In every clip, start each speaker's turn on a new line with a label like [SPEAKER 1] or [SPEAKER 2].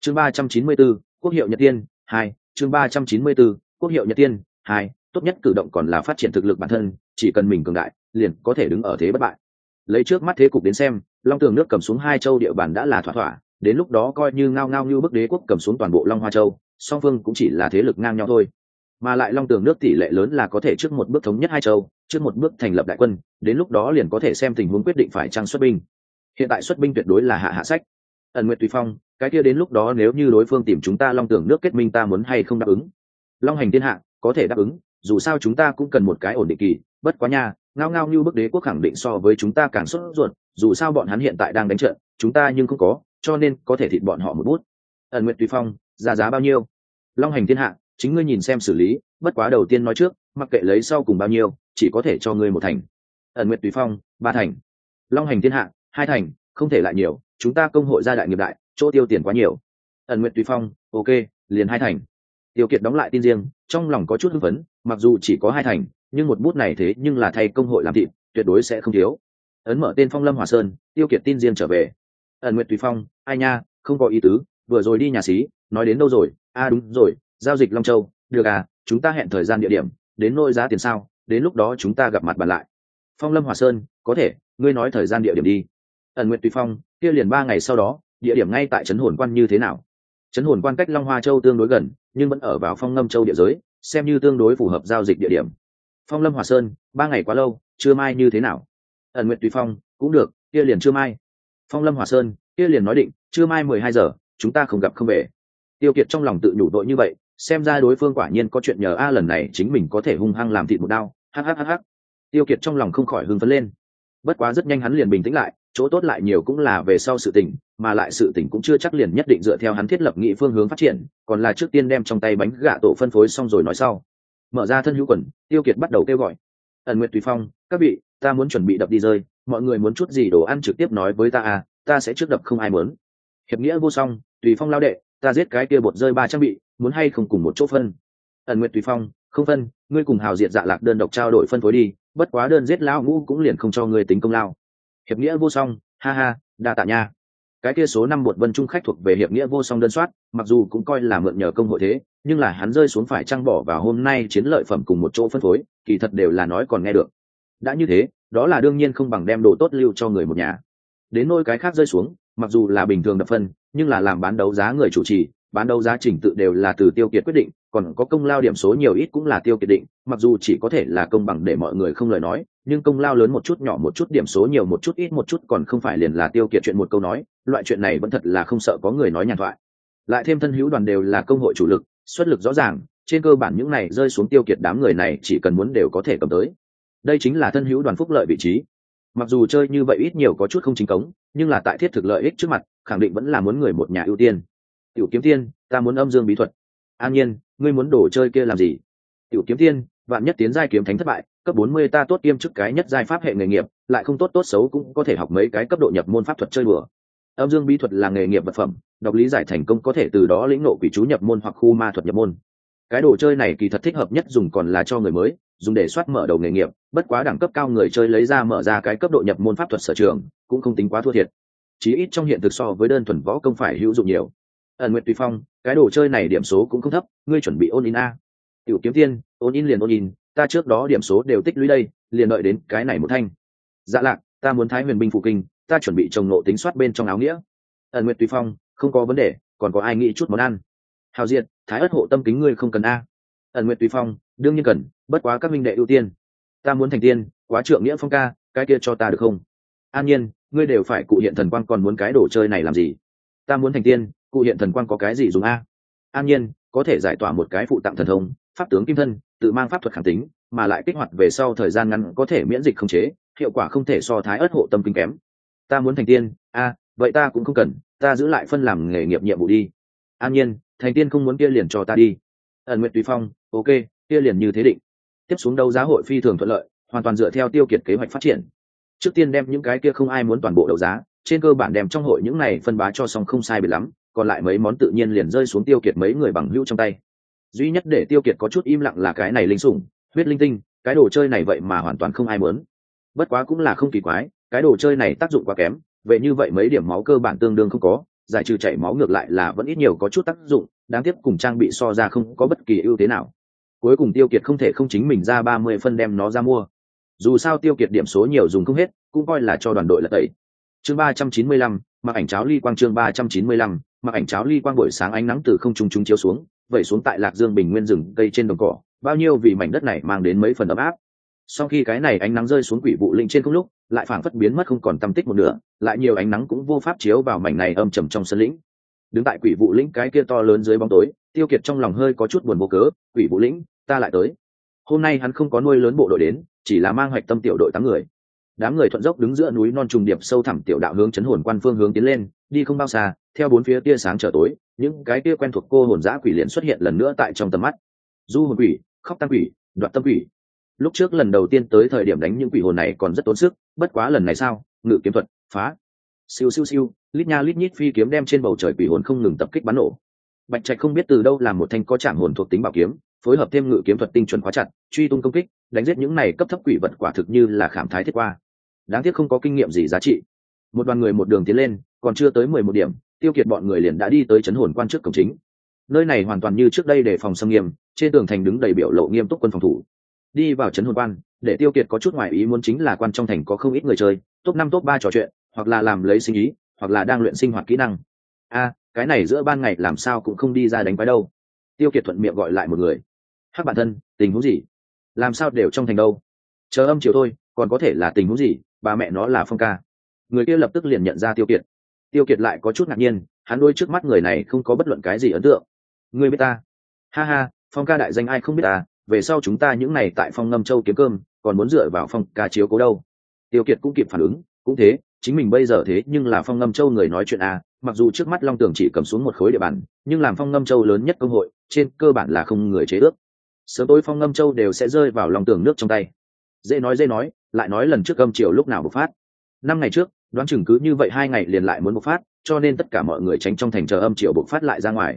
[SPEAKER 1] chương 394, quốc hiệu Nhật Tiên 2, chương 394, quốc hiệu Nhật Tiên 2, tốt nhất cử động còn là phát triển thực lực bản thân, chỉ cần mình cường đại, liền có thể đứng ở thế bất bại. Lấy trước mắt thế cục đến xem, Long Tường nước cầm xuống 2 châu địa bàn đã là thỏa thỏa, đến lúc đó coi như ngao ngao như bức đế quốc cầm xuống toàn bộ Long Hoa châu, song phương cũng chỉ là thế lực ngang nhau thôi. Mà lại Long Tường nước tỷ lệ lớn là có thể trước một bước thống nhất 2 châu, trước một bước thành lập đại quân, đến lúc đó liền có thể xem tình huống quyết định phải trang xuất binh. Hiện tại xuất binh tuyệt đối là hạ sách. Ẩn Nguyệt Tùy Phong, cái kia đến lúc đó nếu như đối phương tìm chúng ta Long Tường nước kết minh, ta muốn hay không đáp ứng? Long Hành Thiên Hạ, có thể đáp ứng, dù sao chúng ta cũng cần một cái ổn định kỳ, bất quá nha, ngao ngao như bức đế quốc khẳng định so với chúng ta càng sốt ruột, dù sao bọn hắn hiện tại đang đánh trận, chúng ta nhưng không có, cho nên có thể thịt bọn họ một bút. Ẩn Nguyệt Tùy Phong, giá bao nhiêu? Long Hành Thiên Hạ, chính ngươi nhìn xem xử lý, bất quá đầu tiên nói trước, mặc kệ lấy sau cùng bao nhiêu, chỉ có thể cho ngươi 1 thành. Ẩn Nguyệt Tùy Phong, 3 thành. Long Hành Thiên Hạ, 2 thành, không thể lại nhiều, chúng ta công hội gia đại nghiệp đại, chỗ tiêu tiền quá nhiều. Ẩn Nguyệt Tùy Phong, ok, liền 2 thành. Tiêu Kiệt đóng lại tin riêng, trong lòng có chút hưng phấn, mặc dù chỉ có 2 thành, nhưng một bút này thế nhưng là thay công hội làm thịt, tuyệt đối sẽ không thiếu. Ấn mở tên Phong Lâm Hỏa Sơn, Tiêu Kiệt tin riêng trở về. Ẩn Nguyệt Tùy Phong, ai nha, không có ý tứ, vừa rồi đi nhà xí, nói đến đâu rồi? Đúng rồi, giao dịch Long Châu, được à, chúng ta hẹn thời gian địa điểm, đến nôi giá tiền sao, đến lúc đó chúng ta gặp mặt bàn lại. Phong Lâm Hỏa Sơn, có thể, ngươi nói thời gian địa điểm đi. Ẩn Nguyệt Tùy Phong, kia liền 3 ngày sau đó, địa điểm ngay tại trấn hồn quan như thế nào? Trấn hồn quan cách Long Hoa Châu tương đối gần, nhưng vẫn ở vào Phong Ngâm Châu địa giới, xem như tương đối phù hợp giao dịch địa điểm. Phong Lâm Hỏa Sơn, 3 ngày quá lâu, trưa mai như thế nào? Ẩn Nguyệt Tùy Phong, cũng được, kia liền trưa mai. Phong Lâm Hỏa Sơn, kia liền nói định, trưa mai 12 giờ, chúng ta không gặp không về. Tiêu Kiệt trong lòng tự nhủ đội như vậy, xem ra đối phương quả nhiên có chuyện nhờ lần này chính mình có thể hung hăng làm thịt một đao. Hắc. Tiêu Kiệt trong lòng không khỏi hưng phấn lên. Bất quá rất nhanh hắn liền bình tĩnh lại, chỗ tốt lại nhiều cũng là về sau sự tình, mà lại sự tình cũng chưa chắc liền nhất định dựa theo hắn thiết lập nghị phương hướng phát triển, còn là trước tiên đem trong tay bánh gạ tổ phân phối xong rồi nói sau. Mở ra thân hữu quần, Tiêu Kiệt bắt đầu kêu gọi. Ẩn Nguyệt Tùy Phong, các vị, ta muốn chuẩn bị đập đi rơi, mọi người muốn chút gì đồ ăn trực tiếp nói với ta à, ta sẽ trước đập không ai muốn. Hiệp nghĩa vô song, Tùy Phong lao đệ, ta giết cái kia bột rơi 3 trang bị, muốn hay không cùng một chỗ phân? Ẩn Nguyệt Tùy Phong, không phân, ngươi cùng Hào Diệt Dạ Lạc đơn độc trao đổi phân phối đi, bất quá đơn giết lão ngũ cũng liền không cho ngươi tính công lao. Hiệp nghĩa vô song, ha, đa tạ nha. Cái kia số 5 bột Vân Trung khách thuộc về hiệp nghĩa vô song đơn soát, mặc dù cũng coi là mượn nhờ công hội thế, nhưng là hắn rơi xuống phải trăng bỏ vào hôm nay chiến lợi phẩm cùng một chỗ phân phối, kỳ thật đều là nói còn nghe được. Đã như thế, đó là đương nhiên không bằng đem đồ tốt lưu cho người một nhà. Đến nôi cái khác rơi xuống, mặc dù là bình thường đập phân, nhưng là làm bán đấu giá người chủ trì, bán đấu giá trình tự đều là từ Tiêu Kiệt quyết định, còn có công lao điểm số nhiều ít cũng là Tiêu Kiệt định, mặc dù chỉ có thể là công bằng để mọi người không lời nói, nhưng công lao lớn một chút nhỏ một chút, điểm số nhiều một chút ít một chút, còn không phải liền là Tiêu Kiệt chuyện một câu nói, loại chuyện này vẫn thật là không sợ có người nói nhàn thoại. Lại thêm thân hữu đoàn đều là công hội chủ lực, xuất lực rõ ràng, trên cơ bản những này rơi xuống Tiêu Kiệt đám người này chỉ cần muốn đều có thể cầm tới. Đây chính là thân hữu đoàn phúc lợi vị trí. Mặc dù chơi như vậy ít nhiều có chút không chính cống, nhưng là tại thiết thực lợi ích trước mặt, khẳng định vẫn là muốn người một nhà ưu tiên. Tiểu Kiếm Tiên, ta muốn âm dương bí thuật. An Nhiên, ngươi muốn đổ chơi kia làm gì? Tiểu Kiếm Tiên, vạn nhất tiến giai kiếm thánh thất bại, cấp 40 ta tốt kiêm chức cái nhất giai pháp hệ nghề nghiệp, lại không tốt tốt xấu cũng có thể học mấy cái cấp độ nhập môn pháp thuật chơi đùa. Âm dương bí thuật là nghề nghiệp vật phẩm, đọc lý giải thành công có thể từ đó lĩnh ngộ quỷ chú nhập môn hoặc khu ma thuật nhập môn. Cái đồ chơi này kỳ thật thích hợp nhất dùng còn là cho người mới, dùng để soát mở đầu nghề nghiệp, bất quá đẳng cấp cao người chơi lấy ra mở ra cái cấp độ nhập môn pháp thuật sở trường, cũng không tính quá thua thiệt. Chí ít trong hiện thực so với đơn thuần võ công phải hữu dụng nhiều. Ẩn Nguyệt Tùy Phong, cái đồ chơi này điểm số cũng không thấp, ngươi chuẩn bị ôn in a? Tiểu Kiếm Tiên, ôn in liền ôn in, ta trước đó điểm số đều tích lũy đây, liền đợi đến cái này một thanh. Dạ Lạc, ta muốn Thái Huyền binh phụ kinh, ta chuẩn bị trồng nộ tính soát bên trong áo nghĩa. Ẩn Nguyệt Tùy Phong, không có vấn đề, còn có ai nghĩ chút món ăn? Hào Diệt, Thái Ất hộ tâm kính ngươi không cần a? Ẩn Nguyệt Tùy Phong, đương nhiên cần, bất quá các minh đệ ưu tiên. Ta muốn thành tiên, quá trượng nghĩa phong ca, cái kia cho ta được không? An Nhiên, ngươi đều phải cụ hiện thần quang còn muốn cái đồ chơi này làm gì? Ta muốn thành tiên, cụ hiện thần quang có cái gì dùng a? An Nhiên, có thể giải tỏa một cái phụ tặng thần thông, pháp tướng kim thân, tự mang pháp thuật kháng tính, mà lại kích hoạt về sau thời gian ngắn có thể miễn dịch khống chế, hiệu quả không thể so Thái Ất hộ tâm kinh kém. Ta muốn thành tiên, vậy ta cũng không cần, ta giữ lại phân làm nghề nghiệp nhiệm vụ đi. An Nhiên, thành tiên không muốn kia liền cho ta đi. Ẩn Nguyệt Tùy Phong, ok, kia liền như thế định. Tiếp xuống đấu giá hội phi thường thuận lợi, hoàn toàn dựa theo Tiêu Kiệt kế hoạch phát triển. Trước tiên đem những cái kia không ai muốn toàn bộ đấu giá, trên cơ bản đem trong hội những này phân bá cho xong không sai biệt lắm, còn lại mấy món tự nhiên liền rơi xuống Tiêu Kiệt mấy người bằng hữu trong tay. Duy nhất để Tiêu Kiệt có chút im lặng là cái này linh sủng, huyết linh tinh, cái đồ chơi này vậy mà hoàn toàn không ai muốn. Bất quá cũng là không kỳ quái, cái đồ chơi này tác dụng quá kém, vậy như vậy mấy điểm máu cơ bản tương đương không có, giải trừ chảy máu ngược lại là vẫn ít nhiều có chút tác dụng, đáng tiếc cùng trang bị so ra không có bất kỳ ưu thế nào. Cuối cùng Tiêu Kiệt không thể không chính mình ra 30 phân đem nó ra mua. Dù sao Tiêu Kiệt điểm số nhiều dùng không hết, cũng coi là cho đoàn đội là tẩy. Chương 395, mặc ảnh cháo ly quang. Chương 395, mặc ảnh cháo ly quang. Buổi sáng ánh nắng từ không trung chiếu xuống, vẩy xuống tại Lạc Dương bình nguyên rừng cây trên đồng cỏ, bao nhiêu vì mảnh đất này mang đến mấy phần ấm áp. Sau khi cái này ánh nắng rơi xuống quỷ vụ linh trên không lúc, lại phảng phất biến mất không còn tăm tích một nửa, lại nhiều ánh nắng cũng vô pháp chiếu vào mảnh này âm trầm trong sân lĩnh. Đứng tại quỷ vụ lĩnh cái kia to lớn dưới bóng tối, Tiêu Kiệt trong lòng hơi có chút buồn vô cớ. Quỷ vụ lĩnh, ta lại tới. Hôm nay hắn không có nuôi lớn bộ đội đến, chỉ là mang hoạch tâm tiểu đội 8 người. Đám người thuận dốc đứng giữa núi non trùng điệp sâu thẳm tiểu đạo hướng chấn hồn quan phương hướng tiến lên, đi không bao xa, theo bốn phía tia sáng trở tối, những cái tia quen thuộc cô hồn dã quỷ liền xuất hiện lần nữa tại trong tầm mắt. Du hồn quỷ, khóc tăng quỷ, đoạt tâm quỷ. Lúc trước lần đầu tiên tới thời điểm đánh những quỷ hồn này còn rất tốn sức, bất quá lần này sao, ngự kiếm thuật, phá. Siêu siêu siêu, lít nha lít nhít phi kiếm đem trên bầu trời quỷ hồn không ngừng tập kích bắn nổ. Bạch Trạch không biết từ đâu làm một thanh có trảm hồn thuộc tính bảo kiếm, phối hợp thêm ngự kiếm thuật tinh chuẩn khóa chặt, truy tung công kích, đánh giết những này cấp thấp quỷ vật quả thực như là khảm thái thiết qua. Đáng tiếc không có kinh nghiệm gì giá trị. Một đoàn người một đường tiến lên, còn chưa tới 11 điểm, Tiêu Kiệt bọn người liền đã đi tới trấn hồn quan trước cổng chính. Nơi này hoàn toàn như trước đây để phòng xâm nghiêm, trên tường thành đứng đầy biểu lộ nghiêm túc quân phòng thủ. Đi vào trấn hồn quan, để Tiêu Kiệt có chút ngoài ý muốn chính là quan trong thành có không ít người chơi, top 5 top 3 trò chuyện, hoặc là làm lấy sinh ý, hoặc là đang luyện sinh hoạt kỹ năng. Cái này giữa ban ngày làm sao cũng không đi ra đánh quái đâu. Tiêu Kiệt thuận miệng gọi lại một người. Hắc bản thân, tình huống gì? Làm sao đều trong thành đâu? Chờ âm chiều thôi, còn có thể là tình huống gì? Bà mẹ nó là Phong ca. Người kia lập tức liền nhận ra Tiêu Kiệt. Tiêu Kiệt lại có chút ngạc nhiên, hắn đôi trước mắt người này không có bất luận cái gì ấn tượng. Ngươi biết ta? Ha ha, Phong ca đại danh ai không biết ta, về sau chúng ta những này tại Phong Ngâm Châu kiếm cơm, còn muốn dựa vào Phong ca chiếu cố đâu. Tiêu Kiệt cũng kịp phản ứng, cũng thế, chính mình bây giờ thế nhưng là Phong Ngâm Châu người nói chuyện mặc dù trước mắt Long Tường chỉ cầm xuống một khối địa bàn, nhưng làm Phong Ngâm Châu lớn nhất công hội, trên cơ bản là không người chế ước. Sớm tối Phong Ngâm Châu đều sẽ rơi vào Long Tường nước trong tay. Dễ nói, lại nói lần trước âm triều lúc nào bộc phát. 5 ngày trước, đoán chừng cứ như vậy 2 ngày liền lại muốn bộc phát, cho nên tất cả mọi người tránh trong thành chờ âm triều bộc phát lại ra ngoài.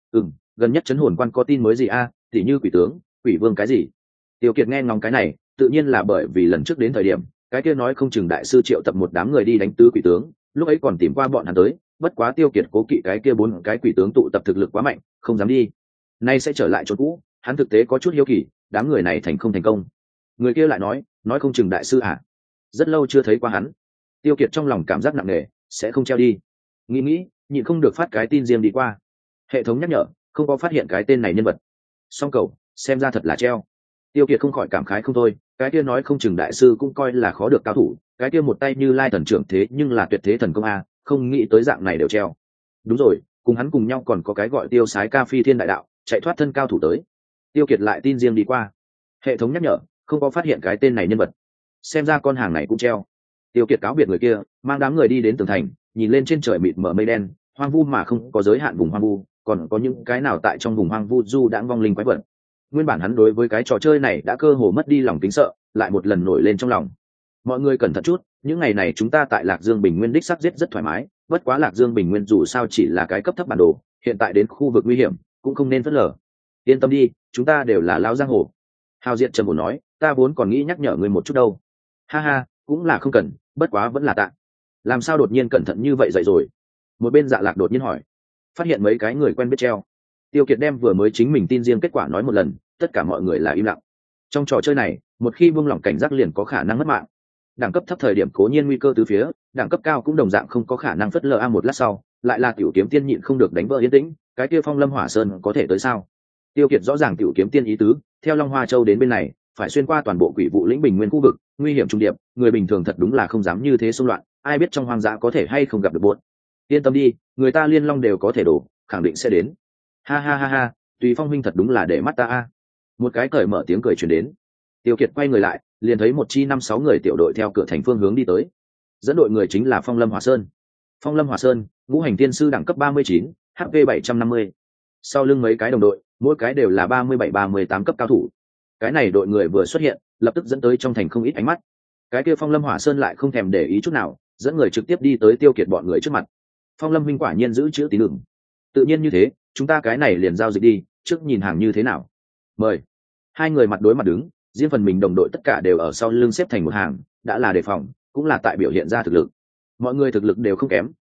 [SPEAKER 1] Gần nhất trấn hồn quan có tin mới gì tỉ như quỷ tướng, quỷ vương cái gì. Tiêu Kiệt nghe ngóng cái này, tự nhiên là bởi vì lần trước đến thời điểm, cái kia nói không chừng đại sư triệu tập một đám người đi đánh tứ quỷ tướng, lúc ấy còn tìm qua bọn hắn tới, bất quá Tiêu Kiệt cố kỵ cái kia 4 cái quỷ tướng tụ tập thực lực quá mạnh, không dám đi. Nay sẽ trở lại chỗ cũ, hắn thực tế có chút hiếu kỳ, đám người này thành không thành công. Người kia lại nói không chừng đại sư rất lâu chưa thấy qua hắn. Tiêu Kiệt trong lòng cảm giác nặng nề, sẽ không treo đi. Nghĩ, nhịn không được phát cái tin riêng đi qua. Hệ thống nhắc nhở, không có phát hiện cái tên này nhân vật. Song cầu, xem ra thật là treo. Tiêu Kiệt không khỏi cảm khái không thôi, cái kia nói không chừng đại sư cũng coi là khó được cao thủ, cái kia một tay như Lai thần trưởng thế nhưng là tuyệt thế thần công không nghĩ tới dạng này đều treo. Đúng rồi, cùng hắn cùng nhau còn có cái gọi Tiêu Sái Ca Phi Thiên đại đạo, chạy thoát thân cao thủ tới. Tiêu Kiệt lại tin riêng đi qua. Hệ thống nhắc nhở, không có phát hiện cái tên này nhân vật. Xem ra con hàng này cũng treo. Tiêu Kiệt cáo biệt người kia, mang đám người đi đến tường thành, nhìn lên trên trời mịt mờ mây đen, hoang vu mà không có giới hạn vùng hoang vu, còn có những cái nào tại trong vùng hoang vu du đãng vong linh quái vật. Nguyên bản hắn đối với cái trò chơi này đã cơ hồ mất đi lòng kính sợ, lại một lần nổi lên trong lòng. Mọi người cẩn thận chút, những ngày này chúng ta tại Lạc Dương Bình Nguyên đích xác giết rất thoải mái, bất quá Lạc Dương Bình Nguyên dù sao chỉ là cái cấp thấp bản đồ, hiện tại đến khu vực nguy hiểm, cũng không nên phớt lờ. Yên tâm đi, chúng ta đều là lão giang hồ. Hào Diệt trầm ổn nói, ta vốn còn nghĩ nhắc nhở ngươi một chút đâu. Ha ha, cũng là không cần, bất quá vẫn là tạ. Làm sao đột nhiên cẩn thận như vậy dậy rồi? Một bên Dạ Lạc đột nhiên hỏi. Phát hiện mấy cái người quen biết treo. Tiêu Kiệt đem vừa mới chính mình tin riêng kết quả nói một lần, tất cả mọi người là im lặng. Trong trò chơi này, một khi buông lỏng cảnh giác liền có khả năng mất mạng. Đẳng cấp thấp thời điểm cố nhiên nguy cơ từ phía, đẳng cấp cao cũng đồng dạng không có khả năng phất lờ một lát sau, lại là tiểu kiếm tiên nhịn không được đánh vỡ yên tĩnh, cái kia Phong Lâm Hỏa Sơn có thể tới sao? Tiêu Kiệt rõ ràng tiểu kiếm tiên ý tứ, theo Long Hoa Châu đến bên này, phải xuyên qua toàn bộ quỷ vụ lĩnh bình nguyên khu vực, nguy hiểm trung điệp, người bình thường thật đúng là không dám như thế xung loạn, ai biết trong hoang dã có thể hay không gặp được buốt. Yên tâm đi, người ta Liên Long đều có thể đổ, khẳng định sẽ đến. Ha ha ha ha, Tùy Phong huynh thật đúng là để mắt ta Một cái cởi mở tiếng cười truyền đến. Tiêu Kiệt quay người lại, liền thấy một chi 5-6 người tiểu đội theo cửa thành phương hướng đi tới. Dẫn đội người chính là Phong Lâm Hỏa Sơn. Phong Lâm Hỏa Sơn, ngũ hành tiên sư đẳng cấp 39, HP 750. Sau lưng mấy cái đồng đội, mỗi cái đều là 37-38 cấp cao thủ. Cái này đội người vừa xuất hiện, lập tức dẫn tới trong thành không ít ánh mắt. Cái kia Phong Lâm Hỏa Sơn lại không thèm để ý chút nào, dẫn người trực tiếp đi tới Tiêu Kiệt bọn người trước mặt. Phong Lâm huynh quả nhiên giữ chữ tín ngưỡng. Tự nhiên như thế, chúng ta cái này liền giao dịch đi, trước nhìn hàng như thế nào. Mời. Hai người mặt đối mặt đứng, riêng phần mình đồng đội tất cả đều ở sau lưng xếp thành một hàng, đã là đề phòng, cũng là tại biểu hiện ra thực lực. Mọi người thực lực đều không kém,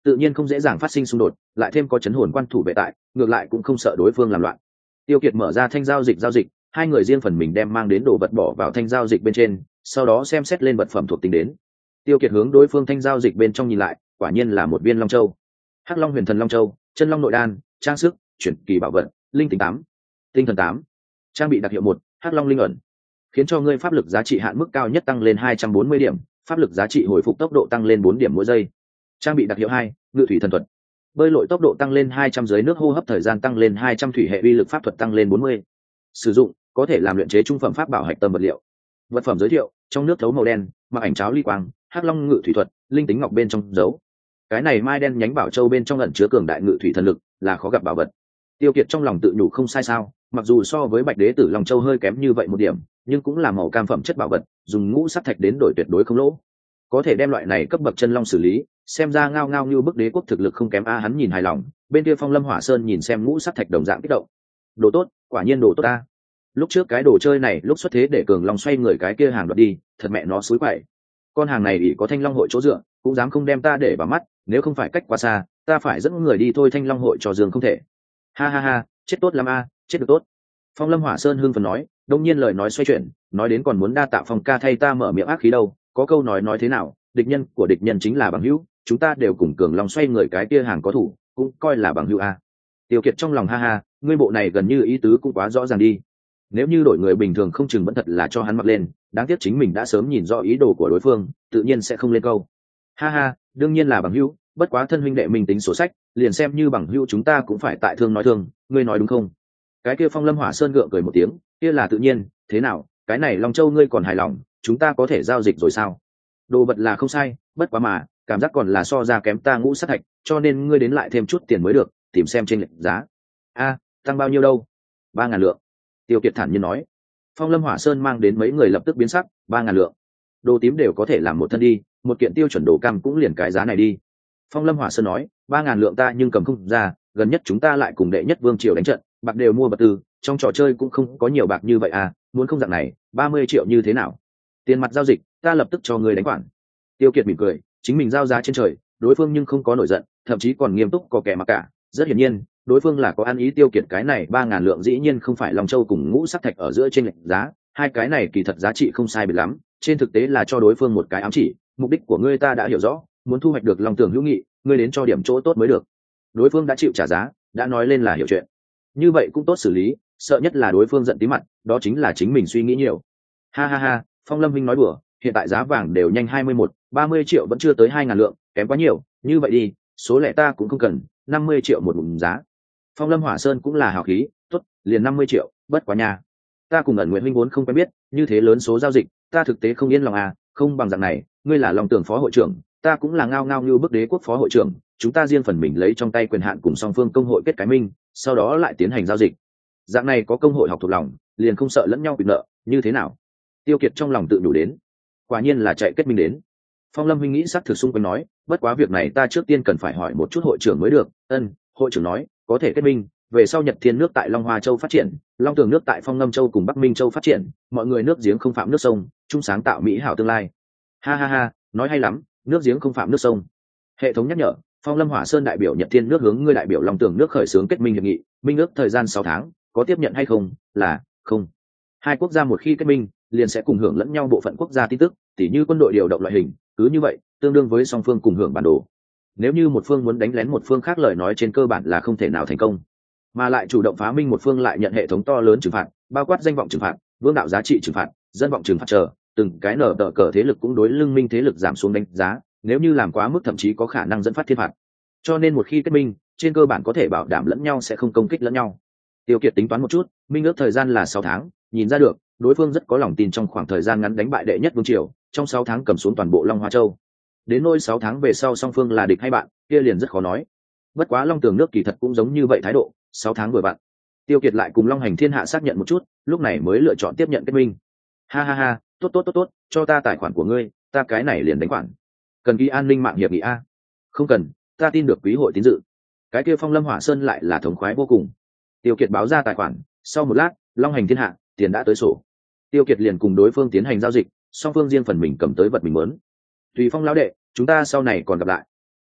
[SPEAKER 1] tự nhiên không dễ dàng phát sinh xung đột, lại thêm có chấn hồn quan thủ vệ tại, ngược lại cũng không sợ đối phương làm loạn. Tiêu Kiệt mở ra thanh giao dịch, hai người riêng phần mình đem mang đến đồ vật bỏ vào thanh giao dịch bên trên, sau đó xem xét lên vật phẩm thuộc tính đến. Tiêu Kiệt hướng đối phương thanh giao dịch bên trong nhìn lại, quả nhiên là một viên long châu. Hắc Long Huyền Thần Long Châu, chân long nội đan, trang sức, chuyển kỳ bảo vật, linh tính 8, tinh thần 8. Trang bị đặc hiệu 1, Hắc Long linh ẩn, khiến cho ngươi pháp lực giá trị hạn mức cao nhất tăng lên 240 điểm, pháp lực giá trị hồi phục tốc độ tăng lên 4 điểm mỗi giây. Trang bị đặc hiệu 2, Ngự thủy thần thuật, bơi lội tốc độ tăng lên 200, dưới nước hô hấp thời gian tăng lên 200, thủy hệ uy lực pháp thuật tăng lên 40. Sử dụng có thể làm luyện chế trung phẩm pháp bảo hạch tâm vật liệu. Vật phẩm giới thiệu: trong nước thấu màu đen, mặc ảnh cháo ly quang, Hắc Long ngự thủy thuật, linh tính ngọc bên trong dấu. Cái này mai đen nhánh bảo châu bên trong ẩn chứa cường đại ngự thủy thần lực, là khó gặp bảo vật. Tiêu Kiệt trong lòng tự nhủ không sai sao, mặc dù so với Bạch Đế Tử Long Châu hơi kém như vậy một điểm, nhưng cũng là màu cam phẩm chất bảo vật, dùng ngũ sắc thạch đến đổi tuyệt đối không lỗ. Có thể đem loại này cấp bậc chân long xử lý, xem ra ngao ngao như bức đế quốc thực lực không kém a. Hắn nhìn hài lòng, bên kia Phong Lâm Hỏa Sơn nhìn xem ngũ sắc thạch đồng dạng kích động. Đồ tốt, quả nhiên đồ tốt ta. Lúc trước cái đồ chơi này lúc xuất thế để Cường Long xoay người cái kia hàng đoạt đi, thật mẹ nó xúi quậy. Con hàng này ỷ có Thanh Long hội chỗ dựa, cũng dám không đem ta để vào mắt, nếu không phải cách quá xa, ta phải dẫn người đi thôi. Thanh Long hội cho Dương không thể. Ha ha ha, chết tốt lắm a, chết được tốt. Phong Lâm Hỏa Sơn hưng phấn nói, đông nhiên lời nói xoay chuyển, nói đến còn muốn đa tạ Phong ca thay ta mở miệng ác khí đâu, có câu nói thế nào, địch nhân của địch nhân chính là bằng hữu, chúng ta đều cùng Cường Long xoay người cái kia hàng có thủ, cũng coi là bằng hữu a. Tiêu Kiệt trong lòng ha ha, ngươi bộ này gần như ý tứ cũng quá rõ ràng đi. Nếu như đổi người bình thường không chừng vẫn thật là cho hắn mặc lên, đáng tiếc chính mình đã sớm nhìn rõ ý đồ của đối phương, tự nhiên sẽ không lên câu. Ha ha, đương nhiên là bằng hữu, bất quá thân huynh đệ mình tính sổ sách, liền xem như bằng hữu chúng ta cũng phải tại thương nói thương, ngươi nói đúng không? Cái kia Phong Lâm Hỏa Sơn gượng cười một tiếng, kia là tự nhiên, thế nào, cái này Long Châu ngươi còn hài lòng, chúng ta có thể giao dịch rồi sao? Đồ vật là không sai, bất quá mà, cảm giác còn là so ra kém ta ngũ sát thạch, cho nên ngươi đến lại thêm chút tiền mới được, tìm xem trên lệch giá. A, tăng bao nhiêu đâu? 3.000 lượng. Tiêu Kiệt thản nhiên nói. Phong Lâm Hỏa Sơn mang đến mấy người lập tức biến sắc, 3.000 lượng. Đồ tím đều có thể làm một thân đi, một kiện tiêu chuẩn đồ cam cũng liền cái giá này đi. Phong Lâm Hỏa Sơn nói, 3.000 lượng ta nhưng cầm không ra, gần nhất chúng ta lại cùng đệ nhất vương triều đánh trận, bạc đều mua vật tư, trong trò chơi cũng không có nhiều bạc như vậy à, muốn không dạng này, 30 triệu như thế nào? Tiền mặt giao dịch, ta lập tức cho người đánh khoản. Tiêu Kiệt mỉm cười, chính mình giao giá trên trời, đối phương nhưng không có nổi giận, thậm chí còn nghiêm túc có kẻ mặc cả, rất hiển nhiên, đối phương là có ăn ý. Tiêu Kiệt cái này 3.000 lượng dĩ nhiên không phải Long Châu cùng ngũ sắc thạch ở giữa trên lệch giá, hai cái này kỳ thật giá trị không sai biệt lắm, trên thực tế là cho đối phương một cái ám chỉ, mục đích của ngươi ta đã hiểu rõ, muốn thu hoạch được Long Tường hữu nghị, ngươi đến cho điểm chỗ tốt mới được. Đối phương đã chịu trả giá, đã nói lên là hiểu chuyện, như vậy cũng tốt xử lý, sợ nhất là đối phương giận tí mặt, đó chính là chính mình suy nghĩ nhiều. Ha ha ha, Phong Lâm huynh nói đùa, hiện tại giá vàng đều nhanh 30 triệu vẫn chưa tới 2.000 lượng, kém quá nhiều, như vậy đi, số lẻ ta cũng không cần, 50 triệu một bụng giá. Phong Lâm Hỏa Sơn cũng là hào khí, tốt, liền 50 triệu, bất quá nha. Ta cùng Ẩn Nguyện huynh vốn không quen biết, như thế lớn số giao dịch, ta thực tế không yên lòng à, không bằng dạng này, ngươi là Long Tường phó hội trưởng, ta cũng là ngao ngao như bức đế quốc phó hội trưởng, chúng ta riêng phần mình lấy trong tay quyền hạn cùng song phương công hội kết cái minh, sau đó lại tiến hành giao dịch. Dạng này có công hội học thuộc lòng, liền không sợ lẫn nhau quyền nợ, như thế nào? Tiêu Kiệt trong lòng tự nhủ đến, quả nhiên là chạy kết minh đến. Phong Lâm huynh nghĩ sắc thực xung quanh nói, bất quá việc này ta trước tiên cần phải hỏi một chút hội trưởng mới được. Hội trưởng nói, có thể kết minh, về sau Nhật Thiên nước tại Long Hoa Châu phát triển, Long Tường nước tại Phong Ngâm Châu cùng Bắc Minh Châu phát triển, mọi người nước giếng không phạm nước sông, chung sáng tạo mỹ hảo tương lai. Ha ha ha, nói hay lắm, nước giếng không phạm nước sông. Hệ thống nhắc nhở, Phong Lâm Hỏa Sơn đại biểu Nhật Thiên nước hướng ngươi đại biểu Long Tường nước khởi xướng kết minh hiệp nghị, minh ước thời gian 6 tháng, có tiếp nhận hay không? Là không. Hai quốc gia một khi kết minh, liền sẽ cùng hưởng lẫn nhau bộ phận quốc gia tin tức, tỉ như quân đội điều động loại hình, cứ như vậy, tương đương với song phương cùng hưởng bản đồ. Nếu như một phương muốn đánh lén một phương khác, lời nói trên cơ bản là không thể nào thành công, mà lại chủ động phá minh một phương lại nhận hệ thống to lớn trừng phạt, bao quát danh vọng trừng phạt, vương đạo giá trị trừng phạt, dân vọng trừng phạt chờ, từng cái nở tờ cờ thế lực cũng đối lưng minh thế lực giảm xuống đánh giá, nếu như làm quá mức thậm chí có khả năng dẫn phát thiên phạt. Cho nên một khi kết minh, trên cơ bản có thể bảo đảm lẫn nhau sẽ không công kích lẫn nhau. Tiêu Kiệt tính toán một chút, minh ước thời gian là 6 tháng, nhìn ra được đối phương rất có lòng tin trong khoảng thời gian ngắn đánh bại đệ nhất vương triều, trong 6 tháng cầm xuống toàn bộ Long Hoa Châu. Đến nỗi 6 tháng về sau song phương là địch hay bạn, kia liền rất khó nói. Bất quá Long Tường nước kỳ thật cũng giống như vậy thái độ, 6 tháng vừa bạn. Tiêu Kiệt lại cùng Long Hành Thiên Hạ xác nhận một chút, lúc này mới lựa chọn tiếp nhận kết minh. Ha ha ha, tốt, cho ta tài khoản của ngươi, ta cái này liền đánh khoản. Cần ký an ninh mạng hiệp nghị a? Không cần, ta tin được quý hội tín dự. Cái kia Phong Lâm Hỏa Sơn lại là thống khoái vô cùng. Tiêu Kiệt báo ra tài khoản, sau một lát, Long Hành Thiên Hạ, tiền đã tới sổ. Tiêu Kiệt liền cùng đối phương tiến hành giao dịch, song phương riêng phần mình cầm tới vật mình muốn. Tùy Phong lão đệ, chúng ta sau này còn gặp lại.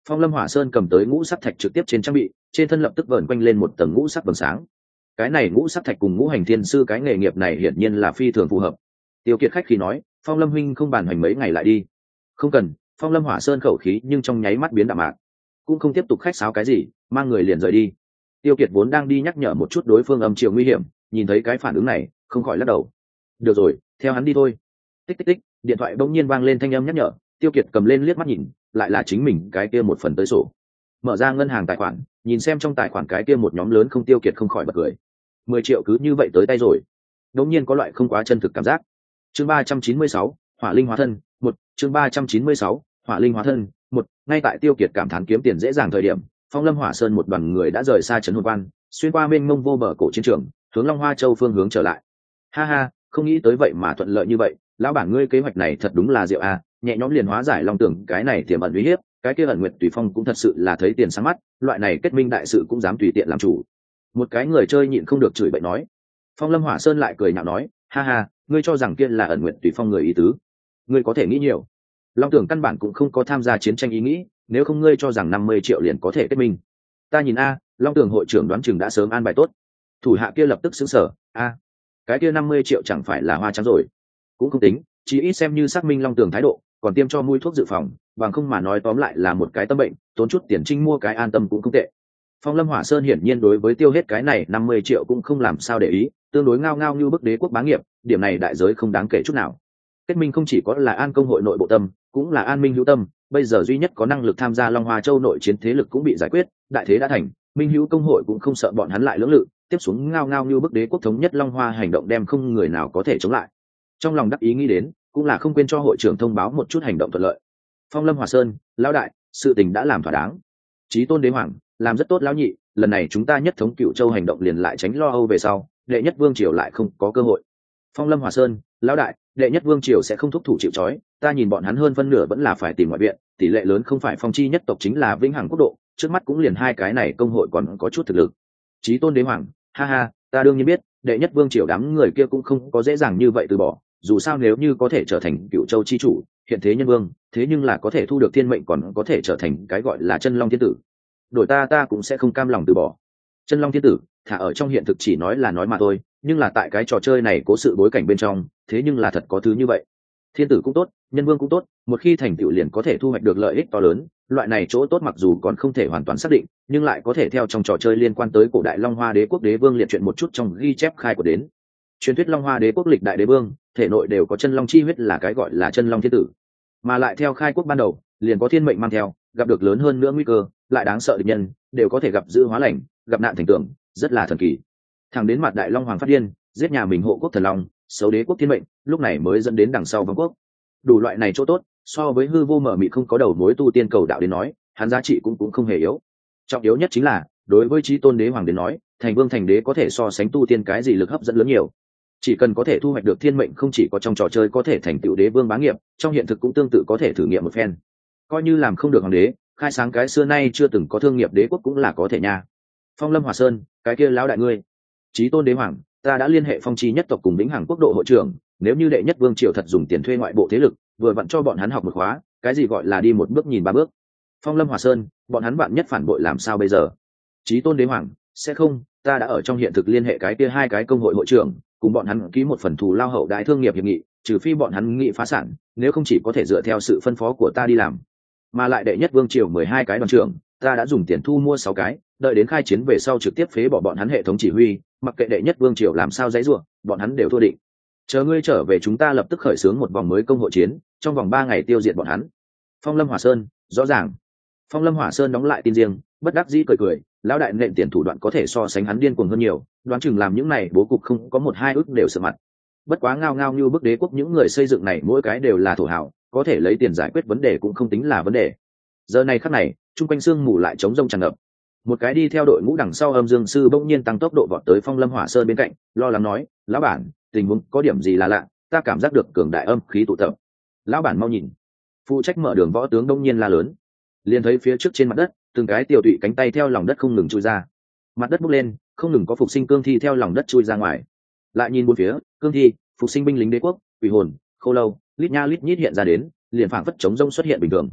[SPEAKER 1] Phong Lâm Hỏa Sơn cầm tới ngũ sắc thạch trực tiếp trên trang bị, trên thân lập tức vờn quanh lên một tầng ngũ sắc vầng sáng. Cái này ngũ sắc thạch cùng ngũ hành thiên sư cái nghề nghiệp này hiển nhiên là phi thường phù hợp. Tiêu Kiệt khách khí nói, Phong Lâm huynh không bàn hành mấy ngày lại đi. Không cần. Phong Lâm Hỏa Sơn khẩu khí nhưng trong nháy mắt biến đạm mạc, cũng không tiếp tục khách sáo cái gì, mang người liền rời đi. Tiêu Kiệt vốn đang đi nhắc nhở một chút đối phương âm chiều nguy hiểm, nhìn thấy cái phản ứng này, không khỏi lắc đầu. Được rồi, theo hắn đi thôi. Tích tích tích, điện thoại bỗng nhiên vang lên thanh âm nhắc nhở. Tiêu Kiệt cầm lên liếc mắt nhìn, lại là chính mình cái kia một phần tới sổ. Mở ra ngân hàng tài khoản, nhìn xem trong tài khoản cái kia một nhóm lớn không. Tiêu Kiệt không khỏi bật cười. 10 triệu cứ như vậy tới tay rồi. Đống nhiên có loại không quá chân thực cảm giác. Chương 396, Hỏa Linh Hóa Thân, 1, chương 396, Hỏa Linh Hóa Thân, 1, ngay tại Tiêu Kiệt cảm thán kiếm tiền dễ dàng thời điểm, Phong Lâm Hỏa Sơn một đoàn người đã rời xa trấn Hồn Quan, xuyên qua mênh mông vô bờ cổ chiến trường, hướng Long Hoa Châu phương hướng trở lại. Ha ha, không nghĩ tới vậy mà thuận lợi như vậy, lão bản ngươi kế hoạch này thật đúng là diệu a, nhẹ nhõm liền hóa giải long tưởng cái này tiềm ẩn uy hiếp, cái kia ẩn nguyệt tùy phong cũng thật sự là thấy tiền sáng mắt, loại này kết minh đại sự cũng dám tùy tiện làm chủ. Một cái người chơi nhịn không được chửi bậy nói. Phong Lâm Hỏa Sơn lại cười nhạo nói, ha ha, ngươi cho rằng kia là ẩn nguyệt tùy phong người ý tứ, ngươi có thể nghĩ nhiều. Long tưởng căn bản cũng không có tham gia chiến tranh ý nghĩ, nếu không ngươi cho rằng 50 triệu liền có thể kết minh. Ta nhìn a, Long tưởng hội trưởng đoán chừng đã sớm an bài tốt. Thủ hạ kia lập tức sững sờ, a, cái kia 50 triệu chẳng phải là hoa trắng rồi. Cũng không tính, chỉ ít xem như xác minh Long tưởng thái độ, còn tiêm cho mũi thuốc dự phòng, bằng không mà nói tóm lại là một cái tâm bệnh, tốn chút tiền trinh mua cái an tâm cũng không tệ. Phong Lâm Hỏa Sơn hiển nhiên đối với tiêu hết cái này 50 triệu cũng không làm sao để ý, tương đối ngao ngao như bức đế quốc bá nghiệp, điểm này đại giới không đáng kể chút nào. Kết minh không chỉ có là an công hội nội bộ tâm, cũng là an minh hữu tâm, bây giờ duy nhất có năng lực tham gia Long Hoa Châu nội chiến thế lực cũng bị giải quyết, đại thế đã thành, minh hữu công hội cũng không sợ bọn hắn lại lưỡng lự, tiếp xuống ngao ngao như bức đế quốc thống nhất Long Hoa hành động đem không người nào có thể chống lại. Trong lòng đắc ý nghĩ đến, cũng là không quên cho hội trưởng thông báo một chút hành động thuận lợi. Phong Lâm Hỏa Sơn, lão đại, sự tình đã làm thỏa đáng. Chí Tôn Đế Hoàng, làm rất tốt lão nhị, lần này chúng ta nhất thống Cửu Châu hành động liền lại tránh lo âu về sau, đệ nhất vương triều lại không có cơ hội. Phong Lâm Hỏa Sơn, lão đại, đệ nhất vương triều sẽ không thúc thủ chịu trói, ta nhìn bọn hắn hơn phân nửa vẫn là phải tìm ngoại viện, tỷ lệ lớn không phải phong chi nhất tộc chính là vĩnh hằng quốc độ, trước mắt cũng liền hai cái này công hội còn có chút thực lực. Chí Tôn Đế Hoàng, ha ha, ta đương nhiên biết, đệ nhất vương triều đám người kia cũng không có dễ dàng như vậy từ bỏ, dù sao nếu như có thể trở thành Cửu Châu chi chủ, hiện thế nhân vương, thế nhưng là có thể thu được thiên mệnh còn có thể trở thành cái gọi là chân long thiên tử. Đổi ta cũng sẽ không cam lòng từ bỏ. Chân long thiên tử, thả ở trong hiện thực chỉ nói là nói mà thôi, nhưng là tại cái trò chơi này cố sự bối cảnh bên trong, thế nhưng là thật có thứ như vậy. Thiên tử cũng tốt, nhân vương cũng tốt, một khi thành tựu liền có thể thu hoạch được lợi ích to lớn, loại này chỗ tốt mặc dù còn không thể hoàn toàn xác định, nhưng lại có thể theo trong trò chơi liên quan tới cổ đại Long Hoa Đế quốc đế vương liệt truyện một chút trong ghi chép khai của đến. Truyền thuyết Long Hoa Đế quốc lịch đại đế vương, thể nội đều có chân long chi huyết là cái gọi là chân long thiên tử. Mà lại theo khai quốc ban đầu, liền có thiên mệnh mang theo, gặp được lớn hơn nữa nguy cơ, lại đáng sợ địch nhân, đều có thể gặp dữ hóa lành, gặp nạn thành tưởng, rất là thần kỳ. Thẳng đến mặt đại long hoàng phát điên, giết nhà mình hộ quốc thần long, xấu đế quốc thiên mệnh, lúc này mới dẫn đến đằng sau vương quốc. Đủ loại này chỗ tốt, so với hư vô mở mị không có đầu mối tu tiên cầu đạo đến nói, hắn giá trị cũng không hề yếu. Trọng yếu nhất chính là, đối với Chí Tôn Đế Hoàng đến nói, thành vương thành đế có thể so sánh tu tiên cái gì lực hấp dẫn lớn nhiều. Chỉ cần có thể thu hoạch được thiên mệnh, không chỉ có trong trò chơi có thể thành tựu đế vương bá nghiệp, trong hiện thực cũng tương tự có thể thử nghiệm một phen. Coi như làm không được hoàng đế, khai sáng cái xưa nay chưa từng có thương nghiệp đế quốc cũng là có thể nha. Phong Lâm Hỏa Sơn, cái kia lão đại ngươi, Chí Tôn Đế Hoàng, ta đã liên hệ phong chi nhất tộc cùng vĩnh hằng quốc độ hội trưởng, nếu như đệ nhất vương triều thật dùng tiền thuê ngoại bộ thế lực, vừa vặn cho bọn hắn học một khóa, cái gì gọi là đi một bước nhìn ba bước. Phong Lâm Hỏa Sơn, bọn hắn bạn nhất phản bội làm sao bây giờ? Chí Tôn Đế Hoàng, sẽ không, ta đã ở trong hiện thực liên hệ cái kia hai cái công hội hội trưởng, cùng bọn hắn ký một phần thù lao hậu đại thương nghiệp hiệp nghị, trừ phi bọn hắn nghị phá sản, nếu không chỉ có thể dựa theo sự phân phó của ta đi làm. Mà lại đệ nhất vương triều 12 cái đoàn trưởng, ta đã dùng tiền thu mua 6 cái, đợi đến khai chiến về sau trực tiếp phế bỏ bọn hắn hệ thống chỉ huy, mặc kệ đệ nhất vương triều làm sao giãy giụa, bọn hắn đều thua định. Chờ ngươi trở về chúng ta lập tức khởi xướng một vòng mới công hội chiến, trong vòng 3 ngày tiêu diệt bọn hắn. Phong Lâm Hỏa Sơn, rõ ràng. Phong Lâm Hỏa Sơn đóng lại tin riêng, bất đắc dĩ cười cười, lão đại nện tiền thủ đoạn có thể so sánh hắn điên cuồng hơn nhiều, đoán chừng làm những này bố cục không có 1-2 ức đều sợ mặt. Bất quá ngao ngao như bức đế quốc những người xây dựng này mỗi cái đều là thổ hảo, có thể lấy tiền giải quyết vấn đề cũng không tính là vấn đề. Giờ này khắc này, trung quanh sương mù lại trống rông tràn ngập. Một cái đi theo đội ngũ đằng sau Âm Dương sư bỗng nhiên tăng tốc độ vọt tới Phong Lâm Hỏa Sơn bên cạnh, lo lắng nói, lão bản, tình huống có điểm gì là lạ, ta cảm giác được cường đại âm khí tụ tập. Lão bản mau nhìn. Phụ trách mở đường võ tướng đông nhiên la lớn. Liền thấy phía trước trên mặt đất, từng cái tiểu tụy cánh tay theo lòng đất không ngừng chui ra. Mặt đất bốc lên, không ngừng có phục sinh cương thi theo lòng đất chui ra ngoài. Lại nhìn bốn phía, cương thi, phục sinh binh lính đế quốc, quỷ hồn, khô lâu, lít nha lít nhít hiện ra đến, liền phảng phất chống rông xuất hiện bình thường.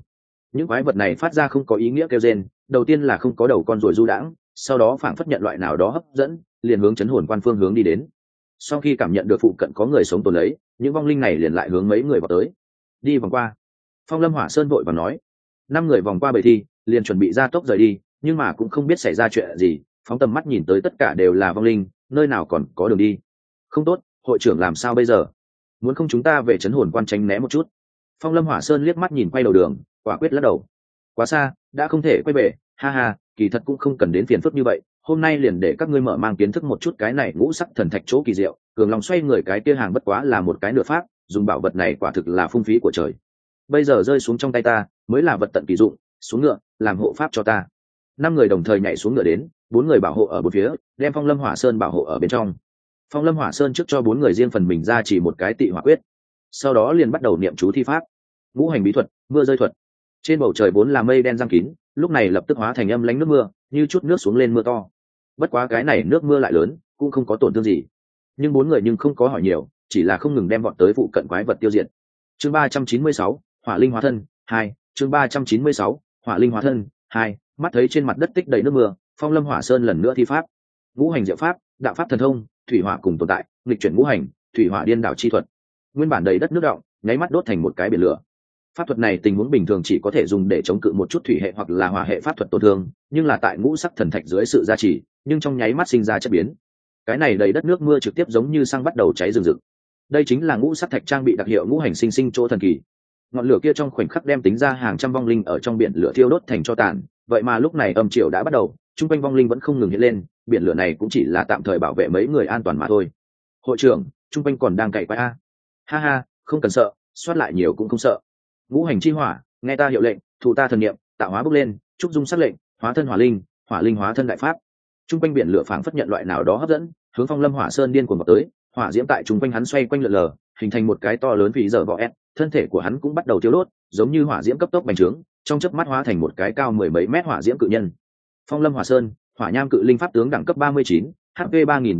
[SPEAKER 1] những quái vật này phát ra không có ý nghĩa kêu rên, đầu tiên là không có đầu con ruồi du đãng, sau đó phảng phất nhận loại nào đó hấp dẫn, liền hướng chấn hồn quan phương hướng đi đến. Sau khi cảm nhận được phụ cận có người sống tồn lấy, những vong linh này liền lại hướng mấy người vào tới. Đi vòng qua. Phong Lâm Hỏa Sơn vội và nói. 5 người vòng qua bầy thi, liền chuẩn bị ra tốc rời đi, nhưng mà cũng không biết xảy ra chuyện gì, phóng tầm mắt nhìn tới tất cả đều là vong linh, nơi nào còn có đường đi. Không tốt, hội trưởng làm sao bây giờ? Muốn không chúng ta về chấn hồn quan tránh né một chút? Phong Lâm Hỏa Sơn liếc mắt nhìn quay đầu đường, quả quyết lắc đầu. Quá xa, đã không thể quay về, ha ha, kỳ thật cũng không cần đến phiền phức như vậy, hôm nay liền để các ngươi mở mang kiến thức một chút cái này ngũ sắc thần thạch chỗ kỳ diệu. Cường Long xoay người cái kia hàng bất quá là một cái nửa pháp, dùng bảo vật này quả thực là phung phí của trời. Bây giờ rơi xuống trong tay ta, mới là vật tận kỳ dụng, xuống ngựa, làm hộ pháp cho ta. 5 người đồng thời nhảy xuống ngựa đến, 4 người bảo hộ ở bốn phía, đem Phong Lâm Hỏa Sơn bảo hộ ở bên trong. Phong Lâm Hỏa Sơn trước cho 4 người riêng phần mình ra chỉ một cái tị hỏa quyết, sau đó liền bắt đầu niệm chú thi pháp. Ngũ hành bí thuật, mưa rơi thuật. Trên bầu trời vốn là mây đen giăng kín, lúc này lập tức hóa thành âm lãnh nước mưa, như chút nước xuống lên mưa to. Bất quá cái này nước mưa lại lớn, cũng không có tổn thương gì. Nhưng 4 người nhưng không có hỏi nhiều, chỉ là không ngừng đem bọn tới phụ cận quái vật tiêu diệt. Chương 396, Hỏa Linh Hóa Thân 2, chương 396, Hỏa Linh Hóa Thân 2, mắt thấy trên mặt đất tích đầy nước mưa, Phong Lâm Hỏa Sơn lần nữa thi pháp. Ngũ hành diệu pháp, đạo pháp thần thông, thủy hỏa cùng tồn tại, nghịch chuyển ngũ hành, thủy hỏa điên đảo chi thuật. Nguyên bản đầy đất nước đọng, nháy mắt đốt thành một cái biển lửa. Pháp thuật này tình huống bình thường chỉ có thể dùng để chống cự một chút thủy hệ hoặc là hỏa hệ pháp thuật tổn thương, nhưng là tại ngũ sắc thần thạch dưới sự gia trì, nhưng trong nháy mắt sinh ra chất biến. Cái này đầy đất nước mưa trực tiếp giống như xăng bắt đầu cháy rừng rực. Đây chính là ngũ sắc thạch trang bị đặc hiệu ngũ hành sinh sinh chỗ thần kỳ. Ngọn lửa kia trong khoảnh khắc đem tính ra hàng trăm vong linh ở trong biển lửa thiêu đốt thành tro tàn, vậy mà lúc này âm triều đã bắt đầu, trung quanh vong linh vẫn không ngừng hiện lên, biển lửa này cũng chỉ là tạm thời bảo vệ mấy người an toàn mà thôi. Hội trưởng, trung quanh còn đang cày quái a. Ha ha, không cần sợ, soát lại nhiều cũng không sợ. Ngũ hành chi hỏa, nghe ta hiệu lệnh, thụ ta thần niệm, tạo hóa bốc lên, trúc dung sắc lệnh, hóa thân hỏa linh hóa thân đại pháp. Trung quanh biển lửa phảng phất nhận loại nào đó hấp dẫn, hướng Phong Lâm Hỏa Sơn điên cuồng vào tới, hỏa diễm tại trung quanh hắn xoay quanh lượn lờ, hình thành một cái to lớn vì giờ vỏ ép, thân thể của hắn cũng bắt đầu thiêu đốt, giống như hỏa diễm cấp tốc bành trướng, trong chớp mắt hóa thành một cái cao 10 mấy mét hỏa diễm cự nhân. Phong Lâm Hỏa Sơn, Hỏa Nham cự linh pháp tướng đẳng cấp 39, HP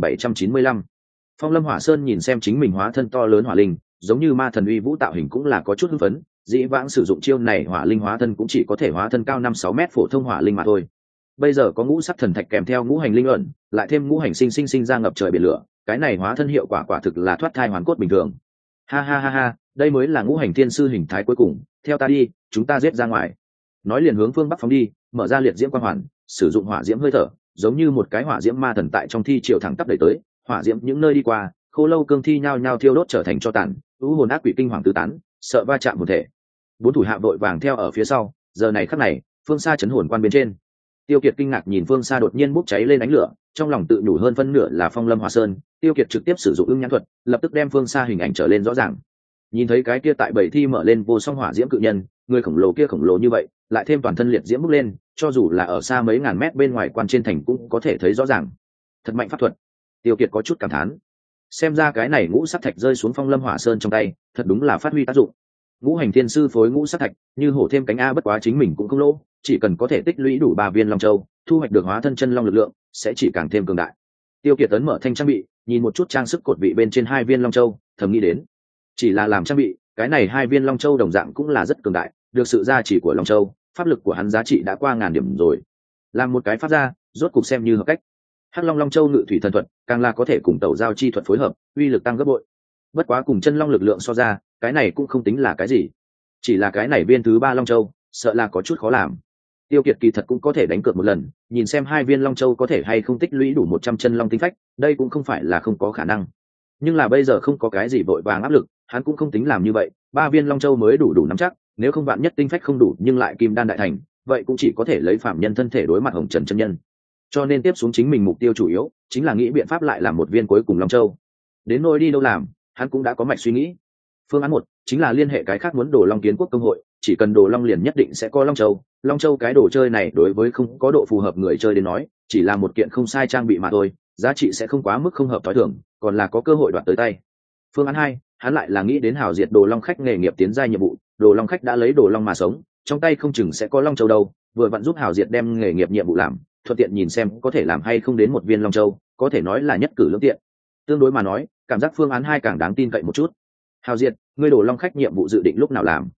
[SPEAKER 1] 3795. Phong Lâm Hỏa Sơn nhìn xem chính mình hóa thân to lớn hỏa linh, giống như ma thần uy vũ tạo hình cũng là có chút hưng phấn, dĩ vãng sử dụng chiêu này hỏa linh hóa thân cũng chỉ có thể hóa thân cao 5-6 mét phổ thông hỏa linh mà thôi. Bây giờ có ngũ sắc thần thạch kèm theo ngũ hành linh ẩn, lại thêm ngũ hành sinh ra ngập trời biển lửa, cái này hóa thân hiệu quả quả thực là thoát thai hoàn cốt bình thường. Ha ha ha ha, đây mới là ngũ hành thiên sư hình thái cuối cùng, theo ta đi, chúng ta giết ra ngoài. Nói liền hướng phương bắc phóng đi, mở ra liệt diễm quang hoàn, sử dụng hỏa diễm hơi thở, giống như một cái hỏa diễm ma thần tại trong thi triều thẳng tắp đẩy tới, hỏa diễm những nơi đi qua, khô lâu cương thi nhao nhao thiêu đốt trở thành tro tàn, u hồn ác quỷ kinh hoàng tứ tán, sợ va chạm hồn thể. 4 thủ hạ vội vàng theo ở phía sau, giờ này khắc này, phương xa chấn hồn quan bên trên. Tiêu Kiệt kinh ngạc nhìn phương xa đột nhiên bốc cháy lên ánh lửa, trong lòng tự nhủ hơn phân nửa là Phong Lâm Hỏa Sơn. Tiêu Kiệt trực tiếp sử dụng ưng nhãn thuật, lập tức đem phương xa hình ảnh trở lên rõ ràng. Nhìn thấy cái kia tại bảy thi mở lên vô song hỏa diễm cự nhân, người khổng lồ kia khổng lồ như vậy, lại thêm toàn thân liệt diễm bốc lên, cho dù là ở xa mấy ngàn mét bên ngoài quan trên thành cũng có thể thấy rõ ràng. Thật mạnh pháp thuật. Tiêu Kiệt có chút cảm thán. Xem ra cái này ngũ sắc thạch rơi xuống Phong Lâm Hỏa Sơn trong tay, thật đúng là phát huy tác dụng. Ngũ hành thiên sư phối ngũ sắc thạch, như hổ thêm cánh a, bất quá chính mình cũng không lỗ, chỉ cần có thể tích lũy đủ 3 viên long châu, thu hoạch được hóa thân chân long lực lượng, sẽ chỉ càng thêm cường đại. Tiêu Kiệt ấn mở thanh trang bị, nhìn một chút trang sức cột vị bên trên 2 viên long châu, thầm nghĩ đến, chỉ là làm trang bị, cái này 2 viên long châu đồng dạng cũng là rất cường đại, được sự gia trì của long châu, pháp lực của hắn giá trị đã qua 1000 điểm rồi. Làm một cái pháp ra, rốt cục xem như hợp cách. Hắc Long Long Châu ngự thủy thần thuật, càng là có thể cùng tẩu giao chi thuật phối hợp, uy lực tăng gấp bội. Bất quá cùng chân long lực lượng so ra, cái này cũng không tính là cái gì. Chỉ là cái này viên thứ 3 Long Châu, sợ là có chút khó làm. Tiêu Kiệt kỳ thật cũng có thể đánh cược một lần, nhìn xem 2 viên Long Châu có thể hay không tích lũy đủ 100 chân long tinh phách, đây cũng không phải là không có khả năng. Nhưng là bây giờ không có cái gì vội vàng áp lực, hắn cũng không tính làm như vậy, 3 viên Long Châu mới đủ nắm chắc, nếu không vạn nhất tinh phách không đủ nhưng lại kim đan đại thành, vậy cũng chỉ có thể lấy phạm nhân thân thể đối mặt Hồng Trần chân nhân. Cho nên tiếp xuống chính mình mục tiêu chủ yếu chính là nghĩ biện pháp lại làm một viên cuối cùng Long Châu. Đến nỗi đi đâu làm, hắn cũng đã có mạch suy nghĩ. Phương án 1 chính là liên hệ cái khác muốn đồ Long Kiến Quốc công hội, chỉ cần đồ Long liền nhất định sẽ có Long Châu. Long Châu cái đồ chơi này đối với không có độ phù hợp người chơi đến nói, chỉ là một kiện không sai trang bị mà thôi, giá trị sẽ không quá mức không hợp tối thường, còn là có cơ hội đoạt tới tay. Phương án 2, hắn lại là nghĩ đến hào diệt đồ Long khách nghề nghiệp tiến giai nhiệm vụ, đồ Long khách đã lấy đồ Long mà sống, trong tay không chừng sẽ có Long Châu đâu, vừa vặn giúp hào diệt đem nghề nghiệp nhiệm vụ làm, thuận tiện nhìn xem có thể làm hay không đến một viên Long Châu, có thể nói là nhất cử lưỡng tiện. Tương đối mà nói, cảm giác phương án 2 càng đáng tin cậy một chút. Hào diệt, ngươi đồ Long khách nhiệm vụ dự định lúc nào làm?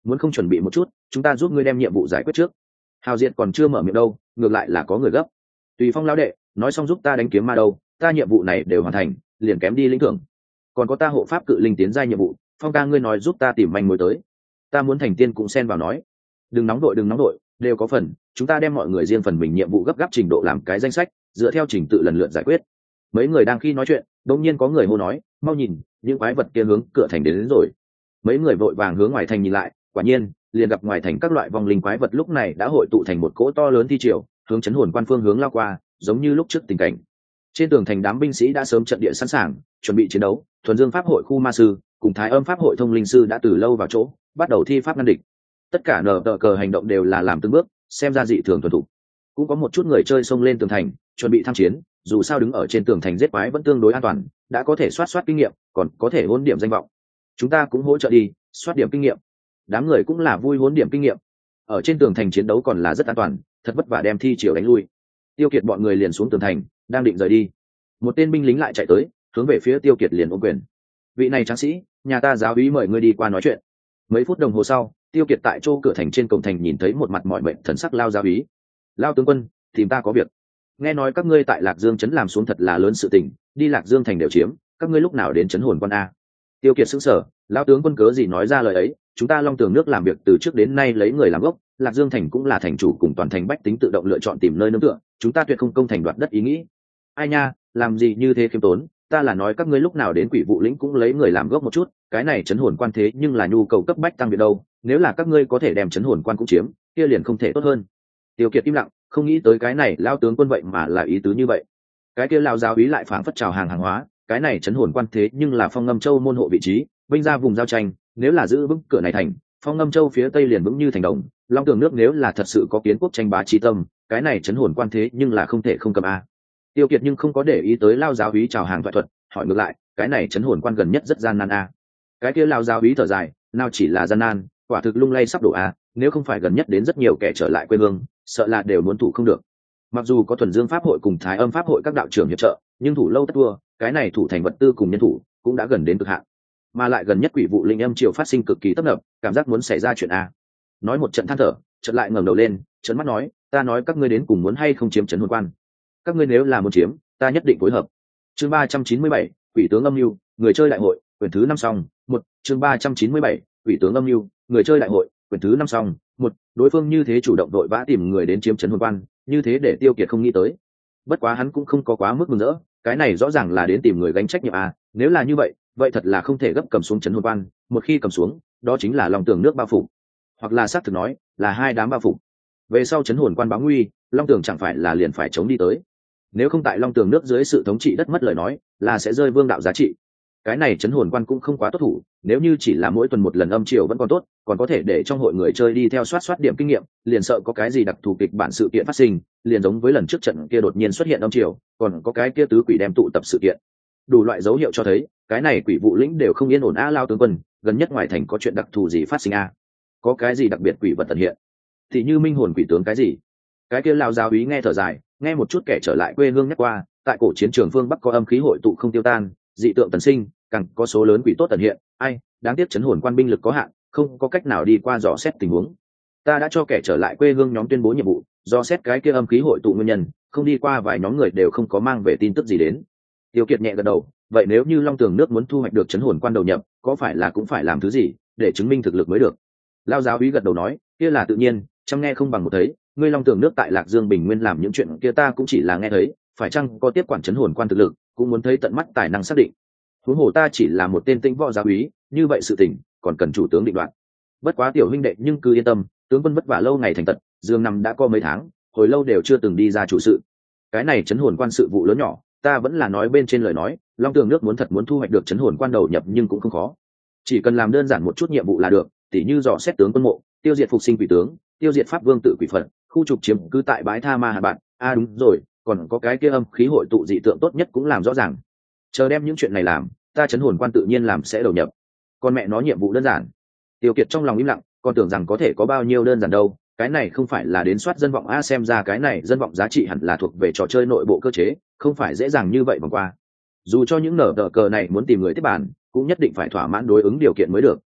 [SPEAKER 1] muốn không chuẩn bị một chút, chúng ta giúp ngươi đem nhiệm vụ giải quyết trước. Hào Diệt còn chưa mở miệng đâu, ngược lại là có người gấp. Tùy Phong lão đệ, nói xong giúp ta đánh kiếm ma đâu, ta nhiệm vụ này đều hoàn thành, liền kém đi lĩnh thưởng. Còn có ta hộ pháp cự linh tiến giai nhiệm vụ, Phong ca ngươi nói giúp ta tìm manh mối tới. Ta muốn thành tiên cũng xen vào nói. Đừng nóng đội, đều có phần, chúng ta đem mọi người riêng phần mình nhiệm vụ gấp gáp trình độ làm cái danh sách, dựa theo trình tự lần lượt giải quyết. Mấy người đang khi nói chuyện, đột nhiên có người hô nói, mau nhìn, những quái vật kia hướng cửa thành đến rồi. Mấy người vội vàng hướng ngoài thành nhìn lại, quả nhiên, liền gặp ngoài thành các loại vong linh quái vật lúc này đã hội tụ thành một cỗ to lớn thi triều, hướng chấn hồn quan phương hướng lao qua, giống như lúc trước tình cảnh. Trên tường thành đám binh sĩ đã sớm trận địa sẵn sàng, chuẩn bị chiến đấu. Thuần Dương pháp hội khu ma sư cùng Thái Âm pháp hội thông linh sư đã từ lâu vào chỗ, bắt đầu thi pháp ngăn địch. Tất cả nở tờ cờ hành động đều là làm từng bước, xem ra dị thường thuần thục. Cũng có một chút người chơi xông lên tường thành, chuẩn bị tham chiến. Dù sao đứng ở trên tường thành giết quái vẫn tương đối an toàn, đã có thể soát kinh nghiệm, còn có thể hỗn điểm danh vọng. Chúng ta cũng hỗ trợ đi, soát điểm kinh nghiệm. Đám người cũng là vui hỗn điểm kinh nghiệm. Ở trên tường thành chiến đấu còn là rất an toàn, thật vất vả đem thi triều đánh lui. Tiêu Kiệt bọn người liền xuống tường thành, đang định rời đi. Một tên binh lính lại chạy tới, hướng về phía Tiêu Kiệt liền ôm quyền. Vị này tráng sĩ, nhà ta giáo úy mời ngươi đi qua nói chuyện. Mấy phút đồng hồ sau, Tiêu Kiệt tại chỗ cửa thành trên cổng thành nhìn thấy một mặt mỏi mệt thần sắc Lao giáo úy. Lao tướng quân, tìm ta có việc. Nghe nói các ngươi tại Lạc Dương trấn làm xuống thật là lớn sự tình, đi Lạc Dương thành đều chiếm, các ngươi lúc nào đến trấn hồn quan a? Tiêu Kiệt sững sờ, Lao tướng quân cớ gì nói ra lời ấy? Chúng ta Long Tường nước làm việc từ trước đến nay lấy người làm gốc, Lạc Dương thành cũng là thành chủ cùng toàn thành bách tính tự động lựa chọn tìm nơi nương tựa, chúng ta tuyệt không công thành đoạt đất ý nghĩ. Ai nha, làm gì như thế khiêm tốn, ta là nói các ngươi lúc nào đến Quỷ Vụ lĩnh cũng lấy người làm gốc một chút, cái này trấn hồn quan thế nhưng là nhu cầu cấp bách tăng việc đâu, nếu là các ngươi có thể đem trấn hồn quan cũng chiếm, kia liền không thể tốt hơn. Tiêu Kiệt im lặng, không nghĩ tới cái này Lao tướng quân vậy mà là ý tứ như vậy. Cái kia Lao giáo úy lại phảng phất chào hàng hàng hóa, cái này trấn hồn quan thế nhưng là Phong Ngâm Châu môn hộ vị trí, vinh ra vùng giao tranh, nếu là giữ vững cửa này thành, Phong Ngâm Châu phía tây liền vững như thành đồng. Long Tường nước nếu là thật sự có kiến quốc tranh bá chi tâm, cái này trấn hồn quan thế nhưng là không thể không cầm a. Tiêu Kiệt nhưng không có để ý tới Lao giáo úy chào hàng thoại thuật, hỏi ngược lại, cái này trấn hồn quan gần nhất rất gian nan a. Cái kia Lao giáo úy thở dài, nào chỉ là gian nan, quả thực lung lay sắp đổ a, nếu không phải gần nhất đến rất nhiều kẻ trở lại quê hương, sợ là đều muốn thủ không được. Mặc dù có Thuần Dương pháp hội cùng Thái Âm pháp hội các đạo trưởng hiệp trợ, nhưng thủ lâu tất thua, cái này thủ thành vật tư cùng nhân thủ cũng đã gần đến cực hạn. Mà lại gần nhất Quỷ Vụ linh âm triều phát sinh cực kỳ tấp nập, cảm giác muốn xảy ra chuyện a. Nói một trận than thở, chợt lại ngẩng đầu lên, trợn mắt nói, ta nói các ngươi đến cùng muốn hay không chiếm trấn hồn quan? Các ngươi nếu là muốn chiếm, ta nhất định phối hợp. Chương 397, Quỷ tướng âm mưu, người chơi đại hội, quyển thứ 5 xong, một. Chương 397, Quỷ tướng âm mưu, người chơi đại hội, quyển thứ 5 xong, một. Đối phương như thế chủ động đội vã tìm người đến chiếm trấn hồn quan, như thế để Tiêu Kiệt không nghĩ tới. Bất quá hắn cũng không có quá mức mừng rỡ, cái này rõ ràng là đến tìm người gánh trách nhiệm à, nếu là như vậy, vậy thật là không thể gấp cầm xuống trấn hồn quan, một khi cầm xuống, đó chính là Long Tường nước bao phủ, hoặc là xác thực nói, là hai đám bao phủ. Về sau trấn hồn quan báo nguy, Long Tường chẳng phải là liền phải chống đi tới. Nếu không tại Long Tường nước dưới sự thống trị đất mất lời nói, là sẽ rơi vương đạo giá trị. Cái này trấn hồn quan cũng không quá tốt thủ, nếu như chỉ là mỗi tuần một lần âm triều vẫn còn tốt, còn có thể để trong hội người chơi đi theo soát điểm kinh nghiệm, liền sợ có cái gì đặc thù kịch bản sự kiện phát sinh, liền giống với lần trước trận kia đột nhiên xuất hiện âm triều, còn có cái kia tứ quỷ đem tụ tập sự kiện. Đủ loại dấu hiệu cho thấy, cái này Quỷ Vụ lĩnh đều không yên ổn a. Lao tướng quân, gần nhất ngoài thành có chuyện đặc thù gì phát sinh a? Có cái gì đặc biệt quỷ vật tận hiện? Thì như minh hồn quỷ tướng cái gì? Cái kia Lao giáo úy nghe thở dài, nghe một chút kẻ trở lại quê hương nhắc qua, tại cổ chiến trường phương Bắc có âm khí hội tụ không tiêu tan, dị tượng tần sinh, càng có số lớn quỷ tốt tận hiện. Ai, đáng tiếc trấn hồn quan binh lực có hạn, không có cách nào đi qua dò xét tình huống. Ta đã cho kẻ trở lại quê hương nhóm tuyên bố nhiệm vụ, dò xét cái kia âm khí hội tụ nguyên nhân, không đi qua vài nhóm người đều không có mang về tin tức gì đến. Tiêu Kiệt nhẹ gật đầu, vậy nếu như Long Tường nước muốn thu hoạch được trấn hồn quan đầu nhập, có phải là cũng phải làm thứ gì để chứng minh thực lực mới được? Lao giáo úy gật đầu nói, kia là tự nhiên, chăm nghe không bằng một thấy, ngươi Long Tường nước tại Lạc Dương Bình Nguyên làm những chuyện kia ta cũng chỉ là nghe thấy, phải chăng có tiếp quản trấn hồn quan thực lực, cũng muốn thấy tận mắt tài năng xác định. Huống hồ ta chỉ là một tên tĩnh võ giáo úy, như vậy sự tình còn cần chủ tướng định đoạt. Bất quá tiểu huynh đệ nhưng cứ yên tâm, tướng quân vất vả lâu ngày thành tật, Dương năm đã có mấy tháng, hồi lâu đều chưa từng đi ra chủ sự. Cái này trấn hồn quan sự vụ lớn nhỏ, ta vẫn là nói bên trên lời nói, Long Tường nước muốn thật muốn thu hoạch được trấn hồn quan đầu nhập nhưng cũng không khó, chỉ cần làm đơn giản một chút nhiệm vụ là được, tỉ như dò xét tướng quân mộ, tiêu diệt phục sinh quỷ tướng, tiêu diệt pháp vương tự quỷ phật, khu trục chiếm cứ tại bãi tha ma hạ bạn. Đúng rồi, còn có cái kia âm khí hội tụ dị tượng tốt nhất cũng làm rõ ràng. Chờ đem những chuyện này làm, ta trấn hồn quan tự nhiên làm sẽ đầu nhập. Con mẹ nó nhiệm vụ đơn giản. Tiêu Kiệt trong lòng im lặng, còn tưởng rằng có thể có bao nhiêu đơn giản đâu, cái này không phải là đến soát dân vọng a, xem ra cái này dân vọng giá trị hẳn là thuộc về trò chơi nội bộ cơ chế, không phải dễ dàng như vậy vòng qua. Dù cho những nở tờ cờ này muốn tìm người tiếp bàn, cũng nhất định phải thỏa mãn đối ứng điều kiện mới được.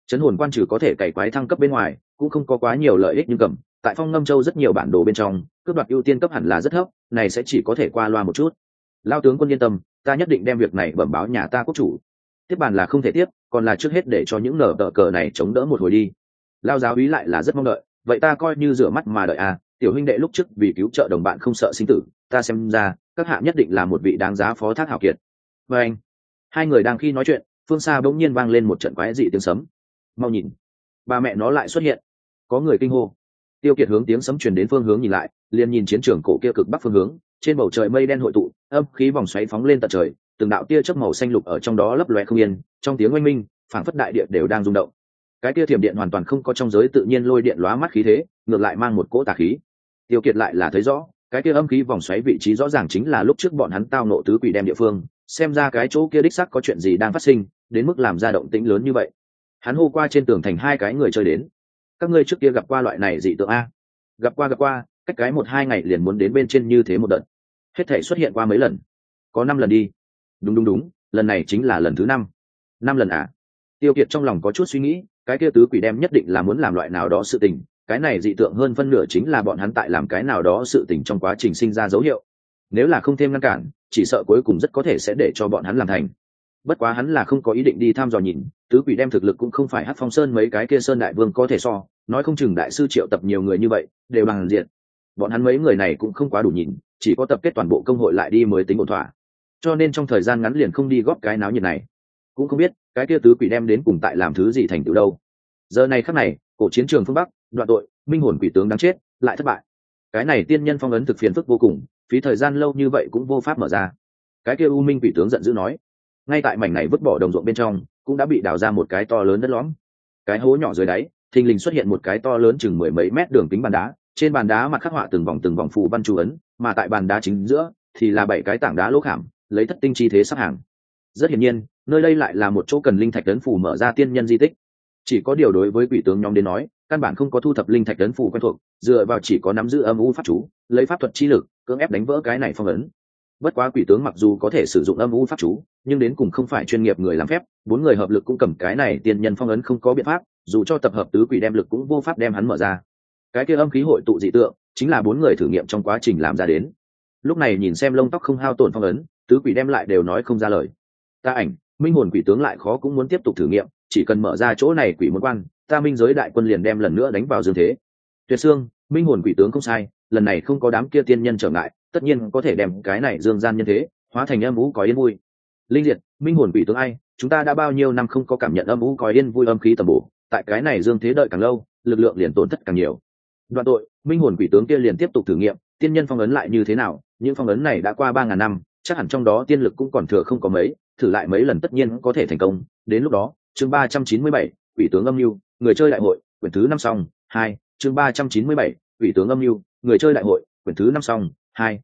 [SPEAKER 1] Chấn hồn quan trừ có thể cày quái thăng cấp bên ngoài cũng không có quá nhiều lợi ích, nhưng cầm tại Phong Ngâm Châu rất nhiều bản đồ bên trong cướp đoạt ưu tiên cấp hẳn là rất thấp, này sẽ chỉ có thể qua loa một chút. Lao tướng quân yên tâm, ta nhất định đem việc này bẩm báo nhà ta quốc chủ. Tiếp bàn là không thể tiếp, còn là trước hết để cho những nở tờ cờ này chống đỡ một hồi đi. Lao giáo úy lại là rất mong đợi, vậy ta coi như rửa mắt mà đợi à, tiểu huynh đệ lúc trước vì cứu trợ đồng bạn không sợ sinh tử, ta xem ra các hạ nhất định là một vị đáng giá phó thác hảo kiệt. Và anh, hai người đang khi nói chuyện, phương xa bỗng nhiên vang lên một trận quái dị tiếng sấm. Mau nhìn, ba mẹ nó lại xuất hiện. Có người kinh hô. Tiêu Kiệt hướng tiếng sấm truyền đến phương hướng nhìn lại, liền nhìn chiến trường cổ kia cực bắc phương hướng, trên bầu trời mây đen hội tụ, âm khí vòng xoáy phóng lên tận trời, từng đạo tia chớp màu xanh lục ở trong đó lấp loé không yên, trong tiếng oanh minh, phảng phất đại địa đều đang rung động. Cái tia thiểm điện hoàn toàn không có trong giới tự nhiên lôi điện lóa mắt khí thế, ngược lại mang một cỗ tà khí. Tiêu Kiệt lại là thấy rõ, cái kia âm khí vòng xoáy vị trí rõ ràng chính là lúc trước bọn hắn tao nộ tứ quỷ đem địa phương, xem ra cái chỗ kia đích xác có chuyện gì đang phát sinh, đến mức làm ra động tĩnh lớn như vậy. Hắn hô qua trên tường thành hai cái người chơi đến. Các ngươi trước kia gặp qua loại này dị tượng a? Gặp qua, cách cái 1-2 ngày liền muốn đến bên trên như thế một đợt. Hết thể xuất hiện qua mấy lần? Có 5 lần đi. Đúng, lần này chính là lần thứ 5. 5 lần à? Tiêu Kiệt trong lòng có chút suy nghĩ, cái kia tứ quỷ đem nhất định là muốn làm loại nào đó sự tình, cái này dị tượng hơn phân nửa chính là bọn hắn tại làm cái nào đó sự tình trong quá trình sinh ra dấu hiệu. Nếu là không thêm ngăn cản, chỉ sợ cuối cùng rất có thể sẽ để cho bọn hắn làm thành. Bất quá hắn là không có ý định đi thăm dò nhìn, tứ quỷ đem thực lực cũng không phải Hắc Phong Sơn mấy cái kia sơn đại vương có thể so, nói không chừng đại sư triệu tập nhiều người như vậy, đều bằng diện. Bọn hắn mấy người này cũng không quá đủ nhìn, chỉ có tập kết toàn bộ công hội lại đi mới tính ổn thỏa. Cho nên trong thời gian ngắn liền không đi góp cái náo nhiệt này. Cũng không biết cái kia tứ quỷ đem đến cùng tại làm thứ gì thành tựu đâu. Giờ này khắc này, cổ chiến trường phương Bắc, đoạn tội, minh hồn quỷ tướng đáng chết, lại thất bại. Cái này tiên nhân phong ấn thực phiền phức vô cùng, phí thời gian lâu như vậy cũng vô pháp mở ra. Cái kia u minh quỷ tướng giận dữ nói, ngay tại mảnh này vứt bỏ đồng ruộng bên trong cũng đã bị đào ra một cái to lớn đất lõm. Cái hố nhỏ dưới đáy thình lình xuất hiện một cái to lớn chừng 10 mấy mét đường kính bàn đá, trên bàn đá mặt khắc họa từng vòng phù văn chú ấn, mà tại bàn đá chính giữa thì là 7 cái tảng đá lỗ khảm, lấy thất tinh chi thế sắp hàng. Rất hiển nhiên nơi đây lại là một chỗ cần linh thạch ấn phù mở ra tiên nhân di tích. Chỉ có điều đối với quỷ tướng nhóm đến nói, căn bản không có thu thập linh thạch ấn phù quen thuộc, dựa vào chỉ có nắm giữ âm u pháp chú, lấy pháp thuật chi lực cưỡng ép đánh vỡ cái này phong ấn. Bất quá quỷ tướng mặc dù có thể sử dụng âm u pháp chú, nhưng đến cùng không phải chuyên nghiệp người làm phép, 4 người hợp lực cũng cầm cái này tiên nhân phong ấn không có biện pháp, dù cho tập hợp tứ quỷ đem lực cũng vô pháp đem hắn mở ra. Cái kia âm khí hội tụ dị tượng chính là 4 người thử nghiệm trong quá trình làm ra đến. Lúc này nhìn xem lông tóc không hao tổn phong ấn, tứ quỷ đem lại đều nói không ra lời. Ta ảnh, minh hồn quỷ tướng lại khó cũng muốn tiếp tục thử nghiệm, chỉ cần mở ra chỗ này quỷ môn quan, ta minh giới đại quân liền đem lần nữa đánh vào dương thế. Tuyệt xương, minh hồn quỷ tướng không sai, lần này không có đám kia tiên nhân trở ngại, tất nhiên có thể đem cái này dương gian nhân thế hóa thành âm u có yên vui. Linh diệt, minh hồn quỷ tướng ai, chúng ta đã bao nhiêu năm không có cảm nhận âm u có yên vui âm khí tầm bổ, tại cái này dương thế đợi càng lâu, lực lượng liền tổn thất càng nhiều. Đoạn tội, minh hồn quỷ tướng kia liền tiếp tục thử nghiệm, tiên nhân phong ấn lại như thế nào, những phong ấn này đã qua 3000 năm, chắc hẳn trong đó tiên lực cũng còn thừa không có mấy, thử lại mấy lần tất nhiên có thể thành công. Đến lúc đó, chương 397, quỷ tướng âm mưu, người chơi đại hội, quyển thứ 5 xong. 2, chương 397, quỷ tướng âm mưu, người chơi đại hội, quyển thứ 5 xong. 2,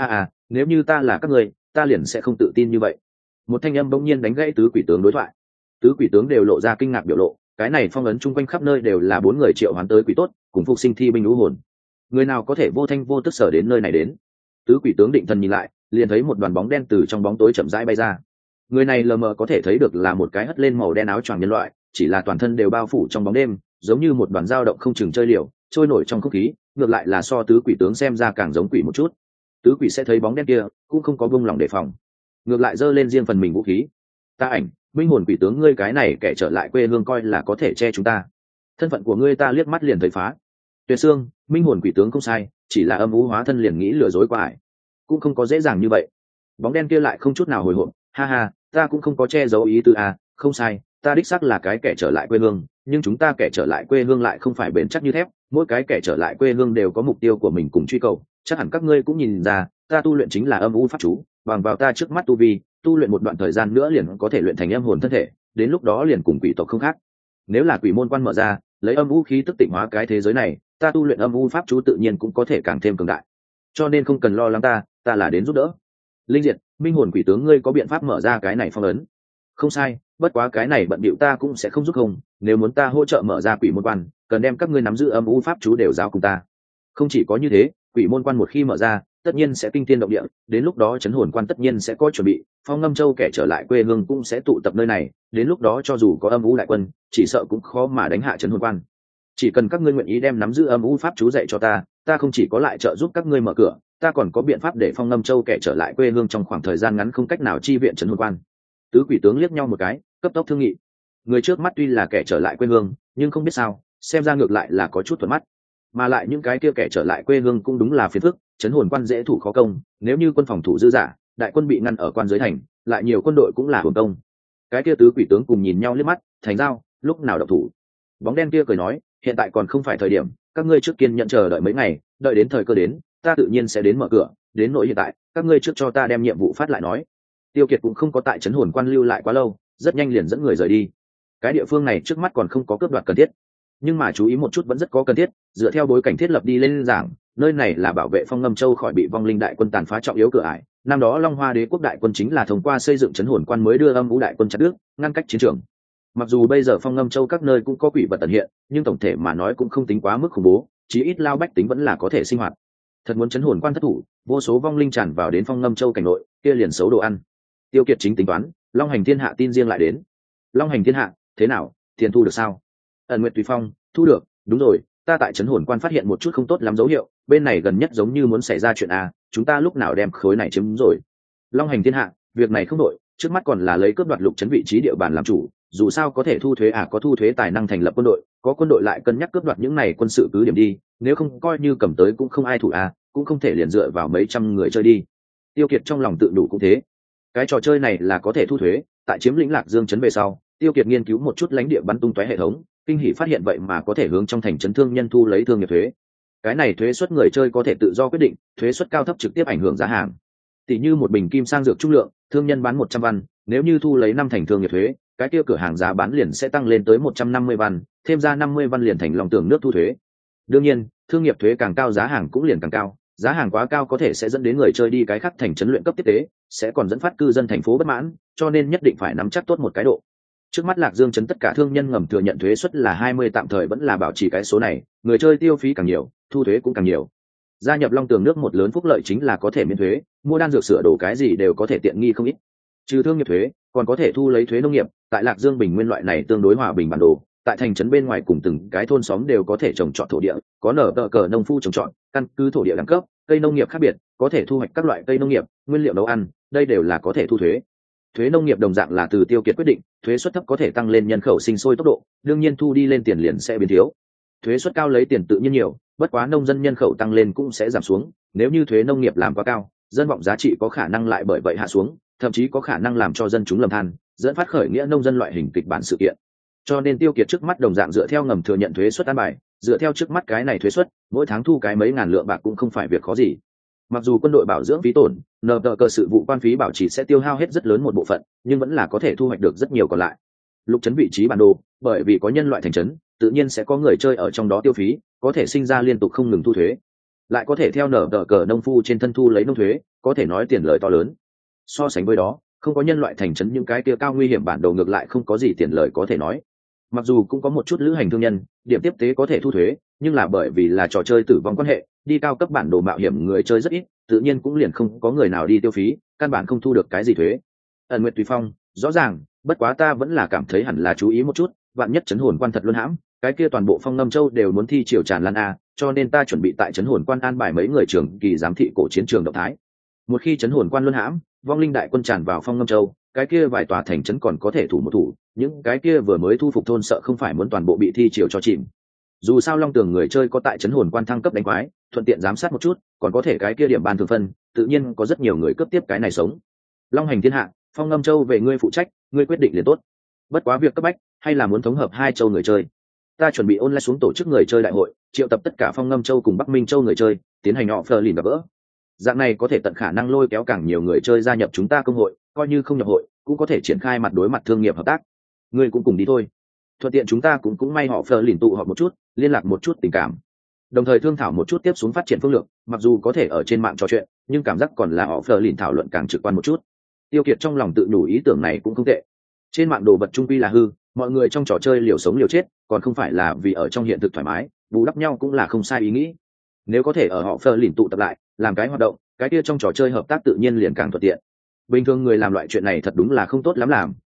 [SPEAKER 1] nếu như ta là các người, ta liền sẽ không tự tin như vậy. Một thanh âm bỗng nhiên đánh gãy tứ quỷ tướng đối thoại. Tứ quỷ tướng đều lộ ra kinh ngạc biểu lộ, cái này phong ấn chung quanh khắp nơi đều là 4 người triệu hoán tới quỷ tốt, cùng phục sinh thi binh lũ hồn. Người nào có thể vô thanh vô tức sở đến nơi này đến? Tứ quỷ tướng định thần nhìn lại, liền thấy một đoàn bóng đen từ trong bóng tối chậm rãi bay ra. Người này lờ mờ có thể thấy được là một cái hất lên màu đen áo choàng nhân loại, chỉ là toàn thân đều bao phủ trong bóng đêm, giống như một đoàn dao động không chừng chơi liều, trôi nổi trong không khí, ngược lại là so tứ quỷ tướng xem ra càng giống quỷ một chút. Tứ quỷ sẽ thấy bóng đen kia, cũng không có buông lòng đề phòng, ngược lại giơ lên riêng phần mình vũ khí. Ta ảnh, minh hồn quỷ tướng ngươi cái này kẻ trở lại quê hương coi là có thể che chúng ta. Thân phận của ngươi ta liếc mắt liền thấy phá. Tuyệt xương, minh hồn quỷ tướng không sai, chỉ là âm u hóa thân liền nghĩ lừa dối qua ải, cũng không có dễ dàng như vậy. Bóng đen kia lại không chút nào hồi hộp, ha ha, ta cũng không có che giấu ý tứ à, không sai, ta đích xác là cái kẻ trở lại quê hương, nhưng chúng ta kẻ trở lại quê hương lại không phải bền chắc như thép, mỗi cái kẻ trở lại quê hương đều có mục tiêu của mình cùng truy cầu, chắc hẳn các ngươi cũng nhìn ra, ta tu luyện chính là âm u pháp chú, bằng vào ta trước mắt tu vi, tu luyện một đoạn thời gian nữa liền có thể luyện thành âm hồn thân thể, đến lúc đó liền cùng quỷ tộc không khác. Nếu là quỷ môn quan mở ra, lấy âm u khí tức tịnh hóa cái thế giới này, ta tu luyện âm u pháp chú tự nhiên cũng có thể càng thêm cường đại. Cho nên không cần lo lắng ta là đến giúp đỡ. Linh diệt, minh hồn quỷ tướng ngươi có biện pháp mở ra cái này phong ấn? Không sai, bất quá cái này bận bịu ta cũng sẽ không giúp không, nếu muốn ta hỗ trợ mở ra quỷ môn quan, cần đem các ngươi nắm giữ âm u pháp chú đều giao cùng ta. Không chỉ có như thế, quỷ môn quan một khi mở ra, tất nhiên sẽ kinh thiên động địa, đến lúc đó chấn hồn quan tất nhiên sẽ có chuẩn bị, Phong Ngâm Châu kẻ trở lại quê hương cũng sẽ tụ tập nơi này, đến lúc đó cho dù có âm u đại quân chỉ sợ cũng khó mà đánh hạ trấn hồn quan. Chỉ cần các ngươi nguyện ý đem nắm giữ âm u pháp chú dạy cho ta không chỉ có lại trợ giúp các ngươi mở cửa, ta còn có biện pháp để Phong Ngâm Châu kẻ trở lại quê hương trong khoảng thời gian ngắn không cách nào chi viện trấn hồn quan. Tứ quỷ tướng liếc nhau một cái, cấp tốc thương nghị. Người trước mắt tuy là kẻ trở lại quê hương, nhưng không biết sao, xem ra ngược lại là có chút thuận mắt. Mà lại những cái kia kẻ trở lại quê hương cũng đúng là phiền phức, trấn hồn quan dễ thủ khó công, nếu như quân phòng thủ dư dả, đại quân bị ngăn ở quan giới thành, lại nhiều quân đội cũng là hưởng công. Cái kia tứ quỷ tướng cùng nhìn nhau liếc mắt, thành giao, lúc nào động thủ. Bóng đen kia cười nói, hiện tại còn không phải thời điểm, các ngươi trước kiên nhận chờ đợi mấy ngày, đợi đến thời cơ đến, ta tự nhiên sẽ đến mở cửa. Đến nỗi hiện tại, các ngươi trước cho ta đem nhiệm vụ phát lại nói. Tiêu Kiệt cũng không có tại trấn hồn quan lưu lại quá lâu, rất nhanh liền dẫn người rời đi. Cái địa phương này trước mắt còn không có cướp đoạt cần thiết, nhưng mà chú ý một chút vẫn rất có cần thiết. Dựa theo bối cảnh thiết lập đi lên giảng, nơi này là bảo vệ Phong Ngâm Châu khỏi bị vong linh đại quân tàn phá trọng yếu cửa ải. Năm đó Long Hoa Đế quốc đại quân chính là thông qua xây dựng trấn hồn quan mới đưa âm vũ đại quân chặt đứt, ngăn cách chiến trường. Mặc dù bây giờ Phong Ngâm Châu các nơi cũng có quỷ vật ẩn hiện, nhưng tổng thể mà nói cũng không tính quá mức khủng bố, chí ít lao bách tính vẫn là có thể sinh hoạt. Thật muốn trấn hồn quan thất thủ, vô số vong linh tràn vào đến Phong Ngâm Châu cảnh nội, kia liền xấu đồ ăn. Tiêu Kiệt chính tính toán, Long Hành Thiên Hạ tin riêng lại đến. Long Hành Thiên Hạ, thế nào, tiền thu được sao? Ẩn Nguyệt Tùy Phong, thu được. Đúng rồi, ta tại trấn hồn quan phát hiện một chút không tốt lắm dấu hiệu, bên này gần nhất giống như muốn xảy ra chuyện à, chúng ta lúc nào đem khối này chiếm rồi? Long Hành Thiên Hạ, việc này không đội, trước mắt còn là lấy cướp đoạt lục trấn vị trí địa bàn làm chủ, dù sao có thể thu thuế à, có thu thuế tài năng thành lập quân đội, có quân đội lại cân nhắc cướp đoạt những này quân sự cứ điểm đi, nếu không coi như cầm tới cũng không ai thủ à, cũng không thể liền dựa vào mấy trăm người chơi đi. Tiêu Kiệt trong lòng tự đủ cũng thế, cái trò chơi này là có thể thu thuế. Tại chiếm lĩnh Lạc Dương trấn về sau, Tiêu Kiệt nghiên cứu một chút lãnh địa bắn tung tóe hệ thống, kinh hỉ phát hiện vậy mà có thể hướng trong thành trấn thương nhân thu lấy thương nghiệp thuế. Cái này thuế suất người chơi có thể tự do quyết định, thuế suất cao thấp trực tiếp ảnh hưởng giá hàng. Tỷ như một bình kim sang dược trung lượng, thương nhân bán 100 văn, nếu như thu lấy 5 thành thương nghiệp thuế, cái kia cửa hàng giá bán liền sẽ tăng lên tới 150 văn, thêm ra 50 văn liền thành lòng tưởng nước thu thuế. Đương nhiên, thương nghiệp thuế càng cao giá hàng cũng liền càng cao, giá hàng quá cao có thể sẽ dẫn đến người chơi đi cái khác thành trấn luyện cấp tiếp tế, sẽ còn dẫn phát cư dân thành phố bất mãn, cho nên nhất định phải nắm chắc tốt một cái độ. Trước mắt Lạc Dương trấn tất cả thương nhân ngầm thừa nhận thuế suất là 20, tạm thời vẫn là bảo trì cái số này, người chơi tiêu phí càng nhiều, thu thuế cũng càng nhiều. Gia nhập Long Tường nước một lớn phúc lợi chính là có thể miễn thuế, mua đan dược sửa đồ cái gì đều có thể tiện nghi không ít. Trừ thương nghiệp thuế, còn có thể thu lấy thuế nông nghiệp, tại Lạc Dương Bình Nguyên loại này tương đối hòa bình bản đồ, tại thành trấn bên ngoài cùng từng cái thôn xóm đều có thể trồng trọt thổ địa, có nở tờ cờ nông phu trồng trọt, căn cứ thổ địa đẳng cấp, cây nông nghiệp khác biệt, có thể thu hoạch các loại cây nông nghiệp, nguyên liệu nấu ăn, đây đều là có thể thu thuế. Thuế nông nghiệp đồng dạng là từ Tiêu Kiệt quyết định, thuế suất thấp có thể tăng lên nhân khẩu sinh sôi tốc độ, đương nhiên thu đi lên tiền liền sẽ biến thiếu. Thuế suất cao lấy tiền tự nhiên nhiều, bất quá nông dân nhân khẩu tăng lên cũng sẽ giảm xuống, nếu như thuế nông nghiệp làm quá cao, dân vọng giá trị có khả năng lại bởi vậy hạ xuống, thậm chí có khả năng làm cho dân chúng lầm than, dẫn phát khởi nghĩa nông dân loại hình kịch bản sự kiện. Cho nên Tiêu Kiệt trước mắt đồng dạng dựa theo ngầm thừa nhận thuế suất an bài, dựa theo trước mắt cái này thuế suất, mỗi tháng thu cái mấy ngàn lượng bạc cũng không phải việc khó gì. Mặc dù quân đội bảo dưỡng phí tổn, nợ cờ sự vụ quan phí bảo trì sẽ tiêu hao hết rất lớn một bộ phận, nhưng vẫn là có thể thu hoạch được rất nhiều còn lại. Lục trấn vị trí bản đồ, bởi vì có nhân loại thành trấn, tự nhiên sẽ có người chơi ở trong đó tiêu phí, có thể sinh ra liên tục không ngừng thu thuế, lại có thể theo nợ cờ nông phu trên thân thu lấy nông thuế, có thể nói tiền lời to lớn. So sánh với đó, không có nhân loại thành trấn những cái kia cao nguy hiểm bản đồ ngược lại không có gì tiền lời có thể nói. Mặc dù cũng có một chút lữ hành thương nhân, điểm tiếp tế có thể thu thuế, nhưng là bởi vì là trò chơi tử vong quan hệ, đi cao cấp bản đồ mạo hiểm người chơi rất ít, tự nhiên cũng liền không có người nào đi tiêu phí, căn bản không thu được cái gì thuế. Ẩn Nguyệt Tùy Phong, rõ ràng, bất quá ta vẫn là cảm thấy hẳn là chú ý một chút, vạn nhất trấn hồn quan thật luôn hãm, cái kia toàn bộ Phong Ngâm Châu đều muốn thi triều tràn lan a, cho nên ta chuẩn bị tại trấn hồn quan an bài mấy người trưởng kỳ giám thị cổ chiến trường động thái. Một khi trấn hồn quan luôn hãm, vong linh đại quân tràn vào Phong Ngâm Châu, cái kia vài tòa thành trấn còn có thể thủ một thủ, những cái kia vừa mới thu phục thôn sợ không phải muốn toàn bộ bị thi triều cho chìm. Dù sao Long Tường người chơi có tại trấn hồn quan thăng cấp đánh quái, thuận tiện giám sát một chút, còn có thể cái kia điểm ban thường phân, tự nhiên có rất nhiều người cướp tiếp cái này sống. Long Hành Thiên Hạ, Phong Ngâm Châu về ngươi phụ trách, ngươi quyết định liền tốt. Bất quá việc cấp bách, hay là muốn thống hợp hai châu người chơi. Ta chuẩn bị online xuống tổ chức người chơi đại hội, triệu tập tất cả Phong Ngâm Châu cùng Bắc Minh Châu người chơi, tiến hành họ phờ lìn gặp gỡ. Dạng này có thể tận khả năng lôi kéo càng nhiều người chơi gia nhập chúng ta công hội, coi như không nhập hội, cũng có thể triển khai mặt đối mặt thương nghiệp hợp tác. Ngươi cũng cùng đi thôi. Thuận tiện chúng ta cũng may họ phờ lìn tụ họp một chút, liên lạc một chút tình cảm, đồng thời thương thảo một chút tiếp xuống phát triển phương lược. Mặc dù có thể ở trên mạng trò chuyện, nhưng cảm giác còn là họ phờ lìn thảo luận càng trực quan một chút. Tiêu Kiệt trong lòng tự nhủ ý tưởng này cũng không tệ. Trên mạng đồ vật trung quy là hư, mọi người trong trò chơi liều sống liều chết, còn không phải là vì ở trong hiện thực thoải mái, bù đắp nhau cũng là không sai ý nghĩ. Nếu có thể ở họ phờ lìn tụ tập lại, làm cái hoạt động, cái kia trong trò chơi hợp tác tự nhiên liền càng thuận tiện. Bình thường người làm loại chuyện này thật đúng là không tốt lắm làm,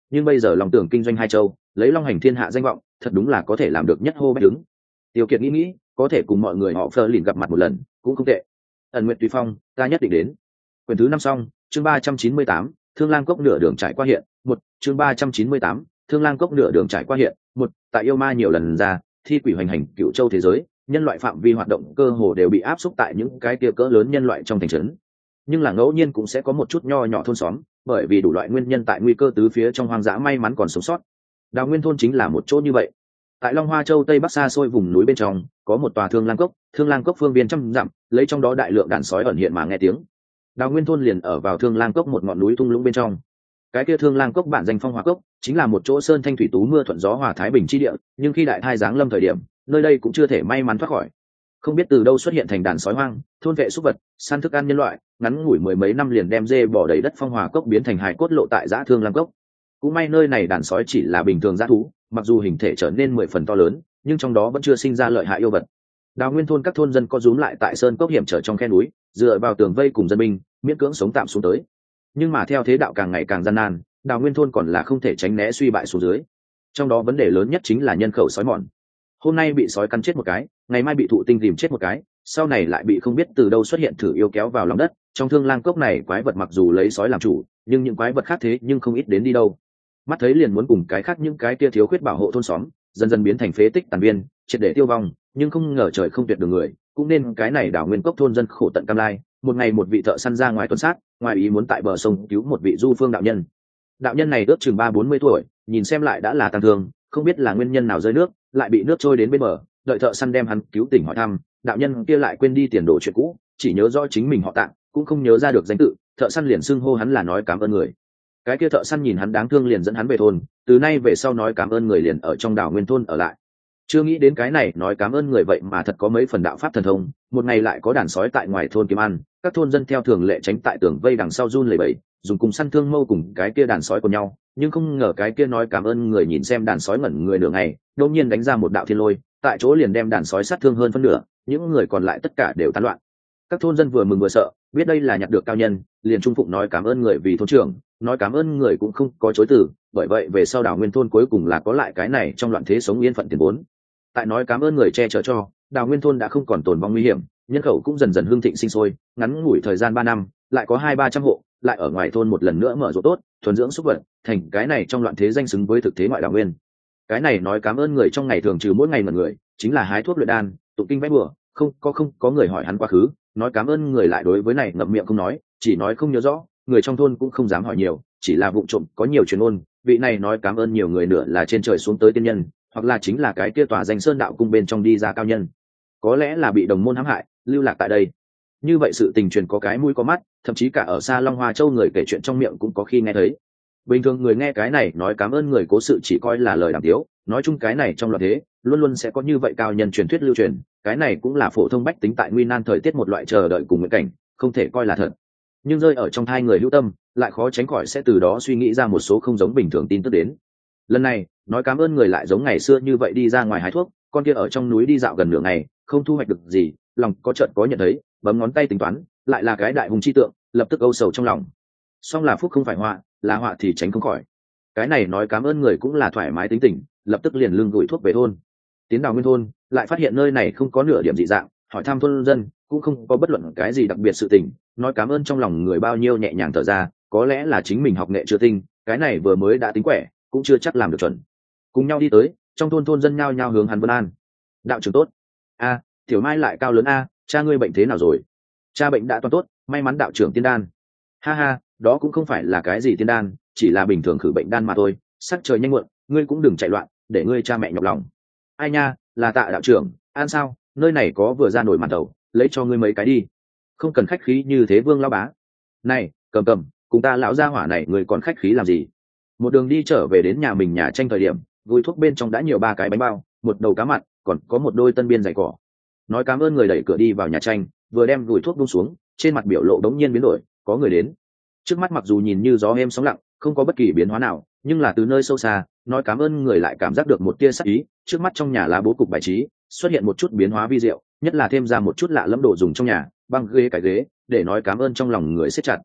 [SPEAKER 1] nhưng bây giờ Long Tưởng kinh doanh hai châu, lấy Long Hành thiên hạ danh vọng, thật đúng là có thể làm được nhất hô bách đứng. Tiêu Kiệt nghĩ, có thể cùng mọi người họ Fleur lìn gặp mặt một lần, cũng không tệ. Ẩn Nguyệt Tùy Phong, ta nhất định đến. Quyển thứ 5 xong, chương 398, Thương Lang Cốc nửa đường trải qua hiện, một chương 398, Thương Lang Cốc nửa đường trải qua hiện, một tại yêu ma nhiều lần ra, thi quỷ hoành hành cựu châu thế giới, nhân loại phạm vi hoạt động cơ hồ đều bị áp xúc tại những cái kia cỡ lớn nhân loại trong thành trấn. Nhưng là ngẫu nhiên cũng sẽ có một chút nho nhỏ thôn xóm, bởi vì đủ loại nguyên nhân tại nguy cơ tứ phía trong hoang dã may mắn còn sống sót. Đào Nguyên thôn chính là một chỗ như vậy. Tại Long Hoa Châu Tây Bắc xa xôi vùng núi bên trong, có một tòa Thương Lang Cốc phương viên trăm dặm, lấy trong đó đại lượng đàn sói ẩn hiện mà nghe tiếng. Đào Nguyên thôn liền ở vào Thương Lang Cốc một ngọn núi thung lũng bên trong. Cái kia Thương Lang Cốc bản danh Phong Hòa Cốc, chính là một chỗ sơn thanh thủy tú mưa thuận gió hòa thái bình chi địa, nhưng khi đại thai giáng lâm thời điểm, nơi đây cũng chưa thể may mắn thoát khỏi. Không biết từ đâu xuất hiện thành đàn sói hoang, thôn vệ súc vật, săn thức ăn nhân loại, ngắn ngủi mười mấy năm liền đem dê bỏ đầy đất Phong Hòa Cốc biến thành hài cốt lộ tại Dã Thương Lang Cốc. Cũng may nơi này đàn sói chỉ là bình thường dã thú, mặc dù hình thể trở nên 10 phần to lớn, nhưng trong đó vẫn chưa sinh ra lợi hại yêu vật. Đào Nguyên thôn các thôn dân có rúm lại tại sơn cốc hiểm trở trong khe núi, dựa vào tường vây cùng dân binh, miễn cưỡng sống tạm xuống tới. Nhưng mà theo thế đạo càng ngày càng gian nan, Đào Nguyên thôn còn là không thể tránh né suy bại xuống dưới. Trong đó vấn đề lớn nhất chính là nhân khẩu sói mòn. Hôm nay bị sói cắn chết một cái, ngày mai bị thụ tinh rìm chết một cái, sau này lại bị không biết từ đâu xuất hiện thử yêu kéo vào lòng đất. Trong Thương Lang Cốc này quái vật mặc dù lấy sói làm chủ, nhưng những quái vật khác thế nhưng không ít đến đi đâu. Mắt thấy liền muốn cùng cái khác những cái kia thiếu khuyết bảo hộ thôn xóm, dần dần biến thành phế tích tàn viên, triệt để tiêu vong, nhưng không ngờ trời không tuyệt đường người, cũng nên cái này Đào Nguyên Cốc thôn dân khổ tận cam lai. Một ngày một vị thợ săn ra ngoài tuần sát, ngoài ý muốn tại bờ sông cứu một vị du phương đạo nhân. Đạo nhân này ước chừng 30-40 tuổi, nhìn xem lại đã là tàn thương, không biết là nguyên nhân nào rơi nước, lại bị nước trôi đến bên bờ. Đợi thợ săn đem hắn cứu tỉnh hỏi thăm, đạo nhân kia lại quên đi tiền đồ chuyện cũ, chỉ nhớ rõ chính mình họ Tạng, cũng không nhớ ra được danh tự. Thợ săn liền xưng hô hắn là nói cảm ơn người. Cái kia thợ săn nhìn hắn đáng thương liền dẫn hắn về thôn, từ nay về sau nói cảm ơn người liền ở trong Đào Nguyên thôn ở lại. Chưa nghĩ đến cái này nói cảm ơn người vậy mà thật có mấy phần đạo pháp thần thông. Một ngày lại có đàn sói tại ngoài thôn kiếm ăn, các thôn dân theo thường lệ tránh tại tường vây đằng sau run lẩy bẩy, dùng cùng săn thương mâu cùng cái kia đàn sói của nhau. Nhưng không ngờ cái kia nói cảm ơn người nhìn xem đàn sói ngẩn người nửa ngày, đột nhiên đánh ra một đạo thiên lôi, tại chỗ liền đem đàn sói sát thương hơn phân nửa, những người còn lại tất cả đều tán loạn. Các thôn dân vừa mừng vừa sợ, biết đây là nhặt được cao nhân, liền trung phụng nói cảm ơn người vì thôn trưởng, nói cảm ơn người cũng không có chối từ. Bởi vậy về sau Đào Nguyên thôn cuối cùng là có lại cái này trong loạn thế sống yên phận tiền vốn. Tại nói cảm ơn người che chở cho, Đào Nguyên thôn đã không còn tồn vong nguy hiểm, nhân khẩu cũng dần dần hưng thịnh sinh sôi. Ngắn ngủi thời gian 3 năm, lại có 200-300 hộ, lại ở ngoài thôn một lần nữa mở rộ tốt, thuần dưỡng súc vật, thành cái này trong loạn thế danh xứng với thực thế ngoại Đào Nguyên. Cái này nói cảm ơn người trong ngày thường trừ mỗi ngày mật người, chính là hái thuốc luyện đan, tụng kinh vẽ bừa, không có người hỏi hắn quá khứ, nói cảm ơn người lại đối với này ngậm miệng không nói, chỉ nói không nhớ rõ, người trong thôn cũng không dám hỏi nhiều, chỉ là vụng trộm có nhiều truyền ngôn, vị này nói cảm ơn nhiều người nữa là trên trời xuống tới tiên nhân, hoặc là chính là cái kia tòa danh sơn đạo cung bên trong đi ra cao nhân, có lẽ là bị đồng môn hãm hại lưu lạc tại đây. Như vậy sự tình truyền có cái mũi có mắt, thậm chí cả ở xa Long Hoa Châu người kể chuyện trong miệng cũng có khi nghe thấy. Bình thường người nghe cái này nói cảm ơn người cố sự chỉ coi là lời đàm tiếu, nói chung cái này trong loạn thế luôn luôn sẽ có như vậy cao nhân truyền thuyết lưu truyền, cái này cũng là phổ thông bách tính tại nguy nan thời tiết một loại chờ đợi cùng nguyện cảnh, không thể coi là thật. Nhưng rơi ở trong thai người hữu tâm, lại khó tránh khỏi sẽ từ đó suy nghĩ ra một số không giống bình thường tin tức đến. Lần này nói cảm ơn người lại giống ngày xưa như vậy đi ra ngoài hái thuốc, con kia ở trong núi đi dạo gần nửa ngày không thu hoạch được gì, lòng có chợt có nhận thấy, bấm ngón tay tính toán, lại là cái đại hùng chi tượng, lập tức âu sầu trong lòng. Song là phúc không phải họa, là họa thì tránh không khỏi. Cái này nói cảm ơn người cũng là thoải mái tính tình, lập tức liền lưng gửi thuốc về thôn. Tiến Đào Nguyên thôn, lại phát hiện nơi này không có nửa điểm dị dạng, hỏi thăm thôn dân cũng không có bất luận cái gì đặc biệt sự tình, nói cảm ơn trong lòng người bao nhiêu nhẹ nhàng thở ra, có lẽ là chính mình học nghệ chưa tinh, cái này vừa mới đã tính quẻ, cũng chưa chắc làm được chuẩn. Cùng nhau đi tới, trong thôn dân nhao nhao hướng hắn vân an. Đạo trưởng tốt. A, tiểu Mai lại cao lớn a, cha ngươi bệnh thế nào rồi? Cha bệnh đã toàn tốt, may mắn đạo trưởng tiên đan. Ha ha, đó cũng không phải là cái gì tiên đan, chỉ là bình thường khử bệnh đan mà thôi, sắc trời nhanh muộn, ngươi cũng đừng chạy loạn, để ngươi cha mẹ nhọc lòng. Ai nha, là Tạ đạo trưởng, an sao, nơi này có vừa ra nổi màn đầu, lấy cho ngươi mấy cái đi. Không cần khách khí như thế Vương lão bá. Này, cầm, cùng ta lão gia hỏa này ngươi còn khách khí làm gì? Một đường đi trở về đến nhà mình nhà tranh thời điểm, gùi thuốc bên trong đã nhiều 3 cái bánh bao, một đầu cá mặn, còn có một đôi tân biên giày cỏ. Nói cảm ơn người đẩy cửa đi vào nhà tranh, vừa đem gùi thuốc buông xuống, trên mặt biểu lộ đống nhiên biến đổi, có người đến. Trước mắt mặc dù nhìn như gió êm sóng lặng, không có bất kỳ biến hóa nào, nhưng là từ nơi sâu xa, nói cảm ơn người lại cảm giác được một tia sắc ý. Trước mắt trong nhà lá bố cục bài trí xuất hiện một chút biến hóa vi diệu, nhất là thêm ra một chút lạ lẫm đồ dùng trong nhà, băng ghế cái ghế, để nói cảm ơn trong lòng người siết chặt.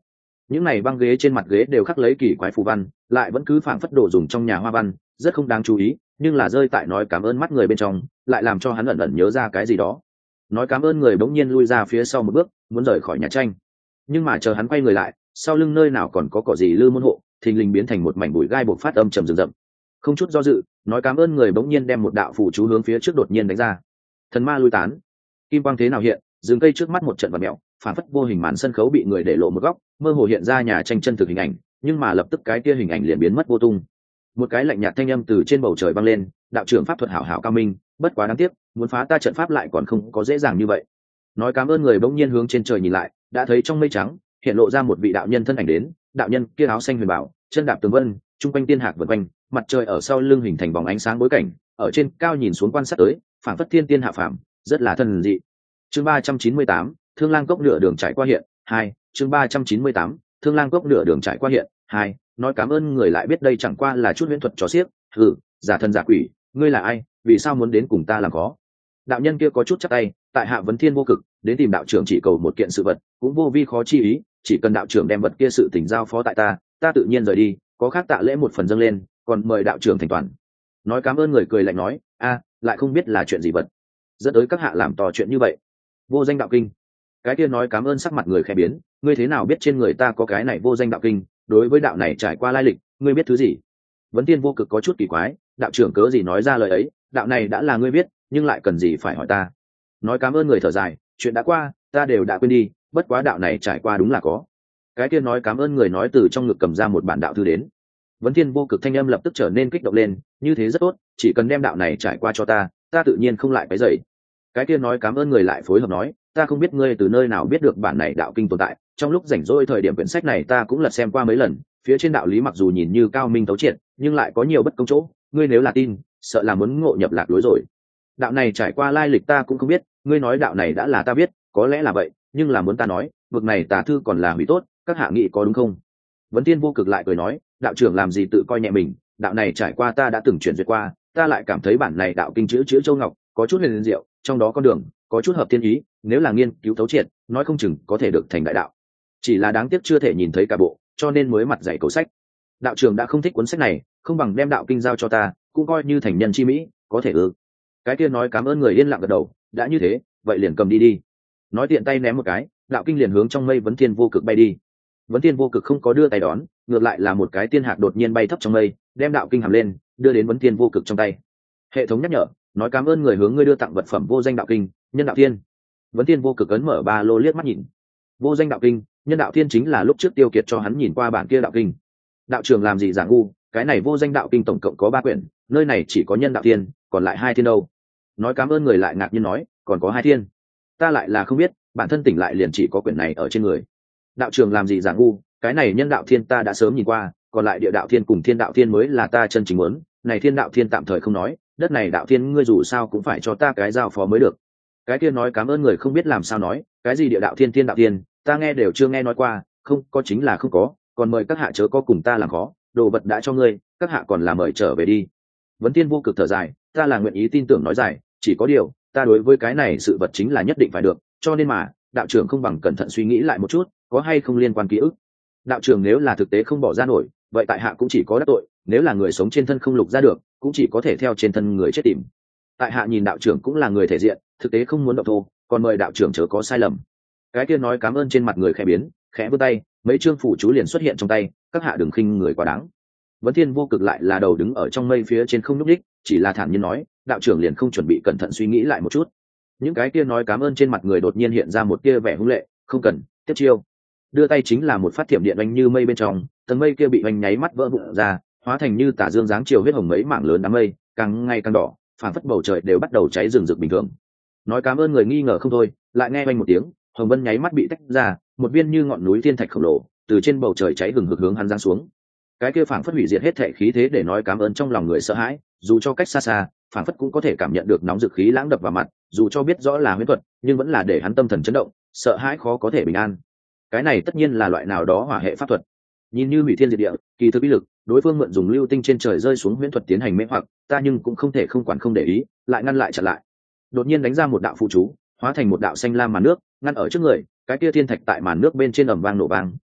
[SPEAKER 1] những này băng ghế trên mặt ghế đều khắc lấy kỳ quái phù văn, lại vẫn cứ phảng phất đồ dùng trong nhà hoa văn, rất không đáng chú ý, nhưng là rơi tại nói cảm ơn mắt người bên trong, lại làm cho hắn ẩn ẩn nhớ ra cái gì đó. Nói cảm ơn người bỗng nhiên lui ra phía sau một bước, muốn rời khỏi nhà tranh, nhưng mà chờ hắn quay người lại, sau lưng nơi nào còn có cỏ gì lư môn hộ, thình lình biến thành một mảnh bụi gai bộc phát âm trầm rừng rậm. Không chút do dự, nói cảm ơn người bỗng nhiên đem một đạo phù chú hướng phía trước đột nhiên đánh ra. Thần ma lui tán, kim quang thế nào hiện, rừng cây trước mắt một trận vặn mèo, phản phất vô hình màn sân khấu bị người để lộ một góc, mơ hồ hiện ra nhà tranh chân thực hình ảnh, nhưng mà lập tức cái kia hình ảnh liền biến mất vô tung. Một cái lạnh nhạt thanh âm từ trên bầu trời vang lên, đạo trưởng pháp thuật hảo hảo cao minh, bất quá đáng tiếc, muốn phá ta trận pháp lại còn không có dễ dàng như vậy. Nói cảm ơn người bỗng nhiên hướng trên trời nhìn lại, đã thấy trong mây trắng hiện lộ ra một vị đạo nhân thân ảnh đến, đạo nhân kia áo xanh huyền bảo, chân đạp tường vân, trung quanh tiên hạc vần quanh, mặt trời ở sau lưng hình thành vòng ánh sáng bối cảnh, ở trên cao nhìn xuống quan sát tới, phảng phất thiên tiên hạ phàm, rất là thần dị. Chương 398, Thương Lang Cốc nửa đường trải qua hiện, 2, chương 398, Thương Lang Cốc nửa đường trải qua hiện, 2, nói cảm ơn người lại biết đây chẳng qua là chút huyễn thuật trò xiếc, giả thần giả quỷ, ngươi là ai, vì sao muốn đến cùng ta làm khó? Đạo nhân kia có chút chắp tay, tại hạ vấn thiên vô cực, đến tìm đạo trưởng chỉ cầu một kiện sự vật, cũng vô vi khó chi ý, chỉ cần đạo trưởng đem vật kia sự tình giao phó tại ta tự nhiên rời đi, có khác tạ lễ một phần dâng lên, còn mời đạo trưởng thành toàn. Nói cảm ơn người cười lạnh nói, lại không biết là chuyện gì vật, dẫn tới các hạ làm to chuyện như vậy. Vô danh đạo kinh. Cái kia nói cảm ơn sắc mặt người khẽ biến, ngươi thế nào biết trên người ta có cái này vô danh đạo kinh, đối với đạo này trải qua lai lịch, ngươi biết thứ gì? Vấn Tiên vô cực có chút kỳ quái, đạo trưởng cớ gì nói ra lời ấy, đạo này đã là ngươi biết, nhưng lại cần gì phải hỏi ta? Nói cảm ơn người thở dài, chuyện đã qua, ta đều đã quên đi, bất quá đạo này trải qua đúng là có. Cái kia nói cảm ơn người nói từ trong ngực cầm ra một bản đạo thư đến. Vấn Thiên vô cực thanh âm lập tức trở nên kích động lên, như thế rất tốt, chỉ cần đem đạo này trải qua cho ta tự nhiên không lại cái dậy. Cái kia nói cảm ơn người lại phối hợp nói, ta không biết ngươi từ nơi nào biết được bản này đạo kinh tồn tại, trong lúc rảnh rỗi thời điểm quyển sách này ta cũng lật xem qua mấy lần, phía trên đạo lý mặc dù nhìn như cao minh thấu triệt, nhưng lại có nhiều bất công chỗ, ngươi nếu là tin, sợ là muốn ngộ nhập lạc lối rồi. Đạo này trải qua lai lịch ta cũng không biết, ngươi nói đạo này đã là ta biết, có lẽ là vậy, nhưng là muốn ta nói, vực này tà thư còn là hủy tốt, các hạ nghị có đúng không? Vấn Thiên vô cực lại cười nói, đạo trưởng làm gì tự coi nhẹ mình, đạo này trải qua ta đã từng chuyển duyệt qua, ta lại cảm thấy bản này đạo kinh chữ châu ngọc có chút huyền diệu, trong đó con đường có chút hợp thiên ý, nếu là nghiên cứu thấu triệt, nói không chừng có thể được thành đại đạo. Chỉ là đáng tiếc chưa thể nhìn thấy cả bộ, cho nên mới mặt dạy cầu sách. Đạo trưởng đã không thích cuốn sách này, không bằng đem đạo kinh giao cho ta, cũng coi như thành nhân chi mỹ, có thể ư? Cái kia nói cảm ơn người yên lặng gật đầu, đã như thế, vậy liền cầm đi. Nói tiện tay ném một cái, đạo kinh liền hướng trong mây Vấn Thiên vô cực bay đi. Vấn Thiên vô cực không có đưa tay đón, ngược lại là một cái tiên hạc đột nhiên bay thấp trong mây, đem đạo kinh hàm lên, đưa đến Vấn Thiên vô cực trong tay. Hệ thống nhắc nhở, nói cảm ơn người hướng ngươi đưa tặng vật phẩm vô danh đạo kinh, nhân đạo thiên. Vấn Thiên vô cực ấn mở ba lô liếc mắt nhìn. Vô danh đạo kinh, nhân đạo thiên chính là lúc trước Tiêu Kiệt cho hắn nhìn qua bản kia đạo kinh. Đạo trưởng làm gì giả ngu, cái này vô danh đạo kinh tổng cộng có 3 quyển, nơi này chỉ có nhân đạo thiên, còn lại 2 thiên đâu? Nói cảm ơn người lại ngạc nhiên nói, còn có 2 thiên? Ta lại là không biết, bản thân tỉnh lại liền chỉ có quyển này ở trên người. Đạo trưởng làm gì giả ngu, cái này nhân đạo thiên ta đã sớm nhìn qua, còn lại địa đạo thiên cùng thiên đạo thiên mới là ta chân chính muốn, này thiên đạo thiên tạm thời không nói, đất này đạo thiên ngươi dù sao cũng phải cho ta cái giao phó mới được. Cái kia nói cảm ơn người không biết làm sao nói, cái gì địa đạo thiên thiên đạo thiên, ta nghe đều chưa nghe nói qua, không có chính là không có, còn mời các hạ chớ có cùng ta làm khó, đồ vật đã cho ngươi, các hạ còn là mời trở về đi. Vấn Thiên vô cực thở dài, ta là nguyện ý tin tưởng nói dài, chỉ có điều, ta đối với cái này sự vật chính là nhất định phải được, cho nên mà, đạo trưởng không bằng cẩn thận suy nghĩ lại một chút, có hay không liên quan ký ức. Đạo trưởng nếu là thực tế không bỏ ra nổi, vậy tại hạ cũng chỉ có đắc tội, nếu là người sống trên thân không lục ra được, cũng chỉ có thể theo trên thân người chết tìm. Tại hạ nhìn đạo trưởng cũng là người thể diện, thực tế không muốn động thô, còn mời đạo trưởng chớ có sai lầm. Cái kia nói cảm ơn trên mặt người khẽ biến, khẽ vươn tay, mấy chương phủ chú liền xuất hiện trong tay, các hạ đừng khinh người quá đáng. Vấn Thiên vô cực lại là đầu đứng ở trong mây phía trên không nhúc nhích, chỉ là thản nhiên nói, đạo trưởng liền không chuẩn bị cẩn thận suy nghĩ lại một chút. Những cái kia nói cảm ơn trên mặt người đột nhiên hiện ra một tia vẻ hung lệ, không cần, tiếp chiêu. Đưa tay chính là một phát thiểm điện oanh như mây bên trong, tầng mây kia bị oanh nháy mắt vỡ vụn ra, hóa thành như tà dương dáng chiều huyết hồng mấy mảng lớn đám mây, càng ngày càng đỏ, phảng phất bầu trời đều bắt đầu cháy rừng rực bình thường. Nói cảm ơn người nghi ngờ không thôi, lại nghe oanh một tiếng, hồng vân nháy mắt bị tách ra, một viên như ngọn núi thiên thạch khổng lồ từ trên bầu trời cháy hừng hực hướng hắn giáng xuống. Cái kia phảng phất hủy diệt hết thệ khí thế để nói cảm ơn trong lòng người sợ hãi, dù cho cách xa xa, phảng phất cũng có thể cảm nhận được nóng dực khí lãng đập vào mặt, dù cho biết rõ là huyễn thuật, nhưng vẫn là để hắn tâm thần chấn động, sợ hãi khó có thể bình an. Cái này tất nhiên là loại nào đó hỏa hệ pháp thuật, nhìn như hủy thiên diệt địa, kỳ thực uy lực, đối phương mượn dùng lưu tinh trên trời rơi xuống huyễn thuật tiến hành mê hoặc, ta nhưng cũng không thể không quản không để ý, lại ngăn lại chặn lại. Đột nhiên đánh ra một đạo phù chú, hóa thành một đạo xanh lam màn nước, ngăn ở trước người, cái kia thiên thạch tại màn nước bên trên ầm vang nổ vang,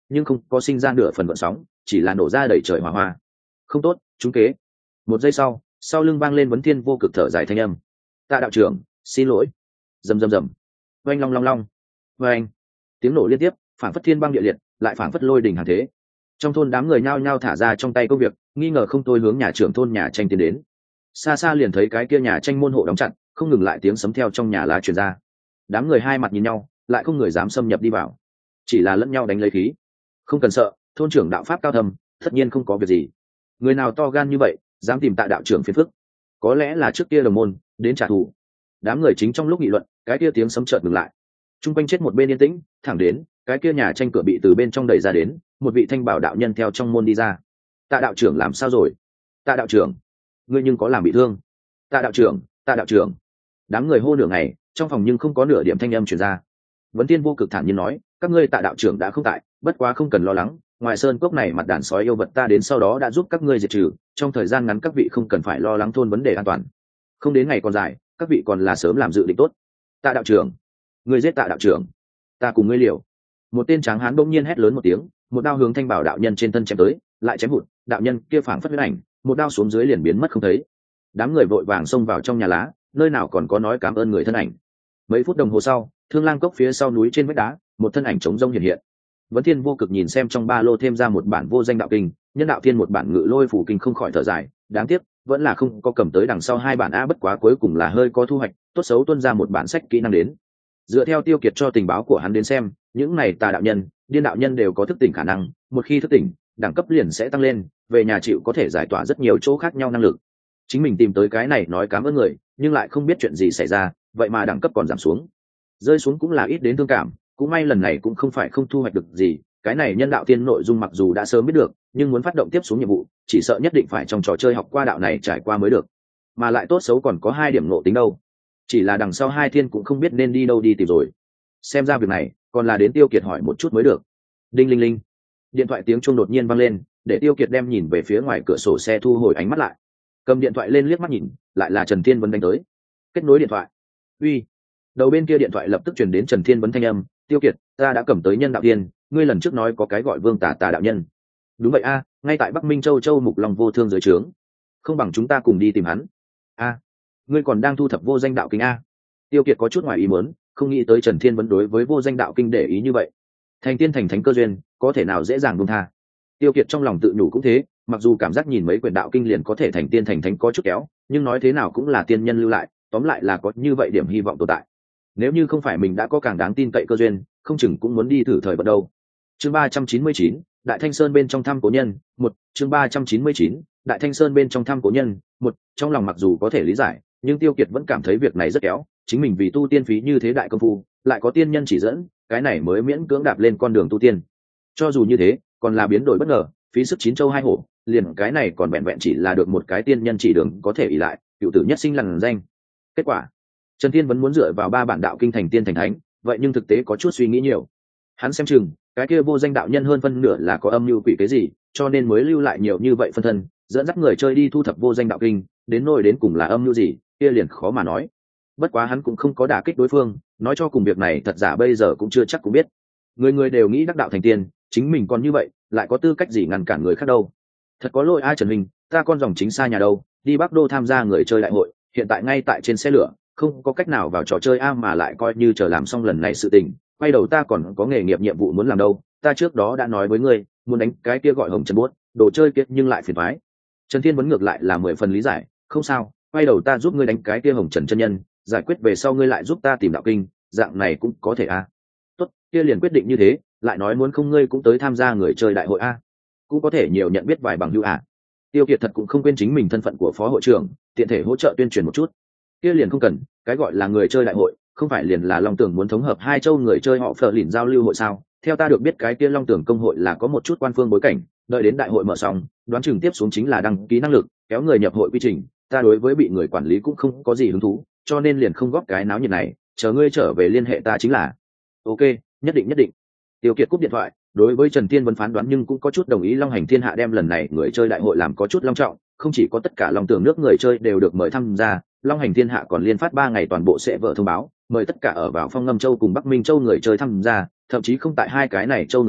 [SPEAKER 1] nhưng không có sinh ra nửa phần vận sóng, chỉ là nổ ra đầy trời hỏa hoa. Không tốt, trúng kế. Một giây sau lưng vang lên Vấn Thiên Vô Cực thở dài thanh âm. Tạ đạo trưởng, xin lỗi. Rầm rầm rầm. Oanh long long long. Oanh. Tiếng nổ liên tiếp, phảng phất thiên băng địa liệt, lại phảng phất lôi đình hàng thế. Trong thôn đám người nhao nhao thả ra trong tay công việc, nghi ngờ không thôi hướng nhà trưởng thôn nhà tranh tiến đến. Xa xa liền thấy cái kia nhà tranh môn hộ đóng chặt, không ngừng lại tiếng sấm theo trong nhà lá truyền ra. Đám người hai mặt nhìn nhau, lại không người dám xâm nhập đi vào, chỉ là lẫn nhau đánh lấy khí. Không cần sợ, thôn trưởng đạo pháp cao thâm, tất nhiên không có việc gì. Người nào to gan như vậy, dám tìm Tạ đạo trưởng phiền phức, có lẽ là trước kia đồng môn đến trả thù. Đám người chính trong lúc nghị luận, cái kia tiếng sấm chợt ngừng lại. Trung quanh chết một bên yên tĩnh, thẳng đến cái kia nhà tranh cửa bị từ bên trong đẩy ra đến, một vị thanh bảo đạo nhân theo trong môn đi ra. Tạ đạo trưởng làm sao rồi? Tạ đạo trưởng, ngươi nhưng có làm bị thương? Tạ đạo trưởng, Tạ đạo trưởng. Đám người hô nửa ngày, trong phòng nhưng không có nửa điểm thanh âm truyền ra. Vấn Tiên Vô Cực thản nhiên nói, các ngươi Tạ đạo trưởng đã không tại, bất quá không cần lo lắng, ngoài sơn cốc này mặt đàn sói yêu vật ta đến sau đó đã giúp các ngươi diệt trừ, trong thời gian ngắn các vị không cần phải lo lắng thôn vấn đề an toàn. Không đến ngày còn dài, các vị còn là sớm làm dự định tốt. Tạ đạo trưởng, ngươi giết Tạ đạo trưởng, ta cùng ngươi liều. Một tên tráng hán bỗng nhiên hét lớn một tiếng, một đao hướng thanh bảo đạo nhân trên thân chém tới, lại chém hụt, đạo nhân kia phảng phất huyết ảnh, một đao xuống dưới liền biến mất không thấy. Đám người vội vàng xông vào trong nhà lá, nơi nào còn có nói cảm ơn người thân ảnh. Mấy phút đồng hồ sau, Thương Lang cốc phía sau núi trên vách đá, một thân ảnh trống rông hiện hiện. Vấn Thiên Vô Cực nhìn xem trong ba lô thêm ra một bản vô danh đạo kinh, nhân đạo thiên một bản ngự lôi phủ kinh, không khỏi thở dài, đáng tiếc vẫn là không có cầm tới đằng sau hai bản a, bất quá cuối cùng là hơi có thu hoạch, tốt xấu tuân ra một bản sách kỹ năng đến. Dựa theo Tiêu Kiệt cho tình báo của hắn đến xem, những này tà đạo nhân, điên đạo nhân đều có thức tỉnh khả năng, một khi thức tỉnh, đẳng cấp liền sẽ tăng lên, về nhà chịu có thể giải tỏa rất nhiều chỗ khác nhau năng lực. Chính mình tìm tới cái này nói cảm ơn người, nhưng lại không biết chuyện gì xảy ra, vậy mà đẳng cấp còn giảm xuống, rơi xuống cũng là ít đến thương cảm. Cũng may lần này cũng không phải không thu hoạch được gì, cái này nhân đạo tiên nội dung mặc dù đã sớm biết được, nhưng muốn phát động tiếp xuống nhiệm vụ, chỉ sợ nhất định phải trong trò chơi học qua đạo này trải qua mới được, mà lại tốt xấu còn có 2 điểm ngộ tính đâu. Chỉ là đằng sau hai thiên cũng không biết nên đi đâu đi tìm rồi. Xem ra việc này còn là đến Tiêu Kiệt hỏi một chút mới được. Đinh linh linh, điện thoại tiếng chuông đột nhiên vang lên, để Tiêu Kiệt đem nhìn về phía ngoài cửa sổ xe thu hồi ánh mắt lại, cầm điện thoại lên liếc mắt nhìn, lại là Trần Thiên Vân đánh tới. Kết nối điện thoại. Uy. Đầu bên kia điện thoại lập tức truyền đến Trần Thiên Vân thanh âm, Tiêu Kiệt, ta đã cầm tới nhân đạo tiên, ngươi lần trước nói có cái gọi Vương Tà Tà đạo nhân. Đúng vậy a, ngay tại Bắc Minh Châu Mục Long vô thương dưới trướng. Không bằng chúng ta cùng đi tìm hắn. A, ngươi còn đang thu thập vô danh đạo kinh a? Tiêu Kiệt có chút ngoài ý muốn, không nghĩ tới Trần Thiên Vân đối với vô danh đạo kinh để ý như vậy. Thành tiên thành thánh cơ duyên, có thể nào dễ dàng buông tha. Tiêu Kiệt trong lòng tự nhủ cũng thế, mặc dù cảm giác nhìn mấy quyển đạo kinh liền có thể thành tiên thành thánh có chút kéo, nhưng nói thế nào cũng là tiên nhân lưu lại, tóm lại là có như vậy điểm hy vọng tồn tại. Nếu như không phải mình đã có càng đáng tin cậy cơ duyên, không chừng cũng muốn đi thử thời vận đâu. Chương 399, Đại Thanh Sơn bên trong thăm cố nhân, 1, chương 399, Đại Thanh Sơn bên trong thăm cố nhân, 1, trong lòng mặc dù có thể lý giải, nhưng Tiêu Kiệt vẫn cảm thấy việc này rất kéo, chính mình vì tu tiên phí như thế đại công phu, lại có tiên nhân chỉ dẫn, cái này mới miễn cưỡng đạp lên con đường tu tiên. Cho dù như thế, còn là biến đổi bất ngờ, phí sức 9 châu 2 hổ, liền cái này còn vẹn vẹn chỉ là được một cái tiên nhân chỉ đường có thể ỷ lại, cựu tử nhất sinh lằn danh. Kết quả, Trần Thiên vẫn muốn dựa vào 3 bản đạo kinh thành tiên thành thánh, vậy nhưng thực tế có chút suy nghĩ nhiều. Hắn xem chừng, cái kia vô danh đạo nhân hơn phân nửa là có âm mưu quỷ cái gì, cho nên mới lưu lại nhiều như vậy phân thân, dẫn dắt người chơi đi thu thập vô danh đạo kinh, đến nỗi đến cùng là âm mưu gì, kia liền khó mà nói. Bất quá hắn cũng không có đả kích đối phương, nói cho cùng việc này thật giả bây giờ cũng chưa chắc cũng biết. Người người đều nghĩ đắc đạo thành tiên, chính mình còn như vậy, lại có tư cách gì ngăn cản người khác đâu. Thật có lỗi ai Trần Minh, ta con dòng chính xa nhà đâu, đi Bắc Đô tham gia người chơi đại hội, hiện tại ngay tại trên xe lửa, không có cách nào vào trò chơi a, mà lại coi như chờ làm xong lần này sự tình, quay đầu ta còn có nghề nghiệp nhiệm vụ muốn làm đâu, ta trước đó đã nói với ngươi, muốn đánh cái kia gọi Hồng Trần Buốt, đồ chơi kia nhưng lại phiền toái. Trần Thiên vẫn ngược lại là 10 phần lý giải, không sao, quay đầu ta giúp ngươi đánh cái kia Hồng Trần chân nhân, giải quyết về sau ngươi lại giúp ta tìm đạo kinh, dạng này cũng có thể a. Tốt, kia liền quyết định như thế, lại nói muốn không ngươi cũng tới tham gia người chơi đại hội a, cũng có thể nhiều nhận biết vài bằng hữu à. Tiêu Kiệt thật cũng không quên chính mình thân phận của phó hội trưởng, tiện thể hỗ trợ tuyên truyền một chút. Kia liền không cần, cái gọi là người chơi đại hội, không phải liền là Long Tưởng muốn thống hợp 2 châu người chơi họ Phở Lìn giao lưu hội sao? Theo ta được biết cái kia Long Tưởng công hội là có một chút quan phương bối cảnh, đợi đến đại hội mở xong, đoán chừng tiếp xuống chính là đăng ký năng lực, kéo người nhập hội quy trình, ta đối với bị người quản lý cũng không có gì hứng thú, cho nên liền không góp cái náo nhiệt này, chờ ngươi trở về liên hệ ta chính là. Ok, nhất định. Tiêu Kiệt cúp điện thoại, đối với Trần Thiên Vân phán đoán nhưng cũng có chút đồng ý Long Hành Thiên Hạ đem lần này người chơi đại hội làm có chút long trọng, không chỉ có tất cả Long Tưởng nước người chơi đều được mời tham gia, Long Hành Thiên Hạ còn liên phát 3 ngày toàn bộ sẽ vợ thông báo, mời tất cả ở vào Phong Ngâm Châu cùng Bắc Minh Châu người chơi tham gia, thậm chí không tại 2 cái này châu người chơi,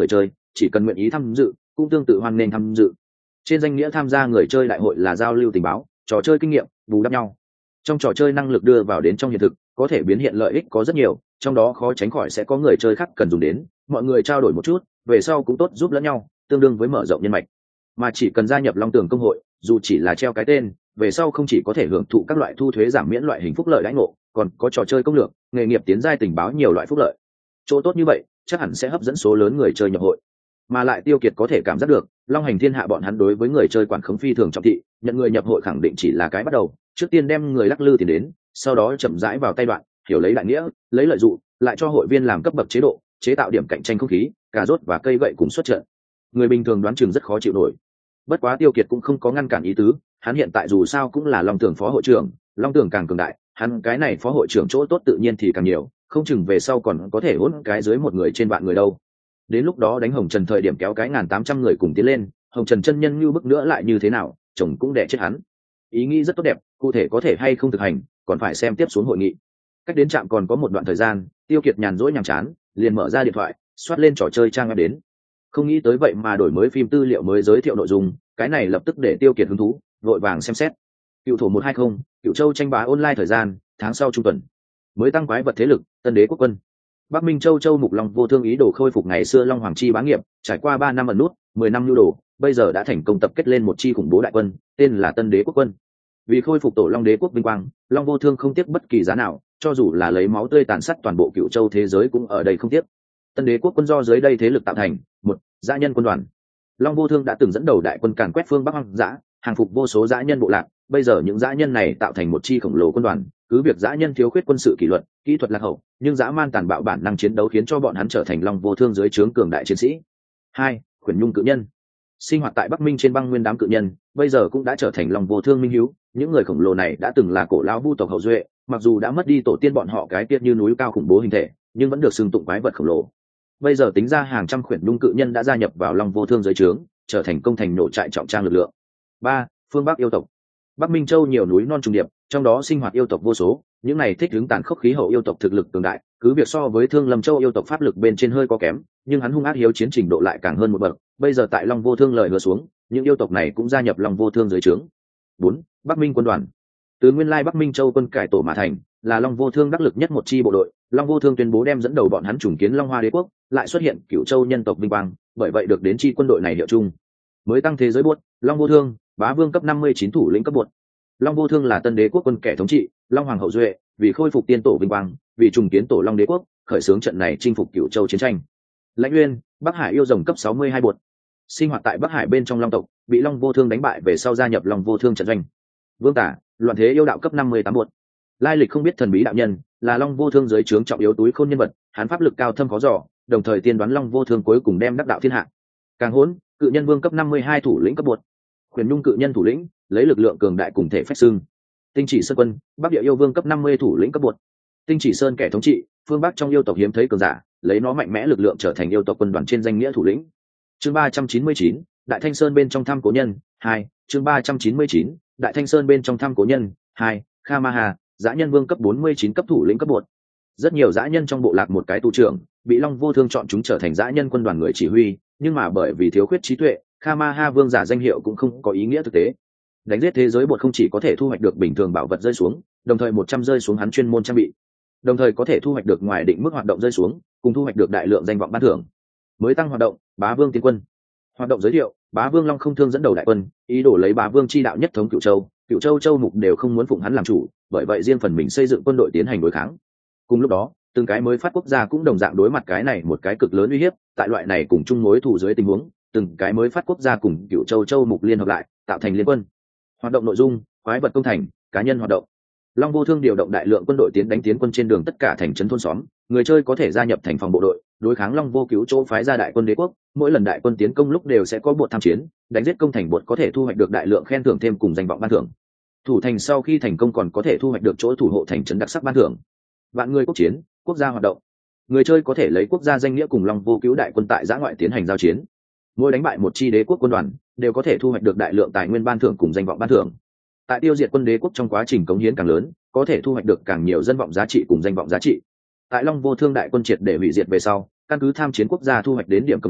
[SPEAKER 1] chỉ cần nguyện ý tham dự cũng tương tự hoan nghênh tham dự. Trên danh nghĩa tham gia người chơi đại hội là giao lưu tình báo, trò chơi kinh nghiệm, bù đắp nhau. Trong trò chơi năng lực đưa vào đến trong hiện thực có thể biến hiện lợi ích có rất nhiều, trong đó khó tránh khỏi sẽ có người chơi khác cần dùng đến, mọi người trao đổi một chút về sau cũng tốt giúp lẫn nhau, tương đương với mở rộng nhân mạch. Mà chỉ cần gia nhập Long Tường công hội, dù chỉ là treo cái tên, về sau không chỉ có thể hưởng thụ các loại thu thuế giảm miễn loại hình phúc lợi đãi ngộ, còn có trò chơi công lược, nghề nghiệp tiến giai tình báo nhiều loại phúc lợi. Chỗ tốt như vậy chắc hẳn sẽ hấp dẫn số lớn người chơi nhập hội. Mà lại Tiêu Kiệt có thể cảm giác được Long Hành Thiên Hạ bọn hắn đối với người chơi quản khống phi thường trọng thị, nhận người nhập hội khẳng định chỉ là cái bắt đầu, trước tiên đem người lắc lư tiền đến, sau đó chậm rãi vào tay đoạn, hiểu lấy đại nghĩa, lấy lợi dụng, lại cho hội viên làm cấp bậc chế độ, chế tạo điểm cạnh tranh không khí, cà rốt và cây gậy cùng xuất trận. Người bình thường đoán chừng rất khó chịu nổi. Bất quá Tiêu Kiệt cũng không có ngăn cản ý tứ, hắn hiện tại dù sao cũng là Long Tường phó hội trưởng, Long Tường càng cường đại, hắn cái này phó hội trưởng chỗ tốt tự nhiên thì càng nhiều, không chừng về sau còn có thể hỗn cái dưới một người trên vạn người đâu. Đến lúc đó đánh Hồng Trần thời điểm kéo cái 1800 người cùng tiến lên, Hồng Trần chân nhân như bức nữa lại như thế nào, chồng cũng đẻ chết hắn. Ý nghĩ rất tốt đẹp, cụ thể có thể hay không thực hành, còn phải xem tiếp xuống hội nghị. Cách đến trạm còn có một đoạn thời gian, Tiêu Kiệt nhàn rỗi nhàm chán, liền mở ra điện thoại, soát lên trò chơi trang web đến. Không nghĩ tới vậy mà đổi mới phim tư liệu mới giới thiệu nội dung, cái này lập tức để Tiêu Kiệt hứng thú, vội vàng xem xét. Cựu thổ 120, Cựu Châu tranh bá online thời gian, tháng sau trung tuần. Mới tăng quái vật thế lực, Tân Đế quốc quân. Bắc Minh Châu Mục Long vô thương ý đồ khôi phục ngày xưa Long Hoàng chi bá nghiệp, trải qua 3 năm ẩn nút, 10 năm nhu đồ, bây giờ đã thành công tập kết lên một chi khủng bố đại quân, tên là Tân Đế quốc quân. Vì khôi phục tổ Long Đế quốc vinh quang, Long vô thương không tiếc bất kỳ giá nào, cho dù là lấy máu tươi tàn sát toàn bộ Cựu Châu thế giới cũng ở đây không tiếc. Tân Đế quốc quân do dưới đây thế lực tạo thành: một, dã nhân quân đoàn. Long vô thương đã từng dẫn đầu đại quân càn quét phương Bắc hoang dã, hàng phục vô số dã nhân bộ lạc, bây giờ những dã nhân này tạo thành một chi khổng lồ quân đoàn, cứ việc dã nhân thiếu khuyết quân sự kỷ luật, kỹ thuật lạc hậu, nhưng dã man tàn bạo bản năng chiến đấu khiến cho bọn hắn trở thành Long vô thương dưới trướng cường đại chiến sĩ. Hai, Khuyển Nhung cự nhân. Sinh hoạt tại Bắc Minh trên băng nguyên đám cự nhân, bây giờ cũng đã trở thành Long vô thương minh hiếu, những người khổng lồ này đã từng là cổ lão vu tộc hậu duệ, mặc dù đã mất đi tổ tiên bọn họ cái tiết như núi cao khủng bố hình thể, nhưng vẫn được xưng tụng quái vật khổng lồ. Bây giờ tính ra hàng trăm Khuyển Nhung cự nhân đã gia nhập vào Long vô thương dưới trướng, trở thành công thành nổ trại trọng trang lực lượng. Ba, phương Bắc yêu tộc. Bắc Minh Châu nhiều núi non trùng điệp, trong đó sinh hoạt yêu tộc vô số, những này thích ứng tàn khốc khí hậu yêu tộc thực lực cường đại, cứ việc so với Thương Lâm Châu yêu tộc pháp lực bên trên hơi có kém, nhưng hắn hung ác hiếu chiến trình độ lại càng hơn một bậc. Bây giờ tại Long vô thương lời hứa xuống, những yêu tộc này cũng gia nhập Long vô thương dưới trướng. 4. Bắc Minh quân đoàn. Từ nguyên lai Bắc Minh Châu quân cải tổ mà thành, là Long vô thương đắc lực nhất một chi bộ đội, Long vô thương tuyên bố đem dẫn đầu bọn hắn trùng kiến Long Hoa Đế quốc, lại xuất hiện Cửu Châu nhân tộc vinh quang, bởi vậy được đến chi quân đội này hiệu chung. Mới tăng thế giới buốt, Long vô thương, bá vương cấp 59 thủ lĩnh cấp buốt. Long vô thương là Tân Đế quốc quân kẻ thống trị, Long hoàng hậu duệ, vì khôi phục tiên tổ vinh quang, vì trùng kiến tổ Long Đế quốc, khởi xướng trận này chinh phục Cửu Châu chiến tranh. Lãnh Uyên, Bắc Hải yêu rồng cấp 62 buốt. Sinh hoạt tại Bắc Hải bên trong Long tộc, bị Long vô thương đánh bại về sau gia nhập Long vô thương trận doanh. Vương Tả, loạn thế yêu đạo cấp 58 buốt. Lai lịch không biết thần bí đạo nhân, là Long vô thương dưới trướng trọng yếu túi khôn nhân vật, hắn pháp lực cao thâm khó dò, đồng thời tiên đoán Long vô thương cuối cùng đem đắc đạo thiên hạ. Càng hỗn, cự nhân vương cấp 52 thủ lĩnh cấp buốt. Khuyển Nhung cự nhân thủ lĩnh, lấy lực lượng cường đại cùng thể phách xưng. Tinh Chỉ Sơn quân, Bắc địa yêu vương cấp 50 thủ lĩnh cấp buốt. Tinh Chỉ Sơn kẻ thống trị, phương Bắc trong yêu tộc hiếm thấy cường giả, lấy nó mạnh mẽ lực lượng trở thành yêu tộc quân đoàn trên danh nghĩa thủ lĩnh. Chương 399, Đại Thanh Sơn bên trong thăm cố nhân 2. Chương 399, Đại Thanh Sơn bên trong thăm cố nhân 2. Kha Ma Hà, dã nhân vương cấp 49 cấp thủ lĩnh cấp buốt. Rất nhiều dã nhân trong bộ lạc một cái tù trưởng, bị Long vô thương chọn chúng trở thành dã nhân quân đoàn người chỉ huy, nhưng mà bởi vì thiếu khuyết trí tuệ, Kha Ma Ha vương giả danh hiệu cũng không có ý nghĩa thực tế. Đánh giết thế giới bột không chỉ có thể thu hoạch được bình thường bảo vật rơi xuống, đồng thời 100 rơi xuống hắn chuyên môn trang bị, đồng thời có thể thu hoạch được ngoài định mức hoạt động rơi xuống, cùng thu hoạch được đại lượng danh vọng ban thưởng. Mới tăng hoạt động, Bá Vương tiến quân. Hoạt động giới thiệu, Bá Vương Long không thương dẫn đầu đại quân, ý đồ lấy Bá Vương chi đạo nhất thống Cửu Châu, Cửu Châu châu mục đều không muốn phụng hắn làm chủ, bởi vậy riêng phần mình xây dựng quân đội tiến hành đối kháng. Cùng lúc đó, từng cái mới phát quốc gia cũng đồng dạng đối mặt cái này một cái cực lớn uy hiếp, tại loại này cùng chung mối thù dưới tình huống, từng cái mới phát quốc gia cùng Cửu Châu châu mục liên hợp lại, tạo thành liên quân. Hoạt động nội dung, quái vật công thành, cá nhân hoạt động. Long vô thương điều động đại lượng quân đội tiến quân trên đường tất cả thành trấn thôn xóm, người chơi có thể gia nhập thành phòng bộ đội, đối kháng Long vô cứu chỗ phái ra đại quân đế quốc, mỗi lần đại quân tiến công lúc đều sẽ có bột tham chiến, đánh giết công thành bột có thể thu hoạch được đại lượng khen thưởng thêm cùng danh vọng ban thưởng. Thủ thành sau khi thành công còn có thể thu hoạch được chỗ thủ hộ thành trấn đặc sắc ban thưởng. Vạn người quốc chiến, quốc gia hoạt động. Người chơi có thể lấy quốc gia danh nghĩa cùng Long vô cứu đại quân tại giã ngoại tiến hành giao chiến. Mỗi đánh bại một chi đế quốc quân đoàn, đều có thể thu hoạch được đại lượng tài nguyên ban thưởng cùng danh vọng ban thưởng. Tại tiêu diệt quân đế quốc trong quá trình cống hiến càng lớn, có thể thu hoạch được càng nhiều dân vọng giá trị cùng danh vọng giá trị. Tại Long vô thương đại quân triệt để hủy diệt về sau, căn cứ tham chiến quốc gia thu hoạch đến điểm cống hiến,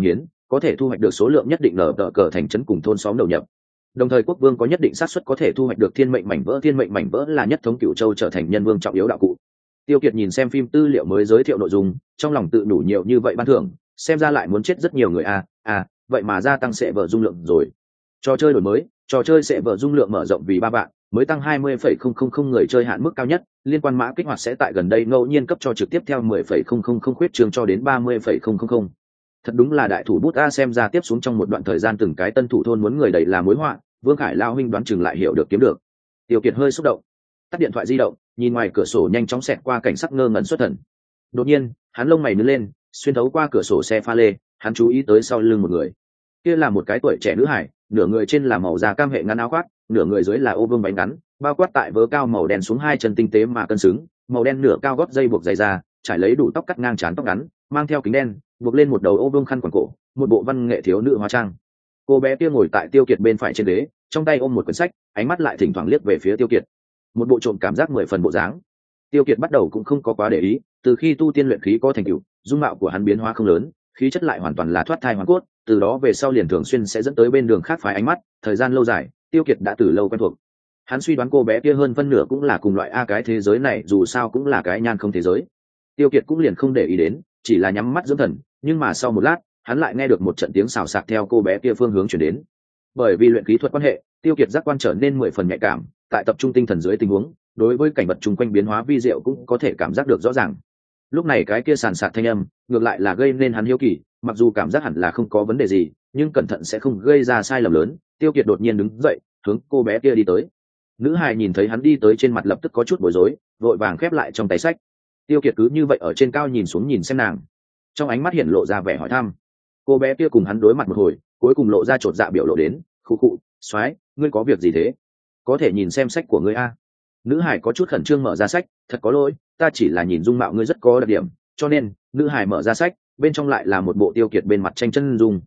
[SPEAKER 1] có thể thu hoạch được số lượng nhất định nở tờ cờ thành trấn cùng thôn xóm đầu nhập. Đồng thời quốc vương có nhất định xác suất có thể thu hoạch được thiên mệnh mảnh vỡ. Thiên mệnh mảnh vỡ là nhất thống Cửu Châu trở thành nhân vương trọng yếu đạo cụ. Tiêu Kiệt nhìn xem phim tư liệu mới giới thiệu nội dung, trong lòng tự đủ nhiều như vậy ban thưởng, xem ra lại muốn chết rất nhiều người vậy mà gia tăng sẽ vở dung lượng rồi. Trò chơi đổi mới, trò chơi sẽ vở dung lượng mở rộng vì 3 vạn, mới tăng 20,000 người chơi hạn mức cao nhất, liên quan mã kích hoạt sẽ tại gần đây ngẫu nhiên cấp cho trực tiếp theo 10,000 khuyết trường cho đến 30,000. Thật đúng là đại thủ bút a, xem ra tiếp xuống trong một đoạn thời gian từng cái tân thủ thôn muốn người đầy là mối họa, Vương Khải lao huynh đoán chừng lại hiểu được kiếm được. Tiêu Kiệt hơi xúc động, tắt điện thoại di động, nhìn ngoài cửa sổ nhanh chóng xẹt qua cảnh sắc ngơ ngẩn xuất thần. Đột nhiên, hắn lông mày nhướng lên, xuyên thấu qua cửa sổ xe pha lê, hắn chú ý tới sau lưng một người. Kia là một cái tuổi trẻ nữ hải, nửa người trên là màu da cam hệ ngắn áo khoác, nửa người dưới là ô vương bánh ngắn, bao quát tại vớ cao màu đen xuống hai chân tinh tế mà cân xứng, màu đen nửa cao gót dây buộc dày da, trải lấy đủ tóc cắt ngang trán tóc ngắn, mang theo kính đen, buộc lên một đầu ô vương khăn quàng cổ, một bộ văn nghệ thiếu nữ hóa trang. Cô bé kia ngồi tại Tiêu Kiệt bên phải trên ghế, trong tay ôm một quyển sách, ánh mắt lại thỉnh thoảng liếc về phía Tiêu Kiệt. Một bộ trộm cảm giác 10 phần bộ dáng. Tiêu Kiệt bắt đầu cũng không có quá để ý, từ khi tu tiên luyện khí có thành tựu, dung mạo của hắn biến hóa không lớn, khí chất lại hoàn toàn là thoát thai hoàn cốt, từ đó về sau liền thường xuyên sẽ dẫn tới bên đường khác phái ánh mắt, thời gian lâu dài, Tiêu Kiệt đã từ lâu quen thuộc. Hắn suy đoán cô bé kia hơn phân nửa cũng là cùng loại cái thế giới này dù sao cũng là cái nhan không thế giới. Tiêu Kiệt cũng liền không để ý đến, chỉ là nhắm mắt dưỡng thần, nhưng mà sau một lát, hắn lại nghe được một trận tiếng xào xạc theo cô bé kia phương hướng chuyển đến. Bởi vì luyện khí thuật quan hệ, Tiêu Kiệt giác quan trở nên 10 phần nhạy cảm, tại tập trung tinh thần dưới tình huống, đối với cảnh vật chung quanh biến hóa vi diệu cũng có thể cảm giác được rõ ràng. Lúc này cái kia sàn sạt thanh âm, ngược lại là gây nên hắn hiếu kỳ, mặc dù cảm giác hẳn là không có vấn đề gì, nhưng cẩn thận sẽ không gây ra sai lầm lớn. Tiêu Kiệt đột nhiên đứng dậy, hướng cô bé kia đi tới. Nữ hài nhìn thấy hắn đi tới trên mặt lập tức có chút bối rối, vội vàng khép lại trong tay sách. Tiêu Kiệt cứ như vậy ở trên cao nhìn xuống nhìn xem nàng, trong ánh mắt hiện lộ ra vẻ hỏi thăm. Cô bé kia cùng hắn đối mặt một hồi, cuối cùng lộ ra chột dạ biểu lộ đến, khụ khụ, soái, ngươi có việc gì thế? Có thể nhìn xem sách của ngươi a? Nữ hải có chút khẩn trương mở ra sách, thật có lỗi, ta chỉ là nhìn dung mạo ngươi rất có đặc điểm, cho nên. Nữ hải mở ra sách, bên trong lại là một bộ Tiêu Kiệt bên mặt tranh chân dung.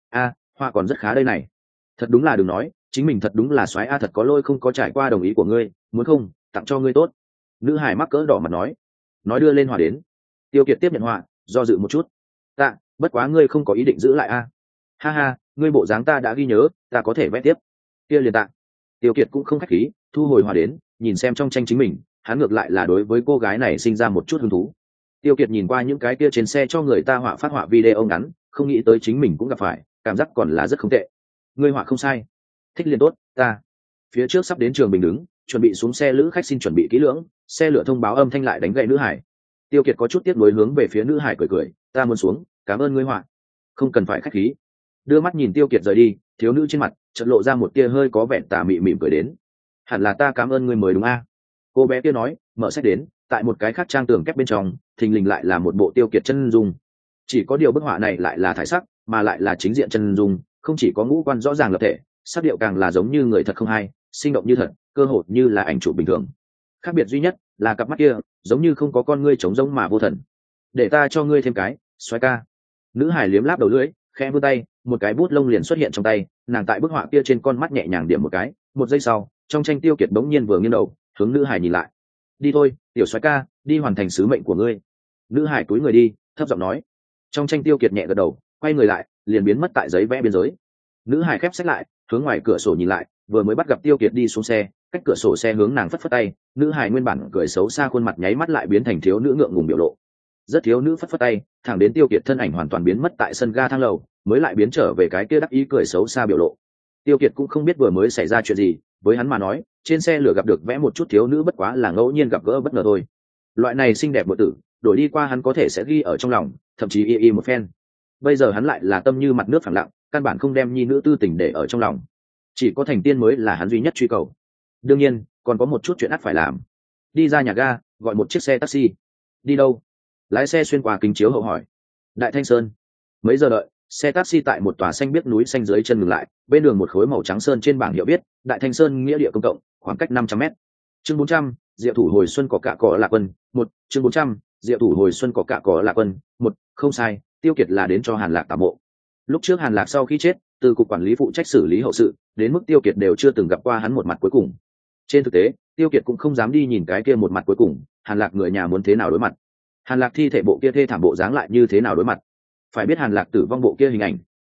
[SPEAKER 1] Hoa còn rất khá đây này. Thật đúng là đừng nói, chính mình thật đúng là soái a, thật có lỗi không có trải qua đồng ý của ngươi, muốn không tặng cho ngươi tốt. Nữ hải mắc cỡ đỏ mặt nói đưa lên họa đến. Tiêu Kiệt tiếp nhận họa, do dự một chút. Tạ, bất quá ngươi không có ý định giữ lại a? Ha ha, ngươi bộ dáng ta đã ghi nhớ, ta có thể vẽ tiếp. Kia liền tạ. Tiêu Kiệt cũng không khách khí, thu hồi họa đến, nhìn xem trong tranh chính mình, hắn ngược lại là đối với cô gái này sinh ra một chút hứng thú. Tiêu Kiệt nhìn qua những cái kia trên xe cho người ta họa phát họa video ngắn, không nghĩ tới chính mình cũng gặp phải, cảm giác còn là rất không tệ. Ngươi họa không sai, thích liền tốt, ta. Phía trước sắp đến Trường Bình đứng, chuẩn bị xuống xe lữ khách xin chuẩn bị kỹ lưỡng, xe lửa thông báo âm thanh lại đánh gậy nữ hải. Tiêu Kiệt có chút tiếc nuối hướng về phía nữ hải cười cười, ta muốn xuống, cảm ơn ngươi họa. Không cần phải khách khí. Đưa mắt nhìn Tiêu Kiệt rời đi, thiếu nữ trên mặt chợt lộ ra một tia hơi có vẻ tà mị mỉm cười đến. Hẳn là ta cảm ơn ngươi mới đúng a? Cô bé kia nói, mở sách đến, tại một cái khác trang tường kép bên trong, thình lình lại là một bộ Tiêu Kiệt chân dung. Chỉ có điều bức họa này lại là thải sắc, mà lại là chính diện chân dung, không chỉ có ngũ quan rõ ràng lập thể, sắc điệu càng là giống như người thật không hay, sinh động như thật, cơ hồ như là ảnh chụp bình thường. Khác biệt duy nhất là cặp mắt kia, giống như không có con ngươi trống rỗng mà vô thần. Để ta cho ngươi thêm cái, xoái ca. Nữ hải liếm láp đầu lưỡi, khẽ vươn tay, một cái bút lông liền xuất hiện trong tay, nàng tại bức họa kia trên con mắt nhẹ nhàng điểm một cái, một giây sau, trong tranh Tiêu Kiệt bỗng nhiên vừa nghiêng đầu, hướng nữ hải nhìn lại. Đi thôi, tiểu xoái ca, đi hoàn thành sứ mệnh của ngươi. Nữ hải cúi người đi, thấp giọng nói. Trong tranh Tiêu Kiệt nhẹ gật đầu, quay người lại, liền biến mất tại giấy vẽ biên giới. Nữ hải khép sách lại, hướng ngoài cửa sổ nhìn lại, vừa mới bắt gặp Tiêu Kiệt đi xuống xe, cách cửa sổ xe hướng nàng phất phất tay. Nữ hải nguyên bản cười xấu xa khuôn mặt nháy mắt lại biến thành thiếu nữ ngượng ngùng biểu lộ. Rất thiếu nữ phất phất tay, thẳng đến Tiêu Kiệt thân ảnh hoàn toàn biến mất tại sân ga thang lầu, mới lại biến trở về cái kia đắc ý cười xấu xa biểu lộ. Tiêu Kiệt cũng không biết vừa mới xảy ra chuyện gì, với hắn mà nói, trên xe lửa gặp được vẽ một chút thiếu nữ bất quá là ngẫu nhiên gặp gỡ bất ngờ thôi. Loại này xinh đẹp muội tử, đổi đi qua hắn có thể sẽ ghi ở trong lòng, thậm chí y một phen. Bây giờ hắn lại là tâm như mặt nước phẳng lặng, căn bản không đem nhi nữ tư tình để ở trong lòng. Chỉ có thành tiên mới là hắn duy nhất truy cầu. Đương nhiên, còn có một chút chuyện ắt phải làm. Đi ra nhà ga, gọi một chiếc xe taxi. Đi đâu? Lái xe xuyên qua kính chiếu hậu hỏi. Đại Thanh Sơn. Mấy giờ đợi, xe taxi tại một tòa xanh biếc núi xanh dưới chân ngừng lại, bên đường một khối màu trắng sơn trên bảng hiệu viết Đại Thanh Sơn nghĩa địa công cộng, khoảng cách 500 m. Chương 400, Diệu thủ hồi xuân có cả cỏ lạc quân, 1, chương 400, Diệu thủ hồi xuân có cả cỏ lạc quân, 1, không sai, Tiêu Kiệt là đến cho Hàn Lạc tạm mộ. Lúc trước Hàn Lạc sau khi chết, từ cục quản lý phụ trách xử lý hậu sự, đến mức Tiêu Kiệt đều chưa từng gặp qua hắn một mặt cuối cùng. Trên thực tế, Tiêu Kiệt cũng không dám đi nhìn cái kia một mặt cuối cùng, Hàn Lạc người nhà muốn thế nào đối mặt, Hàn Lạc thi thể bộ kia thê thảm bộ dáng lại như thế nào đối mặt. Phải biết Hàn Lạc tử vong bộ kia hình ảnh,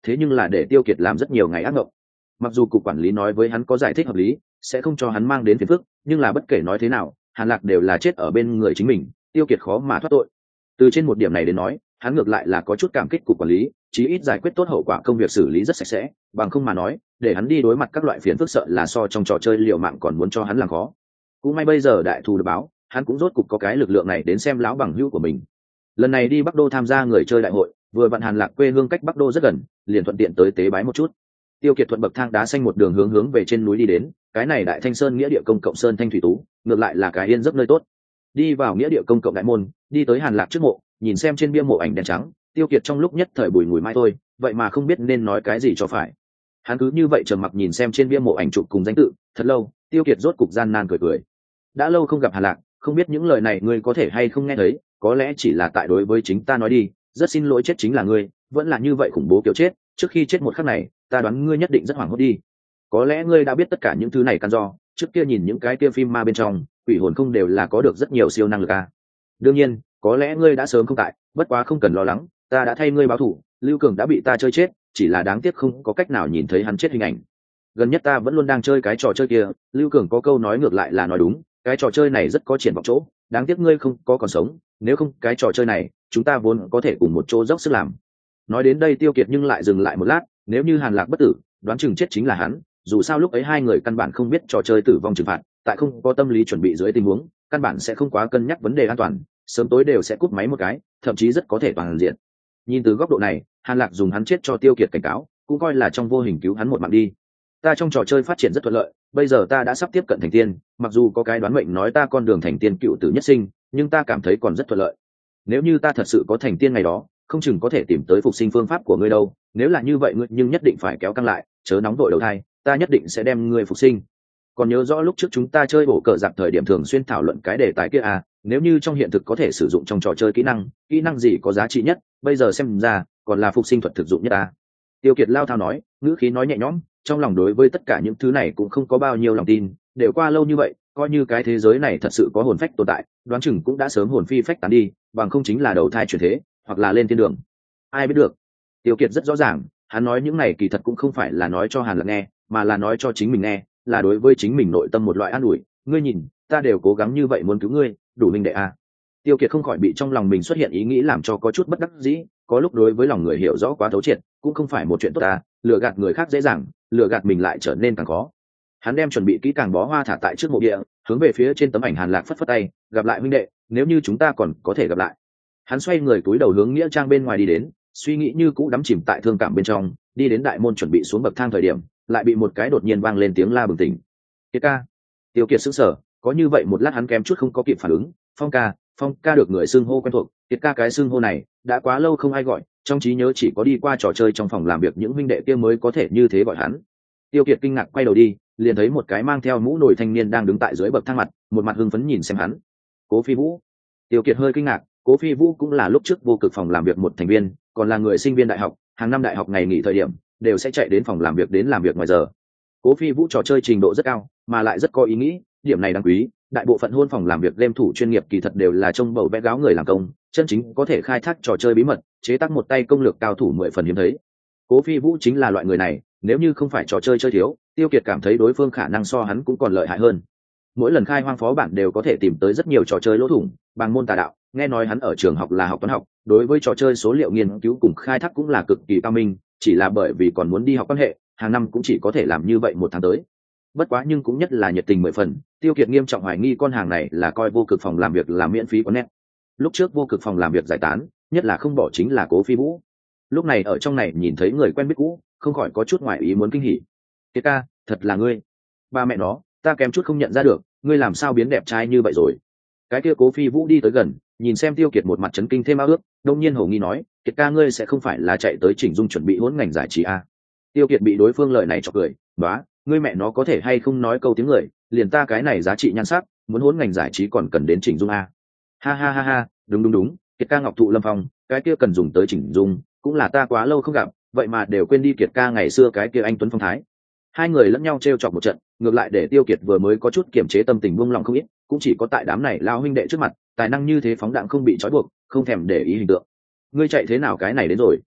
[SPEAKER 1] thế nhưng là để Tiêu Kiệt làm rất nhiều ngày ác mộng. Mặc dù cục quản lý nói với hắn có giải thích hợp lý, sẽ không cho hắn mang đến phiền phức, nhưng là bất kể nói thế nào, Hàn Lạc đều là chết ở bên người chính mình, Tiêu Kiệt khó mà thoát tội. Từ trên một điểm này đến nói, hắn ngược lại là có chút cảm kích cục quản lý, chí ít giải quyết tốt hậu quả công việc xử lý rất sạch sẽ, bằng không mà nói, để hắn đi đối mặt các loại phiền phức sợ là so trong trò chơi liều mạng còn muốn cho hắn làm khó. Cũng may bây giờ đại thù được báo, hắn cũng rốt cục có cái lực lượng này đến xem lão bằng hữu của mình. Lần này đi Bắc Đô tham gia người chơi đại hội, vừa vặn Hàn Lạc quê hương cách Bắc Đô rất gần, liền thuận tiện tới tế bái một chút. Tiêu Kiệt thuận bậc thang đá xanh một đường hướng về trên núi đi đến, cái này Đại Thanh Sơn nghĩa địa công cộng sơn thanh thủy tú, ngược lại là cái yên giấc nơi tốt. Đi vào nghĩa địa công cộng đại môn, đi tới Hàn Lạc trước mộ, nhìn xem trên bia mộ ảnh đen trắng, Tiêu Kiệt trong lúc nhất thời bùi ngùi mai thôi, vậy mà không biết nên nói cái gì cho phải. Hắn cứ như vậy trầm mặc nhìn xem trên bia mộ ảnh chụp cùng danh tự, thật lâu, Tiêu Kiệt rốt cục gian nan cười cười. Đã lâu không gặp Hàn Lạc, không biết những lời này ngươi có thể hay không nghe thấy, có lẽ chỉ là tại đối với chính ta nói đi, rất xin lỗi chết chính là ngươi, vẫn là như vậy khủng bố kiểu chết, trước khi chết một khắc này, ta đoán ngươi nhất định rất hoảng hốt đi. Có lẽ ngươi đã biết tất cả những thứ này căn do, trước kia nhìn những cái kia phim ma bên trong, quỷ hồn không đều là có được rất nhiều siêu năng lực à. Đương nhiên, có lẽ ngươi đã sớm không tại, bất quá không cần lo lắng, ta đã thay ngươi báo thù, Lưu Cường đã bị ta chơi chết, chỉ là đáng tiếc không có cách nào nhìn thấy hắn chết hình ảnh. Gần nhất ta vẫn luôn đang chơi cái trò chơi kia, Lưu Cường có câu nói ngược lại là nói đúng, cái trò chơi này rất có triển vọng chỗ, đáng tiếc ngươi không có còn sống, nếu không cái trò chơi này, chúng ta vốn có thể cùng một chỗ dốc sức làm. Nói đến đây Tiêu Kiệt nhưng lại dừng lại một lát, nếu như Hàn Lạc bất tử, đoán chừng chết chính là hắn, dù sao lúc ấy hai người căn bản không biết trò chơi tử vong trừng phạt, tại không có tâm lý chuẩn bị dưới tình huống, căn bản sẽ không quá cân nhắc vấn đề an toàn, sớm tối đều sẽ cúp máy một cái, thậm chí rất có thể toàn diện. Nhìn từ góc độ này, Hàn Lạc dùng hắn chết cho Tiêu Kiệt cảnh cáo, cũng coi là trong vô hình cứu hắn một mạng đi. Ta trong trò chơi phát triển rất thuận lợi, bây giờ ta đã sắp tiếp cận thành tiên, mặc dù có cái đoán mệnh nói ta con đường thành tiên cựu tử nhất sinh, nhưng ta cảm thấy còn rất thuận lợi. Nếu như ta thật sự có thành tiên ngày đó, không chừng có thể tìm tới phục sinh phương pháp của ngươi đâu, nếu là như vậy ngươi nhưng nhất định phải kéo căng lại, chớ nóng vội đầu thai, ta nhất định sẽ đem ngươi phục sinh. Còn nhớ rõ lúc trước chúng ta chơi bổ cờ giặc thời điểm thường xuyên thảo luận cái đề tài kia à, nếu như trong hiện thực có thể sử dụng trong trò chơi kỹ năng gì có giá trị nhất, bây giờ xem ra còn là phục sinh thuật thực dụng nhất à. Tiêu Kiệt lao thao nói, ngữ khí nói nhẹ nhõm, trong lòng đối với tất cả những thứ này cũng không có bao nhiêu lòng tin, đều qua lâu như vậy, coi như cái thế giới này thật sự có hồn phách tồn tại, đoán chừng cũng đã sớm hồn phi phách tán đi, bằng không chính là đầu thai chuyển thế, hoặc là lên thiên đường. Ai biết được. Tiêu Kiệt rất rõ ràng, hắn nói những này kỳ thật cũng không phải là nói cho Hàn Lạc nghe, mà là nói cho chính mình nghe, là đối với chính mình nội tâm một loại an ủi, ngươi nhìn, ta đều cố gắng như vậy muốn cứu ngươi, đủ minh đệ à. Tiêu Kiệt không khỏi bị trong lòng mình xuất hiện ý nghĩ làm cho có chút bất đắc dĩ, có lúc đối với lòng người hiểu rõ quá thấu triệt, cũng không phải một chuyện tốt à, lừa gạt người khác dễ dàng, lừa gạt mình lại trở nên càng khó. Hắn đem chuẩn bị kỹ càng bó hoa thả tại trước mộ địa, hướng về phía trên tấm ảnh Hàn Lạc phất phất tay, gặp lại huynh đệ, nếu như chúng ta còn có thể gặp lại. Hắn xoay người túi đầu hướng nghĩa trang bên ngoài đi đến, suy nghĩ như cũ đắm chìm tại thương cảm bên trong, đi đến đại môn chuẩn bị xuống bậc thang thời điểm, lại bị một cái đột nhiên vang lên tiếng la bừng tỉnh. Kiệt ca. Tiêu Kiệt sững sờ, có như vậy một lát hắn kém chút không có kịp phản ứng, Phong ca được người xưng hô quen thuộc, Kiệt ca cái xưng hô này, đã quá lâu không ai gọi, trong trí nhớ chỉ có đi qua trò chơi trong phòng làm việc những huynh đệ kia mới có thể như thế gọi hắn. Tiêu Kiệt kinh ngạc quay đầu đi, liền thấy một cái mang theo mũ nồi thanh niên đang đứng tại dưới bậc thang mặt, một mặt hưng phấn nhìn xem hắn. Cố Phi Vũ. Tiêu Kiệt hơi kinh ngạc, Cố Phi Vũ cũng là lúc trước vô cực phòng làm việc một thành viên, còn là người sinh viên đại học, hàng năm đại học ngày nghỉ thời điểm đều sẽ chạy đến phòng làm việc đến làm việc ngoài giờ. Cố Phi Vũ trò chơi trình độ rất cao, mà lại rất có ý nghĩ, điểm này đáng quý. Đại bộ phận hôn phòng làm việc game thủ chuyên nghiệp kỳ thật đều là trông bầu vẽ gáo người làm công, chân chính có thể khai thác trò chơi bí mật, chế tác một tay công lược cao thủ 10 phần hiếm thấy. Cố Phi Vũ chính là loại người này, nếu như không phải trò chơi chơi thiếu, Tiêu Kiệt cảm thấy đối phương khả năng so hắn cũng còn lợi hại hơn. Mỗi lần khai hoang phó bản đều có thể tìm tới rất nhiều trò chơi lỗ thủng, bằng môn tà đạo, nghe nói hắn ở trường học là học toán học, đối với trò chơi số liệu nghiên cứu cùng khai thác cũng là cực kỳ cao minh, chỉ là bởi vì còn muốn đi học quan hệ, hàng năm cũng chỉ có thể làm như vậy một tháng tới. Bất quá nhưng cũng nhất là nhiệt tình 10 phần, Tiêu Kiệt nghiêm trọng hoài nghi con hàng này là coi vô cực phòng làm việc là miễn phí có nét. Lúc trước vô cực phòng làm việc giải tán, nhất là không bỏ chính là Cố Phi Vũ. Lúc này ở trong này nhìn thấy người quen biết cũ, không khỏi có chút ngoại ý muốn kinh hỉ. Kiệt ca, thật là ngươi. Ba mẹ nó, ta kém chút không nhận ra được, ngươi làm sao biến đẹp trai như vậy rồi. Cái kia Cố Phi Vũ đi tới gần, nhìn xem Tiêu Kiệt một mặt chấn kinh thêm ao ước, đông nhiên hổ nghi nói, Kiệt ca ngươi sẽ không phải là chạy tới chỉnh dung chuẩn bị hỗn ngành giải trí à. Tiêu Kiệt bị đối phương lời này chọc cười, "Nóa, ngươi mẹ nó có thể hay không nói câu tiếng người, liền ta cái này giá trị nhan sắc, muốn hỗn ngành giải trí còn cần đến chỉnh dung à. Ha ha ha ha, đúng, Kiệt ca ngọc thụ lâm phong, cái kia cần dùng tới chỉnh dung, cũng là ta quá lâu không gặp, vậy mà đều quên đi Kiệt ca ngày xưa cái kia anh tuấn phong thái." Hai người lẫn nhau trêu chọc một trận, ngược lại để Tiêu Kiệt vừa mới có chút kiềm chế tâm tình buông lòng không ít, cũng chỉ có tại đám này lao huynh đệ trước mặt, tài năng như thế phóng đãng không bị trói buộc, không thèm để ý hình tượng. Ngươi chạy thế nào cái này đến rồi?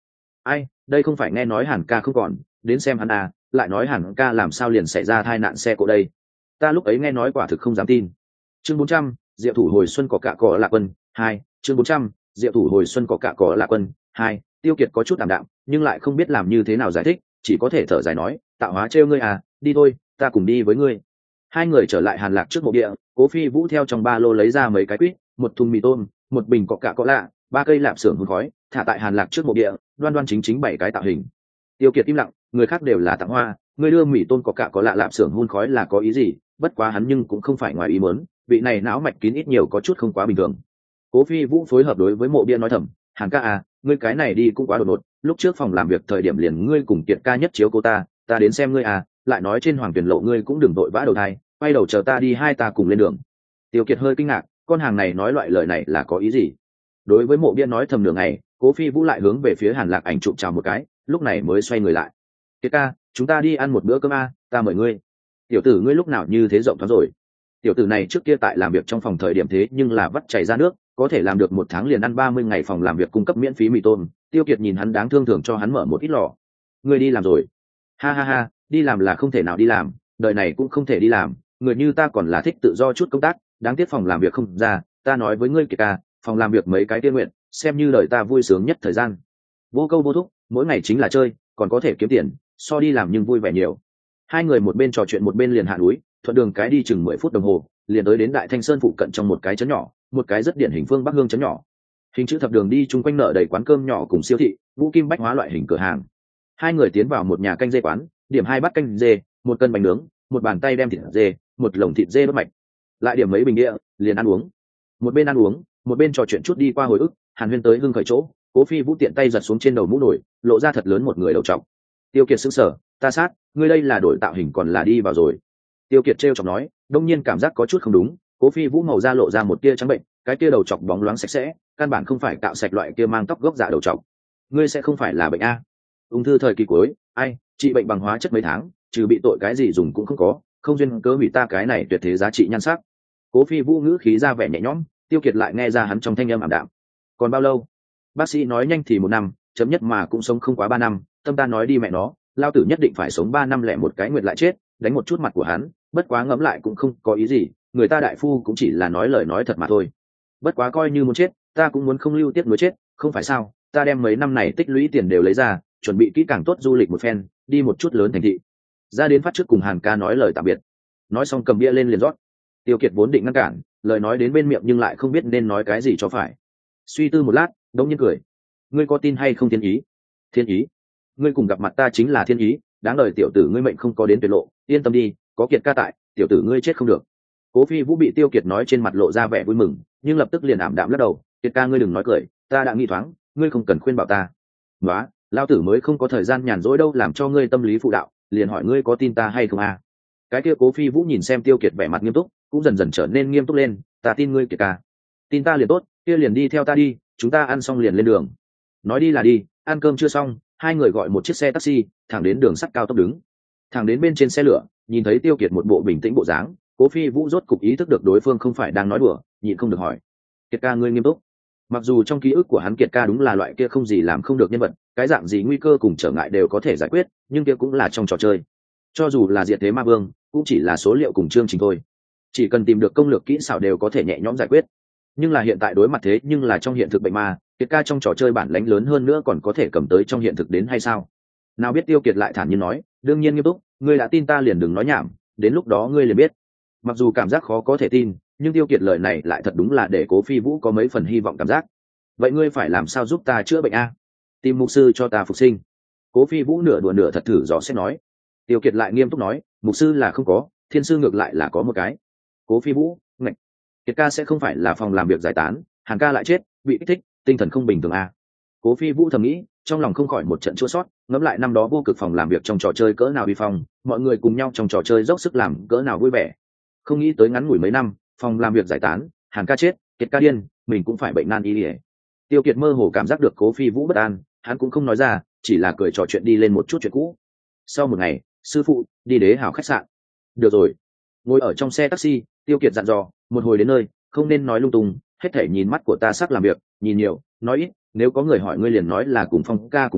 [SPEAKER 1] ai, đây không phải nghe nói Hàn ca không còn, đến xem hắn à, lại nói Hàn ca làm sao liền xảy ra tai nạn xe cộ đây. Ta lúc ấy nghe nói quả thực không dám tin. Chương 400, Diệu thủ hồi xuân có cả cỏ lạ quân 2. Chương 400, Diệu thủ hồi xuân có cả cỏ lạ quân 2. Tiêu Kiệt có chút ảm đạm, nhưng lại không biết làm như thế nào giải thích, chỉ có thể thở dài nói, tạo hóa trêu ngươi à, đi thôi, ta cùng đi với ngươi. Hai người trở lại Hàn Lạc trước mộ địa, Cố Phi Vũ theo trong ba lô lấy ra mấy cái quýt, một thùng mì tôm, một bình coca có lạ, ba cây lạp xưởng hun khói, thả tại Hàn Lạc trước mộ địa, đoan đoan chính chính bảy cái tạo hình. Tiêu Kiệt im lặng, người khác đều là tặng hoa, người đưa mì tôm coca có lạ lạp xưởng hun khói là có ý gì? Bất quá hắn nhưng cũng không phải ngoài ý muốn, vị này não mạch kín ít nhiều có chút không quá bình thường. Cố Phi Vũ phối hợp đối với mộ bia nói thầm, Hàn ca à, ngươi cái này đi cũng quá đột ngột, lúc trước phòng làm việc thời điểm liền ngươi cùng Kiệt ca nhất chiếu cô ta đến xem ngươi à, lại nói trên Hoàng Tuyển lộ ngươi cũng đừng vội vã đầu thai, quay đầu chờ ta đi hai ta cùng lên đường. Tiêu Kiệt hơi kinh ngạc, con hàng này nói loại lời này là có ý gì? Đối với mộ bia nói thầm nửa ngày, Cố Phi Vũ lại hướng về phía Hàn Lạc Ảnh chụp chào một cái, lúc này mới xoay người lại. Kiệt ca, chúng ta đi ăn một bữa cơm a, ta mời ngươi. Tiểu tử ngươi lúc nào như thế rộng thoáng rồi? Tiểu tử này trước kia tại làm việc trong phòng thời điểm thế nhưng là vắt chảy ra nước, có thể làm được một tháng liền ăn 30 ngày phòng làm việc cung cấp miễn phí mì tôm. Tiêu Kiệt nhìn hắn đáng thương thường cho hắn mở một ít lò. Ngươi đi làm rồi? Ha ha ha, đi làm là không thể nào đi làm, đời này cũng không thể đi làm, người như ta còn là thích tự do chút công tác, đáng tiếc phòng làm việc không ra. Ta nói với ngươi Kiệt ca, phòng làm việc mấy cái tiên nguyện, xem như đời ta vui sướng nhất thời gian. Vô câu vô thúc, mỗi ngày chính là chơi, còn có thể kiếm tiền, so đi làm nhưng vui vẻ nhiều. Hai người một bên trò chuyện một bên liền hạ núi, thuận đường cái đi chừng 10 phút đồng hồ, liền tới đến Đại Thanh Sơn phụ cận trong một cái trấn nhỏ, một cái rất điển hình phương Bắc hương trấn nhỏ. Hình chữ thập đường đi chung quanh nở đầy quán cơm nhỏ cùng siêu thị, vũ kim bách hóa loại hình cửa hàng. Hai người tiến vào một nhà canh dê quán, điểm 2 bát canh dê, 1 cân bánh nướng, một bàn tay đem thịt dê, một lồng thịt dê đốt mạch, lại điểm mấy bình địa, liền ăn uống. Một bên ăn uống, một bên trò chuyện chút đi qua hồi ức, Hàn Huyên tới hưng khởi chỗ, Cố Phi Vũ tiện tay giật xuống trên đầu mũ nổi, lộ ra thật lớn một người đầu trọc. Tiêu Kiệt sững sờ, ta sát, ngươi đây là đổi tạo hình còn là đi vào rồi? Tiêu Kiệt trêu chọc nói, đông nhiên cảm giác có chút không đúng. Cố Phi Vũ màu da lộ ra một tia trắng bệnh, cái tia đầu trọc bóng loáng sạch sẽ, căn bản không phải cạo sạch loại kia mang tóc gốc dạ đầu trọc. Ngươi sẽ không phải là bệnh a? Ung thư thời kỳ cuối, ai, trị bệnh bằng hóa chất mấy tháng, trừ bị tội cái gì dùng cũng không có, không duyên cớ hủy ta cái này tuyệt thế giá trị nhan sắc. Cố Phi Vũ ngữ khí ra vẻ nhẹ nhõm, Tiêu Kiệt lại nghe ra hắn trong thanh âm ảm đạm. Còn bao lâu? Bác sĩ nói nhanh thì 1 năm, chấm nhất mà cũng sống không quá 3 năm, tâm ta nói đi mẹ nó, lao tử nhất định phải sống 3 năm lẻ một cái nguyệt lại chết, đánh một chút mặt của hắn, bất quá ngẫm lại cũng không có ý gì, người ta đại phu cũng chỉ là nói lời nói thật mà thôi. Bất quá coi như muốn chết, ta cũng muốn không lưu tiếc nuối chết, không phải sao? Ta đem mấy năm này tích lũy tiền đều lấy ra, chuẩn bị kỹ càng tốt du lịch một phen, đi một chút lớn thành thị. Ra đến phát trước cùng Hàn ca nói lời tạm biệt. Nói xong cầm bia lên liền rót. Tiêu Kiệt vốn định ngăn cản, lời nói đến bên miệng nhưng lại không biết nên nói cái gì cho phải. Suy tư một lát, đống nhiên cười. Ngươi có tin hay không thiên ý? Thiên ý? Ngươi cùng gặp mặt ta chính là thiên ý, đáng đời tiểu tử ngươi mệnh không có đến tuyệt lộ, yên tâm đi, có Kiệt ca tại, tiểu tử ngươi chết không được. Cố Phi Vũ bị Tiêu Kiệt nói trên mặt lộ ra vẻ vui mừng, nhưng lập tức liền ảm đạm lắc đầu, Kiệt ca ngươi đừng nói cười, ta đã nghĩ thoáng, ngươi không cần khuyên bảo ta. Nóa, lao tử mới không có thời gian nhàn rỗi đâu làm cho ngươi tâm lý phụ đạo, liền hỏi ngươi có tin ta hay không à? Cái kia Cố Phi Vũ nhìn xem Tiêu Kiệt vẻ mặt nghiêm túc, cũng dần dần trở nên nghiêm túc lên, ta tin ngươi Kiệt ca. Tin ta liền tốt, kia liền đi theo ta đi, chúng ta ăn xong liền lên đường. Nói đi là đi, ăn cơm chưa xong, hai người gọi một chiếc xe taxi, thẳng đến đường sắt cao tốc đứng. Thẳng đến bên trên xe lửa, nhìn thấy Tiêu Kiệt một bộ bình tĩnh bộ dáng, Cố Phi Vũ rốt cục ý thức được đối phương không phải đang nói đùa, nhịn không được hỏi, Kiệt ca ngươi nghiêm túc? Mặc dù trong ký ức của hắn Kiệt ca đúng là loại kia không gì làm không được nhân vật, cái dạng gì nguy cơ cùng trở ngại đều có thể giải quyết, nhưng kia cũng là trong trò chơi. Cho dù là diệt thế ma vương, cũng chỉ là số liệu cùng chương trình thôi. Chỉ cần tìm được công lược kỹ xảo đều có thể nhẹ nhõm giải quyết. Nhưng là hiện tại đối mặt thế nhưng là trong hiện thực bệnh ma, Kiệt ca trong trò chơi bản lãnh lớn hơn nữa còn có thể cầm tới trong hiện thực đến hay sao? Nào biết Tiêu Kiệt lại thản nhiên nói, đương nhiên nghiêm túc, ngươi đã tin ta liền đừng nói nhảm, đến lúc đó ngươi liền biết. Mặc dù cảm giác khó có thể tin, nhưng Tiêu Kiệt lời này lại thật đúng là để Cố Phi Vũ có mấy phần hy vọng cảm giác. Vậy ngươi phải làm sao giúp ta chữa bệnh a? Tìm mục sư cho ta phục sinh. Cố Phi Vũ nửa đùa nửa thật thử dò xét nói. Tiêu Kiệt lại nghiêm túc nói, mục sư là không có, thiên sư ngược lại là có một cái. Cố Phi Vũ, ngạch, Kiệt ca sẽ không phải là phòng làm việc giải tán, Hàn ca lại chết, bị kích thích, tinh thần không bình thường a. Cố Phi Vũ thầm nghĩ, trong lòng không khỏi một trận chua sót, ngẫm lại năm đó vô cực phòng làm việc trong trò chơi cỡ nào uy phong, mọi người cùng nhau trong trò chơi dốc sức làm cỡ nào vui vẻ. Không nghĩ tới ngắn ngủi mấy năm, phòng làm việc giải tán, Hàn ca chết, Kiệt ca điên, mình cũng phải bệnh nan y ỉa. Tiêu Kiệt mơ hồ cảm giác được Cố Phi Vũ bất an, hắn cũng không nói ra, chỉ là cười trò chuyện đi lên một chút chuyện cũ. Sau một ngày, sư phụ đi Đế Hào khách sạn. Được rồi. Ngồi ở trong xe taxi, Tiêu Kiệt dặn dò, một hồi đến nơi, không nên nói lung tung, hết thể nhìn mắt của ta sắc làm việc, nhìn nhiều, nói ít, nếu có người hỏi ngươi liền nói là cùng Phong ca cùng đi,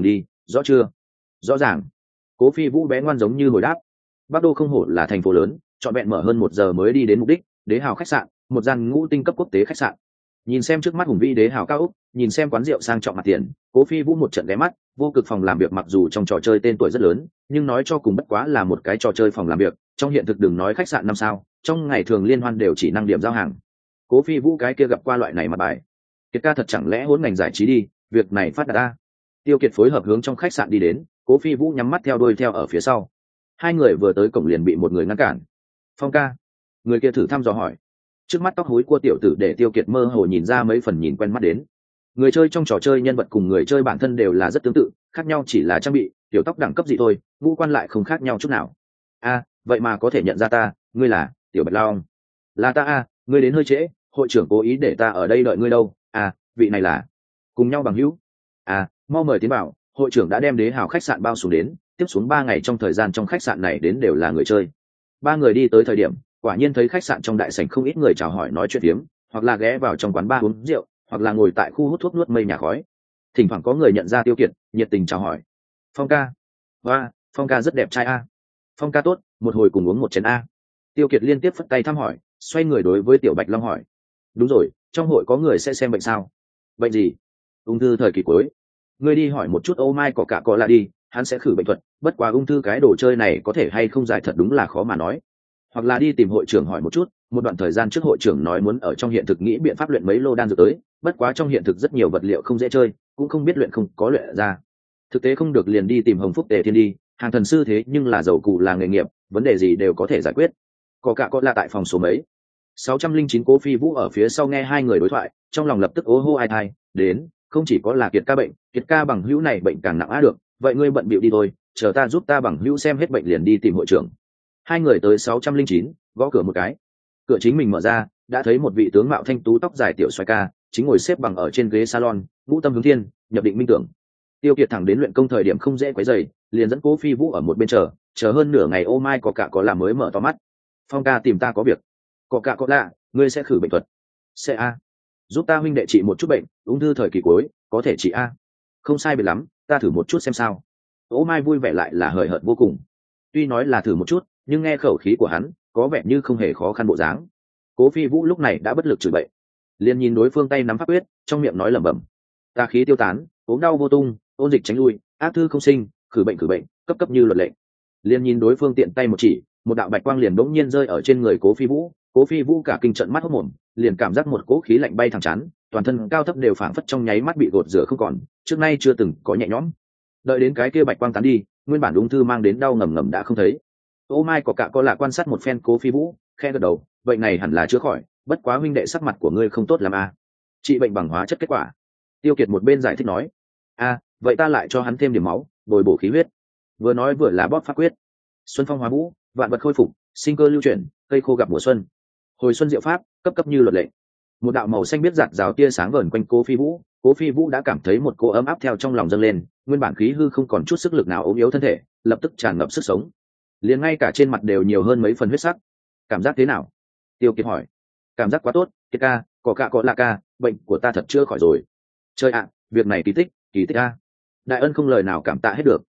[SPEAKER 1] rõ chưa? Rõ ràng. Cố Phi Vũ bé ngoan giống như hồi đáp. Bắc Đô không hổ là thành phố lớn, trọn vẹn mở hơn 1 giờ mới đi đến mục đích, Đế Hào khách sạn, một gian ngũ tinh cấp quốc tế khách sạn. Nhìn xem trước mắt hùng vĩ Đế Hào cao ốc, nhìn xem quán rượu sang trọng mặt tiền, Cố Phi Vũ một trận ghé mắt. Vô cực phòng làm việc mặc dù trong trò chơi tên tuổi rất lớn, nhưng nói cho cùng bất quá là một cái trò chơi phòng làm việc, trong hiện thực đừng nói khách sạn 5 sao, trong ngày thường liên hoan đều chỉ năng điểm giao hàng. Cố Phi Vũ cái kia gặp qua loại này mặt bài. Kiệt ca thật chẳng lẽ hỗn ngành giải trí đi, việc này phát đạt ta. Tiêu Kiệt phối hợp hướng trong khách sạn đi đến, Cố Phi Vũ nhắm mắt theo đuôi theo ở phía sau. Hai người vừa tới cổng liền bị một người ngăn cản. Phong ca. Người kia thử thăm dò hỏi. Trước mắt tóc hối của tiểu tử để Tiêu Kiệt mơ hồ nhìn ra mấy phần nhìn quen mắt đến. Người chơi trong trò chơi nhân vật cùng người chơi bản thân đều là rất tương tự, khác nhau chỉ là trang bị, tiểu tóc đẳng cấp gì thôi, ngũ quan lại không khác nhau chút nào. A, vậy mà có thể nhận ra ta, ngươi là Tiểu Bạch Long. Là ta a, ngươi đến hơi trễ, hội trưởng cố ý để ta ở đây đợi ngươi đâu. À, vị này là cùng nhau bằng hữu. À, mau mời tiến vào, hội trưởng đã đem Đế Hào khách sạn bao xuống đến, tiếp xuống 3 ngày trong thời gian trong khách sạn này đến đều là người chơi. 3 người đi tới thời điểm, quả nhiên thấy khách sạn trong đại sảnh không ít người chào hỏi nói chuyện phiếm, hoặc là ghé vào trong quán bar uống rượu, hoặc là ngồi tại khu hút thuốc nuốt mây nhà khói. Thỉnh thoảng có người nhận ra Tiêu Kiệt, nhiệt tình chào hỏi. Phong ca. Wow, Phong ca rất đẹp trai a. Phong ca tốt, một hồi cùng uống một chén a. Tiêu Kiệt liên tiếp phất tay thăm hỏi, xoay người đối với Tiểu Bạch Long hỏi. Đúng rồi, trong hội có người sẽ xem bệnh sao? Bệnh gì? Ung thư thời kỳ cuối. Ngươi đi hỏi một chút ô mai có cả có là đi, hắn sẽ khử bệnh thuật, bất quá ung thư cái đồ chơi này có thể hay không giải thật đúng là khó mà nói. Hoặc là đi tìm hội trưởng hỏi một chút, một đoạn thời gian trước hội trưởng nói muốn ở trong hiện thực nghĩ biện pháp luyện mấy lô đan dược tới, bất quá trong hiện thực rất nhiều vật liệu không dễ chơi, cũng không biết luyện không có luyện ra. Thực tế không được liền đi tìm Hồng Phúc Tề Thiên đi, hàng thần sư thế nhưng là giàu cụ là nghề nghiệp, vấn đề gì đều có thể giải quyết. Có cả có là tại phòng số mấy? 609. Cố Phi Vũ ở phía sau nghe hai người đối thoại, trong lòng lập tức ố hô ai thai đến, không chỉ có là Kiệt ca bệnh, Kiệt ca bằng hữu này bệnh càng nặng á được, vậy ngươi bận bịu đi thôi, chờ ta giúp ta bằng hữu xem hết bệnh liền đi tìm hội trưởng. Hai người tới 609, gõ cửa một cái. Cửa chính mình mở ra, đã thấy một vị tướng mạo thanh tú tóc dài tiểu xoay ca, chính ngồi xếp bằng ở trên ghế salon, ngũ tâm hướng thiên, nhập định minh tưởng. Tiêu Kiệt thẳng đến luyện công thời điểm không dễ quấy rầy, liền dẫn Cố Phi Vũ ở một bên chờ hơn nửa ngày ô mai có cả có là mới mở to mắt. Phong ca tìm ta có việc. Có cả có lạ, ngươi sẽ khử bệnh thuật. Sẽ a. Giúp ta huynh đệ trị một chút bệnh, ung thư thời kỳ cuối, có thể trị a. Không sai biệt lắm, ta thử một chút xem sao. Ô mai vui vẻ lại là hời hợt vô cùng. Tuy nói là thử một chút, nhưng nghe khẩu khí của hắn, có vẻ như không hề khó khăn bộ dáng. Cố Phi Vũ lúc này đã bất lực chửi bậy, liền nhìn đối phương tay nắm pháp quyết, trong miệng nói lẩm bẩm: tà khí tiêu tán, ốm đau vô tung, ôn dịch tránh lui, ác thư không sinh, khử bệnh, cấp cấp như luật lệ. Liền nhìn đối phương tiện tay một chỉ, một đạo bạch quang liền bỗng nhiên rơi ở trên người Cố Phi Vũ. Cố Phi Vũ cả kinh trận mắt hốt mồm, liền cảm giác một cỗ khí lạnh bay thẳng chán, toàn thân cao thấp đều phảng phất trong nháy mắt bị gột rửa không còn, trước nay chưa từng có nhẹ nhõm. Đợi đến cái kia bạch quang tán đi, nguyên bản ung thư mang đến đau ngầm ngầm đã không thấy. Ô mai có cả có lạ quan sát một phen Cố Phi Vũ, khe gật đầu, bệnh này hẳn là chữa khỏi, bất quá huynh đệ sắc mặt của ngươi không tốt lắm à. Trị bệnh bằng hóa chất kết quả. Tiêu Kiệt một bên giải thích nói, vậy ta lại cho hắn thêm điểm máu, bồi bổ khí huyết. Vừa nói vừa là bóp pháp quyết. Xuân phong hóa vũ, vạn vật khôi phục, sinh cơ lưu chuyển, cây khô gặp mùa xuân. Hồi xuân diệu pháp, cấp cấp như luật lệ. Một đạo màu xanh biết giạt rào tia sáng vờn quanh Cố Phi Vũ. Cố Phi Vũ đã cảm thấy một cỗ ấm áp theo trong lòng dâng lên, nguyên bản khí hư không còn chút sức lực nào ốm yếu thân thể, lập tức tràn ngập sức sống. Liền ngay cả trên mặt đều nhiều hơn mấy phần huyết sắc. Cảm giác thế nào? Tiêu Kiệt hỏi. Cảm giác quá tốt, Kiệt ca, có cả có là ca, bệnh của ta thật chưa khỏi rồi. Chơi ạ, việc này kỳ tích a. Đại ân không lời nào cảm tạ hết được,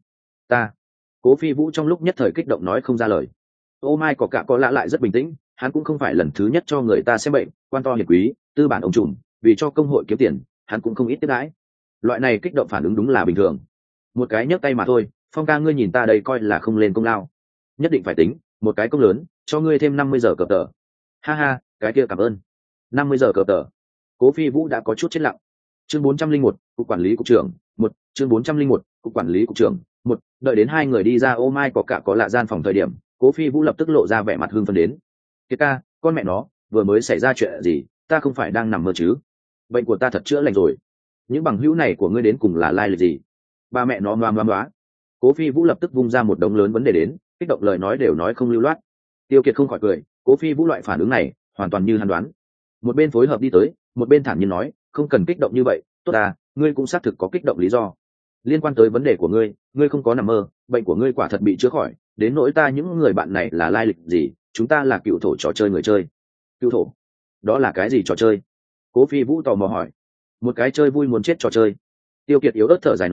[SPEAKER 1] ta. Cố Phi Vũ trong lúc nhất thời kích động nói không ra lời. Ô mai có cả có lạ lại rất bình tĩnh, hắn cũng không phải lần thứ nhất cho người ta xem bệnh, quan to hiền quý, tư bản ông trùm, vì cho công hội kiếm tiền, hắn cũng không ít tiếp đãi. Loại này kích động phản ứng đúng là bình thường. Một cái nhấc tay mà thôi, Phong ca ngươi nhìn ta đây coi là không lên công lao. Nhất định phải tính, một cái công lớn, cho ngươi thêm 50 giờ cờ tờ. Ha ha, cái kia cảm ơn. 50 giờ cờ tờ. Cố Phi Vũ đã có chút chết lặng. Chương 401, cục quản lý cục trưởng, 1, chương 401, cục quản lý cục trưởng, 1, đợi đến hai người đi ra ô mai có cả có lạ gian phòng thời điểm, Cố Phi Vũ lập tức lộ ra vẻ mặt hưng phấn đến. Kiệt ca, con mẹ nó, vừa mới xảy ra chuyện gì, ta không phải đang nằm mơ chứ? Bệnh của ta thật chữa lành rồi. Những bằng hữu này của ngươi đến cùng là lai lịch gì? Ba mẹ nó ngoan ngoãn đoá. Cố Phi Vũ lập tức vung ra một đống lớn vấn đề đến, kích động lời nói đều nói không lưu loát. Tiêu Kiệt không khỏi cười, Cố Phi Vũ loại phản ứng này, hoàn toàn như hắn đoán. Một bên phối hợp đi tới, một bên thản nhiên nói, không cần kích động như vậy, tốt à, ngươi cũng xác thực có kích động lý do. Liên quan tới vấn đề của ngươi không có nằm mơ, bệnh của ngươi quả thật bị chữa khỏi, đến nỗi ta những người bạn này là lai lịch gì, chúng ta là cựu thổ trò chơi người chơi. Cựu thổ? Đó là cái gì trò chơi? Cố Phi Vũ tò mò hỏi. Một cái chơi vui muốn chết trò chơi. Tiêu Kiệt yếu ớt thở dài nói,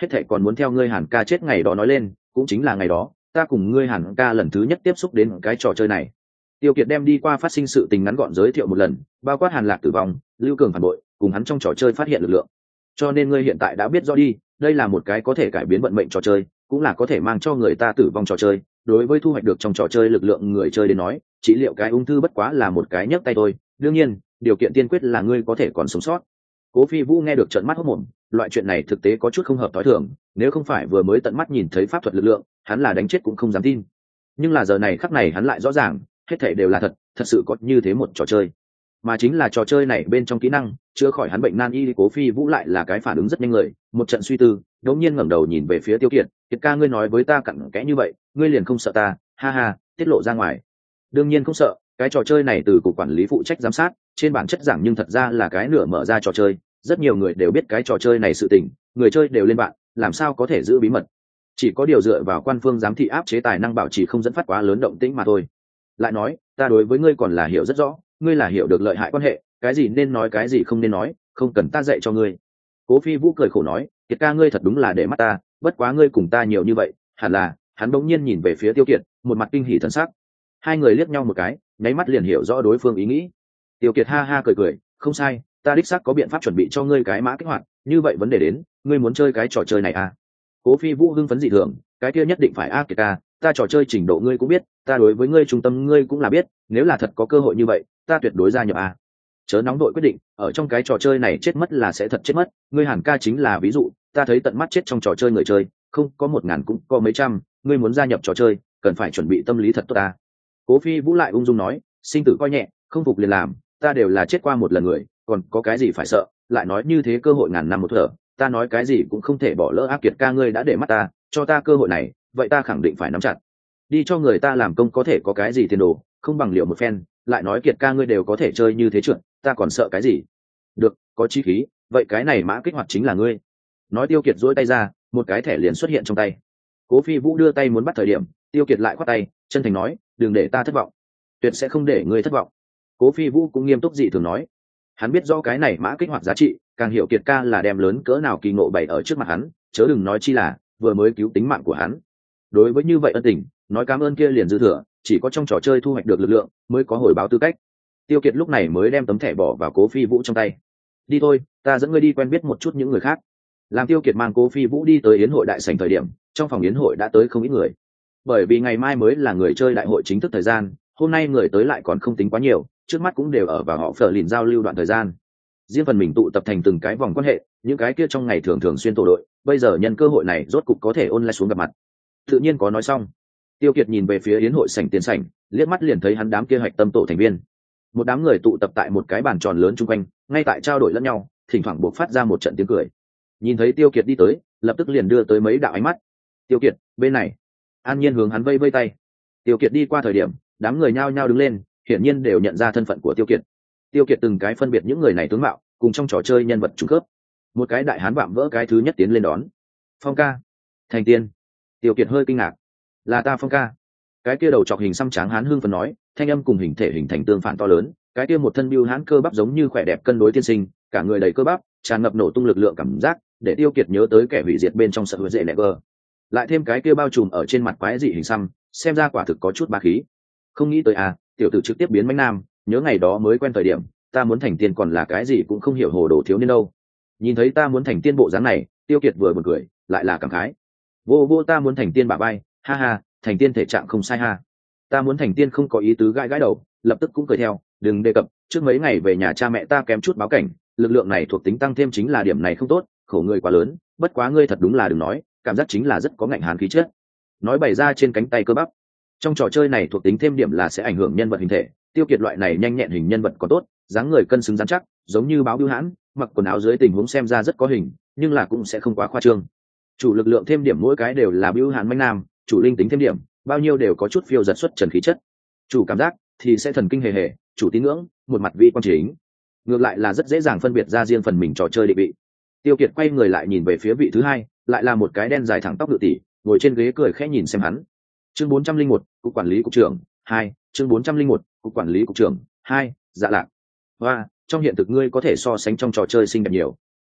[SPEAKER 1] hết thệ còn muốn theo ngươi Hàn ca chết ngày đó nói lên, cũng chính là ngày đó ta cùng ngươi Hàn ca lần thứ nhất tiếp xúc đến cái trò chơi này. Tiêu Kiệt đem đi qua phát sinh sự tình ngắn gọn giới thiệu một lần, bao quát Hàn Lạc tử vong, Lưu Cường phản bội, cùng hắn trong trò chơi phát hiện lực lượng. Cho nên ngươi hiện tại đã biết rõ đi, đây là một cái có thể cải biến vận mệnh trò chơi, cũng là có thể mang cho người ta tử vong trò chơi. Đối với thu hoạch được trong trò chơi lực lượng người chơi đến nói, trị liệu cái ung thư bất quá là một cái nhấc tay thôi. Đương nhiên, điều kiện tiên quyết là ngươi có thể còn sống sót. Cố Phi Vũ nghe được trợn mắt hốt mồm, loại chuyện này thực tế có chút không hợp tối thường, nếu không phải vừa mới tận mắt nhìn thấy pháp thuật lực lượng, hắn là đánh chết cũng không dám tin. Nhưng là giờ này khắc này hắn lại rõ ràng, hết thảy đều là thật, thật sự có như thế một trò chơi. Mà chính là trò chơi này bên trong kỹ năng, chữa khỏi hắn bệnh nan y. Cố Phi Vũ lại là cái phản ứng rất nhanh người, một trận suy tư, đột nhiên ngẩng đầu nhìn về phía Tiêu Kiệt, "Kiệt ca, ngươi nói với ta cặn kẽ như vậy, ngươi liền không sợ ta?" Ha ha, tiết lộ ra ngoài. Đương nhiên không sợ, cái trò chơi này từ cục quản lý phụ trách giám sát, trên bản chất giảng nhưng thật ra là cái nửa mở ra trò chơi, rất nhiều người đều biết cái trò chơi này sự tình, người chơi đều lên bạn, làm sao có thể giữ bí mật. Chỉ có điều dựa vào quan phương giám thị áp chế tài năng bảo trì không dẫn phát quá lớn động tĩnh mà thôi. Lại nói, ta đối với ngươi còn là hiểu rất rõ, ngươi là hiểu được lợi hại quan hệ, cái gì nên nói cái gì không nên nói, không cần ta dạy cho ngươi. Cố Phi Vũ cười khổ nói, Kiệt ca, ngươi thật đúng là để mắt ta, bất quá ngươi cùng ta nhiều như vậy, hẳn là. Hắn bỗng nhiên nhìn về phía Tiêu Kiệt, một mặt kinh hỉ thần sắc. Hai người liếc nhau một cái, nháy mắt liền hiểu rõ đối phương ý nghĩ. Tiêu Kiệt ha ha cười cười, không sai, ta đích xác có biện pháp chuẩn bị cho ngươi cái mã kích hoạt, như vậy vấn đề đến, ngươi muốn chơi cái trò chơi này à? Cố Phi Vũ hưng phấn dị thường, cái kia nhất định phải a Kiệt ca, ta trò chơi trình độ ngươi cũng biết, ta đối với ngươi trung tâm ngươi cũng là biết, nếu là thật có cơ hội như vậy, ta tuyệt đối gia nhập a. Chớ nóng đội quyết định, ở trong cái trò chơi này chết mất là sẽ thật chết mất, ngươi Hàn ca chính là ví dụ, ta thấy tận mắt chết trong trò chơi người chơi, không có 1000 cũng có mấy trăm, ngươi muốn gia nhập trò chơi, cần phải chuẩn bị tâm lý thật tốt ta. Cố Phi Vũ lại ung dung nói, sinh tử coi nhẹ, không phục liền làm, ta đều là chết qua một lần người, còn có cái gì phải sợ, lại nói như thế cơ hội ngàn năm một thở, ta nói cái gì cũng không thể bỏ lỡ. Ác Kiệt ca, ngươi đã để mắt ta, cho ta cơ hội này, vậy ta khẳng định phải nắm chặt. Đi cho người ta làm công có thể có cái gì tiền đồ, không bằng liệu một phen, lại nói Kiệt ca ngươi đều có thể chơi như thế trượt, ta còn sợ cái gì. Được, có chí khí, vậy cái này mã kích hoạt chính là ngươi. Nói Tiêu Kiệt duỗi tay ra, một cái thẻ liền xuất hiện trong tay. Cố Phi Vũ đưa tay muốn bắt thời điểm, Tiêu Kiệt lại khoát tay, chân thành nói, đừng để ta thất vọng, tuyệt sẽ không để ngươi thất vọng. Cố Phi Vũ cũng nghiêm túc dị thường nói, hắn biết rõ cái này mã kích hoạt giá trị, càng hiểu Kiệt ca là đem lớn cỡ nào kỳ ngộ bày ở trước mặt hắn, chớ đừng nói chi là vừa mới cứu tính mạng của hắn. Đối với như vậy ân tình, nói cảm ơn kia liền dư thừa, chỉ có trong trò chơi thu hoạch được lực lượng mới có hồi báo tư cách. Tiêu Kiệt lúc này mới đem tấm thẻ bỏ vào Cố Phi Vũ trong tay. Đi thôi, ta dẫn ngươi đi quen biết một chút những người khác. Làm Tiêu Kiệt mang Cố Phi Vũ đi tới yến hội đại sảnh thời điểm, trong phòng yến hội đã tới không ít người. Bởi vì ngày mai mới là người chơi đại hội chính thức thời gian, hôm nay người tới lại còn không tính quá nhiều, trước mắt cũng đều ở vào họ phở lìn giao lưu đoạn thời gian. Riêng phần mình tụ tập thành từng cái vòng quan hệ, những cái kia trong ngày thường thường xuyên tổ đội, bây giờ nhân cơ hội này rốt cục có thể online xuống gặp mặt. Tự nhiên có nói xong. Tiêu Kiệt nhìn về phía yến hội sảnh tiền sảnh, liếc mắt liền thấy hắn đám kia hạch tâm tổ thành viên. Một đám người tụ tập tại một cái bàn tròn lớn chung quanh, ngay tại trao đổi lẫn nhau, thỉnh thoảng buộc phát ra một trận tiếng cười. Nhìn thấy Tiêu Kiệt đi tới, lập tức liền đưa tới mấy đạo ánh mắt. Tiêu Kiệt, bên này. An Nhiên hướng hắn vây vây tay. Tiêu Kiệt đi qua thời điểm, đám người nhao nhao đứng lên, hiển nhiên đều nhận ra thân phận của Tiêu Kiệt. Tiêu Kiệt từng cái phân biệt những người này tướng mạo, cùng trong trò chơi nhân vật trùng khớp. Một cái đại hán vạm vỡ cái thứ nhất tiến lên đón. Phong ca, Thành Tiên. Tiêu Kiệt hơi kinh ngạc. Là ta Phong ca. Cái kia đầu chọc hình xăm tráng hán hưng phấn nói, thanh âm cùng hình thể hình thành tương phản to lớn. Cái kia một thân bưu hán cơ bắp giống như khỏe đẹp cân đối tiên sinh, cả người đầy cơ bắp, tràn ngập nổ tung lực lượng cảm giác, để Tiêu Kiệt nhớ tới kẻ hủy diệt bên trong sợ hứa dễ nẹt vờ. Lại thêm cái kia bao trùm ở trên mặt quái dị hình xăm, xem ra quả thực có chút bá khí. Không nghĩ tới à, tiểu tử trực tiếp biến mãnh nam, nhớ ngày đó mới quen thời điểm, ta muốn thành tiên còn là cái gì cũng không hiểu hồ đồ thiếu niên đâu. Nhìn thấy ta muốn thành tiên bộ dáng này, Tiêu Kiệt vừa buồn cười, lại là cảm khái. Vô vô ta muốn thành tiên bả bay, ha ha, thành tiên thể trạng không sai ha. Ta muốn thành tiên không có ý tứ gãi gãi đầu, lập tức cũng cười theo, đừng đề cập, trước mấy ngày về nhà cha mẹ ta kém chút báo cảnh, lực lượng này thuộc tính tăng thêm chính là điểm này không tốt, khổ người quá lớn, bất quá ngươi thật đúng là đừng nói, cảm giác chính là rất có ngạnh hàn khí chất. Nói bày ra trên cánh tay cơ bắp. Trong trò chơi này thuộc tính thêm điểm là sẽ ảnh hưởng nhân vật hình thể, Tiêu Kiệt loại này nhanh nhẹn hình nhân vật có tốt, dáng người cân xứng rắn chắc, giống như báo bưu hãn, mặc quần áo dưới tình huống xem ra rất có hình, nhưng là cũng sẽ không quá khoa trương. Chủ lực lượng thêm điểm mỗi cái đều là bưu hãn manh nam, chủ linh tính thêm điểm, bao nhiêu đều có chút phiêu giật xuất trần khí chất. Chủ cảm giác thì sẽ thần kinh hề hề, chủ tín ngưỡng, một mặt vị quan chính. Ngược lại là rất dễ dàng phân biệt ra riêng phần mình trò chơi định vị. Tiêu Kiệt quay người lại nhìn về phía vị thứ hai, lại là một cái đen dài thẳng tóc ngự tỷ, ngồi trên ghế cười khẽ nhìn xem hắn. Chương 401, cục quản lý cục trưởng 2, chương 401, cục quản lý cục trưởng 2, Dạ Lạc. Và trong hiện thực ngươi có thể so sánh trong trò chơi xinh đẹp nhiều.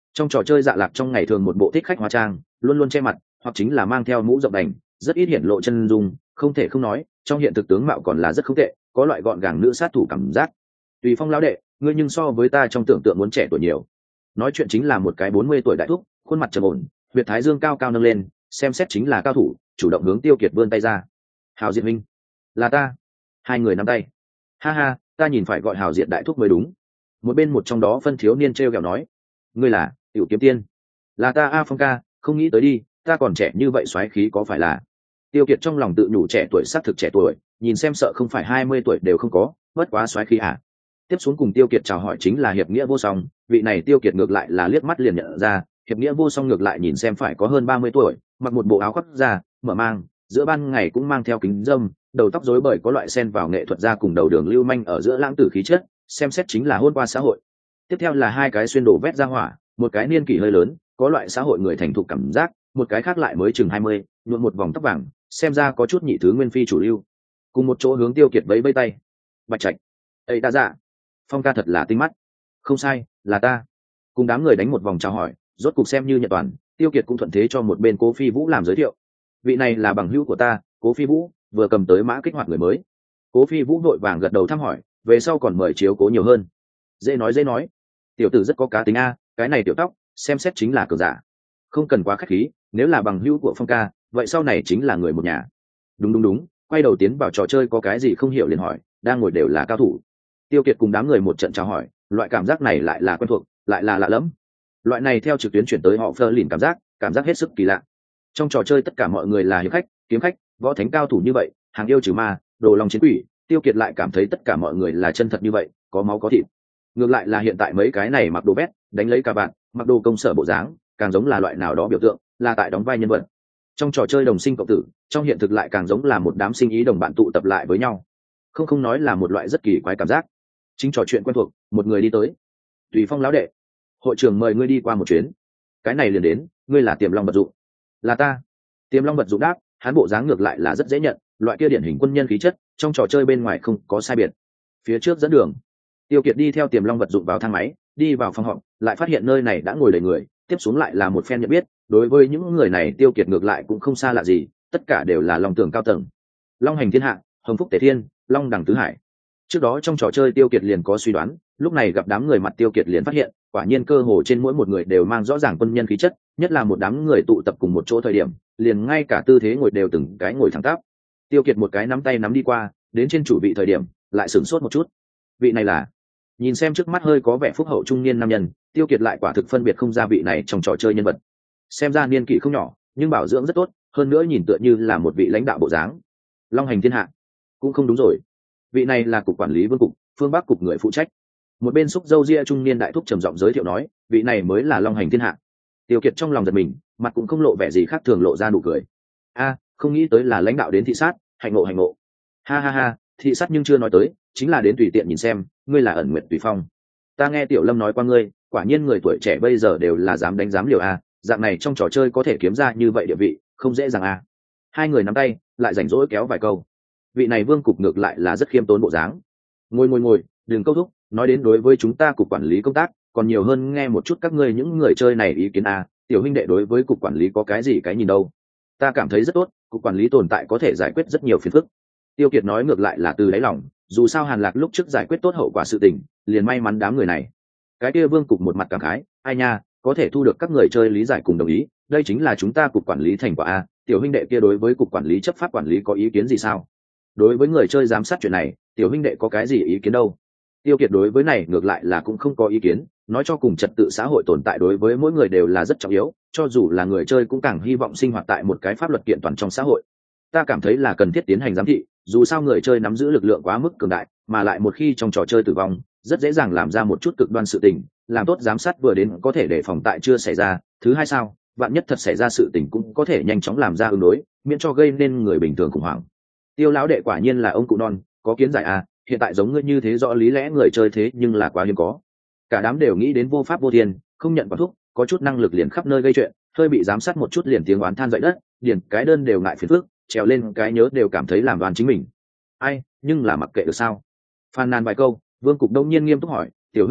[SPEAKER 1] Trong trò chơi Dạ Lạc trong ngày thường một bộ thích khách hóa trang, luôn luôn che mặt hoặc chính là mang theo mũ rộng đành, rất ít hiển lộ chân dung, không thể không nói trong hiện thực tướng mạo còn là rất không tệ, có loại gọn gàng nữ sát thủ cảm giác. Tùy Phong lão đệ, ngươi nhưng so với ta trong tưởng tượng muốn trẻ tuổi nhiều. Nói chuyện chính là một cái 40 tuổi đại thúc, khuôn mặt trầm ổn, huyệt thái dương cao cao nâng lên, xem xét chính là cao thủ, chủ động hướng Tiêu Kiệt vươn tay ra. Hào Diệt Minh, là ta. Hai người nắm tay. Ha ha, ta nhìn phải gọi Hào Diệt đại thúc mới đúng. Một bên một trong đó phân thiếu niên trêu ghẹo nói, ngươi là Tiểu Kiếm Tiên. Là ta A Phong ca, không nghĩ tới đi, ta còn trẻ như vậy xoáy khí có phải là. Tiêu Kiệt trong lòng tự nhủ trẻ tuổi xác thực trẻ tuổi, nhìn xem sợ không phải 20 tuổi đều không có, bất quá xoáy khí à. Tiếp xuống cùng Tiêu Kiệt chào hỏi chính là Hiệp Nghĩa Vô Song, vị này Tiêu Kiệt ngược lại là liếc mắt liền nhận ra, Hiệp Nghĩa Vô Song ngược lại nhìn xem phải có hơn 30 tuổi, mặc một bộ áo khoác da, mở mang, giữa ban ngày cũng mang theo kính râm, đầu tóc rối bời có loại xen vào nghệ thuật da cùng đầu đường lưu manh ở giữa lãng tử khí chất, xem xét chính là hôn qua xã hội. Tiếp theo là hai cái xuyên đổ vét ra hỏa, một cái niên kỷ hơi lớn, có loại xã hội người thành thục cảm giác, một cái khác lại mới chừng 20, nhuộm một vòng tóc vàng, xem ra có chút nhị thứ nguyên phi chủ lưu. Cùng một chỗ hướng Tiêu Kiệt vẫy vẫy tay. Bạch Trạch, ấy ta dạ. Phong ca thật là tinh mắt. Không sai, là ta. Cùng đám người đánh một vòng chào hỏi, rốt cục xem như nhận toàn, Tiêu Kiệt cũng thuận thế cho một bên Cố Phi Vũ làm giới thiệu. Vị này là bằng hữu của ta, Cố Phi Vũ, vừa cầm tới mã kích hoạt người mới. Cố Phi Vũ vội vàng gật đầu thăm hỏi, về sau còn mời chiếu cố nhiều hơn. Dễ nói, tiểu tử rất có cá tính a, cái này tiểu tóc, xem xét chính là cường giả. Không cần quá khách khí, nếu là bằng hữu của Phong ca, vậy sau này chính là người một nhà. Đúng, quay đầu tiến vào trò chơi có cái gì không hiểu liền hỏi, đang ngồi đều là cao thủ. Tiêu Kiệt cùng đám người một trận chào hỏi, loại cảm giác này lại là quen thuộc, lại là lạ lẫm. Loại này theo trực tuyến chuyển tới họ Fleur lìn cảm giác hết sức kỳ lạ. Trong trò chơi tất cả mọi người là hiệp khách, kiếm khách, võ thánh cao thủ như vậy, hàng yêu trừ ma, đồ lòng chiến quỷ, Tiêu Kiệt lại cảm thấy tất cả mọi người là chân thật như vậy, có máu có thịt. Ngược lại là hiện tại mấy cái này mặc đồ vét, đánh lấy cả bạn, mặc đồ công sở bộ dáng, càng giống là loại nào đó biểu tượng, là tại đóng vai nhân vật. Trong trò chơi đồng sinh cộng tử, trong hiện thực lại càng giống là một đám sinh ý đồng bạn tụ tập lại với nhau. Không nói là một loại rất kỳ quái cảm giác. Chính trò chuyện quen thuộc, một người đi tới. Tùy Phong lão đệ, hội trưởng mời ngươi đi qua một chuyến. Cái này liền đến, ngươi là Tiềm Long Vật Dụng. Là ta. Tiềm Long Vật Dụng đáp, hắn bộ dáng ngược lại là rất dễ nhận, loại kia điển hình quân nhân khí chất, trong trò chơi bên ngoài không có sai biệt. Phía trước dẫn đường, Tiêu Kiệt đi theo Tiềm Long Vật Dụng vào thang máy, đi vào phòng họp, lại phát hiện nơi này đã ngồi đầy người, tiếp xuống lại là một phen nhận biết, đối với những người này Tiêu Kiệt ngược lại cũng không xa lạ gì, tất cả đều là Long Tường cao tầng. Long Hành Thiên Hạ, Hồng Phúc Tề Thiên, Long Đằng Tứ Hải. Trước đó trong trò chơi Tiêu Kiệt liền có suy đoán, lúc này gặp đám người mặt Tiêu Kiệt liền phát hiện, quả nhiên cơ hồ trên mỗi một người đều mang rõ ràng quân nhân khí chất, nhất là một đám người tụ tập cùng một chỗ thời điểm, liền ngay cả tư thế ngồi đều từng cái ngồi thẳng tắp. Tiêu Kiệt một cái nắm tay nắm đi qua, đến trên chủ vị thời điểm, lại sửng sốt một chút. Vị này là, nhìn xem trước mắt hơi có vẻ phúc hậu trung niên nam nhân, Tiêu Kiệt lại quả thực phân biệt không ra vị này trong trò chơi nhân vật. Xem ra niên kỷ không nhỏ, nhưng bảo dưỡng rất tốt, hơn nữa nhìn tựa như là một vị lãnh đạo bộ dáng. Long Hành Thiên Hạ, cũng không đúng rồi. Vị này là cục quản lý Vương cục, phương Bắc cục người phụ trách. Một bên xúc dâu ria trung niên đại thúc trầm giọng giới thiệu nói, vị này mới là Long Hành Thiên Hạ. Tiêu Kiệt trong lòng giật mình, mặt cũng không lộ vẻ gì khác thường, lộ ra nụ cười. A, không nghĩ tới là lãnh đạo đến thị sát, hạnh ngộ. Ha, thị sát nhưng chưa nói tới, chính là đến tùy tiện nhìn xem, ngươi là Ẩn Nguyệt Tùy Phong. Ta nghe Tiểu Lâm nói qua ngươi, quả nhiên người tuổi trẻ bây giờ đều là dám đánh dám liều a, dạng này trong trò chơi có thể kiếm ra như vậy địa vị, không dễ dàng a. Hai người nắm tay, lại rảnh rỗi kéo vài câu. Vị này Vương cục ngược lại là rất khiêm tốn bộ dáng. Ngồi, đừng câu thúc, nói đến đối với chúng ta cục quản lý công tác, còn nhiều hơn nghe một chút các ngươi những người chơi này ý kiến a. Tiểu huynh đệ đối với cục quản lý có cái gì cái nhìn đâu? Ta cảm thấy rất tốt, cục quản lý tồn tại có thể giải quyết rất nhiều phiền phức. Tiêu Kiệt nói ngược lại là từ đáy lòng, dù sao Hàn Lạc lúc trước giải quyết tốt hậu quả sự tình, liền may mắn đám người này. Cái kia Vương cục một mặt cảm khái, ai nha, có thể thu được các người chơi lý giải cùng đồng ý, đây chính là chúng ta cục quản lý thành quả a. Tiểu huynh đệ kia đối với cục quản lý chấp pháp quản lý có ý kiến gì sao? Đối với người chơi giám sát chuyện này, tiểu huynh đệ có cái gì ý kiến đâu? Tiêu Kiệt đối với này ngược lại là cũng không có ý kiến, nói cho cùng trật tự xã hội tồn tại đối với mỗi người đều là rất trọng yếu, cho dù là người chơi cũng càng hy vọng sinh hoạt tại một cái pháp luật kiện toàn trong xã hội. Ta cảm thấy là cần thiết tiến hành giám thị, dù sao người chơi nắm giữ lực lượng quá mức cường đại, mà lại một khi trong trò chơi tử vong, rất dễ dàng làm ra một chút cực đoan sự tình, làm tốt giám sát vừa đến có thể để phòng tại chưa xảy ra. Thứ hai sao, vạn nhất thật xảy ra sự tình cũng có thể nhanh chóng làm ra ứng đối, miễn cho gây nên người bình thường khủng hoảng. Tiêu lão đệ quả nhiên là ông cụ non, có kiến giải à, hiện tại giống ngươi như thế rõ lý lẽ người chơi thế nhưng là quá hiếm có. Cả đám đều nghĩ đến vô pháp vô thiên, không nhận quả thuốc, có chút năng lực liền khắp nơi gây chuyện, hơi bị giám sát một chút liền tiếng oán than dậy đất, điền cái đơn đều ngại phiền phức, trèo lên cái nhớ đều cảm thấy làm đoán chính mình. Ai, nhưng là mặc kệ được sao? Phàn nàn vài câu, Vương cục đông nhiên nghiêm túc hỏi, tiểu huynh đệ,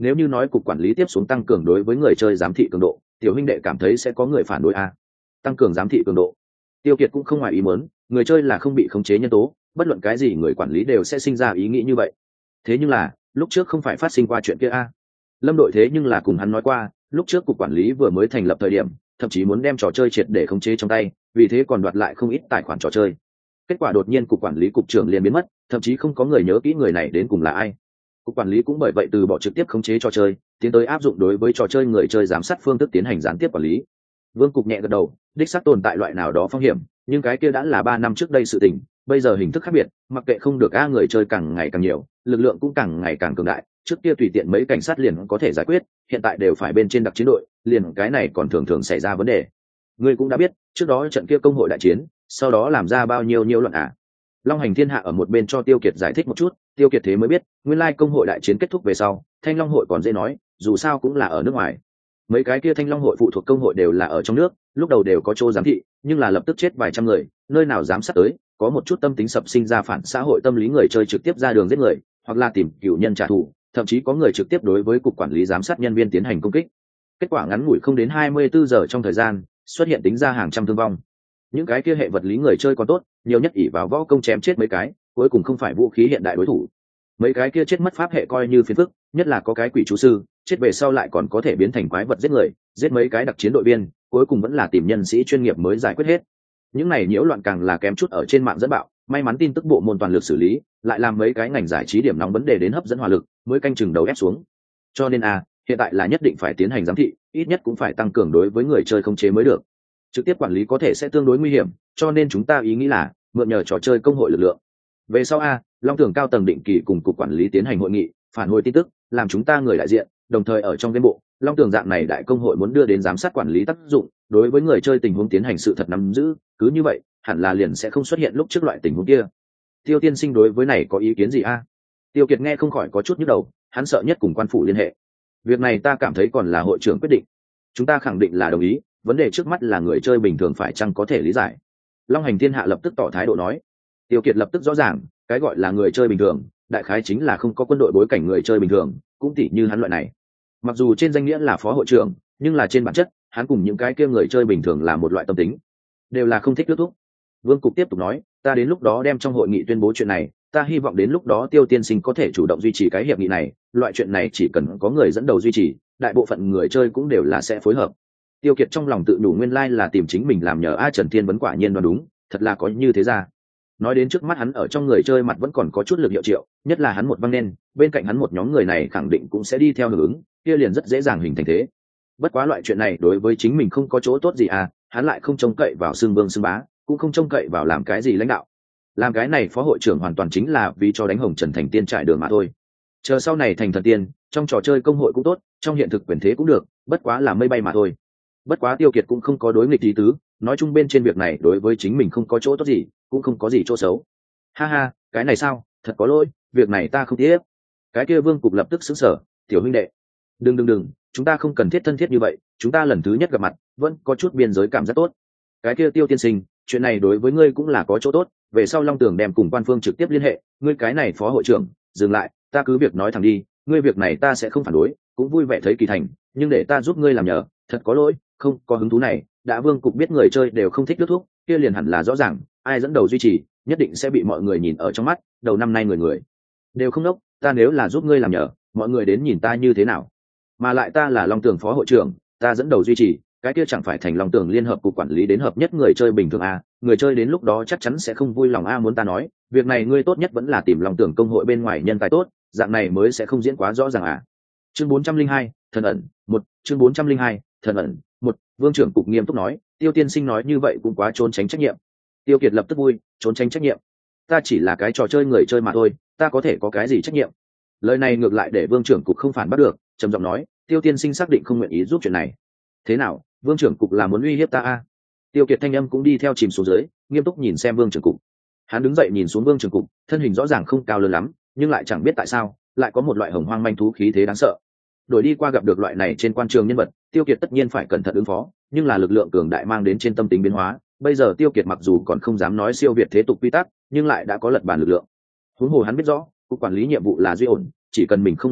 [SPEAKER 1] nếu như nói cục quản lý tiếp xuống tăng cường đối với người chơi giám thị cường độ, tiểu huynh đệ cảm thấy sẽ có người phản đối a. Tăng cường giám thị cường độ, Tiêu Kiệt cũng không ngoài ý muốn, người chơi là không bị khống chế nhân tố, bất luận cái gì người quản lý đều sẽ sinh ra ý nghĩ như vậy. Thế nhưng là lúc trước không phải phát sinh qua chuyện kia a. Lâm đội thế nhưng là cùng hắn nói qua, lúc trước cục quản lý vừa mới thành lập thời điểm, thậm chí muốn đem trò chơi triệt để khống chế trong tay, vì thế còn đoạt lại không ít tài khoản trò chơi. Kết quả đột nhiên cục quản lý cục trưởng liền biến mất, thậm chí không có người nhớ kỹ người này đến cùng là ai. Cục quản lý cũng bởi vậy từ bỏ trực tiếp khống chế trò chơi, tiến tới áp dụng đối với trò chơi người chơi giám sát phương thức tiến hành gián tiếp quản lý. Vương cục nhẹ gật đầu, đích xác tồn tại loại nào đó phong hiểm, nhưng cái kia đã là 3 năm trước đây sự tình, bây giờ hình thức khác biệt, mặc kệ không được người chơi càng ngày càng nhiều, lực lượng cũng càng ngày càng cường đại, trước kia tùy tiện mấy cảnh sát liền có thể giải quyết, hiện tại đều phải bên trên đặc chiến đội, liền cái này còn thường thường xảy ra vấn đề. Ngươi cũng đã biết, trước đó trận kia công hội đại chiến, sau đó làm ra bao nhiêu nhiễu loạn à? Long Hành Thiên Hạ ở một bên cho Tiêu Kiệt giải thích một chút, Tiêu Kiệt thế mới biết, nguyên lai công hội đại chiến kết thúc về sau, Thanh Long hội còn dễ nói, dù sao cũng là ở nước ngoài. Mấy cái kia Thanh Long hội phụ thuộc công hội đều là ở trong nước, lúc đầu đều có chỗ giám thị, nhưng là lập tức chết vài trăm người, nơi nào dám sát tới, có một chút tâm tính sập sinh ra phản xã hội tâm lý người chơi trực tiếp ra đường giết người, hoặc là tìm cựu nhân trả thù, thậm chí có người trực tiếp đối với cục quản lý giám sát nhân viên tiến hành công kích. Kết quả ngắn ngủi không đến 24 giờ trong thời gian, xuất hiện tính ra hàng trăm thương vong. Những cái kia hệ vật lý người chơi còn tốt, nhiều nhất ỷ vào võ công chém chết mấy cái, cuối cùng không phải vũ khí hiện đại đối thủ. Mấy cái kia chết mất pháp hệ coi như phiền phức, nhất là có cái quỷ chú sư, chết về sau lại còn có thể biến thành quái vật giết người, giết mấy cái đặc chiến đội viên, cuối cùng vẫn là tìm nhân sĩ chuyên nghiệp mới giải quyết hết. Những này nhiễu loạn càng là kém chút ở trên mạng dẫn bạo, may mắn tin tức bộ môn toàn lực xử lý, lại làm mấy cái ngành giải trí điểm nóng vấn đề đến hấp dẫn hỏa lực, mới canh chừng đầu ép xuống. Cho nên hiện tại là nhất định phải tiến hành giám thị, ít nhất cũng phải tăng cường đối với người chơi không chế mới được. Trực tiếp quản lý có thể sẽ tương đối nguy hiểm, cho nên chúng ta ý nghĩ là mượn nhờ trò chơi công hội lực lượng. Về sau Long Tưởng cao tầng định kỳ cùng cục quản lý tiến hành hội nghị, phản hồi tin tức, làm chúng ta người đại diện, đồng thời ở trong game bộ, Long Tưởng dạng này đại công hội muốn đưa đến giám sát quản lý tác dụng, đối với người chơi tình huống tiến hành sự thật nắm giữ, cứ như vậy, hẳn là liền sẽ không xuất hiện lúc trước loại tình huống kia. Tiêu tiên sinh đối với này có ý kiến gì Tiêu Kiệt nghe không khỏi có chút nhức đầu, hắn sợ nhất cùng quan phủ liên hệ. Việc này ta cảm thấy còn là hội trưởng quyết định. Chúng ta khẳng định là đồng ý, vấn đề trước mắt là người chơi bình thường phải chăng có thể lý giải. Long Hành Thiên Hạ lập tức tỏ thái độ nói. Tiêu Kiệt lập tức rõ ràng, cái gọi là người chơi bình thường, đại khái chính là không có quân đội bối cảnh người chơi bình thường, cũng tỉ như hắn loại này. Mặc dù trên danh nghĩa là phó hội trưởng, nhưng là trên bản chất, hắn cùng những cái kia người chơi bình thường là một loại tâm tính, đều là không thích kết thúc. Vương Cục tiếp tục nói, ta đến lúc đó đem trong hội nghị tuyên bố chuyện này, ta hy vọng đến lúc đó Tiêu tiên sinh có thể chủ động duy trì cái hiệp nghị này, loại chuyện này chỉ cần có người dẫn đầu duy trì, đại bộ phận người chơi cũng đều là sẽ phối hợp. Tiêu Kiệt trong lòng tự đủ nguyên lai là tìm chính mình làm nhờ Trần Thiên Vấn quả nhiên đoán đúng, thật là có như thế ra. Nói đến trước mắt hắn ở trong người chơi mặt vẫn còn có chút lực hiệu triệu, nhất là hắn một văng nên, bên cạnh hắn một nhóm người này khẳng định cũng sẽ đi theo hưởng ứng, kia liền rất dễ dàng hình thành thế. Bất quá loại chuyện này đối với chính mình không có chỗ tốt gì hắn lại không trông cậy vào xưng vương xưng bá, cũng không trông cậy vào làm cái gì lãnh đạo. Làm cái này phó hội trưởng hoàn toàn chính là vì cho đánh Hồng Trần thành tiên trải đường mà thôi. Chờ sau này thành thần tiên, trong trò chơi công hội cũng tốt, trong hiện thực quyền thế cũng được, bất quá là mây bay mà thôi. Bất quá Tiêu Kiệt cũng không có đối nghịch ý tứ, nói chung bên trên việc này đối với chính mình không có chỗ tốt gì, cũng không có gì chỗ xấu. Ha ha, cái này sao, thật có lỗi, việc này ta không tiếp. Cái kia Vương Cục lập tức sững sờ, tiểu huynh đệ, đừng, chúng ta không cần thiết thân thiết như vậy, chúng ta lần thứ nhất gặp mặt, vẫn có chút biên giới cảm giác tốt. Cái kia Tiêu tiên sinh, chuyện này đối với ngươi cũng là có chỗ tốt, về sau Long Tường đem cùng quan phương trực tiếp liên hệ, ngươi cái này phó hội trưởng, dừng lại, ta cứ việc nói thẳng đi, ngươi việc này ta sẽ không phản đối, cũng vui vẻ thấy kỳ thành, nhưng để ta giúp ngươi làm nhờ, thật có lỗi, không có hứng thú này. Đã Vương Cục biết người chơi đều không thích nước thuốc, kia liền hẳn là rõ ràng, ai dẫn đầu duy trì, nhất định sẽ bị mọi người nhìn ở trong mắt, đầu năm nay người đều không đốc, ta nếu là giúp ngươi làm nhờ, mọi người đến nhìn ta như thế nào? Mà lại ta là Long Tường phó hội trưởng, ta dẫn đầu duy trì, cái kia chẳng phải thành Long Tường liên hợp cục quản lý đến hợp nhất người chơi bình thường người chơi đến lúc đó chắc chắn sẽ không vui lòng muốn ta nói, việc này ngươi tốt nhất vẫn là tìm Long Tường công hội bên ngoài nhân tài tốt, dạng này mới sẽ không diễn quá rõ ràng Chương 402, thần ẩn, chương 402, thần ẩn, Vương trưởng cục nghiêm túc nói, Tiêu tiên sinh nói như vậy cũng quá trốn tránh trách nhiệm. Tiêu Kiệt lập tức vui, trốn tránh trách nhiệm? Ta chỉ là cái trò chơi người chơi mà thôi, ta có thể có cái gì trách nhiệm? Lời này ngược lại để Vương trưởng cục không phản bắt được, trầm giọng nói, Tiêu tiên sinh xác định không nguyện ý giúp chuyện này. Thế nào, Vương trưởng cục là muốn uy hiếp ta Tiêu Kiệt thanh âm cũng đi theo chìm xuống dưới, nghiêm túc nhìn xem Vương trưởng cục. Hắn đứng dậy nhìn xuống Vương trưởng cục, thân hình rõ ràng không cao lớn lắm, nhưng lại chẳng biết tại sao, lại có một loại hồng hoang manh thú khí thế đáng sợ. Đổi đi qua gặp được loại này trên quan trường nhân vật, Tiêu Kiệt tất nhiên phải cẩn thận ứng phó, nhưng là lực lượng cường đại mang đến trên tâm tính biến hóa, bây giờ Tiêu Kiệt mặc dù còn không dám nói siêu việt thế tục quy tắc, nhưng lại đã có lật bàn lực lượng. Huống hồ hắn biết rõ, cục quản lý nhiệm vụ là duy ổn, chỉ cần mình không làm loạn,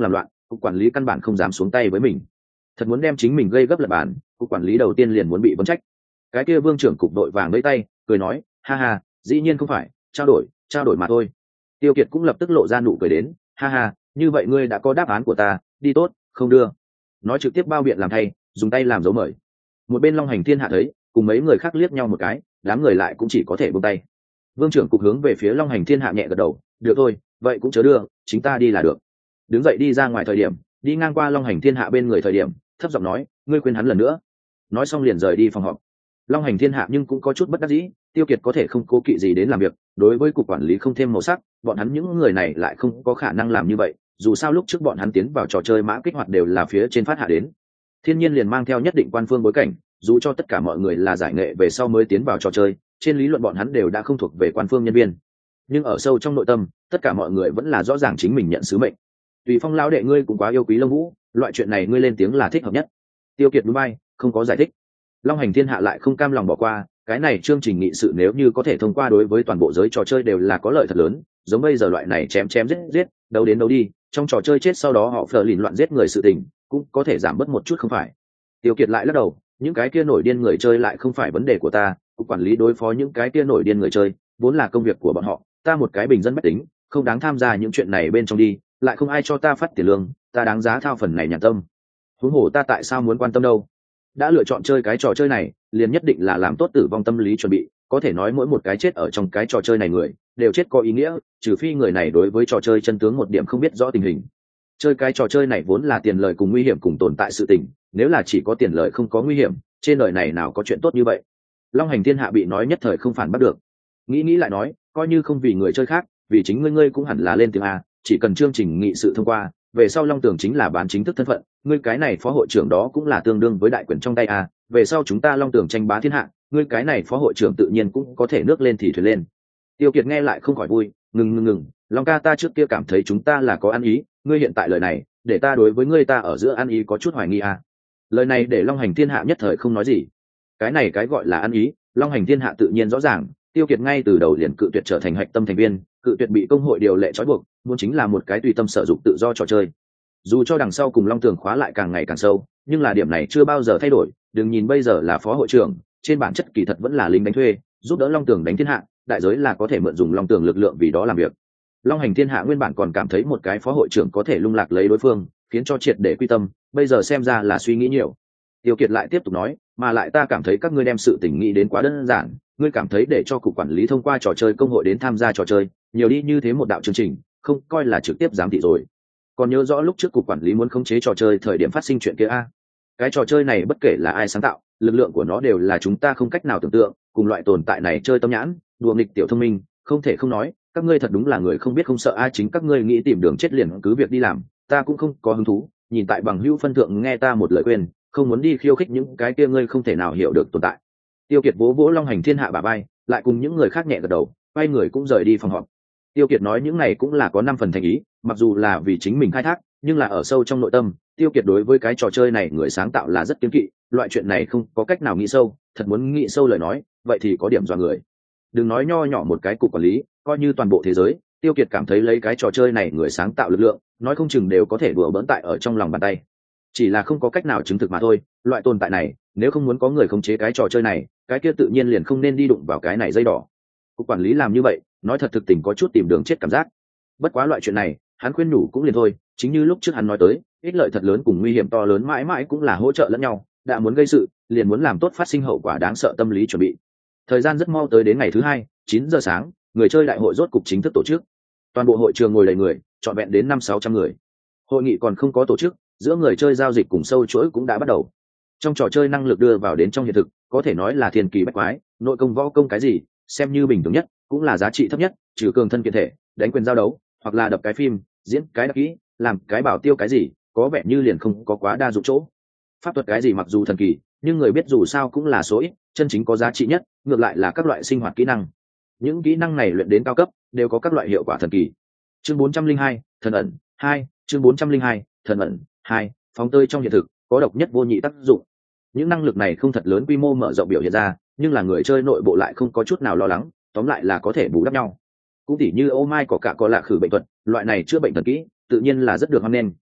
[SPEAKER 1] cục quản lý căn bản không dám xuống tay với mình. Thật muốn đem chính mình gây gấp lật bàn, cục quản lý đầu tiên liền muốn bị vấn trách. Cái kia vương trưởng cục đội vàng lấy tay cười nói, ha ha, dĩ nhiên không phải, trao đổi mà thôi. Tiêu Kiệt cũng lập tức lộ ra nụ cười đến, ha ha, như vậy ngươi đã có đáp án của ta, đi tốt, không đưa. Nói trực tiếp bao biện làm thay, dùng tay làm dấu mời. Một bên Long Hành Thiên Hạ thấy, cùng mấy người khác liếc nhau một cái, đám người lại cũng chỉ có thể buông tay. Vương trưởng cục hướng về phía Long Hành Thiên Hạ nhẹ gật đầu, được thôi, vậy cũng chớ đưa, chính ta đi là được. Đứng dậy đi ra ngoài thời điểm, đi ngang qua Long Hành Thiên Hạ bên người thời điểm, thấp giọng nói, ngươi quên hắn lần nữa. Nói xong liền rời đi phòng họp. Long Hành Thiên Hạ nhưng cũng có chút bất đắc dĩ, Tiêu Kiệt có thể không cố kỵ gì đến làm việc, đối với cục quản lý không thêm màu sắc, bọn hắn những người này lại không có khả năng làm như vậy, dù sao lúc trước bọn hắn tiến vào trò chơi mã kích hoạt đều là phía trên phát hạ đến. Thiên nhiên liền mang theo nhất định quan phương bối cảnh, dù cho tất cả mọi người là giải nghệ về sau mới tiến vào trò chơi, trên lý luận bọn hắn đều đã không thuộc về quan phương nhân viên. Nhưng ở sâu trong nội tâm, tất cả mọi người vẫn là rõ ràng chính mình nhận sứ mệnh. Tùy Phong lão đệ ngươi cũng quá yêu quý Long Vũ, loại chuyện này ngươi lên tiếng là thích hợp nhất. Tiêu Kiệt núi bay, không có giải thích. Long Hành Thiên Hạ lại không cam lòng bỏ qua, cái này chương trình nghị sự nếu như có thể thông qua đối với toàn bộ giới trò chơi đều là có lợi thật lớn, giống bây giờ loại này chém giết, đấu đến đấu đi, trong trò chơi chết sau đó họ phờ lìn loạn giết người sự tình, cũng có thể giảm bớt một chút không phải. Tiêu Kiệt lại lắc đầu, những cái kia nổi điên người chơi lại không phải vấn đề của ta, cục quản lý đối phó những cái kia nổi điên người chơi, vốn là công việc của bọn họ, ta một cái bình dân bách tính, không đáng tham gia những chuyện này bên trong đi, lại không ai cho ta phát tiền lương, ta đáng giá thao phần này nhàn tâm. Huống hồ ta tại sao muốn quan tâm đâu? Đã lựa chọn chơi cái trò chơi này, liền nhất định là làm tốt tử vong tâm lý chuẩn bị, có thể nói mỗi một cái chết ở trong cái trò chơi này người, đều chết có ý nghĩa, trừ phi người này đối với trò chơi chân tướng một điểm không biết rõ tình hình. Chơi cái trò chơi này vốn là tiền lời cùng nguy hiểm cùng tồn tại sự tình, nếu là chỉ có tiền lời không có nguy hiểm, trên đời này nào có chuyện tốt như vậy. Long Hành Thiên Hạ bị nói nhất thời không phản bắt được, nghĩ lại nói, coi như không vì người chơi khác, vì chính ngươi cũng hẳn là lên tiếng a, chỉ cần chương trình nghị sự thông qua, về sau Long Tường chính là bán chính thức thân phận, ngươi cái này phó hội trưởng đó cũng là tương đương với đại quyền trong tay a, về sau chúng ta Long Tường tranh bá thiên hạ, ngươi cái này phó hội trưởng tự nhiên cũng có thể nước lên thì thuyền lên. Tiêu Kiệt nghe lại không khỏi vui, ngừng, Long ca, ta trước kia cảm thấy chúng ta là có ăn ý, ngươi hiện tại lời này, để ta đối với ngươi ta ở giữa ăn ý có chút hoài nghi a. Lời này để Long Hành Thiên Hạ nhất thời không nói gì. Cái này cái gọi là ăn ý, Long Hành Thiên Hạ tự nhiên rõ ràng, Tiêu Kiệt ngay từ đầu liền cự tuyệt trở thành hạch tâm thành viên, cự tuyệt bị công hội điều lệ trói buộc, muốn chính là một cái tùy tâm sở dụng tự do trò chơi. Dù cho đằng sau cùng Long Tường khóa lại càng ngày càng sâu, nhưng là điểm này chưa bao giờ thay đổi, đừng nhìn bây giờ là phó hội trưởng, trên bản chất kỳ thật vẫn là lính đánh thuê, giúp đỡ Long Tường đánh thiên hạ, đại giới là có thể mượn dùng Long Tường lực lượng vì đó làm việc. Long Hành Thiên Hạ nguyên bản còn cảm thấy một cái phó hội trưởng có thể lung lạc lấy đối phương, khiến cho triệt để quy tâm, bây giờ xem ra là suy nghĩ nhiều. Tiêu Kiệt lại tiếp tục nói, mà lại ta cảm thấy các ngươi đem sự tình nghĩ đến quá đơn giản, ngươi cảm thấy để cho cục quản lý thông qua trò chơi công hội đến tham gia trò chơi, nhiều đi như thế một đạo chương trình, không coi là trực tiếp giám thị rồi. Còn nhớ rõ lúc trước cục quản lý muốn khống chế trò chơi thời điểm phát sinh chuyện kia a? Cái trò chơi này bất kể là ai sáng tạo, lực lượng của nó đều là chúng ta không cách nào tưởng tượng, cùng loại tồn tại này chơi tâm nhãn, đùa nghịch tiểu thông minh, không thể không nói, các ngươi thật đúng là người không biết không sợ ai, chính các ngươi nghĩ tìm đường chết liền cứ việc đi làm, ta cũng không có hứng thú, nhìn tại bằng hữu phân thượng nghe ta một lời khuyên, không muốn đi khiêu khích những cái kia ngươi không thể nào hiểu được tồn tại. Tiêu Kiệt vỗ Long Hành Thiên Hạ bả vai, lại cùng những người khác nhẹ gật đầu, quay người cũng rời đi phòng họp. Tiêu Kiệt nói những này cũng là có 5 phần thành ý, mặc dù là vì chính mình khai thác, nhưng là ở sâu trong nội tâm, Tiêu Kiệt đối với cái trò chơi này người sáng tạo là rất kiêng kỵ, loại chuyện này không có cách nào nghĩ sâu, thật muốn nghĩ sâu lời nói, vậy thì có điểm dọa người. Đừng nói nho nhỏ một cái cục quản lý, coi như toàn bộ thế giới, Tiêu Kiệt cảm thấy lấy cái trò chơi này người sáng tạo lực lượng, nói không chừng đều có thể đùa bỡn tại ở trong lòng bàn tay. Chỉ là không có cách nào chứng thực mà thôi, loại tồn tại này, nếu không muốn có người khống chế cái trò chơi này, cái kia tự nhiên liền không nên đi đụng vào cái này dây đỏ. Cục quản lý làm như vậy, nói thật thực tình có chút tìm đường chết cảm giác. Bất quá loại chuyện này, hắn khuyên nhủ cũng liền thôi, chính như lúc trước hắn nói tới, ích lợi thật lớn cùng nguy hiểm to lớn mãi mãi cũng là hỗ trợ lẫn nhau, đã muốn gây sự, liền muốn làm tốt phát sinh hậu quả đáng sợ tâm lý chuẩn bị. Thời gian rất mau tới đến ngày thứ 2, 9 giờ sáng, người chơi đại hội rốt cục chính thức tổ chức. Toàn bộ hội trường ngồi đầy người, trọn vẹn đến 500-600 người. Hội nghị còn không có tổ chức, giữa người chơi giao dịch cùng sâu chuỗi cũng đã bắt đầu. Trong trò chơi năng lực đưa vào đến trong hiện thực, có thể nói là thiên kỳ bách quái, nội công võ công cái gì, xem như bình thường nhất, cũng là giá trị thấp nhất, trừ cường thân kiện thể, đánh quyền giao đấu, hoặc là đập cái phim, diễn cái đặc kỹ, làm cái bảo tiêu cái gì, có vẻ như liền không có quá đa dụng chỗ. Pháp thuật cái gì mặc dù thần kỳ, nhưng người biết dù sao cũng là số ít, chân chính có giá trị nhất, ngược lại là các loại sinh hoạt kỹ năng. Những kỹ năng này luyện đến cao cấp, đều có các loại hiệu quả thần kỳ. Chương 402, thần ẩn 2, chương 402, thần ẩn 2, phóng tơi trong hiện thực, có độc nhất vô nhị tác dụng. Những năng lực này không thật lớn quy mô mở rộng biểu hiện ra, nhưng là người chơi nội bộ lại không có chút nào lo lắng, tóm lại là có thể bù đắp nhau. Cũng tỉ như ô mai có cả có lạ khử bệnh thuật, loại này chữa bệnh thần kỹ, tự nhiên là rất được hoan nghênh,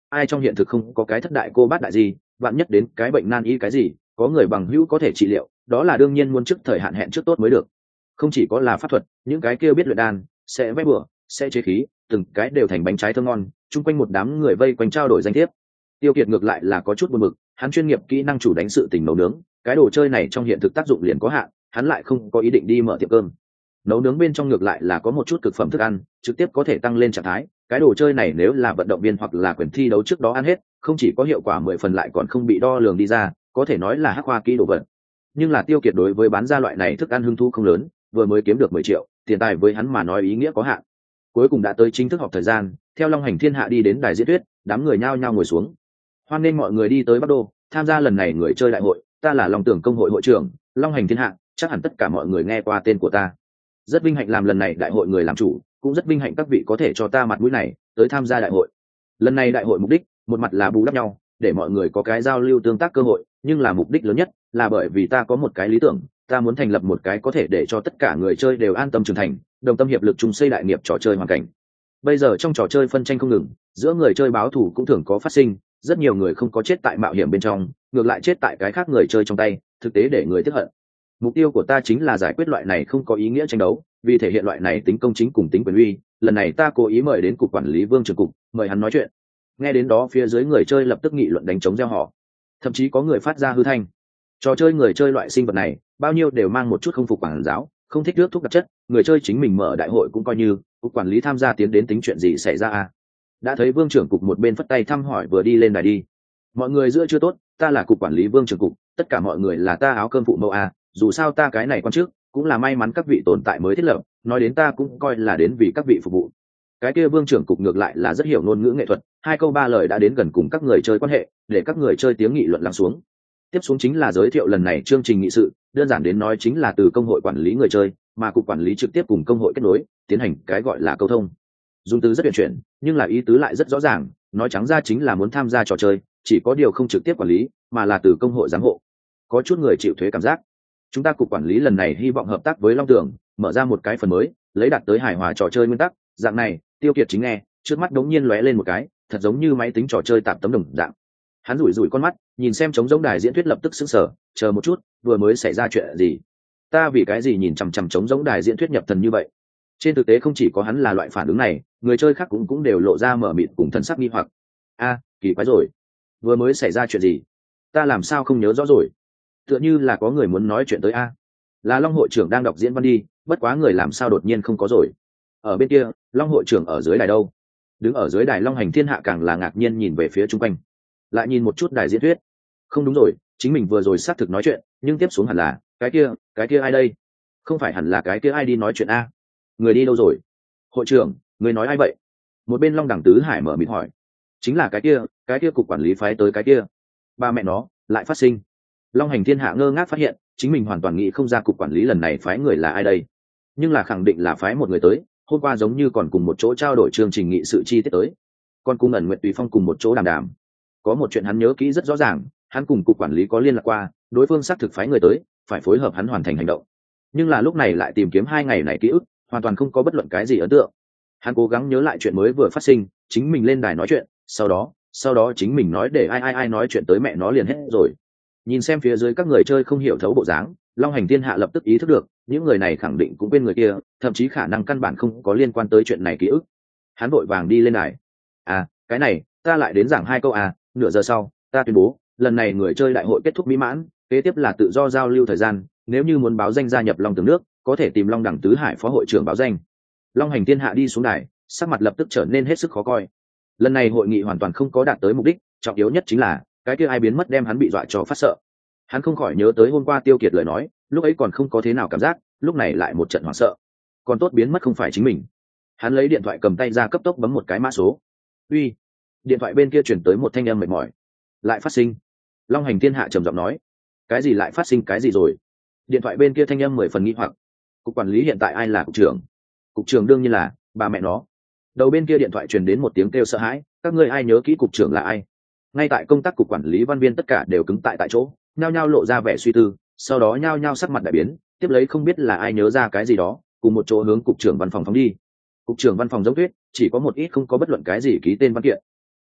[SPEAKER 1] ai trong hiện thực không có cái thất đại cô bát đại gì, vạn nhất đến cái bệnh nan y cái gì, có người bằng hữu có thể trị liệu, đó là đương nhiên muốn trước thời hạn hẹn trước tốt mới được. Không chỉ có là pháp thuật, những cái kia biết luyện đan, sẽ vẽ bừa, sẽ chế khí, từng cái đều thành bánh trái thơm ngon, chung quanh một đám người vây quanh trao đổi danh thiếp. Tiêu Kiệt ngược lại là có chút buồn bực, hắn chuyên nghiệp kỹ năng chủ đánh sự tình nấu nướng, cái đồ chơi này trong hiện thực tác dụng liền có hạn, hắn lại không có ý định đi mở tiệm cơm. Nấu nướng bên trong ngược lại là có một chút cực phẩm thức ăn, trực tiếp có thể tăng lên trạng thái, cái đồ chơi này nếu là vận động viên hoặc là quyền thi đấu trước đó ăn hết, không chỉ có hiệu quả 10 phần lại còn không bị đo lường đi ra, có thể nói là hắc hoa kỹ đồ vật. Nhưng là Tiêu Kiệt đối với bán ra loại này thức ăn hứng thú không lớn, vừa mới kiếm được 10 triệu, tiền tài với hắn mà nói ý nghĩa có hạn. Cuối cùng đã tới chính thức họp thời gian, theo Long Hành Thiên Hạ đi đến đài diễn thuyết, đám người nhao nhao ngồi xuống. Hoan nghênh mọi người đi tới Bắc Đô, tham gia lần này người chơi đại hội, ta là Long Tưởng công hội hội trưởng, Long Hành Thiên Hạ, chắc hẳn tất cả mọi người nghe qua tên của ta. Rất vinh hạnh làm lần này đại hội người làm chủ, cũng rất vinh hạnh các vị có thể cho ta mặt mũi này tới tham gia đại hội. Lần này đại hội mục đích, một mặt là bù đắp nhau, để mọi người có cái giao lưu tương tác cơ hội, nhưng là mục đích lớn nhất là bởi vì ta có một cái lý tưởng, ta muốn thành lập một cái có thể để cho tất cả người chơi đều an tâm trưởng thành, đồng tâm hiệp lực chung xây đại nghiệp trò chơi hoàn cảnh. Bây giờ trong trò chơi phân tranh không ngừng, giữa người chơi báo thù cũng thường có phát sinh, rất nhiều người không có chết tại mạo hiểm bên trong, ngược lại chết tại cái khác người chơi trong tay, thực tế để người tiếc hận. Mục tiêu của ta chính là giải quyết loại này không có ý nghĩa tranh đấu, vì thể hiện loại này tính công chính cùng tính quyền uy, lần này ta cố ý mời đến cục quản lý Vương Trường cục, mời hắn nói chuyện. Nghe đến đó phía dưới người chơi lập tức nghị luận đánh trống reo hò, thậm chí có người phát ra hư thanh. Trò chơi người chơi loại sinh vật này, bao nhiêu đều mang một chút không phục quản giáo, không thích rước thúc đặc chất, người chơi chính mình mở đại hội cũng coi như, cục quản lý tham gia tiến đến tính chuyện gì xảy ra à. Đã thấy Vương trưởng cục một bên phất tay thăm hỏi vừa đi lên đài đi. Mọi người giữa chưa tốt, ta là cục quản lý Vương trưởng cục, tất cả mọi người là ta áo cơm phụ mẫu à, dù sao ta cái này quan trước, cũng là may mắn các vị tồn tại mới thiết lập, nói đến ta cũng coi là đến vì các vị phục vụ. Cái kia Vương trưởng cục ngược lại là rất hiểu ngôn ngữ nghệ thuật, 2 câu 3 lời đã đến gần cùng các người chơi quan hệ, để các người chơi tiếng nghị luận lắng xuống. Tiếp xuống chính là giới thiệu lần này chương trình nghị sự, đơn giản đến nói chính là từ công hội quản lý người chơi, mà cục quản lý trực tiếp cùng công hội kết nối, tiến hành cái gọi là câu thông. Dùng từ rất huyền chuyển, nhưng là ý tứ lại rất rõ ràng, nói trắng ra chính là muốn tham gia trò chơi, chỉ có điều không trực tiếp quản lý, mà là từ công hội giám hộ. Có chút người chịu thuế cảm giác. Chúng ta cục quản lý lần này hy vọng hợp tác với Long Tưởng, mở ra một cái phần mới, lấy đạt tới hài hòa trò chơi nguyên tắc, dạng này, Tiêu Kiệt chính nghe, trước mắt đống nhiên lóe lên một cái, thật giống như máy tính trò chơi tạm tấm đồng dạng. Hắn rủi rủi con mắt, nhìn xem trống giống đài diễn thuyết lập tức sững sờ, chờ một chút, vừa mới xảy ra chuyện gì? Ta vì cái gì nhìn chằm chằm trống giống đài diễn thuyết nhập thần như vậy? Trên thực tế không chỉ có hắn là loại phản ứng này, người chơi khác cũng đều lộ ra mở mịt cùng thần sắc nghi hoặc. A, kỳ quái rồi, vừa mới xảy ra chuyện gì? Ta làm sao không nhớ rõ rồi? Tựa như là có người muốn nói chuyện tới a. Là Long hội trưởng đang đọc diễn văn đi, bất quá người làm sao đột nhiên không có rồi? Ở bên kia, Long hội trưởng ở dưới đài đâu? Đứng ở dưới đài Long Hành Thiên Hạ càng là ngạc nhiên nhìn về phía chung quanh, lại nhìn một chút đài diễn thuyết. Không đúng rồi, chính mình vừa rồi xác thực nói chuyện, nhưng tiếp xuống hẳn là cái kia ai đây? Không phải hẳn là cái kia ai đi nói chuyện a? Người đi đâu rồi? Hội trưởng, người nói ai vậy? Một bên Long Đẳng Tứ Hải mở miệng hỏi. Chính là cái kia cục quản lý phái tới cái kia. Ba mẹ nó, lại phát sinh. Long Hành Thiên Hạ ngơ ngác phát hiện, chính mình hoàn toàn nghĩ không ra cục quản lý lần này phái người là ai đây. Nhưng là khẳng định là phái một người tới, hôm qua giống như còn cùng một chỗ trao đổi chương trình nghị sự chi tiết tới. Còn cùng Ẩn Nguyệt Tùy Phong cùng một chỗ đàm đàm. Có một chuyện hắn nhớ kỹ rất rõ ràng, hắn cùng cục quản lý có liên lạc qua, đối phương xác thực phái người tới, phải phối hợp hắn hoàn thành hành động. Nhưng là lúc này lại tìm kiếm 2 ngày này ký ức, hoàn toàn không có bất luận cái gì ấn tượng. Hắn cố gắng nhớ lại chuyện mới vừa phát sinh, chính mình lên đài nói chuyện, sau đó chính mình nói để ai nói chuyện tới mẹ nó liền hết rồi. Nhìn xem phía dưới các người chơi không hiểu thấu bộ dáng, Long Hành Thiên Hạ lập tức ý thức được, những người này khẳng định cũng bên người kia, thậm chí khả năng căn bản không có liên quan tới chuyện này ký ức. Hắn vội vàng đi lên đài. À, cái này, ta lại đến giảng 2 câu à, nửa giờ sau, ta tuyên bố, lần này người chơi đại hội kết thúc mỹ mãn, kế tiếp là tự do giao lưu thời gian, nếu như muốn báo danh gia nhập Long Tường nước, có thể tìm Long Đẳng Tứ Hải phó hội trưởng báo danh. Long Hành Thiên Hạ đi xuống đài, sắc mặt lập tức trở nên hết sức khó coi. Lần này hội nghị hoàn toàn không có đạt tới mục đích, trọng yếu nhất chính là cái kia ai biến mất đem hắn bị dọa cho phát sợ. Hắn không khỏi nhớ tới hôm qua Tiêu Kiệt lời nói, lúc ấy còn không có thế nào cảm giác, lúc này lại một trận hoảng sợ. Còn tốt biến mất không phải chính mình. Hắn lấy điện thoại cầm tay ra cấp tốc bấm một cái mã số. Uy. Điện thoại bên kia chuyển tới một thanh âm mệt mỏi. Lại phát sinh. Long Hành Thiên Hạ trầm giọng nói. Cái gì lại phát sinh cái gì rồi? Điện thoại bên kia thanh âm 10 phần nghi hoặc. Cục quản lý hiện tại ai là cục trưởng? Cục trưởng đương nhiên là bà mẹ nó. Đầu bên kia điện thoại truyền đến một tiếng kêu sợ hãi, các ngươi ai nhớ kỹ cục trưởng là ai? Ngay tại công tác cục quản lý văn viên tất cả đều cứng tại chỗ, nhao nhao lộ ra vẻ suy tư, sau đó nhao nhao sắc mặt đại biến, tiếp lấy không biết là ai nhớ ra cái gì đó, cùng một chỗ hướng cục trưởng văn phòng phóng đi. Cục trưởng văn phòng giống tuyết, chỉ có một ít không có bất luận cái gì ký tên văn kiện.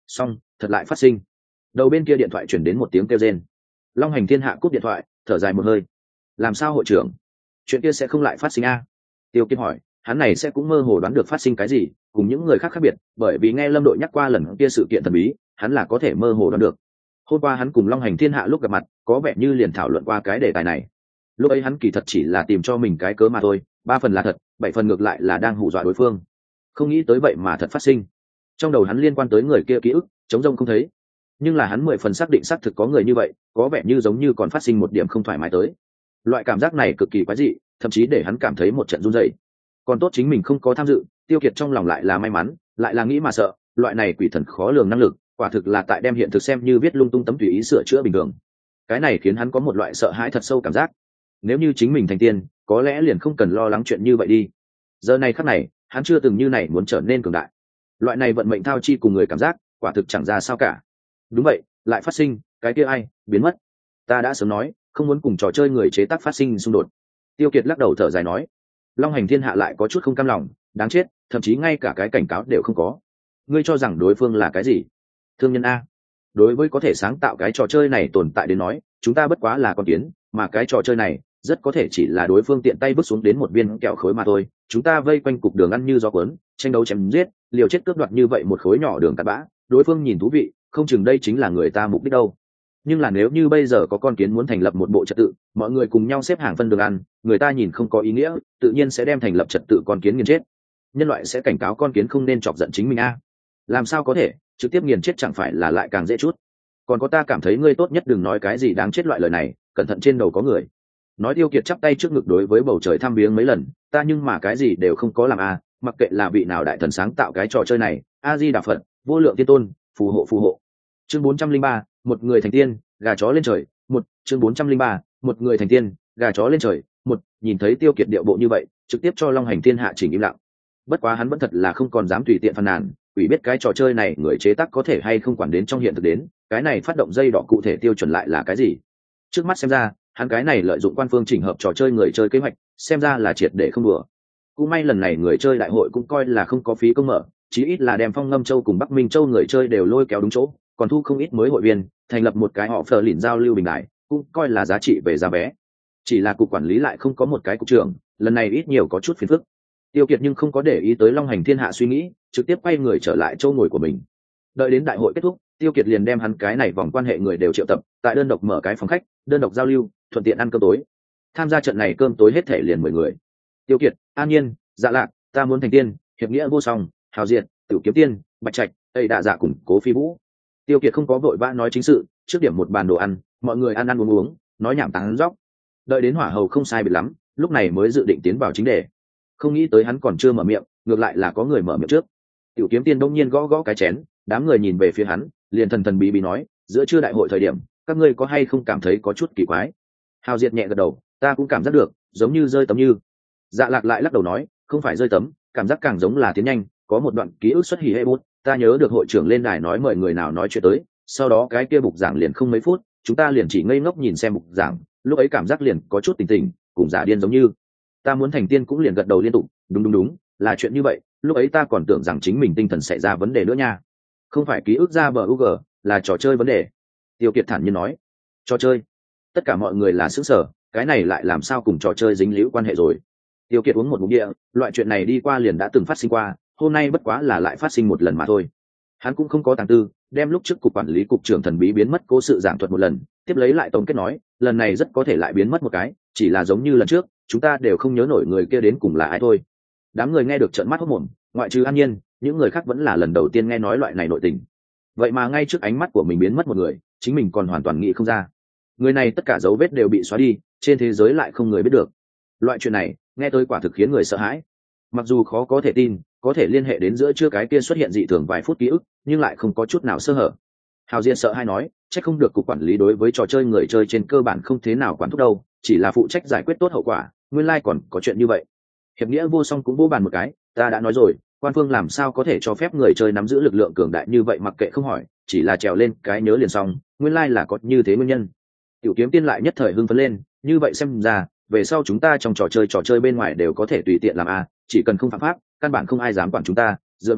[SPEAKER 1] xong thật lại phát sinh. Đầu bên kia điện thoại chuyển đến một tiếng kêu rên. Long Hành Thiên Hạ cúp điện thoại, thở dài một hơi. Làm sao hội trưởng, chuyện kia sẽ không lại phát sinh a? Tiêu Kiệt hỏi. Hắn này sẽ cũng mơ hồ đoán được phát sinh cái gì, cùng những người khác khác biệt, bởi vì nghe Lâm đội nhắc qua lần kia sự kiện thần bí, hắn là có thể mơ hồ đoán được. Hôm qua hắn cùng Long Hành Thiên Hạ lúc gặp mặt, có vẻ như liền thảo luận qua cái đề tài này. Lúc ấy hắn kỳ thật chỉ là tìm cho mình cái cớ mà thôi, 3 phần là thật, 7 phần ngược lại là đang hù dọa đối phương. Không nghĩ tới vậy mà thật phát sinh. Trong đầu hắn liên quan tới người kia ký ức trống rỗng không thấy, nhưng là hắn 10 phần xác định xác thực có người như vậy, có vẻ như giống như còn phát sinh một điểm không thoải mái tới. Loại cảm giác này cực kỳ quái dị, thậm chí để hắn cảm thấy một trận run rẩy. Còn tốt chính mình không có tham dự. Tiêu Kiệt trong lòng lại là may mắn, lại là nghĩ mà sợ, loại này quỷ thần khó lường năng lực, quả thực là tại đem hiện thực xem như viết lung tung tấm tùy ý sửa chữa bình thường. Cái này khiến hắn có một loại sợ hãi thật sâu cảm giác. Nếu như chính mình thành tiên, có lẽ liền không cần lo lắng chuyện như vậy đi. Giờ này khắc này, hắn chưa từng như này muốn trở nên cường đại. Loại này vận mệnh thao chi cùng người cảm giác, quả thực chẳng ra sao cả. Đúng vậy, lại phát sinh, cái kia ai biến mất. Ta đã sớm nói, không muốn cùng trò chơi người chế tác phát sinh xung đột. Tiêu Kiệt lắc đầu thở dài nói. Long Hành Thiên Hạ lại có chút không cam lòng, đáng chết, thậm chí ngay cả cái cảnh cáo đều không có. Ngươi cho rằng đối phương là cái gì? Thương nhân a? Đối với có thể sáng tạo cái trò chơi này tồn tại đến nói, chúng ta bất quá là con kiến, mà cái trò chơi này rất có thể chỉ là đối phương tiện tay bước xuống đến một viên kẹo khối mà thôi. Chúng ta vây quanh cục đường ăn như gió cuốn, tranh đấu chém giết, liều chết cướp đoạt như vậy một khối nhỏ đường cát bã, đối phương nhìn thú vị, không chừng đây chính là người ta mục đích đâu. Nhưng là nếu như bây giờ có con kiến muốn thành lập một bộ trật tự, mọi người cùng nhau xếp hàng phân đường ăn, người ta nhìn không có ý nghĩa, tự nhiên sẽ đem thành lập trật tự con kiến nghiền chết. Nhân loại sẽ cảnh cáo con kiến không nên chọc giận chính mình a? Làm sao có thể, trực tiếp nghiền chết chẳng phải là lại càng dễ chút. Còn có ta cảm thấy ngươi tốt nhất đừng nói cái gì đáng chết loại lời này, cẩn thận trên đầu có người. Nói Tiêu Kiệt chắp tay trước ngực đối với bầu trời thăm viếng mấy lần, ta nhưng mà cái gì đều không có làm a, mặc kệ là vị nào đại thần sáng tạo cái trò chơi này, A Di Đà Phật, vô lượng tiên tôn, phù hộ phù hộ. Chương 403, một người thành tiên, gà chó lên trời. Chương 403, một người thành tiên, gà chó lên trời. Nhìn thấy Tiêu Kiệt điệu bộ như vậy, trực tiếp cho Long Hành Thiên Hạ chỉnh im lặng. Bất quá hắn vẫn thật là không còn dám tùy tiện phàn nàn, ủy biết cái trò chơi này người chế tác có thể hay không quản đến trong hiện thực đến, cái này phát động dây đỏ cụ thể tiêu chuẩn lại là cái gì. Trước mắt xem ra, hắn cái này lợi dụng quan phương chỉnh hợp trò chơi người chơi kế hoạch, xem ra là triệt để không đùa. Cũng may lần này người chơi đại hội cũng coi là không có phí công mở, chí ít là đem Phong Ngâm Châu cùng Bắc Minh Châu người chơi đều lôi kéo đúng chỗ, còn thu không ít mới hội viên, thành lập một cái họ phờ lìn giao lưu bình đại, cũng coi là giá trị về giá vé. Chỉ là cục quản lý lại không có một cái cục trưởng, lần này ít nhiều có chút phiền phức. Tiêu Kiệt nhưng không có để ý tới Long Hành Thiên Hạ suy nghĩ, trực tiếp quay người trở lại chỗ ngồi của mình. Đợi đến đại hội kết thúc, Tiêu Kiệt liền đem hắn cái này vòng quan hệ người đều triệu tập, tại đơn độc mở cái phòng khách, đơn độc giao lưu, thuận tiện ăn cơm tối. Tham gia trận này cơm tối hết thể liền 10 người. Tiêu Kiệt, An Nhiên, Dạ Lạc, Ta Muốn Thành Tiên, Hiệp Nghĩa Vô Song, Hào Diệt, Tử Kiếm Tiên, Bạch Trạch, Tây Đạ Dạ cùng Cố Phi Vũ. Tiêu Kiệt không có vội vã nói chính sự, trước điểm một bàn đồ ăn, mọi người ăn ăn uống uống, nói nhảm tán dóc. Đợi đến hỏa hầu không sai biệt lắm, lúc này mới dự định tiến vào chính đề. Không nghĩ tới hắn còn chưa mở miệng, ngược lại là có người mở miệng trước. Tiểu Kiếm Tiên đông nhiên gõ gõ cái chén, đám người nhìn về phía hắn, liền thần thần bí bí nói, giữa trưa đại hội thời điểm, các ngươi có hay không cảm thấy có chút kỳ quái? Hào Diệt nhẹ gật đầu, ta cũng cảm giác được, giống như rơi tấm như. Dạ Lạc lại lắc đầu nói, không phải rơi tấm, cảm giác càng giống là tiến nhanh, có một đoạn ký ức xuất hỉ hệ bút, ta nhớ được hội trưởng lên đài nói mời người nào nói chuyện tới, sau đó cái kia bục giảng liền không mấy phút, chúng ta liền chỉ ngây ngốc nhìn xem bục giảng, lúc ấy cảm giác liền có chút tình tình, cùng giả điên giống như. Ta Muốn Thành Tiên cũng liền gật đầu liên tục, đúng, là chuyện như vậy, lúc ấy ta còn tưởng rằng chính mình tinh thần xảy ra vấn đề nữa nha. Không phải ký ức ra bờ UG, là trò chơi vấn đề. Tiêu Kiệt thản nhiên nói. Trò chơi? Tất cả mọi người là sững sờ, cái này lại làm sao cùng trò chơi dính líu quan hệ rồi? Tiêu Kiệt uống một ngụm địa, loại chuyện này đi qua liền đã từng phát sinh qua, hôm nay bất quá là lại phát sinh một lần mà thôi. Hắn cũng không có tàng tư, đem lúc trước cục quản lý cục trưởng thần bí biến mất cố sự giảng thuật một lần, tiếp lấy lại tổng kết nói, lần này rất có thể lại biến mất một cái, chỉ là giống như lần trước, chúng ta đều không nhớ nổi người kia đến cùng là ai thôi. Đám người nghe được trợn mắt hốt mồm, ngoại trừ An Nhiên, những người khác vẫn là lần đầu tiên nghe nói loại này nội tình. Vậy mà ngay trước ánh mắt của mình biến mất một người, chính mình còn hoàn toàn nghĩ không ra. Người này tất cả dấu vết đều bị xóa đi, trên thế giới lại không người biết được. Loại chuyện này, nghe tôi quả thực khiến người sợ hãi. Mặc dù khó có thể tin, có thể liên hệ đến giữa trưa cái kia xuất hiện dị thường vài phút ký ức, nhưng lại không có chút nào sơ hở. Hào Diên sợ hay nói, chắc không được cục quản lý đối với trò chơi người chơi trên cơ bản không thế nào quản thúc đâu, chỉ là phụ trách giải quyết tốt hậu quả, nguyên lai còn có chuyện như vậy. Hiệp Nghĩa Vô Song cũng vỗ bàn một cái, ta đã nói rồi, quan phương làm sao có thể cho phép người chơi nắm giữ lực lượng cường đại như vậy mặc kệ không hỏi, chỉ là trèo lên cái nhớ liền xong, nguyên lai là có như thế nguyên nhân. Tiểu Kiếm Tiên lại nhất thời hưng phấn lên, như vậy xem ra, về sau chúng ta trong trò chơi bên ngoài đều có thể tùy tiện làm a, chỉ cần không phạm pháp, căn bản không ai dám quản chúng ta, dựa vào,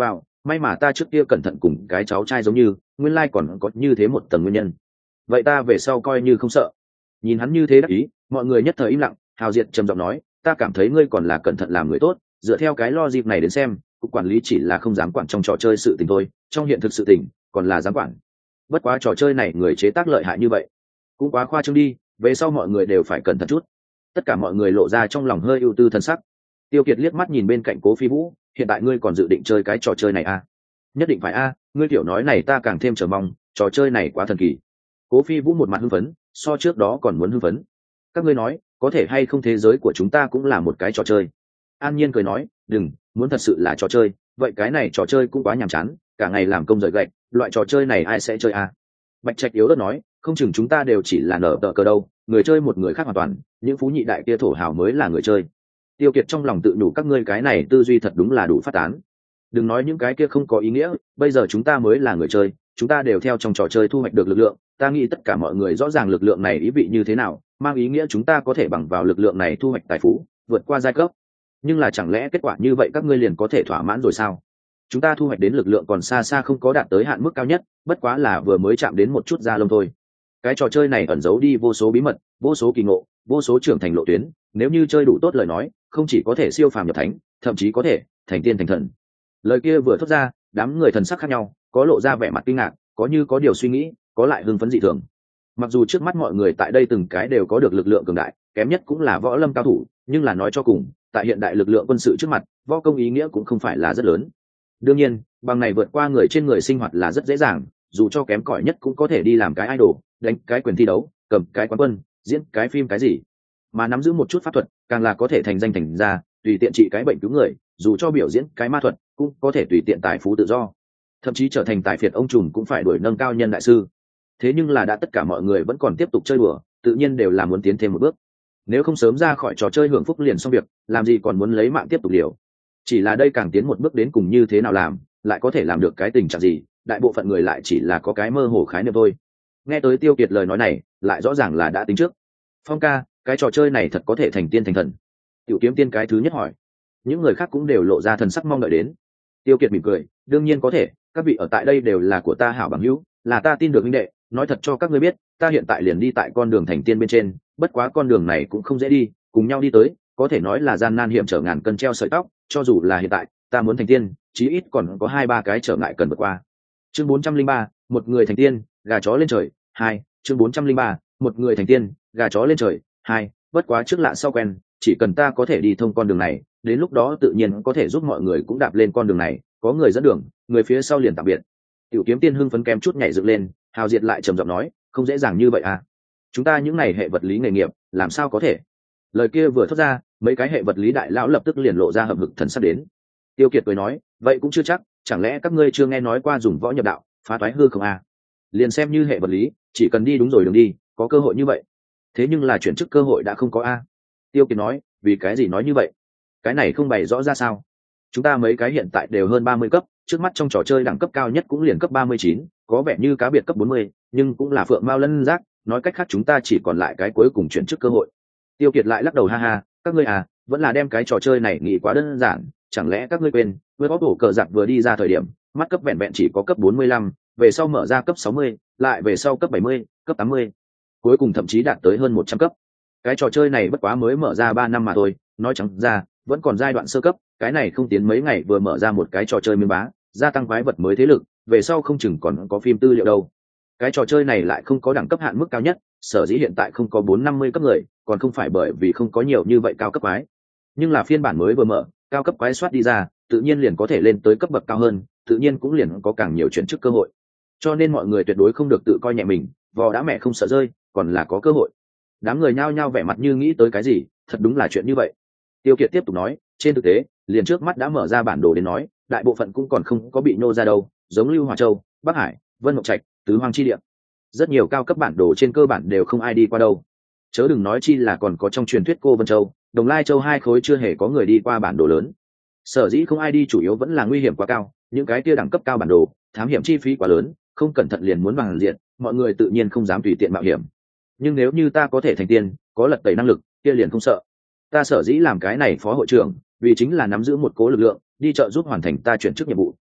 [SPEAKER 1] may mà ta trước kia cẩn thận cùng cái cháu trai giống như, nguyên lai còn có như thế một tầng nguyên nhân. Vậy ta về sau coi như không sợ. Nhìn hắn như thế đắc ý, mọi người nhất thời im lặng. Hào Diệt trầm giọng nói, ta cảm thấy ngươi còn là cẩn thận làm người tốt, dựa theo cái logic này đến xem, cục quản lý chỉ là không dám quản trong trò chơi sự tình thôi, trong hiện thực sự tình còn là dám quản. Bất quá trò chơi này người chế tác lợi hại như vậy cũng quá khoa trương đi, về sau mọi người đều phải cẩn thận chút. Tất cả mọi người lộ ra trong lòng hơi ưu tư thân sắc. Tiêu Kiệt liếc mắt nhìn bên cạnh Cố Phi Vũ, hiện tại ngươi còn dự định chơi cái trò chơi này à? Nhất định phải a, ngươi tiểu nói này ta càng thêm chờ mong, trò chơi này quá thần kỳ. Cố Phi Vũ một mặt hưng phấn, so trước đó còn muốn hưng phấn. Các ngươi nói, có thể hay không thế giới của chúng ta cũng là một cái trò chơi? An Nhiên cười nói, đừng, muốn thật sự là trò chơi, vậy cái này trò chơi cũng quá nhàm chán, cả ngày làm công rời gạch, loại trò chơi này ai sẽ chơi à? Bạch Trạch yếu ớt nói, không chừng chúng ta đều chỉ là nở tờ cờ đâu, người chơi một người khác hoàn toàn, những phú nhị đại kia thổ hào mới là người chơi. Tiêu Kiệt trong lòng tự nhủ các ngươi cái này tư duy thật đúng là đủ phát tán. Đừng nói những cái kia không có ý nghĩa, bây giờ chúng ta mới là người chơi, chúng ta đều theo trong trò chơi thu hoạch được lực lượng, ta nghĩ tất cả mọi người rõ ràng lực lượng này ý vị như thế nào, mang ý nghĩa chúng ta có thể bằng vào lực lượng này thu hoạch tài phú, vượt qua giai cấp. Nhưng là chẳng lẽ kết quả như vậy các ngươi liền có thể thỏa mãn rồi sao? Chúng ta thu hoạch đến lực lượng còn xa xa không có đạt tới hạn mức cao nhất, bất quá là vừa mới chạm đến một chút da lông thôi. Cái trò chơi này ẩn giấu đi vô số bí mật, vô số kỳ ngộ, vô số trưởng thành lộ tuyến, nếu như chơi đủ tốt lời nói, không chỉ có thể siêu phàm nhập thánh, thậm chí có thể thành tiên thành thần. Lời kia vừa thốt ra, đám người thần sắc khác nhau, có lộ ra vẻ mặt kinh ngạc, có như có điều suy nghĩ, có lại hưng phấn dị thường. Mặc dù trước mắt mọi người tại đây từng cái đều có được lực lượng cường đại, kém nhất cũng là võ lâm cao thủ, nhưng là nói cho cùng, tại hiện đại lực lượng quân sự trước mặt, võ công ý nghĩa cũng không phải là rất lớn. Đương nhiên, bằng này vượt qua người trên người sinh hoạt là rất dễ dàng, dù cho kém cỏi nhất cũng có thể đi làm cái idol, đánh cái quyền thi đấu, cầm cái quán quân, diễn cái phim cái gì. Mà nắm giữ một chút pháp thuật, càng là có thể thành danh thành ra, tùy tiện trị cái bệnh cứu người, dù cho biểu diễn cái ma thuật, cũng có thể tùy tiện tài phú tự do. Thậm chí trở thành tài phiệt ông trùm cũng phải đuổi nâng cao nhân đại sư. Thế nhưng là đã tất cả mọi người vẫn còn tiếp tục chơi đùa, tự nhiên đều là muốn tiến thêm một bước. Nếu không sớm ra khỏi trò chơi hưởng phúc liền xong việc, làm gì còn muốn lấy mạng tiếp tục liều. Chỉ là đây càng tiến một bước đến cùng như thế nào làm, lại có thể làm được cái tình trạng gì, đại bộ phận người lại chỉ là có cái mơ hồ khái niệm thôi. Nghe tới Tiêu Kiệt lời nói này, lại rõ ràng là đã tính trước. Phong ca, cái trò chơi này thật có thể thành tiên thành thần? Tiểu Kiếm Tiên cái thứ nhất hỏi. Những người khác cũng đều lộ ra thần sắc mong đợi đến. Tiêu Kiệt mỉm cười, đương nhiên có thể, các vị ở tại đây đều là của ta hảo bằng hữu, là ta tin được huynh đệ, nói thật cho các ngươi biết, ta hiện tại liền đi tại con đường thành tiên bên trên, bất quá con đường này cũng không dễ đi, cùng nhau đi tới, có thể nói là gian nan hiểm trở ngàn cân treo sợi tóc, cho dù là hiện tại, ta muốn thành tiên, chí ít còn có 2-3 cái trở ngại cần vượt qua. Chương 403, một người thành tiên, gà chó lên trời, 2, chương 403, một người thành tiên, gà chó lên trời, 2, bất quá trước lạ sau quen, chỉ cần ta có thể đi thông con đường này, đến lúc đó tự nhiên có thể giúp mọi người cũng đạp lên con đường này, có người dẫn đường, người phía sau liền tạm biệt. Tiểu Kiếm Tiên hưng phấn kém chút nhảy dựng lên, Hào Diệt lại trầm giọng nói, không dễ dàng như vậy à? Chúng ta những này hệ vật lý nghề nghiệp, làm sao có thể? Lời kia vừa thốt ra, mấy cái hệ vật lý đại lão lập tức liền lộ ra hậm hực thần sắc đến. Tiêu Kiệt cười nói, vậy cũng chưa chắc, chẳng lẽ các ngươi chưa nghe nói qua dùng võ nhập đạo, phá toái hư không à? Liền xem như hệ vật lý, chỉ cần đi đúng rồi đường đi, có cơ hội như vậy. Thế nhưng là chuyển chức cơ hội đã không có a. Tiêu Kiệt nói, vì cái gì nói như vậy? Cái này không bày rõ ra sao? Chúng ta mấy cái hiện tại đều hơn 30 cấp, trước mắt trong trò chơi đẳng cấp cao nhất cũng liền cấp 39, có vẻ như cá biệt cấp 40, nhưng cũng là phượng mao lân giác, nói cách khác chúng ta chỉ còn lại cái cuối cùng chuyển chức cơ hội. Tiêu Kiệt lại lắc đầu ha ha, các ngươi à, vẫn là đem cái trò chơi này nghĩ quá đơn giản, chẳng lẽ các ngươi quên, với bóc tổ cờ giặc vừa đi ra thời điểm, mắt cấp vẹn vẹn chỉ có cấp 45, về sau mở ra cấp 60, lại về sau cấp 70, cấp 80, cuối cùng thậm chí đạt tới hơn 100 cấp. Cái trò chơi này bất quá mới mở ra 3 năm mà thôi, nói chẳng ra, vẫn còn giai đoạn sơ cấp, cái này không tiến mấy ngày vừa mở ra một cái trò chơi miếng bá, gia tăng quái vật mới thế lực, về sau không chừng còn có phim tư liệu đâu. Cái trò chơi này lại không có đẳng cấp hạn mức cao nhất, sở dĩ hiện tại không có 450 cấp người, còn không phải bởi vì không có nhiều như vậy cao cấp quái. Nhưng là phiên bản mới vừa mở, cao cấp quái soát đi ra, tự nhiên liền có thể lên tới cấp bậc cao hơn, tự nhiên cũng liền có càng nhiều chuyển chức cơ hội. Cho nên mọi người tuyệt đối không được tự coi nhẹ mình, vò đã mẹ không sợ rơi, còn là có cơ hội. Đám người nhao nhao vẻ mặt như nghĩ tới cái gì, thật đúng là chuyện như vậy. Tiêu Kiệt tiếp tục nói, trên thực tế, liền trước mắt đã mở ra bản đồ đến nói, đại bộ phận cũng còn không có bị nô ra đâu, giống Lưu Hòa Châu, Bắc Hải, Vân Mộng Trạch, Tứ Hoang chi địa. Rất nhiều cao cấp bản đồ trên cơ bản đều không ai đi qua đâu. Chớ đừng nói chi là còn có trong truyền thuyết Cô Vân Châu, Đồng Lai Châu hai khối chưa hề có người đi qua bản đồ lớn. Sở dĩ không ai đi chủ yếu vẫn là nguy hiểm quá cao, những cái kia đẳng cấp cao bản đồ, thám hiểm chi phí quá lớn, không cẩn thận liền muốn bằng diện, mọi người tự nhiên không dám tùy tiện mạo hiểm. Nhưng nếu như ta có thể thành tiên, có lật tẩy năng lực, kia liền không sợ. Ta sở dĩ làm cái này phó hội trưởng, vì chính là nắm giữ một cố lực lượng, đi trợ giúp hoàn thành ta chuyển chức nhiệm vụ,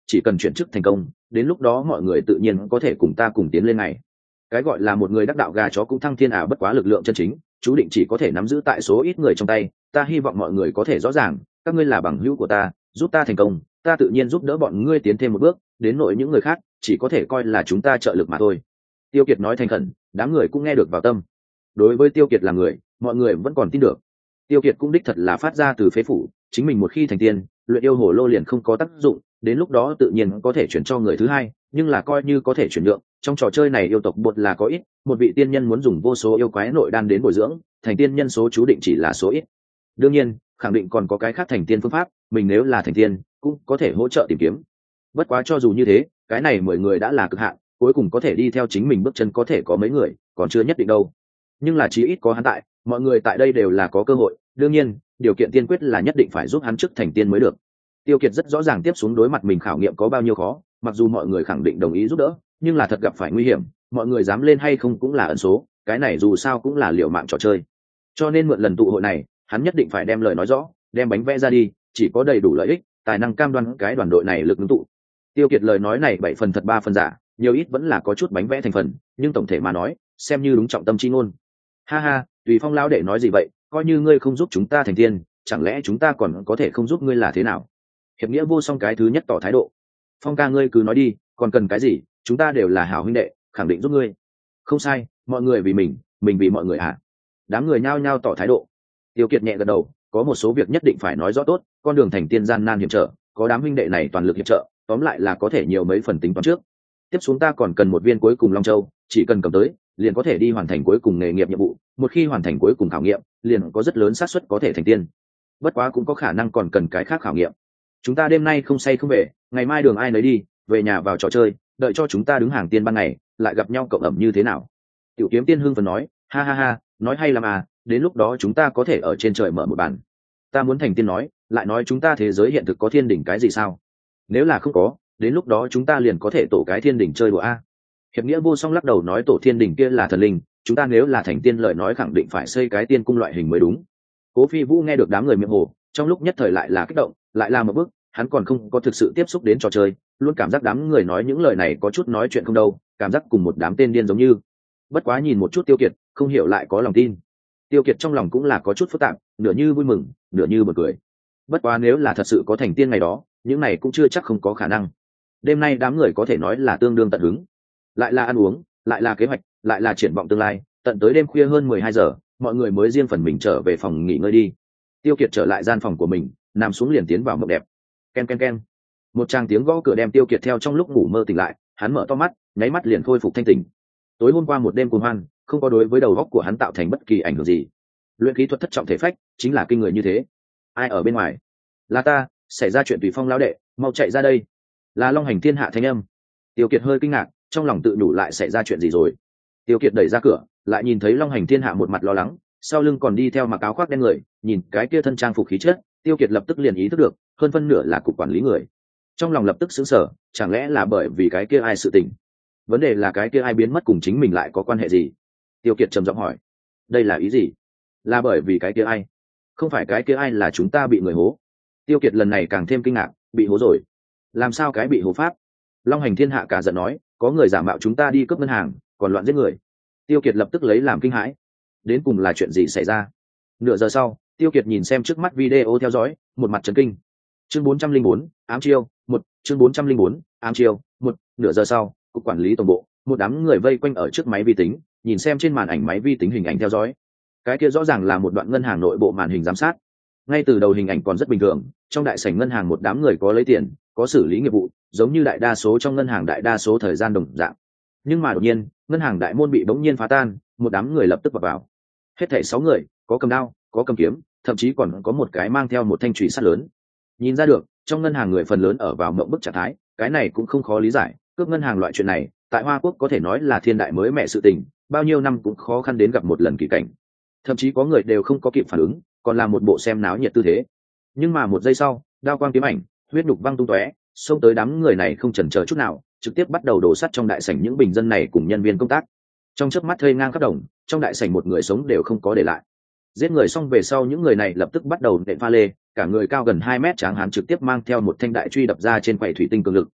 [SPEAKER 1] chỉ cần chuyển chức thành công, đến lúc đó mọi người tự nhiên có thể cùng ta cùng tiến lên này. Cái gọi là một người đắc đạo gà chó cũng thăng thiên bất quá lực lượng chân chính chú định chỉ có thể nắm giữ tại số ít người trong tay. Ta hy vọng mọi người có thể rõ ràng, các ngươi là bằng hữu của ta, giúp ta thành công, ta tự nhiên giúp đỡ bọn ngươi tiến thêm một bước, đến nội những người khác chỉ có thể coi là chúng ta trợ lực mà thôi. Tiêu Kiệt nói thành khẩn, đám người cũng nghe được vào tâm. Đối với Tiêu Kiệt là người, mọi người vẫn còn tin được. Tiêu Kiệt cũng đích thật là phát ra từ phế phủ, chính mình một khi thành tiên, luyện yêu hồ lô liền không có tác dụng, đến lúc đó tự nhiên có thể chuyển cho người thứ hai, nhưng là coi như có thể chuyển nhượng, trong trò chơi này yêu tộc bột là có ít, một vị tiên nhân muốn dùng vô số yêu quái nội đan đến bồi dưỡng, thành tiên nhân số chú định chỉ là số ít. Đương nhiên, khẳng định còn có cái khác thành tiên phương pháp, mình nếu là thành tiên, cũng có thể hỗ trợ tìm kiếm. Bất quá cho dù như thế, cái này 10 người đã là cực hạn, cuối cùng có thể đi theo chính mình bước chân có thể có mấy người, còn chưa nhất định đâu. Nhưng là chí ít có hắn tại, mọi người tại đây đều là có cơ hội, đương nhiên, điều kiện tiên quyết là nhất định phải giúp hắn trước thành tiên mới được. Tiêu Kiệt rất rõ ràng tiếp xuống đối mặt mình khảo nghiệm có bao nhiêu khó, mặc dù mọi người khẳng định đồng ý giúp đỡ, nhưng là thật gặp phải nguy hiểm, mọi người dám lên hay không cũng là ẩn số, cái này dù sao cũng là liều mạng trò chơi. Cho nên mượn lần tụ hội này, hắn nhất định phải đem lời nói rõ, đem bánh vẽ ra đi, chỉ có đầy đủ lợi ích, tài năng cam đoan cái đoàn đội này lực ngưng tụ. Tiêu Kiệt lời nói này 7 phần thật 3 phần giả, nhiều ít vẫn là có chút bánh vẽ thành phần, nhưng tổng thể mà nói, xem như đúng trọng tâm chi ngôn. Ha ha, Tùy Phong lão đệ nói gì vậy, coi như ngươi không giúp chúng ta thành tiên, chẳng lẽ chúng ta còn có thể không giúp ngươi là thế nào? Hiệp nghĩa vô song cái thứ nhất tỏ thái độ. Phong ca ngươi cứ nói đi, còn cần cái gì, chúng ta đều là hảo huynh đệ, khẳng định giúp ngươi. Không sai, mọi người vì mình vì mọi người à? Đám người nhao nhao tỏ thái độ. Tiêu Kiệt nhẹ gật đầu, có một số việc nhất định phải nói rõ tốt, con đường thành tiên gian nan hiểm trở, có đám huynh đệ này toàn lực hiệp trợ, tóm lại là có thể nhiều mấy phần tính toán trước. Tiếp xuống ta còn cần một viên cuối cùng Long Châu, chỉ cần cầm tới, liền có thể đi hoàn thành cuối cùng nghề nghiệp nhiệm vụ, một khi hoàn thành cuối cùng khảo nghiệm, liền có rất lớn xác suất có thể thành tiên. Bất quá cũng có khả năng còn cần cái khác khảo nghiệm. Chúng ta đêm nay không say không về, ngày mai đường ai nấy đi, về nhà vào trò chơi, đợi cho chúng ta đứng hàng tiên ban ngày, lại gặp nhau cộng ẩm như thế nào? Tiểu Kiếm Tiên hưng phấn nói, ha ha ha, nói hay lắm à, đến lúc đó chúng ta có thể ở trên trời mở một bàn. Ta muốn thành tiên nói, lại nói chúng ta thế giới hiện thực có thiên đỉnh cái gì sao? Nếu là không có, đến lúc đó chúng ta liền có thể tổ cái thiên đỉnh chơi đùa a. Hiệp nghĩa vô song lắc đầu nói tổ thiên đỉnh kia là thần linh, chúng ta nếu là thành tiên lời nói khẳng định phải xây cái tiên cung loại hình mới đúng. Cố Phi Vũ nghe được đám người miệng hồ, trong lúc nhất thời lại là kích động, lại là một bước, hắn còn không có thực sự tiếp xúc đến trò chơi, luôn cảm giác đám người nói những lời này có chút nói chuyện không đâu, cảm giác cùng một đám tên điên giống như. Bất quá nhìn một chút Tiêu Kiệt, không hiểu lại có lòng tin. Tiêu Kiệt trong lòng cũng là có chút phức tạp, nửa như vui mừng, nửa như bật cười. Bất quá nếu là thật sự có thành tiên ngày đó, những này cũng chưa chắc không có khả năng. Đêm nay đám người có thể nói là tương đương tận hứng, lại là ăn uống, lại là kế hoạch, lại là triển vọng tương lai, tận tới đêm khuya hơn 12 giờ, mọi người mới riêng phần mình trở về phòng nghỉ ngơi đi. Tiêu Kiệt trở lại gian phòng của mình, nằm xuống liền tiến vào mộng đẹp. Ken ken ken. Một tràng tiếng gõ cửa đem Tiêu Kiệt theo trong lúc ngủ mơ tỉnh lại, hắn mở to mắt, nháy mắt liền khôi phục thanh tỉnh. Tối hôm qua một đêm cuồng hoan, không có đối với đầu óc của hắn tạo thành bất kỳ ảnh hưởng gì. Luyện khí thuật thất trọng thể phách, chính là kinh người như thế. Ai ở bên ngoài? Là ta, xảy ra chuyện Tùy Phong lão đệ, mau chạy ra đây. Là Long Hành Thiên Hạ thanh âm. Tiêu Kiệt hơi kinh ngạc, trong lòng tự nhủ lại xảy ra chuyện gì rồi. Tiêu Kiệt đẩy ra cửa, lại nhìn thấy Long Hành Thiên Hạ một mặt lo lắng, sau lưng còn đi theo mặc áo khoác đen người, nhìn cái kia thân trang phục khí chất, Tiêu Kiệt lập tức liền ý thức được, hơn phân nửa là cục quản lý người. Trong lòng lập tức sững sờ, chẳng lẽ là bởi vì cái kia ai sự tình? Vấn đề là cái kia ai biến mất cùng chính mình lại có quan hệ gì? Tiêu Kiệt trầm giọng hỏi, đây là ý gì? Là bởi vì cái kia ai? Không phải cái kia ai là chúng ta bị người hố? Tiêu Kiệt lần này càng thêm kinh ngạc, bị hố rồi? Làm sao cái bị hố pháp? Long Hành Thiên Hạ cả giận nói, có người giả mạo chúng ta đi cướp ngân hàng, còn loạn giết người. Tiêu Kiệt lập tức lấy làm kinh hãi. Đến cùng là chuyện gì xảy ra? Nửa giờ sau, Tiêu Kiệt nhìn xem trước mắt video theo dõi, một mặt chấn kinh. Chương 404, ám chiêu, 1, chương 404, ám chiêu, 1, nửa giờ sau, cục quản lý tổng bộ, một đám người vây quanh ở trước máy vi tính, nhìn xem trên màn ảnh máy vi tính hình ảnh theo dõi. Cái kia rõ ràng là một đoạn ngân hàng nội bộ màn hình giám sát. Ngay từ đầu hình ảnh còn rất bình thường, trong đại sảnh ngân hàng một đám người có lấy tiền, có xử lý nghiệp vụ, giống như đại đa số trong ngân hàng đại đa số thời gian đồng dạng. Nhưng mà đột nhiên, ngân hàng đại môn bị bỗng nhiên phá tan, một đám người lập tức vào vào. Hết thảy 6 người, có cầm đao, có cầm kiếm, thậm chí còn có một cái mang theo một thanh chùy sắt lớn. Nhìn ra được, trong ngân hàng người phần lớn ở vào mộng bức trạng thái, cái này cũng không khó lý giải, cướp ngân hàng loại chuyện này, tại Hoa Quốc có thể nói là thiên đại mới mẹ sự tình, bao nhiêu năm cũng khó khăn đến gặp một lần kỳ cảnh. Thậm chí có người đều không có kịp phản ứng, còn làm một bộ xem náo nhiệt tư thế. Nhưng mà một giây sau, đao quang kiếm ảnh, huyết nhục văng tung tóe, xông tới đám người này không chần chờ chút nào, trực tiếp bắt đầu đổ sắt trong đại sảnh những bình dân này cùng nhân viên công tác. Trong chớp mắt thây ngang khắp đồng, trong đại sảnh một người sống đều không có để lại. Giết người xong về sau những người này lập tức bắt đầu nện pha lê, cả người cao gần 2 mét tráng hán trực tiếp mang theo một thanh đại truy đập ra trên quầy thủy tinh cường lực,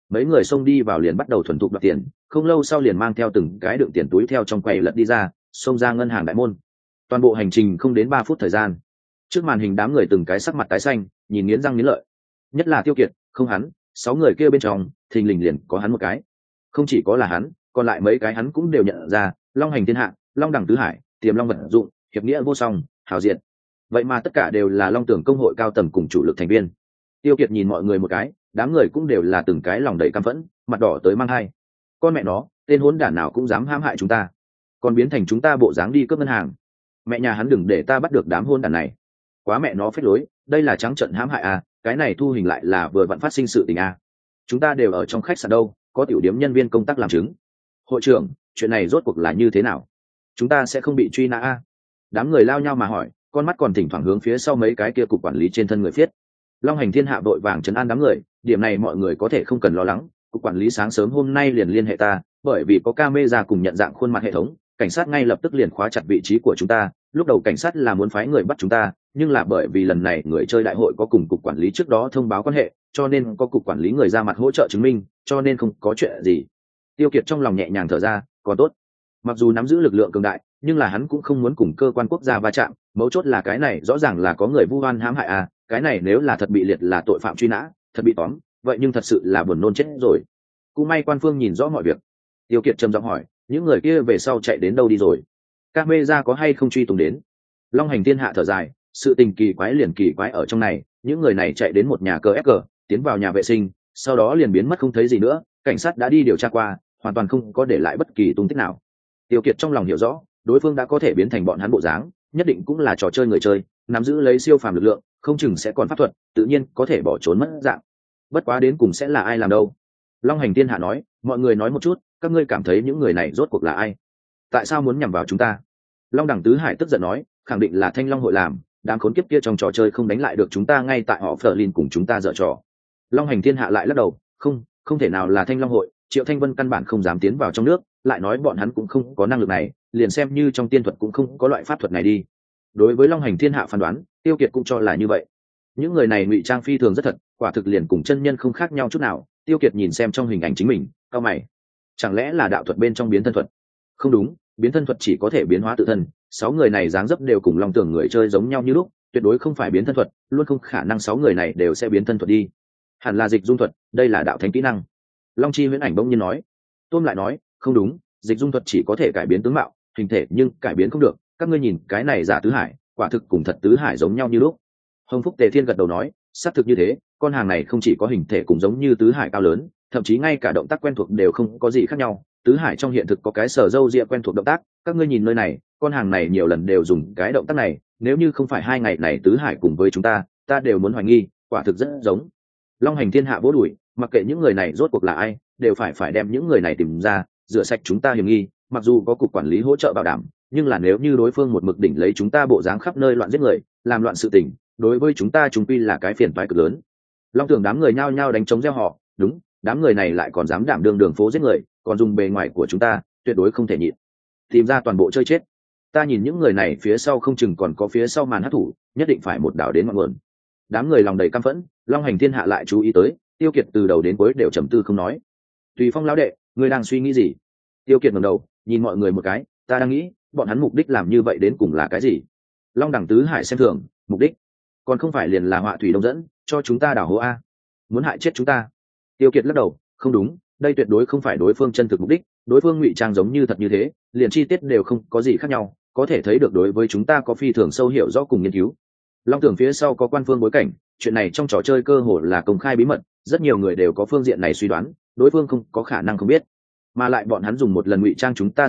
[SPEAKER 1] mấy người xông đi vào liền bắt đầu thuần thục đoạt tiền, không lâu sau liền mang theo từng cái đựng tiền túi theo trong quầy lật đi ra, xông ra ngân hàng đại môn. Toàn bộ hành trình không đến 3 phút thời gian. Trước màn hình đám người từng cái sắc mặt tái xanh, nhìn nghiến răng nghiến lợi. Nhất là Tiêu Kiệt, không hắn, 6 người kia bên trong, thình lình liền có hắn một cái. Không chỉ có là hắn, còn lại mấy cái hắn cũng đều nhận ra, Long Hành Thiên Hạ, Long Đẳng Tứ Hải, Tiềm Long Vật Dụng, Hiệp Nghĩa Vô Song, Hào Diệt. Vậy mà tất cả đều là Long Tưởng công hội cao tầng cùng chủ lực thành viên. Tiêu Kiệt nhìn mọi người một cái, đám người cũng đều là từng cái lòng đầy căm phẫn, mặt đỏ tới mang hai. Con mẹ nó, tên hỗn đản nào cũng dám hãm hại chúng ta, còn biến thành chúng ta bộ dáng đi cướp ngân hàng. Mẹ nhà hắn đừng để ta bắt được đám hôn đản này. Quá mẹ nó phết lối, đây là trắng trợn hãm hại à, cái này thu hình lại là vừa vặn phát sinh sự tình à. Chúng ta đều ở trong khách sạn đâu, có tiểu điếm nhân viên công tác làm chứng. Hội trưởng, chuyện này rốt cuộc là như thế nào? Chúng ta sẽ không bị truy nã à? Đám người lao nhau mà hỏi, con mắt còn thỉnh thoảng hướng phía sau mấy cái kia cục quản lý trên thân người viết. Long Hành Thiên Hạ vội vàng trấn an đám người, điểm này mọi người có thể không cần lo lắng, cục quản lý sáng sớm hôm nay liền liên hệ ta, bởi vì có camera cùng nhận dạng khuôn mặt hệ thống, cảnh sát ngay lập tức liền khóa chặt vị trí của chúng ta. Lúc đầu cảnh sát là muốn phái người bắt chúng ta, nhưng là bởi vì lần này người chơi đại hội có cùng cục quản lý trước đó thông báo quan hệ, cho nên có cục quản lý người ra mặt hỗ trợ chứng minh, cho nên không có chuyện gì. Tiêu Kiệt trong lòng nhẹ nhàng thở ra, còn tốt. Mặc dù nắm giữ lực lượng cường đại, nhưng là hắn cũng không muốn cùng cơ quan quốc gia va chạm, mấu chốt là cái này rõ ràng là có người vu oan hãm hại à, cái này nếu là thật bị liệt là tội phạm truy nã, thật bị tóm, vậy nhưng thật sự là buồn nôn chết rồi. Cũng may quan phương nhìn rõ mọi việc. Tiêu Kiệt trầm giọng hỏi, những người kia về sau chạy đến đâu đi rồi? Camera có hay không truy tung đến? Long Hành Thiên Hạ thở dài, sự tình kỳ quái liền kỳ quái ở trong này, những người này chạy đến một nhà cờ ép cờ, tiến vào nhà vệ sinh, sau đó liền biến mất không thấy gì nữa, cảnh sát đã đi điều tra qua, hoàn toàn không có để lại bất kỳ tung tích nào. Tiêu Kiệt trong lòng hiểu rõ, đối phương đã có thể biến thành bọn hắn bộ dáng, nhất định cũng là trò chơi người chơi, nắm giữ lấy siêu phàm lực lượng, không chừng sẽ còn pháp thuật, tự nhiên có thể bỏ trốn mất dạng. Bất quá đến cùng sẽ là ai làm đâu? Long Hành Thiên Hạ nói, mọi người nói một chút, các ngươi cảm thấy những người này rốt cuộc là ai? Tại sao muốn nhằm vào chúng ta? Long Đẳng Tứ Hải tức giận nói, khẳng định là Thanh Long hội làm, đám khốn kiếp kia trong trò chơi không đánh lại được chúng ta ngay tại họ Fleur cùng chúng ta dở trò. Long Hành Thiên Hạ lại lắc đầu, không thể nào là Thanh Long hội, Triệu Thanh Vân căn bản không dám tiến vào trong nước, lại nói bọn hắn cũng không có năng lực này, liền xem như trong tiên thuật cũng không có loại pháp thuật này đi. Đối với Long Hành Thiên Hạ phán đoán, Tiêu Kiệt cũng cho là như vậy. Những người này ngụy trang phi thường rất thật, quả thực liền cùng chân nhân không khác nhau chút nào. Tiêu Kiệt nhìn xem trong hình ảnh chính mình, cau mày, chẳng lẽ là đạo thuật bên trong biến thân thuật? Không đúng, biến thân thuật chỉ có thể biến hóa tự thân, 6 người này dáng dấp đều cùng Long Tưởng người chơi giống nhau như lúc, tuyệt đối không phải biến thân thuật, luôn không khả năng 6 người này đều sẽ biến thân thuật đi. Hẳn là dịch dung thuật, đây là đạo thánh kỹ năng. Long Chi Huyễn Ảnh bỗng nhiên nói. Tôn lại nói, không đúng, dịch dung thuật chỉ có thể cải biến tướng mạo, hình thể nhưng cải biến không được, các ngươi nhìn cái này giả Tứ Hải, quả thực cùng thật Tứ Hải giống nhau như lúc. Hồng Phúc Tề Thiên gật đầu nói, xác thực như thế, con hàng này không chỉ có hình thể cùng giống như Tứ Hải cao lớn, thậm chí ngay cả động tác quen thuộc đều không có gì khác nhau. Tứ Hải trong hiện thực có cái sở râu ria quen thuộc động tác, các ngươi nhìn nơi này, con hàng này nhiều lần đều dùng cái động tác này, nếu như không phải 2 ngày này Tứ Hải cùng với chúng ta đều muốn hoài nghi, quả thực rất giống. Long Hành Thiên Hạ vỗ đùi, mặc kệ những người này rốt cuộc là ai, đều phải đem những người này tìm ra, rửa sạch chúng ta hiểm nghi. Mặc dù có cục quản lý hỗ trợ bảo đảm, nhưng là nếu như đối phương một mực đỉnh lấy chúng ta bộ dáng khắp nơi loạn giết người, làm loạn sự tình, đối với chúng ta chúng quy là cái phiền toái cực lớn. Long Tưởng đám người nhao nhao đánh trống reo họ, đúng, đám người này lại còn dám đảm đương đường phố giết người, còn dùng bề ngoài của chúng ta, tuyệt đối không thể nhịn. Tìm ra toàn bộ chơi chết. Ta nhìn những người này phía sau không chừng còn có phía sau màn hắc thủ, nhất định phải một đảo đến ngọn nguồn. Đám người lòng đầy căm phẫn, Long Hành Thiên Hạ lại chú ý tới, Tiêu Kiệt từ đầu đến cuối đều trầm tư không nói. Tùy Phong lão đệ, ngươi đang suy nghĩ gì? Tiêu Kiệt ngẩng đầu, nhìn mọi người một cái, ta đang nghĩ, bọn hắn mục đích làm như vậy đến cùng là cái gì? Long Đẳng Tứ Hải xem thường, mục đích còn không phải liền là họa thủy đông dẫn, cho chúng ta đào hố a, muốn hại chết chúng ta. Tiêu Kiệt lắc đầu, không đúng, đây tuyệt đối không phải đối phương chân thực mục đích, đối phương ngụy trang giống như thật như thế, liền chi tiết đều không có gì khác nhau, có thể thấy được đối với chúng ta có phi thường sâu hiểu rõ cùng nghiên cứu. Long Tưởng phía sau có quan phương bối cảnh, chuyện này trong trò chơi cơ hồ là công khai bí mật, rất nhiều người đều có phương diện này suy đoán, đối phương không có khả năng không biết. Mà lại bọn hắn dùng một lần ngụy trang chúng ta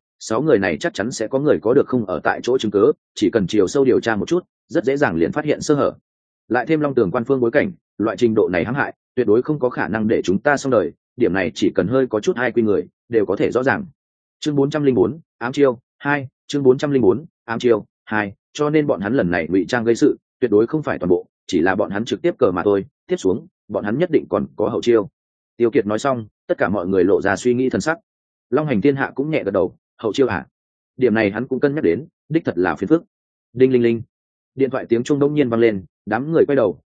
[SPEAKER 1] 6 người này chắc chắn sẽ có người có được không ở tại chỗ chứng cứ, chỉ cần chiều sâu điều tra một chút, rất dễ dàng liền phát hiện sơ hở. Lại thêm Long Tưởng quan phương bối cảnh, loại trình độ này hãm hại, tuyệt đối không có khả năng để chúng ta xong đời, điểm này chỉ cần hơi có chút hai quy người, đều có thể rõ ràng. Chương 404, ám chiêu 2, chương 404, ám chiêu 2, cho nên bọn hắn lần này ngụy trang gây sự, tuyệt đối không phải toàn bộ, chỉ là bọn hắn trực tiếp cờ mà thôi, tiếp xuống, bọn hắn nhất định còn có hậu chiêu. Tiêu Kiệt nói xong, tất cả mọi người lộ ra suy nghĩ thần sắc. Long Hành Thiên Hạ cũng nhẹ gật đầu, hậu chiêu à? Điểm này hắn cũng cân nhắc đến, đích thật là phiền phức. Đinh linh linh. Điện thoại tiếng chuông đông nhiên vang lên, đám người quay đầu,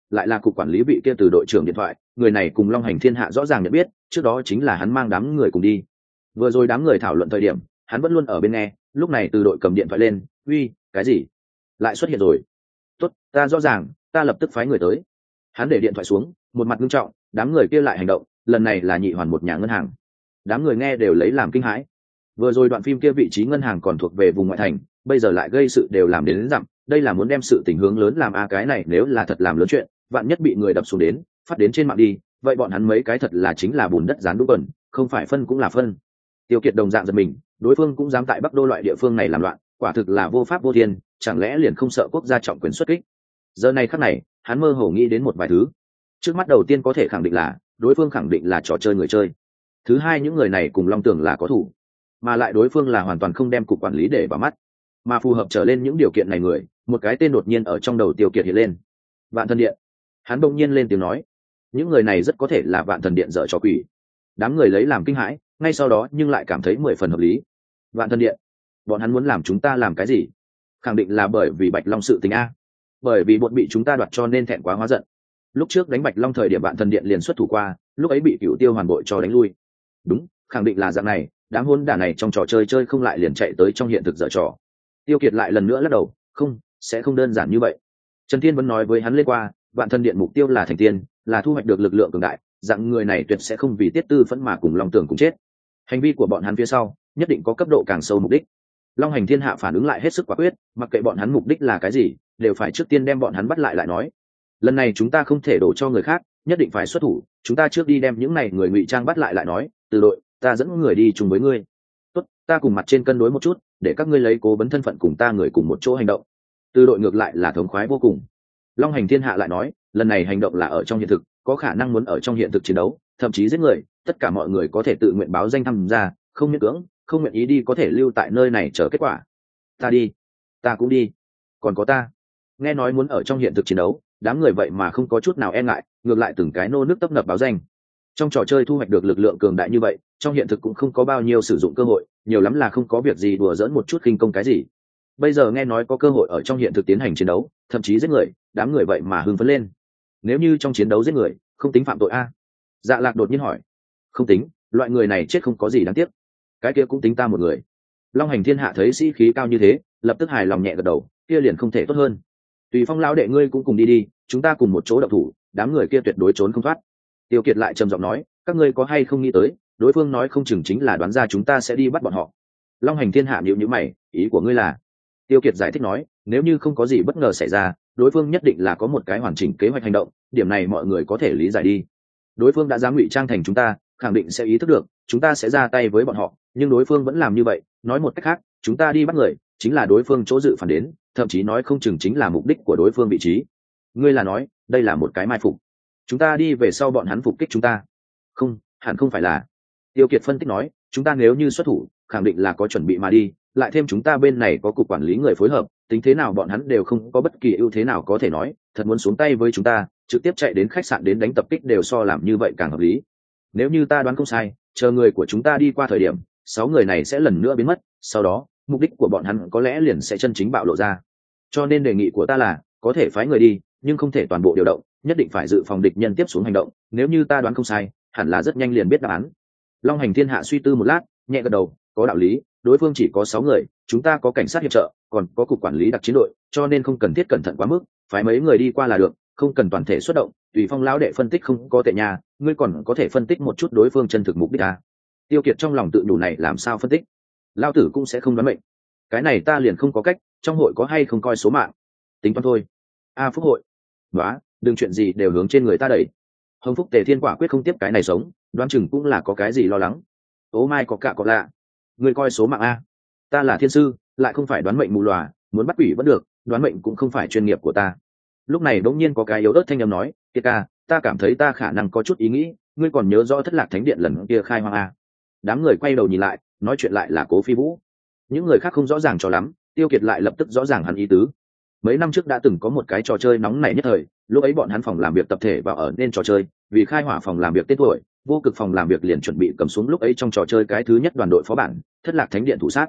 [SPEAKER 1] lại là cục quản lý vị kia từ đội trưởng điện thoại, người này cùng Long Hành Thiên Hạ rõ ràng nhận biết, trước đó chính là hắn mang đám người cùng đi. Vừa rồi đám người thảo luận thời điểm, hắn vẫn luôn ở bên nghe, lúc này từ đội cầm điện thoại lên, uy, cái gì lại xuất hiện rồi? Tốt, ta rõ ràng, ta lập tức phái người tới. Hắn để điện thoại xuống, một mặt nghiêm trọng, đám người kia lại hành động, lần này là nhị hoàn một nhà ngân hàng. Đám người nghe đều lấy làm kinh hãi. Vừa rồi đoạn phim kia vị trí ngân hàng còn thuộc về vùng ngoại thành, bây giờ lại gây sự đều làm đến dặm, đây là muốn đem sự tình hướng lớn làm cái này nếu là thật làm lớn chuyện, vạn nhất bị người đập xuống đến, phát đến trên mạng đi, vậy bọn hắn mấy cái thật là chính là bùn đất dán đúng bẩn, không phải phân cũng là phân. Tiêu Kiệt đồng dạng giật mình, đối phương cũng dám tại Bắc Đô loại địa phương này làm loạn, quả thực là vô pháp vô thiên, chẳng lẽ liền không sợ quốc gia trọng quyền xuất kích? Giờ này khắc này, hắn mơ hồ nghĩ đến một vài thứ. Trước mắt đầu tiên có thể khẳng định là, đối phương khẳng định là trò chơi người chơi. Thứ hai, những người này cùng Long Tường là có thủ, mà lại đối phương là hoàn toàn không đem cục quản lý để vào mắt, mà phù hợp trở lên những điều kiện này người, một cái tên đột nhiên ở trong đầu Tiêu Kiệt hiện lên. Vạn Thần Điện. Hắn bỗng nhiên lên tiếng nói, những người này rất có thể là Vạn Thần Điện dở trò quỷ. Đám người lấy làm kinh hãi, ngay sau đó nhưng lại cảm thấy 10 phần hợp lý. Vạn Thần Điện, bọn hắn muốn làm chúng ta làm cái gì? Khẳng định là bởi vì Bạch Long sự tình a, bởi vì bọn bị chúng ta đoạt cho nên thẹn quá hóa giận. Lúc trước đánh Bạch Long thời điểm Vạn Thần Điện liền xuất thủ qua, lúc ấy bị Cửu Tiêu Hoàn Bội cho đánh lui. Đúng, khẳng định là dạng này, đám hôn đả này trong trò chơi chơi không lại liền chạy tới trong hiện thực dở trò. Tiêu Kiệt lại lần nữa lắc đầu, không, sẽ không đơn giản như vậy. Trần Thiên vẫn nói với hắn lên qua, Vạn Thần Điện mục tiêu là thành tiên, là thu hoạch được lực lượng cường đại, dạng người này tuyệt sẽ không vì tiết tư phẫn mà cùng Long Tưởng cùng chết. Hành vi của bọn hắn phía sau nhất định có cấp độ càng sâu mục đích. Long Hành Thiên Hạ phản ứng lại hết sức quả quyết, mặc kệ bọn hắn mục đích là cái gì, đều phải trước tiên đem bọn hắn bắt lại nói. Lần này chúng ta không thể đổ cho người khác, nhất định phải xuất thủ, chúng ta trước đi đem những này người ngụy trang bắt lại nói, từ đội, ta dẫn người đi chung với ngươi. Tốt, ta cùng mặt trên cân đối một chút, để các ngươi lấy cố vấn thân phận cùng ta người cùng một chỗ hành động. Từ đội ngược lại là thống khoái vô cùng. Long Hành Thiên Hạ lại nói, lần này hành động là ở trong hiện thực, có khả năng muốn ở trong hiện thực chiến đấu, thậm chí giết người, tất cả mọi người có thể tự nguyện báo danh tham gia, không miễn cưỡng, không nguyện ý đi có thể lưu tại nơi này chờ kết quả. Ta đi, ta cũng đi, còn có ta. Nghe nói muốn ở trong hiện thực chiến đấu, đám người vậy mà không có chút nào e ngại, ngược lại từng cái nô nước tấp nập báo danh. Trong trò chơi thu hoạch được lực lượng cường đại như vậy, trong hiện thực cũng không có bao nhiêu sử dụng cơ hội, nhiều lắm là không có việc gì đùa giỡn một chút khinh công cái gì. Bây giờ nghe nói có cơ hội ở trong hiện thực tiến hành chiến đấu, thậm chí giết người, đám người vậy mà hưng phấn lên. Nếu như trong chiến đấu giết người, không tính phạm tội a? Dạ Lạc đột nhiên hỏi. Không tính, loại người này chết không có gì đáng tiếc. Cái kia cũng tính ta một người. Long Hành Thiên Hạ thấy sĩ khí cao như thế, lập tức hài lòng nhẹ gật đầu, kia liền không thể tốt hơn. Tùy Phong lão đệ ngươi cũng cùng đi đi, chúng ta cùng một chỗ động thủ, đám người kia tuyệt đối trốn không thoát. Tiêu Kiệt lại trầm giọng nói, các ngươi có hay không nghĩ tới, đối phương nói không chừng chính là đoán ra chúng ta sẽ đi bắt bọn họ. Long Hành Thiên Hạ nhíu nhíu mày, ý của ngươi là? Tiêu Kiệt giải thích nói, nếu như không có gì bất ngờ xảy ra, đối phương nhất định là có một cái hoàn chỉnh kế hoạch hành động, điểm này mọi người có thể lý giải đi. Đối phương đã dám ngụy trang thành chúng ta, khẳng định sẽ ý thức được chúng ta sẽ ra tay với bọn họ, nhưng đối phương vẫn làm như vậy, nói một cách khác, chúng ta đi bắt người chính là đối phương chỗ dự phản đến, thậm chí nói không chừng chính là mục đích của đối phương vị trí. Ngươi là nói đây là một cái mai phục, chúng ta đi về sau bọn hắn phục kích chúng ta? Không, hẳn không phải là. Tiêu Kiệt phân tích nói, chúng ta nếu như xuất thủ, khẳng định là có chuẩn bị mà đi, lại thêm chúng ta bên này có cục quản lý người phối hợp, tính thế nào bọn hắn đều không có bất kỳ ưu thế nào có thể nói, thật muốn xuống tay với chúng ta, trực tiếp chạy đến khách sạn đến đánh tập kích đều so làm như vậy càng hợp lý. Nếu như ta đoán không sai, chờ người của chúng ta đi qua thời điểm, 6 người này sẽ lần nữa biến mất, sau đó mục đích của bọn hắn có lẽ liền sẽ chân chính bạo lộ ra. Cho nên đề nghị của ta là, có thể phái người đi, nhưng không thể toàn bộ điều động, nhất định phải dự phòng địch nhân tiếp xuống hành động. Nếu như ta đoán không sai, hẳn là rất nhanh liền biết đáp án. Long Hành Thiên Hạ suy tư một lát, nhẹ gật đầu, có đạo lý, đối phương chỉ có 6 người, chúng ta có cảnh sát hiệp trợ, còn có cục quản lý đặc chiến đội, cho nên không cần thiết cẩn thận quá mức, phái mấy người đi qua là được, không cần toàn thể xuất động. Tùy Phong lão đệ phân tích không có tệ nhà, ngươi còn có thể phân tích một chút đối phương chân thực mục đích à? Tiêu Kiệt trong lòng tự nhủ này làm sao phân tích, lão tử cũng sẽ không đoán mệnh, cái này ta liền không có cách, trong hội có hay không coi số mạng, tính toán thôi. A Phúc hội, nói, đừng chuyện gì đều hướng trên người ta đẩy. Hồng Phúc Tề Thiên quả quyết không tiếp cái này sống, đoán chừng cũng là có cái gì lo lắng. Ố mai có cả có lạ, ngươi coi số mạng a? Ta là thiên sư, lại không phải đoán mệnh mù lòa, muốn bắt quỷ vẫn được, đoán mệnh cũng không phải chuyên nghiệp của ta. Lúc này bỗng nhiên có cái yếu ớt thanh âm nói, Kiệt ca, ta cảm thấy ta khả năng có chút ý nghĩ, ngươi còn nhớ rõ Thất Lạc Thánh Điện lần kia khai hoang a? Đám người quay đầu nhìn lại, nói chuyện lại là Cố Phi Vũ. Những người khác không rõ ràng cho lắm, Tiêu Kiệt lại lập tức rõ ràng hắn ý tứ. Mấy năm trước đã từng có một cái trò chơi nóng nảy nhất thời, lúc ấy bọn hắn phòng làm việc tập thể vào ở nên trò chơi, vì khai hỏa phòng làm việc tên tuổi, vô cực phòng làm việc liền chuẩn bị cầm xuống lúc ấy trong trò chơi cái thứ nhất đoàn đội phó bản, Thất Lạc Thánh Điện thủ sát.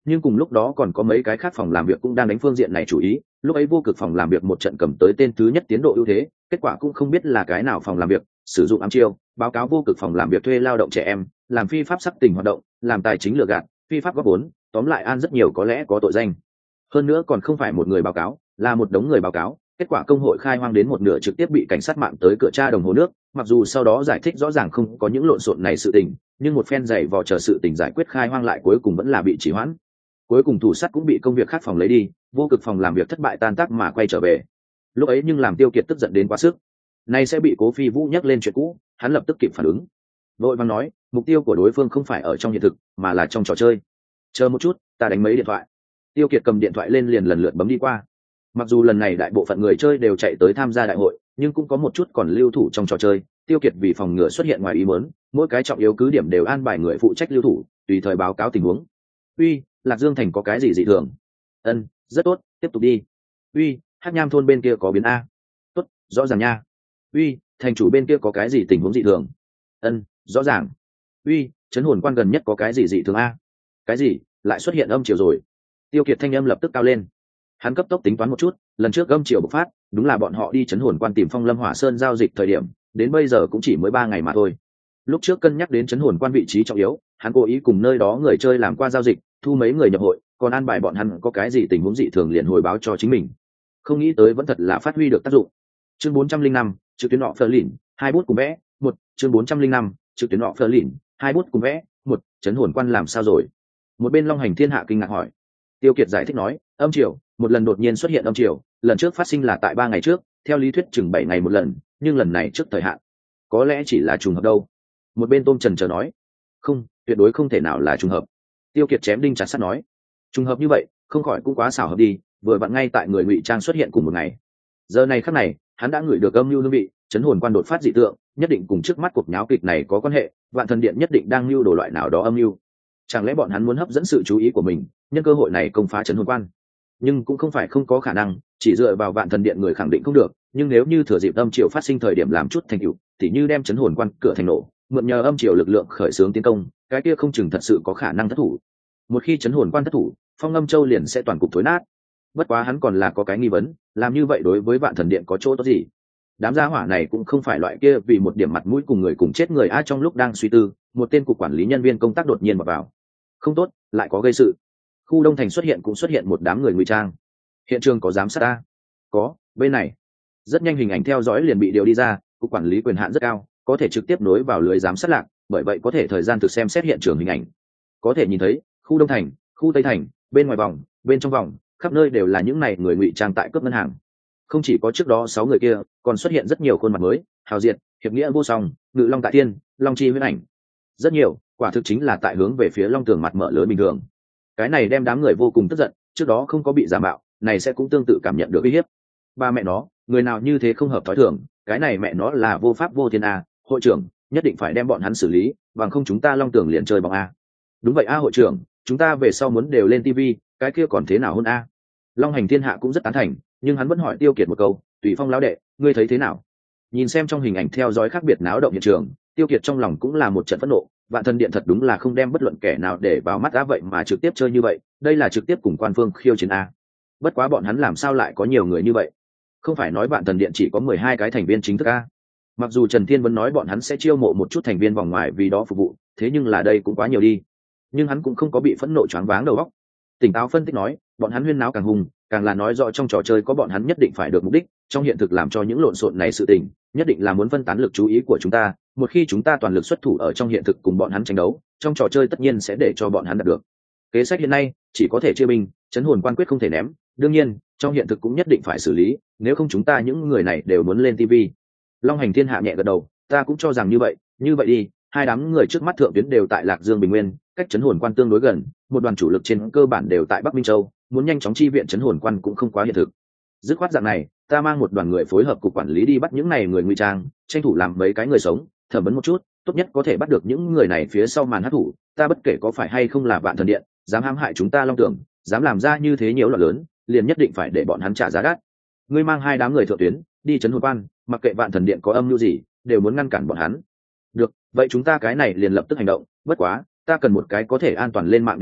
[SPEAKER 1] nhưng cùng lúc đó còn có mấy cái khác phòng làm việc cũng đang đánh phương diện này chủ ý. Lúc ấy vô cực phòng làm việc một trận cầm tới tên thứ nhất tiến độ ưu thế, kết quả cũng không biết là cái nào phòng làm việc sử dụng ám chiêu báo cáo vô cực phòng làm việc thuê lao động trẻ em, làm phi pháp sắc tình hoạt động, làm tài chính lừa gạt, phi pháp góp vốn, tóm lại an rất nhiều có lẽ có tội danh. Hơn nữa còn không phải một người báo cáo, là một đống người báo cáo. Kết quả công hội khai hoang đến một nửa trực tiếp bị cảnh sát mạng tới cửa tra đồng hồ nước, mặc dù sau đó giải thích rõ ràng không có những lộn xộn này sự tình, nhưng một phen giày vò chờ sự tình giải quyết khai hoang lại cuối cùng vẫn là bị trì hoãn. Cuối cùng thủ sắt cũng bị công việc khác phòng lấy đi, vô cực phòng làm việc thất bại tan tác mà quay trở về. Lúc ấy nhưng làm Tiêu Kiệt tức giận đến quá sức. Nay sẽ bị Cố Phi Vũ nhắc lên chuyện cũ, hắn lập tức kịp phản ứng, vội vàng nói mục tiêu của đối phương không phải ở trong hiện thực mà là trong trò chơi. Chờ một chút, ta đánh mấy điện thoại. Tiêu Kiệt cầm điện thoại lên liền lần lượt bấm đi qua. Mặc dù lần này đại bộ phận người chơi đều chạy tới tham gia đại hội, nhưng cũng có một chút còn lưu thủ trong trò chơi. Tiêu Kiệt vì phòng ngừa xuất hiện ngoài ý muốn, mỗi cái trọng yếu cứ điểm đều an bài người phụ trách lưu thủ, tùy thời báo cáo tình huống. Uy, Lạc Dương thành có cái gì dị thường? Ân, rất tốt, tiếp tục đi. Uy, Hắc Nham thôn bên kia có biến a? Tốt, rõ ràng nha. Uy, thành chủ bên kia có cái gì tình huống dị thường? Ân, rõ ràng. Uy, trấn hồn quan gần nhất có cái gì dị thường a? Cái gì? Lại xuất hiện âm triều rồi? Tiêu Kiệt thanh âm lập tức cao lên. Hắn cấp tốc tính toán một chút, lần trước âm triều bộc phát, đúng là bọn họ đi trấn hồn quan tìm Phong Lâm Hỏa Sơn giao dịch thời điểm, đến bây giờ cũng chỉ mới 3 ngày mà thôi. Lúc trước cân nhắc đến trấn hồn quan vị trí trọng yếu, hắn cố ý cùng nơi đó người chơi làm qua giao dịch, thu mấy người nhập hội, còn an bài bọn hắn có cái gì tình huống dị thường liền hồi báo cho chính mình. Không nghĩ tới vẫn thật là phát huy được tác dụng. Chương 405, trực tuyến họ Phở Lìn, 2 bút cùng vẽ, 1, chương 405, trực tuyến họ Phở Lìn, 2 bút cùng vẽ, 1, trấn hồn quan làm sao rồi? Một bên Long Hành Thiên Hạ kinh ngạc hỏi. Tiêu Kiệt giải thích nói, âm triều, một lần đột nhiên xuất hiện âm triều, lần trước phát sinh là tại 3 ngày trước, theo lý thuyết chừng 7 ngày một lần, nhưng lần này trước thời hạn. Có lẽ chỉ là trùng hợp đâu. Một bên Tôm Trần chờ nói, không, tuyệt đối không thể nào là trùng hợp. Tiêu Kiệt chém đinh chặt sắt nói, trùng hợp như vậy, không khỏi cũng quá xảo hợp đi, vừa vặn ngay tại người ngụy trang xuất hiện cùng một ngày. Giờ này khắc này, hắn đã ngửi được âm mưu hương vị, chấn hồn quan đột phát dị tượng, nhất định cùng trước mắt cuộc nháo kịch này có quan hệ, Vạn Thần Điện nhất định đang mưu đồ loại nào đó âm mưu. Chẳng lẽ bọn hắn muốn hấp dẫn sự chú ý của mình, nhân cơ hội này công phá chấn hồn quan? Nhưng cũng không phải không có khả năng, chỉ dựa vào Vạn Thần Điện người khẳng định không được, nhưng nếu như thừa dịp âm triều phát sinh thời điểm làm chút thành tựu, thì như đem chấn hồn quan cửa thành nổ, mượn nhờ âm triều lực lượng khởi xướng tiến công, cái kia không chừng thật sự có khả năng thất thủ. Một khi chấn hồn quan thất thủ, Phong Âm Châu liền sẽ toàn cục thối nát. Bất quá hắn còn là có cái nghi vấn, làm như vậy đối với Vạn Thần Điện có chỗ tốt gì? Đám gia hỏa này cũng không phải loại kia vì một điểm mặt mũi cùng người cùng chết người. Trong lúc đang suy tư, một tên cục quản lý nhân viên công tác đột nhiên vào. Không tốt, lại có gây sự. Khu Đông Thành cũng xuất hiện một đám người ngụy trang. Hiện trường có giám sát ta? Có, bên này. Rất nhanh hình ảnh theo dõi liền bị điều đi ra, cục quản lý quyền hạn rất cao, có thể trực tiếp nối vào lưới giám sát lạc, bởi vậy có thể thời gian thực xem xét hiện trường hình ảnh. Có thể nhìn thấy, khu Đông Thành, khu Tây Thành, bên ngoài vòng, bên trong vòng, khắp nơi đều là những này người ngụy trang tại cướp ngân hàng. Không chỉ có trước đó 6 người kia, còn xuất hiện rất nhiều khuôn mặt mới, hào diệt, hiệp nghĩa vô song, ngự long tại tiên, long chi huyễn ảnh. Rất nhiều, quả thực chính là tại hướng về phía long tường mặt mở lớn bình thường. Cái này đem đám người vô cùng tức giận, trước đó không có bị giả mạo, này sẽ cũng tương tự cảm nhận được uy hiếp. Ba mẹ nó, người nào như thế không hợp thói thường, cái này mẹ nó là vô pháp vô thiên a, hội trưởng, nhất định phải đem bọn hắn xử lý, bằng không chúng ta long tường liền chơi bóng a. Đúng vậy a hội trưởng, chúng ta về sau muốn đều lên tivi, cái kia còn thế nào hơn a? Long Hành Thiên Hạ cũng rất tán thành, nhưng hắn vẫn hỏi Tiêu Kiệt một câu, Tùy Phong lão đệ, ngươi thấy thế nào? Nhìn xem trong hình ảnh theo dõi khác biệt náo động hiện trường, Tiêu Kiệt trong lòng cũng là một trận phẫn nộ. Vạn Thần Điện thật đúng là không đem bất luận kẻ nào để vào mắt á, vậy mà trực tiếp chơi như vậy, đây là trực tiếp cùng quan phương khiêu chiến a. Bất quá bọn hắn làm sao lại có nhiều người như vậy? Không phải nói Vạn Thần Điện chỉ có 12 cái thành viên chính thức a? Mặc dù Trần Thiên vẫn nói bọn hắn sẽ chiêu mộ một chút thành viên vòng ngoài vì đó phục vụ, thế nhưng là đây cũng quá nhiều đi. Nhưng hắn cũng không có bị phẫn nộ choáng váng đầu óc. Tỉnh táo phân tích nói, bọn hắn huyên náo càng hùng, càng là nói rõ trong trò chơi có bọn hắn nhất định phải được mục đích, trong hiện thực làm cho những lộn xộn này sự tình, nhất định là muốn phân tán lực chú ý của chúng ta, một khi chúng ta toàn lực xuất thủ ở trong hiện thực cùng bọn hắn tranh đấu, trong trò chơi tất nhiên sẽ để cho bọn hắn đạt được. Kế sách hiện nay chỉ có thể chia binh, chấn hồn quan quyết không thể ném, đương nhiên, trong hiện thực cũng nhất định phải xử lý, nếu không chúng ta những người này đều muốn lên TV. Long Hành Thiên Hạ nhẹ gật đầu, ta cũng cho rằng như vậy đi, hai đám người trước mắt thượng tuyến đều tại Lạc Dương Bình Nguyên, cách chấn hồn quan tương đối gần, một đoàn chủ lực trên cơ bản đều tại Bắc Minh Châu, muốn nhanh chóng chi viện chấn hồn quan cũng không quá hiện thực. Dứt khoát dạng này, ta mang một đoàn người phối hợp cục quản lý đi bắt những này người ngụy trang, tranh thủ làm mấy cái người sống, thẩm vấn một chút, tốt nhất có thể bắt được những người này phía sau màn hát thủ, ta bất kể có phải hay không là Vạn Thần Điện, dám hãm hại chúng ta Long Tưởng, dám làm ra như thế nhiều loạn lớn, liền nhất định phải để bọn hắn trả giá đắt. Ngươi mang 2 đám người thượng tuyến, đi chấn hồn quan, mặc kệ Vạn Thần Điện có âm mưu gì, đều muốn ngăn cản bọn hắn. Được, vậy chúng ta cái này liền lập tức hành động, bất quá, ta cần một cái có thể an toàn lên mạng địa phương,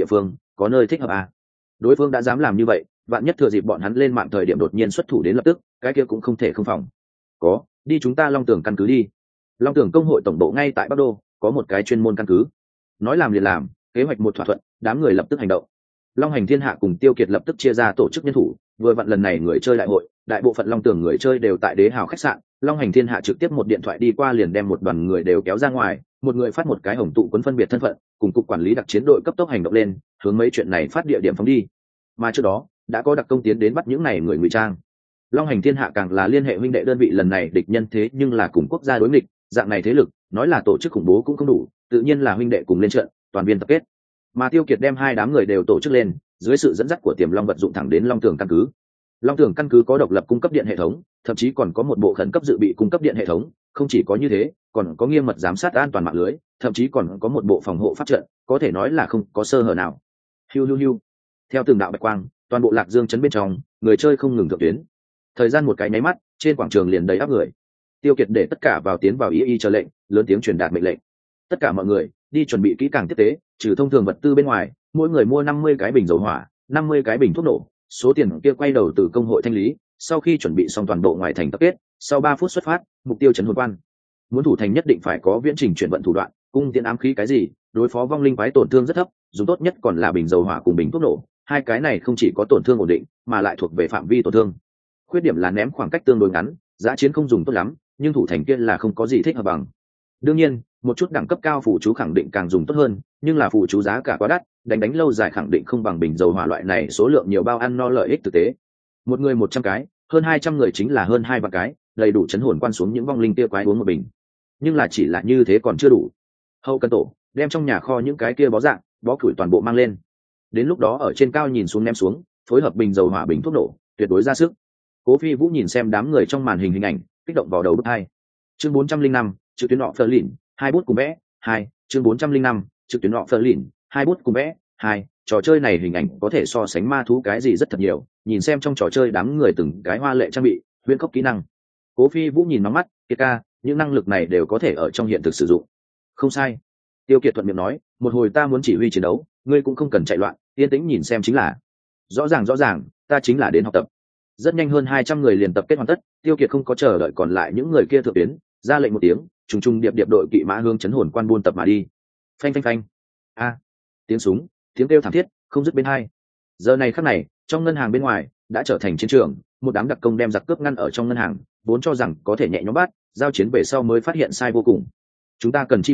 [SPEAKER 1] có nơi thích hợp à. Đối phương đã dám làm như vậy, vạn nhất thừa dịp bọn hắn lên mạng thời điểm đột nhiên xuất thủ đến lập tức, cái kia cũng không thể không phòng. Có, đi chúng ta Long Tưởng căn cứ đi. Long Tưởng công hội tổng bộ ngay tại Bắc Đô, có một cái chuyên môn căn cứ. Nói làm liền làm, kế hoạch một thỏa thuận, đám người lập tức hành động. Long Hành Thiên Hạ cùng Tiêu Kiệt lập tức chia ra tổ chức nhân thủ, vừa vặn lần này người chơi đại hội, đại bộ phận Long Tưởng người chơi đều tại Đế Hào khách sạn, Long Hành Thiên Hạ trực tiếp một điện thoại đi qua liền đem một đoàn người đều kéo ra ngoài, một người phát một cái hồng tụ cuốn phân biệt thân phận, cùng cục quản lý đặc chiến đội cấp tốc hành động lên, hướng mấy chuyện này phát địa điểm phóng đi. Mà trước đó, đã có đặc công tiến đến bắt những này người ngụy trang. Long Hành Thiên Hạ càng là liên hệ huynh đệ đơn vị lần này địch nhân thế nhưng là cùng quốc gia đối nghịch, dạng này thế lực, nói là tổ chức khủng bố cũng không đủ, tự nhiên là huynh đệ cùng lên trận, toàn viên tập kết. Mà Tiêu Kiệt đem hai đám người đều tổ chức lên, dưới sự dẫn dắt của Tiềm Long vật dụng thẳng đến Long Tường căn cứ. Long Tường căn cứ có độc lập cung cấp điện hệ thống, thậm chí còn có một bộ khẩn cấp dự bị cung cấp điện hệ thống, không chỉ có như thế, còn có nghiêm mật giám sát an toàn mạng lưới, thậm chí còn có một bộ phòng hộ pháp trận, có thể nói là không có sơ hở nào. Hiu hiu hiu. Theo từng đạo bạch quang, toàn bộ Lạc Dương trấn bên trong, người chơi không ngừng thượng tuyến. Thời gian một cái nháy mắt, trên quảng trường liền đầy áp người. Tiêu Kiệt để tất cả vào tiến vào y chờ lệnh, lớn tiếng truyền đạt mệnh lệnh. Tất cả mọi người đi chuẩn bị kỹ càng tiếp tế, trừ thông thường vật tư bên ngoài, mỗi người mua 50 cái bình dầu hỏa, 50 cái bình thuốc nổ, số tiền kia quay đầu từ công hội thanh lý. Sau khi chuẩn bị xong toàn bộ ngoài thành tập kết, sau 3 phút xuất phát, mục tiêu trấn hồn quan. Muốn thủ thành nhất định phải có viễn trình chuyển vận thủ đoạn, cung tiễn ám khí cái gì, đối phó vong linh quái tổn thương rất thấp, dùng tốt nhất còn là bình dầu hỏa cùng bình thuốc nổ, hai cái này không chỉ có tổn thương ổn định, mà lại thuộc về phạm vi tổn thương. Khuyết điểm là ném khoảng cách tương đối ngắn, giá chiến không dùng tốt lắm, nhưng thủ thành kia là không có gì thích hợp bằng. Đương nhiên, một chút đẳng cấp cao phụ chú khẳng định càng dùng tốt hơn, nhưng là phụ chú giá cả quá đắt, đánh lâu dài khẳng định không bằng bình dầu hỏa loại này số lượng nhiều bao ăn no lợi ích thực tế. Một người 100 cái, hơn 200 người chính là hơn 2 vạn cái, đầy đủ chấn hồn quan xuống những vong linh kia quái uống một bình. Nhưng là chỉ là như thế còn chưa đủ. Hậu cần tổ đem trong nhà kho những cái kia bó dạng, bó củi toàn bộ mang lên. Đến lúc đó ở trên cao nhìn xuống ném xuống, phối hợp bình dầu hỏa bình thuốc nổ, tuyệt đối ra sức. Cố Phi Vũ nhìn xem đám người trong màn hình hình ảnh, kích động vào đầu bút hai. Chương 405, chữ tuyến nọ phơ lìn, hai bút cùng vẽ, hai. Chương 405, chữ tuyến nọ phơ lìn, hai bút cùng vẽ, hai. Trò chơi này hình ảnh có thể so sánh ma thú cái gì rất thật nhiều, nhìn xem trong trò chơi đám người từng cái hoa lệ trang bị, huyễn khốc kỹ năng. Cố Phi Vũ nhìn nóng mắt, Kiệt ca, những năng lực này đều có thể ở trong hiện thực sử dụng. Không sai. Tiêu Kiệt thuận miệng nói, một hồi ta muốn chỉ huy chiến đấu, ngươi cũng không cần chạy loạn, yên tĩnh nhìn xem chính là. Rõ ràng, ta chính là đến học tập. Rất nhanh hơn 200 người liền tập kết hoàn tất, Tiêu Kiệt không có chờ đợi còn lại những người kia thượng tuyến, ra lệnh một tiếng, trùng điệp đội kỵ mã hướng chấn hồn quan buôn tập mà đi. Phanh phanh phanh. A. Tiếng súng, tiếng kêu thảm thiết, không dứt bên hai. Giờ này khắc này, trong ngân hàng bên ngoài đã trở thành chiến trường, một đám đặc công đem giặc cướp ngăn ở trong ngân hàng, vốn cho rằng có thể nhẹ nhõm bắt, giao chiến về sau mới phát hiện sai vô cùng. Chúng ta cần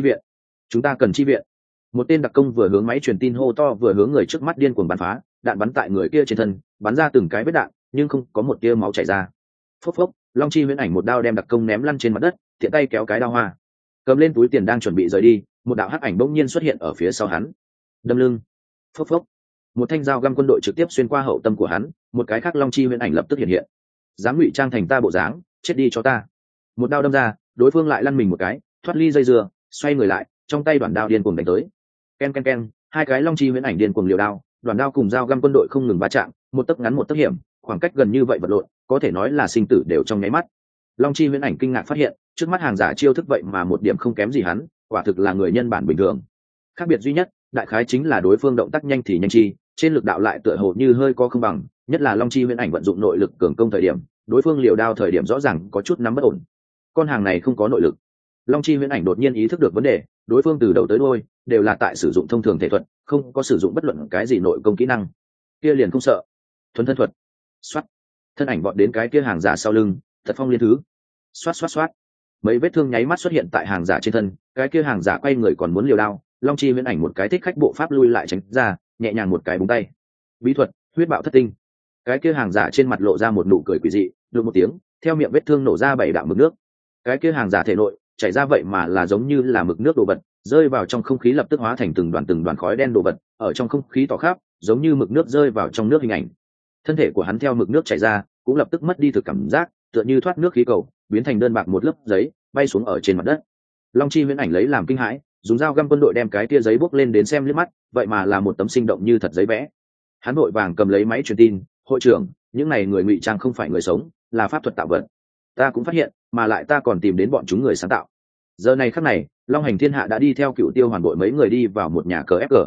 [SPEAKER 1] chi viện. Một tên đặc công vừa hướng máy truyền tin hô to vừa hướng người trước mắt điên cuồng bắn phá, đạn bắn tại người kia trên thân, bắn ra từng cái vết đạn, nhưng không có một tia máu chảy ra. Phốc phốc, Long Chi huyễn ảnh một đao đem đặc công ném lăn trên mặt đất, tiện tay kéo cái đao hoa, cầm lên túi tiền đang chuẩn bị rời đi, một đạo hắc ảnh bỗng nhiên xuất hiện ở phía sau hắn, đâm lưng. Phốc phốc, một thanh dao găm quân đội trực tiếp xuyên qua hậu tâm của hắn, một cái khác Long Chi huyễn ảnh lập tức hiện hiện. Dám ngụy trang thành ta bộ dáng, chết đi cho ta. Một đao đâm ra, đối phương lại lăn mình một cái, thoát ly dây dưa, xoay người lại, trong tay đoạn đao điên cuồng đánh tới. Ken ken ken, hai cái Long Chi huyễn ảnh điên cuồng liều đao, đoạn đao cùng dao găm quân đội không ngừng va chạm, một tấc ngắn một tấc hiểm, khoảng cách gần như vậy vật lộn, có thể nói là sinh tử đều trong nháy mắt. Long Chi huyễn ảnh kinh ngạc phát hiện, trước mắt hàng giả chiêu thức vậy mà một điểm không kém gì hắn, quả thực là người nhân bản bình thường. Khác biệt duy nhất, đại khái chính là đối phương động tác nhanh thì nhanh chi, trên lực đạo lại tựa hồ như hơi có không bằng, nhất là Long Chi huyễn ảnh vận dụng nội lực cường công thời điểm, đối phương liều đao thời điểm rõ ràng có chút nắm bất ổn. Con hàng này không có nội lực. Long Chi huyễn ảnh đột nhiên ý thức được vấn đề, đối phương từ đầu tới đuôi đều là tại sử dụng thông thường thể thuật, không có sử dụng bất luận cái gì nội công kỹ năng. Kia liền không sợ. Thuần thân thuật. Xoát. Thân ảnh vọt đến cái kia hàng giả sau lưng, thật phong liên thứ. Xoát xoát xoát. Mấy vết thương nháy mắt xuất hiện tại hàng giả trên thân, cái kia hàng giả quay người còn muốn liều đao, Long Chi huyễn ảnh một cái thích khách bộ pháp lui lại tránh ra, nhẹ nhàng một cái búng tay. Bí thuật, huyết bạo thất tinh. Cái kia hàng giả trên mặt lộ ra một nụ cười quỷ dị, được một tiếng, theo miệng vết thương nổ ra 7 đạo mực nước. Cái kia hàng giả thể nội chảy ra vậy mà là giống như là mực nước đồ vật, rơi vào trong không khí lập tức hóa thành từng đoàn khói đen đồ vật, ở trong không khí tỏ khắp, giống như mực nước rơi vào trong nước hình ảnh. Thân thể của hắn theo mực nước chảy ra, cũng lập tức mất đi thực cảm giác, tựa như thoát nước khí cầu, biến thành đơn bạc một lớp giấy, bay xuống ở trên mặt đất. Long Chi huyễn ảnh lấy làm kinh hãi, dùng dao găm quân đội đem cái tia giấy bốc lên đến xem liếc mắt, vậy mà là một tấm sinh động như thật giấy vẽ. Hắn vội vàng cầm lấy máy truyền tin, hội trưởng, những này người ngụy trang không phải người sống, là pháp thuật tạo vật. Ta cũng phát hiện, mà lại ta còn tìm đến bọn chúng người sáng tạo. Giờ này khắc này, Long Hành Thiên Hạ đã đi theo Cựu Tiêu Hoàn Bội mấy người đi vào một nhà cờ ép cờ.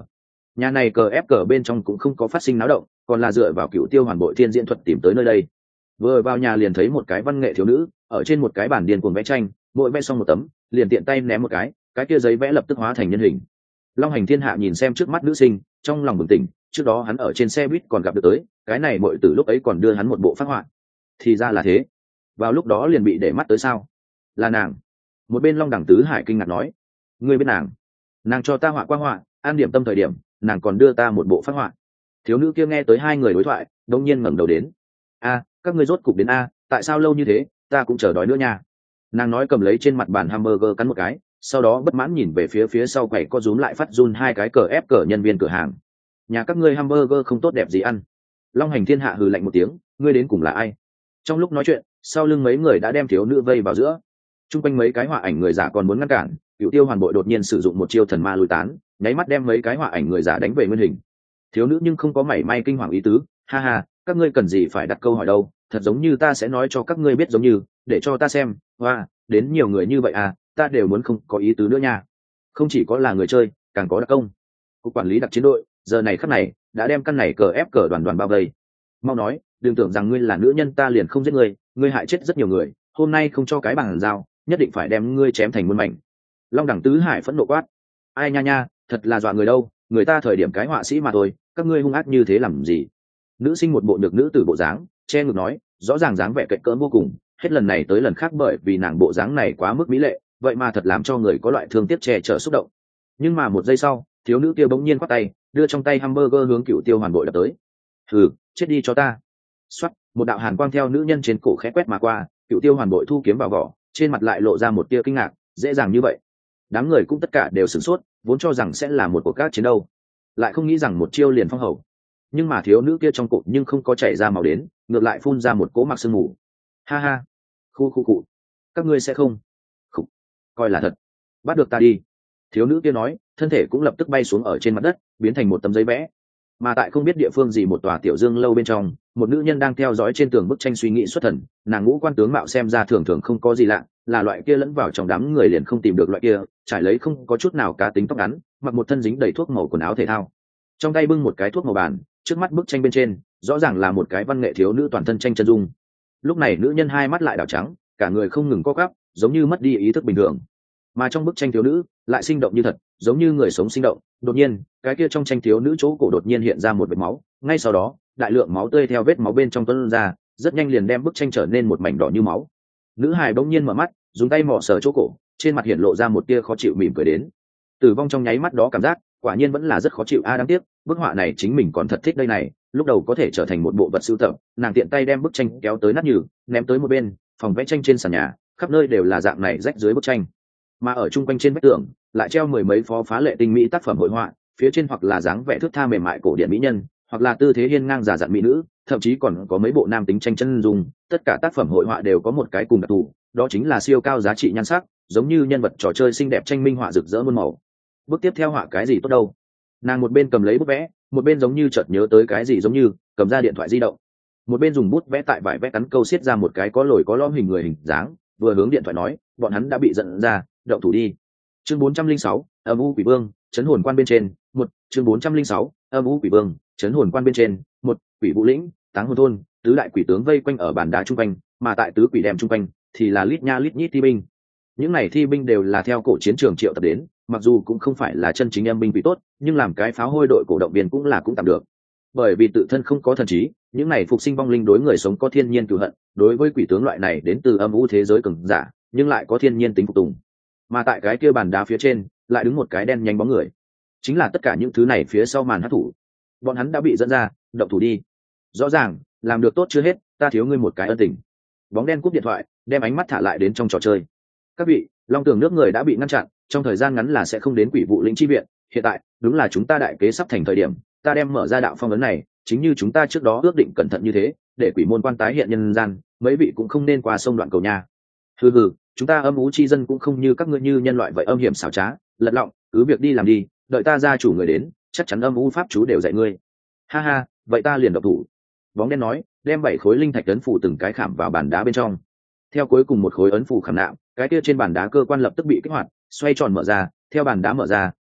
[SPEAKER 1] Nhà này cờ ép cờ bên trong cũng không có phát sinh náo động, còn là dựa vào Cựu Tiêu Hoàn Bội Thiên diễn thuật tìm tới nơi đây. Vừa vào nhà liền thấy một cái văn nghệ thiếu nữ ở trên một cái bản điên cuồng vẽ tranh, mỗi vẽ xong một tấm liền tiện tay ném một cái kia giấy vẽ lập tức hóa thành nhân hình. Long Hành Thiên Hạ nhìn xem trước mắt nữ sinh, trong lòng bừng tỉnh, trước đó hắn ở trên xe buýt còn gặp được tới, cái này muội tử lúc ấy còn đưa hắn một bộ phác họa. Thì ra là thế, vào lúc đó liền bị để mắt tới sao? Là nàng. Một bên Long Đẳng Tứ Hải kinh ngạc nói, ngươi biết nàng? Nàng cho ta họa qua họa, an điểm tâm thời điểm, nàng còn đưa ta một bộ phác họa. Thiếu nữ kia nghe tới hai người đối thoại, đột nhiên ngẩng đầu đến. A, các ngươi rốt cục đến a, tại sao lâu như thế, ta cũng chờ đói nữa nha. Nàng nói cầm lấy trên mặt bàn hamburger cắn một cái, sau đó bất mãn nhìn về phía sau quầy có rúm lại phát run hai cái cờ ép cờ nhân viên cửa hàng. Nhà các ngươi hamburger không tốt đẹp gì ăn. Long Hành Thiên Hạ hừ lạnh một tiếng, ngươi đến cùng là ai? Trong lúc nói chuyện, sau lưng mấy người đã đem thiếu nữ vây vào giữa. Trung quanh mấy cái họa ảnh người giả còn muốn ngăn cản, Cựu Tiêu Hoàn Bội đột nhiên sử dụng một chiêu thần ma lùi tán, nháy mắt đem mấy cái họa ảnh người giả đánh về nguyên hình. Thiếu nữ nhưng không có mảy may kinh hoàng ý tứ, ha ha, các ngươi cần gì phải đặt câu hỏi đâu, thật giống như ta sẽ nói cho các ngươi biết giống như, để cho ta xem, hoa, đến nhiều người như vậy à, ta đều muốn không có ý tứ nữa nha. Không chỉ có là người chơi, càng có đặc công. Cục quản lý đặc chiến đội, giờ này khắc này, đã đem căn này cờ ép cờ đoàn bao vây. Mau nói, đừng tưởng rằng ngươi là nữ nhân ta liền không giết ngươi, ngươi hại chết rất nhiều người, hôm nay không cho cái bằng dao, nhất định phải đem ngươi chém thành muôn mảnh. Long Đẳng Tứ Hải phẫn nộ quát, ai nha nha, thật là dọa người đâu, người ta thời điểm cái họa sĩ mà thôi, các ngươi hung ác như thế làm gì? Nữ sinh một bộ nhược nữ tử bộ dáng, che ngực nói, rõ ràng dáng vẻ cạnh cỡm vô cùng, hết lần này tới lần khác bởi vì nàng bộ dáng này quá mức mỹ lệ, vậy mà thật làm cho người có loại thương tiếc che chở xúc động. Nhưng mà một giây sau, thiếu nữ kia bỗng nhiên quát tay, đưa trong tay hamburger hướng Cựu Tiêu Hoàn Bội đập tới. Hừ, chết đi cho ta. Xoát, một đạo hàn quang theo nữ nhân trên cổ khẽ quét mà qua, Cựu Tiêu Hoàn Bội thu kiếm vào vỏ, trên mặt lại lộ ra một tia kinh ngạc, dễ dàng như vậy. Đám người cũng tất cả đều sửng sốt, vốn cho rằng sẽ là một cuộc các chiến đấu, lại không nghĩ rằng một chiêu liền phong hầu. Nhưng mà thiếu nữ kia trong cổ nhưng không có chảy ra màu đến, ngược lại phun ra một cỗ mặc sương mù. Ha ha, khu cụ, các ngươi sẽ không, khủ, coi là thật, bắt được ta đi. Thiếu nữ kia nói, thân thể cũng lập tức bay xuống ở trên mặt đất, biến thành một tấm giấy vẽ. Mà tại không biết địa phương gì một tòa tiểu dương lâu bên trong, một nữ nhân đang theo dõi trên tường bức tranh suy nghĩ xuất thần, nàng ngũ quan tướng mạo xem ra thường thường không có gì lạ, là loại kia lẫn vào trong đám người liền không tìm được loại kia, trải lấy không có chút nào cá tính tóc ngắn, mặc một thân dính đầy thuốc màu quần áo thể thao, trong tay bưng một cái thuốc màu bàn, trước mắt bức tranh bên trên rõ ràng là một cái văn nghệ thiếu nữ toàn thân tranh chân dung. Lúc này nữ nhân hai mắt lại đảo trắng, cả người không ngừng co quắp, giống như mất đi ý thức bình thường. Mà trong bức tranh thiếu nữ lại sinh động như thật, giống như người sống sinh động. Đột nhiên, cái kia trong tranh thiếu nữ chỗ cổ đột nhiên hiện ra một vết máu, ngay sau đó, đại lượng máu tươi theo vết máu bên trong tuôn ra, rất nhanh liền đem bức tranh trở nên một mảnh đỏ như máu. Nữ hài bỗng nhiên mở mắt, dùng tay mò sờ chỗ cổ, trên mặt hiện lộ ra một tia khó chịu mỉm cười đến. Tử vong trong nháy mắt đó cảm giác, quả nhiên vẫn là rất khó chịu a, đáng tiếc, bức họa này chính mình còn thật thích đây này, lúc đầu có thể trở thành một bộ vật sưu tập. Nàng tiện tay đem bức tranh kéo tới nát nhừ, ném tới một bên, phòng vẽ tranh trên sàn nhà, khắp nơi đều là dạng này rách dưới bức tranh. Mà ở trung quanh trên vách tường lại treo mười mấy phó phá lệ tinh mỹ tác phẩm hội họa, phía trên hoặc là dáng vẽ thước tha mềm mại cổ điển mỹ nhân, hoặc là tư thế hiên ngang giả dặn mỹ nữ, thậm chí còn có mấy bộ nam tính tranh chân dung. Tất cả tác phẩm hội họa đều có một cái cùng đặc thù, đó chính là siêu cao giá trị nhan sắc, giống như nhân vật trò chơi xinh đẹp tranh minh họa rực rỡ muôn màu. Bước tiếp theo họa cái gì tốt đâu? Nàng một bên cầm lấy bút vẽ, một bên giống như chợt nhớ tới cái gì, giống như cầm ra điện thoại di động, một bên dùng bút vẽ tại vải vẽ cắn câu xiết ra một cái có lồi có lõm hình người hình dáng, vừa hướng điện thoại nói, bọn hắn đã bị giận ra, động thủ đi. Chương 406, âm u quỷ vương, chấn hồn quan bên trên, một. Chương 406, âm u quỷ vương, chấn hồn quan bên trên, một. Quỷ vũ lĩnh, táng hồn thôn, tứ đại quỷ tướng vây quanh ở bàn đá trung quanh, mà tại tứ quỷ đem trung quanh thì là lít nha lít nhít thi binh. Những này thi binh đều là theo cổ chiến trường triệu tập đến, mặc dù cũng không phải là chân chính âm binh quỷ tốt, nhưng làm cái pháo hôi đội cổ động viên cũng tạm được. Bởi vì tự thân không có thần trí, những này phục sinh vong linh đối người sống có thiên nhiên cừu hận, đối với quỷ tướng loại này đến từ âm u thế giới cường giả, nhưng lại có thiên nhiên tính phục tùng. Mà tại cái kia bàn đá phía trên lại đứng một cái đen nhanh bóng người, chính là tất cả những thứ này phía sau màn hắc thủ. Bọn hắn đã bị dẫn ra, động thủ đi. Rõ ràng làm được tốt chưa hết, ta thiếu ngươi một cái ân tình. Bóng đen cúp điện thoại, đem ánh mắt thả lại đến trong trò chơi. Các vị, long tường nước người đã bị ngăn chặn, trong thời gian ngắn là sẽ không đến quỷ vụ lĩnh chi viện. Hiện tại đúng là chúng ta đại kế sắp thành thời điểm, ta đem mở ra đạo phong ấn này, chính như chúng ta trước đó ước định cẩn thận như thế, để quỷ môn quan tái hiện nhân gian, mấy vị cũng không nên qua sông đoạn cầu nha. Hừ hừ, chúng ta âm ú chi dân cũng không như các ngươi như nhân loại vậy âm hiểm xảo trá, lật lọng, cứ việc đi làm đi, đợi ta gia chủ người đến, chắc chắn âm ú pháp chú đều dạy ngươi. Ha ha, vậy ta liền động thủ. Bóng đen nói, đem 7 khối linh thạch ấn phủ từng cái khảm vào bàn đá bên trong. Theo cuối cùng một khối ấn phủ khảm nạm, cái kia trên bàn đá cơ quan lập tức bị kích hoạt, xoay tròn mở ra, theo bàn đá mở ra,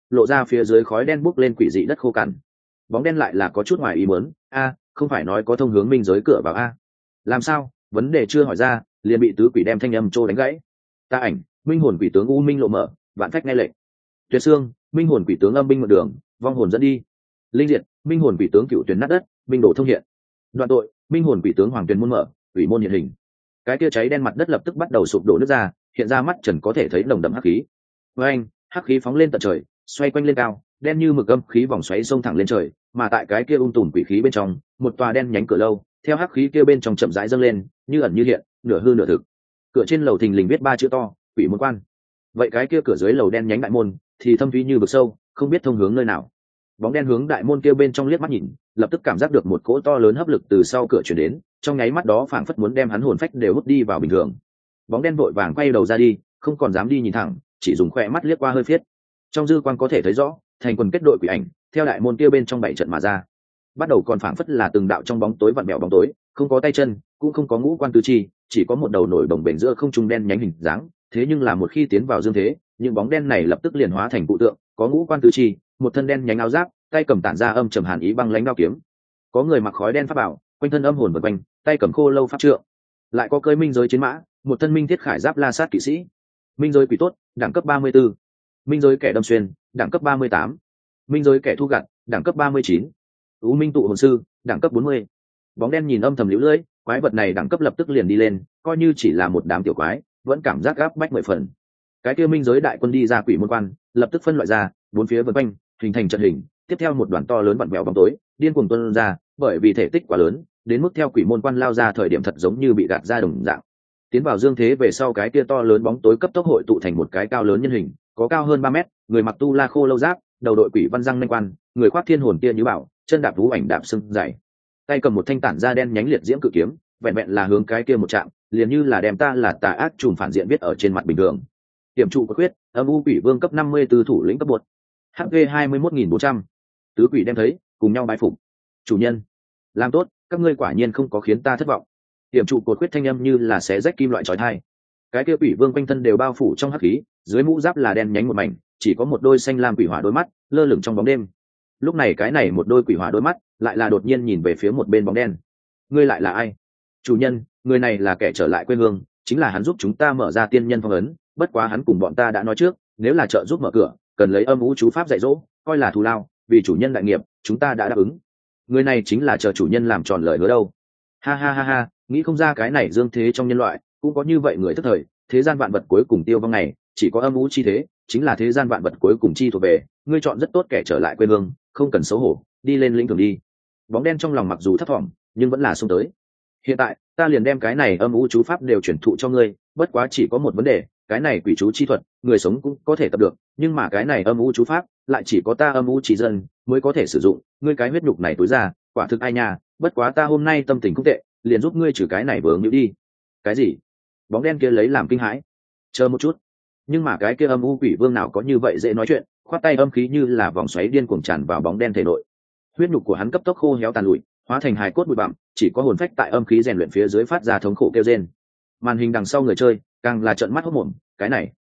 [SPEAKER 1] lộ ra phía dưới khói đen bốc lên quỷ dị đất khô cằn. Bóng đen lại là có chút ngoài ý muốn, không phải nói có thông hướng minh giới cửa vào làm sao? Vấn đề chưa hỏi ra, liền bị tứ quỷ đem thanh âm trô đánh gãy. Ta ảnh, minh hồn quỷ tướng u minh lộ mở, vạn phách nghe lệnh. Tuyệt xương, minh hồn quỷ tướng âm binh mượn đường, vong hồn dẫn đi. Linh diệt, minh hồn quỷ tướng cựu tuyển nát đất, minh đổ thông hiện. Đoạn tội, minh hồn quỷ tướng hoàng tuyền môn mở, quỷ môn hiện hình. Cái kia cháy đen mặt đất lập tức bắt đầu sụp đổ nước ra, hiện ra mắt trần có thể thấy nồng đậm hắc khí. Với anh, hắc khí phóng lên tận trời, xoay quanh lên cao, đen như mực âm khí vòng xoáy xông thẳng lên trời, mà tại cái kia tùm quỷ khí bên trong, một tòa đen nhánh cửa lâu, theo hắc khí kia bên trong chậm rãi dâng lên, như ẩn như hiện, nửa hư nửa thực. Cửa trên lầu thình lình viết 3 chữ to, quỷ môn quan. Vậy cái kia cửa dưới lầu đen nhánh đại môn thì thâm thúy như vực sâu, không biết thông hướng nơi nào. Bóng đen hướng đại môn kia bên trong liếc mắt nhìn, lập tức cảm giác được một cỗ to lớn hấp lực từ sau cửa truyền đến, trong nháy mắt đó phảng phất muốn đem hắn hồn phách đều hút đi vào bình thường. Bóng đen vội vàng quay đầu ra đi, không còn dám đi nhìn thẳng, chỉ dùng khỏe mắt liếc qua hơi phiết. Trong dư quang có thể thấy rõ, thành quần kết đội quỷ ảnh theo đại môn kia bên trong bảy trận mà ra. Bắt đầu còn phảng phất là từng đạo trong bóng tối vặn vẹo bóng tối, không có tay chân, cũng không có ngũ quan tứ chi, chỉ có một đầu nổi đồng bền giữa không trung đen nhánh hình dáng. Thế nhưng là một khi tiến vào dương thế, những bóng đen này lập tức liền hóa thành cụ tượng, có ngũ quan tứ chi, một thân đen nhánh áo giáp, tay cầm tản ra âm trầm hàn ý băng lãnh đao kiếm. Có người mặc khói đen pháp bảo, quanh thân âm hồn vần quanh, tay cầm khô lâu pháp trượng. Lại có cơi minh giới chiến mã, một thân minh thiết khải giáp la sát kỵ sĩ. Minh giới quỷ tốt, đẳng cấp 34. Minh giới kẻ đâm xuyên, đẳng cấp 38. Minh giới kẻ thu gặt, đẳng cấp 39. U minh tụ hồn sư, đẳng cấp 40. Bóng đen nhìn âm thầm liễu lưỡi, quái vật này đẳng cấp lập tức liền đi lên, coi như chỉ là một đám tiểu quái, vẫn cảm giác gáp bách 10 phần. Cái kia minh giới đại quân đi ra quỷ môn quan, lập tức phân loại ra, bốn phía vần quanh, hình thành trận hình, tiếp theo một đoàn to lớn vặn vẹo bóng tối, điên cuồng tuôn ra, bởi vì thể tích quá lớn, đến mức theo quỷ môn quan lao ra thời điểm thật giống như bị gạt ra đồng dạng. Tiến vào dương thế về sau, cái kia to lớn bóng tối cấp tốc hội tụ thành một cái cao lớn nhân hình, có cao hơn 3 mét, người mặc tu la khô lâu giáp, đầu đội quỷ văn răng nanh quan, người khoác thiên hồn tia như bảo, chân đạp vũ ảnh đạp sưng dày, tay cầm một thanh tản da đen nhánh liệt diễm cự kiếm, vẹn vẹn là hướng cái kia một chạm, liền như là đem ta là tà ác trùm phản diện viết ở trên mặt bình thường. Tiềm trụ quyết, âm u quỷ vương cấp 54 thủ lĩnh cấp bột, hp 21.400. Tứ quỷ đem thấy, cùng nhau bái phục. Chủ nhân, làm tốt, các ngươi quả nhiên không có khiến ta thất vọng. Tiềm trụ cột quyết thanh âm như là xé rách kim loại chói tai. Cái kia quỷ vương quanh thân đều bao phủ trong hắc khí, dưới mũ giáp là đen nhánh một mảnh, chỉ có một đôi xanh lam quỷ hỏa đôi mắt lơ lửng trong bóng đêm. Lúc này cái này một đôi quỷ hỏa đôi mắt lại là đột nhiên nhìn về phía một bên bóng đen. Ngươi lại là ai? Chủ nhân, người này là kẻ trở lại quê hương, chính là hắn giúp chúng ta mở ra tiên nhân phong ấn, bất quá hắn cùng bọn ta đã nói trước, nếu là trợ giúp mở cửa, cần lấy âm u chú pháp dạy dỗ, coi là thù lao, vì chủ nhân đại nghiệp, chúng ta đã đáp ứng. Người này chính là chờ chủ nhân làm tròn lời hứa đâu. Ha ha ha ha, nghĩ không ra cái này dương thế trong nhân loại cũng có như vậy người thất thời, thế gian vạn vật cuối cùng tiêu vong này, chỉ có âm u chi thế, chính là thế gian vạn vật cuối cùng chi thuộc về, ngươi chọn rất tốt kẻ trở lại quê hương, không cần xấu hổ, đi lên lĩnh thưởng đi. Bóng đen trong lòng mặc dù thấp thỏm, nhưng vẫn là xông tới. Hiện tại, ta liền đem cái này âm u chú pháp đều chuyển thụ cho ngươi, bất quá chỉ có một vấn đề, cái này quỷ chú chi thuật, người sống cũng có thể tập được, nhưng mà cái này âm u chú pháp, lại chỉ có ta âm u chỉ dân mới có thể sử dụng, ngươi cái huyết nhục này tối ra, quả thực ai nha, bất quá ta hôm nay tâm tình không tệ, liền giúp ngươi trừ cái này vướng nhũ đi. Cái gì? Bóng đen kia lấy làm kinh hãi. Chờ một chút. Nhưng mà cái kia âm u quỷ vương nào có như vậy dễ nói chuyện, khoát tay âm khí như là vòng xoáy điên cuồng tràn vào bóng đen thể nội. Huyết nhục của hắn cấp tốc khô héo tàn lụi, hóa thành hài cốt bụi bặm, chỉ có hồn phách tại âm khí rèn luyện phía dưới phát ra thống khổ kêu rên. Màn hình đằng sau người chơi càng là trợn mắt hốt mồm, cái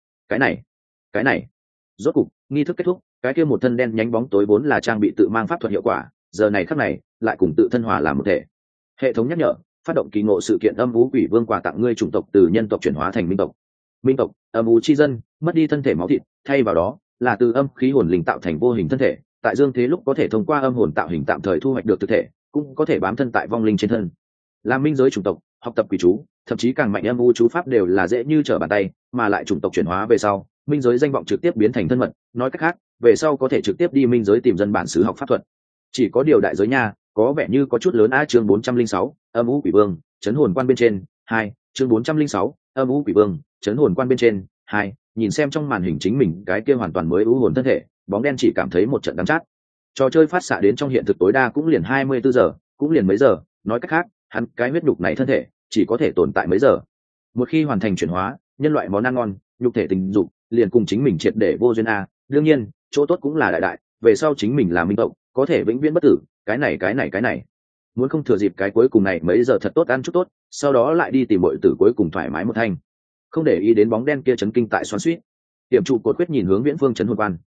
[SPEAKER 1] này. Rốt cục, nghi thức kết thúc, cái kia một thân đen nhánh bóng tối vốn là trang bị tự mang pháp thuật hiệu quả, giờ này khắc này lại cùng tự thân hòa làm một thể. Hệ thống nhắc nhở, phát động kỳ ngộ sự kiện âm u quỷ vương quà tặng ngươi chủng tộc từ nhân tộc chuyển hóa thành minh tộc. Minh tộc, âm u chi dân, mất đi thân thể máu thịt, thay vào đó là từ âm khí hồn linh tạo thành vô hình thân thể, tại dương thế lúc có thể thông qua âm hồn tạo hình tạm thời thu hoạch được thực thể, cũng có thể bám thân tại vong linh trên thân. Làm minh giới chủng tộc, học tập quỷ chú, thậm chí càng mạnh âm u chú pháp đều là dễ như trở bàn tay, mà lại chủng tộc chuyển hóa về sau, minh giới danh vọng trực tiếp biến thành thân mật, nói cách khác, về sau có thể trực tiếp đi minh giới tìm dân bản xứ học pháp thuật. Chỉ có điều đại giới nha, có vẻ như có chút lớn a. Chương 406, âm u quỷ vương, chấn hồn quan bên trên 2. Chương 406, âm u quỷ vương, chấn hồn quan bên trên 2. Nhìn xem trong màn hình chính mình cái kia hoàn toàn mới u hồn thân thể, bóng đen chỉ cảm thấy một trận đắng chát. Trò chơi phát xạ đến trong hiện thực tối đa cũng liền 24 giờ, cũng liền mấy giờ, nói cách khác, hắn cái huyết nhục này thân thể chỉ có thể tồn tại mấy giờ. Một khi hoàn thành chuyển hóa, nhân loại món ăn ngon, nhục thể tình dục, liền cùng chính mình triệt để vô duyên a. Đương nhiên, chỗ tốt cũng là đại đại, về sau chính mình là minh tộc, có thể vĩnh viễn bất tử, cái này. Muốn không thừa dịp cái cuối cùng này mấy giờ thật tốt ăn chút tốt, sau đó lại đi tìm muội tử cuối cùng thoải mái một thanh. Không để ý đến bóng đen kia chấn kinh tại xoắn xuýt. Tiềm trụ cột quyết nhìn hướng viễn phương chấn hồn quan.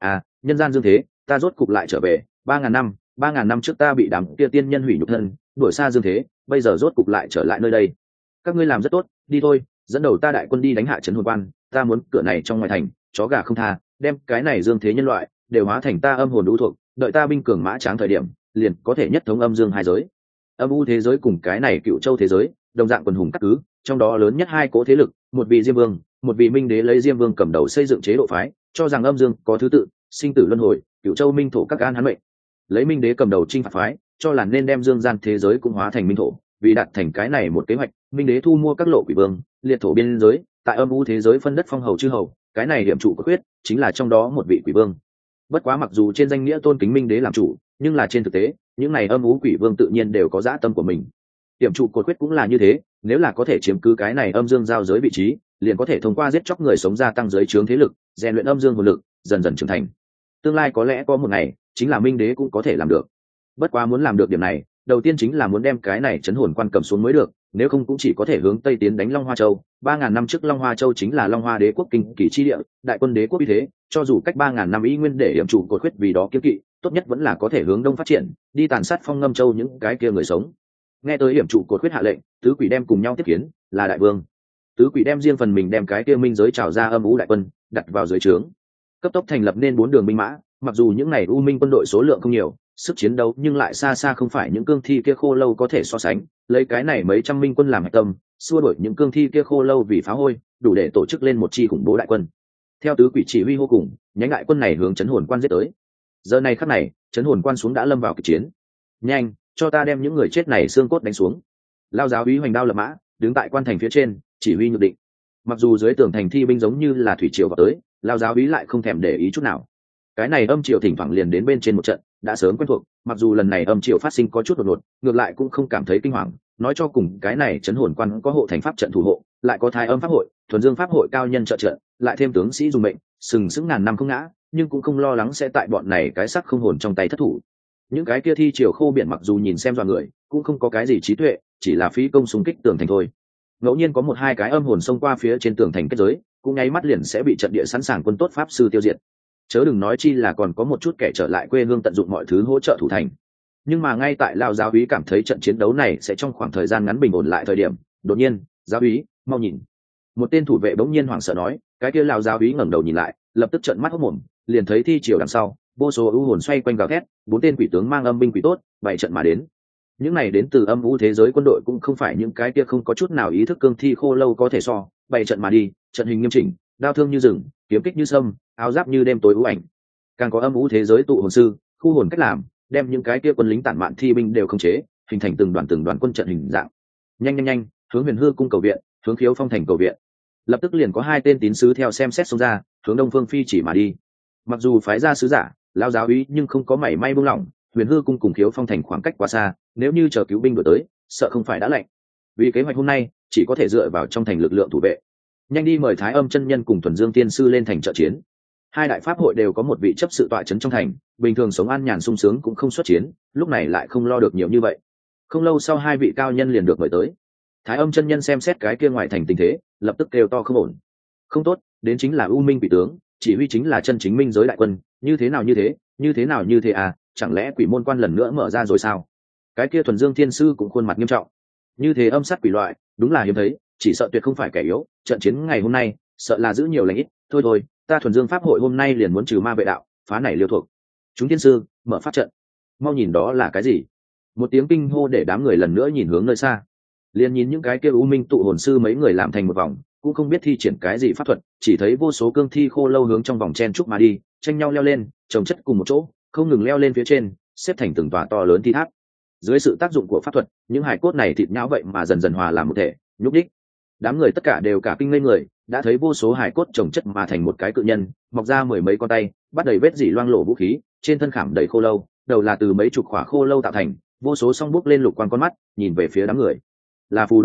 [SPEAKER 1] nhân gian dương thế, ta rốt cục lại trở về. 3.000 năm trước ta bị đám kia tiên nhân hủy nhục thân, đuổi xa dương thế, bây giờ rốt cục lại trở lại nơi đây. Các ngươi làm rất tốt, đi thôi, dẫn đầu ta đại quân đi đánh hạ trấn hồn quan. Ta muốn cửa này trong ngoài thành, chó gà không tha, đem cái này dương thế nhân loại đều hóa thành ta âm hồn đũ thuộc. Đợi ta binh cường mã tráng thời điểm, liền có thể nhất thống âm dương hai giới. Âm u thế giới cùng cái này cựu châu thế giới đồng dạng quần hùng các cứ, trong đó lớn nhất hai cỗ thế lực, một vị Diêm Vương, một vị Minh Đế lấy Diêm Vương cầm đầu xây dựng chế độ phái, cho rằng âm dương có thứ tự, sinh tử luân hồi, cựu châu minh thổ các an hắn mệnh. Lấy Minh Đế cầm đầu chinh phạt phái, cho là nên đem dương gian thế giới cũng hóa thành minh thổ. Vì đạt thành cái này một kế hoạch, Minh Đế thu mua các lộ quỷ vương, liệt thổ biên giới, tại âm u thế giới phân đất phong hầu chư hầu, cái này điểm trụ của quyết chính là trong đó một vị quỷ vương. Bất quá mặc dù trên danh nghĩa tôn kính Minh Đế làm chủ, nhưng là trên thực tế, những này âm u quỷ vương tự nhiên đều có dã tâm của mình. Điểm trụ cột quyết cũng là như thế, nếu là có thể chiếm cứ cái này âm dương giao giới vị trí, liền có thể thông qua giết chóc người sống gia tăng giới trướng thế lực, rèn luyện âm dương hồn lực, dần dần trưởng thành. Tương lai có lẽ có một ngày, chính là Minh Đế cũng có thể làm được. Bất quá muốn làm được điểm này, đầu tiên chính là muốn đem cái này trấn hồn quan cầm xuống mới được, nếu không cũng chỉ có thể hướng tây tiến đánh Long Hoa Châu. 3.000 năm trước Long Hoa Châu chính là Long Hoa Đế quốc kinh kỳ chi địa, đại quân đế quốc như thế, cho dù cách 3.000 năm ý nguyên để điểm trụ cột quyết vì đó kiêng kỵ, tốt nhất vẫn là có thể hướng đông phát triển, đi tàn sát Phong Ngâm Châu những cái kia người sống. Nghe tới điểm trụ cột quyết hạ lệnh, tứ quỷ đem cùng nhau tiếp kiến, là đại vương. Tứ quỷ đem riêng phần mình đem cái kia minh giới trào ra âm u đại quân đặt vào dưới trướng, cấp tốc thành lập nên 4 đường binh mã. Mặc dù những này u minh quân đội số lượng không nhiều, sức chiến đấu nhưng lại xa xa không phải những cương thi kia khô lâu có thể so sánh. Lấy cái này mấy trăm minh quân làm hạch tâm, xua đuổi những cương thi kia khô lâu vì phá hôi, đủ để tổ chức lên một chi khủng bố đại quân. Theo tứ quỷ chỉ huy hô cùng, nhánh đại quân này hướng trấn hồn quan giết tới. Giờ này khắc này, trấn hồn quan xuống đã lâm vào kịch chiến. Nhanh, cho ta đem những người chết này xương cốt đánh xuống. Lao giáo úy hoành đao lập mã, đứng tại quan thành phía trên, chỉ huy nhược định. Mặc dù dưới tường thành thi binh giống như là thủy triều vào tới, Lao giáo úy lại không thèm để ý chút nào. Cái này âm triều thỉnh thoảng liền đến bên trên một trận, đã sớm quen thuộc. Mặc dù lần này âm triều phát sinh có chút đột ngột, ngược lại cũng không cảm thấy kinh hoàng. Nói cho cùng, cái này trấn hồn quan có hộ thành pháp trận thủ hộ, lại có thái âm pháp hội, thuần dương pháp hội cao nhân trợ trận, lại thêm tướng sĩ dùng mệnh, sừng sững ngàn năm không ngã, nhưng cũng không lo lắng sẽ tại bọn này cái sắc không hồn trong tay thất thủ. Những cái kia thi triều khô biển mặc dù nhìn xem dọa người, cũng không có cái gì trí tuệ, chỉ là phí công xung kích tường thành thôi. Ngẫu nhiên có một hai cái âm hồn xông qua phía trên tường thành kết giới, cũng nháy mắt liền sẽ bị trận địa sẵn sàng quân tốt pháp sư tiêu diệt. Chớ đừng nói chi là còn có một chút kẻ trở lại quê hương tận dụng mọi thứ hỗ trợ thủ thành. Nhưng mà ngay tại Lao giáo úy cảm thấy trận chiến đấu này sẽ trong khoảng thời gian ngắn bình ổn lại thời điểm, đột nhiên, giáo úy, mau nhìn. Một tên thủ vệ bỗng nhiên hoảng sợ nói, cái kia Lao giáo úy ngẩng đầu nhìn lại, lập tức trợn mắt hốt mồm, liền thấy thi triều đằng sau, vô số ưu hồn xoay quanh gào thét, 4 tên quỷ tướng mang âm binh quỷ tốt, bảy trận mà đến. Những này đến từ âm u thế giới quân đội cũng không phải những cái kia không có chút nào ý thức cương thi khô lâu có thể so, bảy trận mà đi, trận hình nghiêm chỉnh, đao thương như rừng, kiếm kích như sâm, áo giáp như đêm tối u ảnh. Càng có âm u thế giới tụ hồn sư, khu hồn cách làm, đem những cái kia quân lính tản mạn thi binh đều khống chế, hình thành từng đoàn quân trận hình dạng. Nhanh, hướng Huyền Hư cung cầu viện, hướng Khiếu Phong thành cầu viện. Lập tức liền có 2 tên tín sứ theo xem xét xông ra, hướng Đông Phương Phi chỉ mà đi. Mặc dù phái ra sứ giả, Lao giáo úy nhưng không có mảy may buông lỏng. Huyền Hư cung cùng Khiếu Phong thành khoảng cách quá xa, nếu như chờ cứu binh đuổi tới, sợ không phải đã lạnh. Vì kế hoạch hôm nay chỉ có thể dựa vào trong thành lực lượng thủ vệ. Nhanh đi mời Thái Âm chân nhân cùng Thuần Dương tiên sư lên thành trợ chiến. 2 đại pháp hội đều có một vị chấp sự tọa trấn trong thành, bình thường sống an nhàn sung sướng cũng không xuất chiến, lúc này lại không lo được nhiều như vậy. Không lâu sau 2 vị cao nhân liền được mời tới. Thái Âm chân nhân xem xét cái kia ngoài thành tình thế, lập tức kêu to không ổn. Không tốt, đến chính là U Minh quỷ tướng, chỉ huy chính là chân chính minh giới đại quân, như thế nào như thế à, chẳng lẽ quỷ môn quan lần nữa mở ra rồi sao? Cái kia Thuần Dương thiên sư cũng khuôn mặt nghiêm trọng. Như thế âm sát quỷ loại, đúng là hiếm thấy, chỉ sợ tuyệt không phải kẻ yếu, trận chiến ngày hôm nay, sợ là giữ nhiều lành ít, thôi, ta Thuần Dương pháp hội hôm nay liền muốn trừ ma vệ đạo, phá này liêu thuộc. Chúng thiên sư, mở pháp trận. Mau nhìn đó là cái gì? Một tiếng kinh hô để đám người lần nữa nhìn hướng nơi xa. Liền nhìn những cái kia U Minh tụ hồn sư mấy người làm thành một vòng, cũng không biết thi triển cái gì pháp thuật, chỉ thấy vô số cương thi khô lâu hướng trong vòng chen trúc mà đi, tranh nhau leo lên, chồng chất cùng một chỗ, không ngừng leo lên phía trên, xếp thành từng tòa to lớn thi tháp. Dưới sự tác dụng của pháp thuật, những hài cốt này thịt nhão vậy mà dần dần hòa làm một thể, nhúc đích. Đám người tất cả đều cả kinh ngây người, đã thấy vô số hài cốt chồng chất mà thành một cái cự nhân, mọc ra 10 mấy con tay, bắt đầy vết dỉ loang lổ vũ khí, trên thân khảm đầy khô lâu, đầu là từ mấy chục khỏa khô lâu tạo thành, vô số song bước lên lục quang con mắt, nhìn về phía đám người. Là phù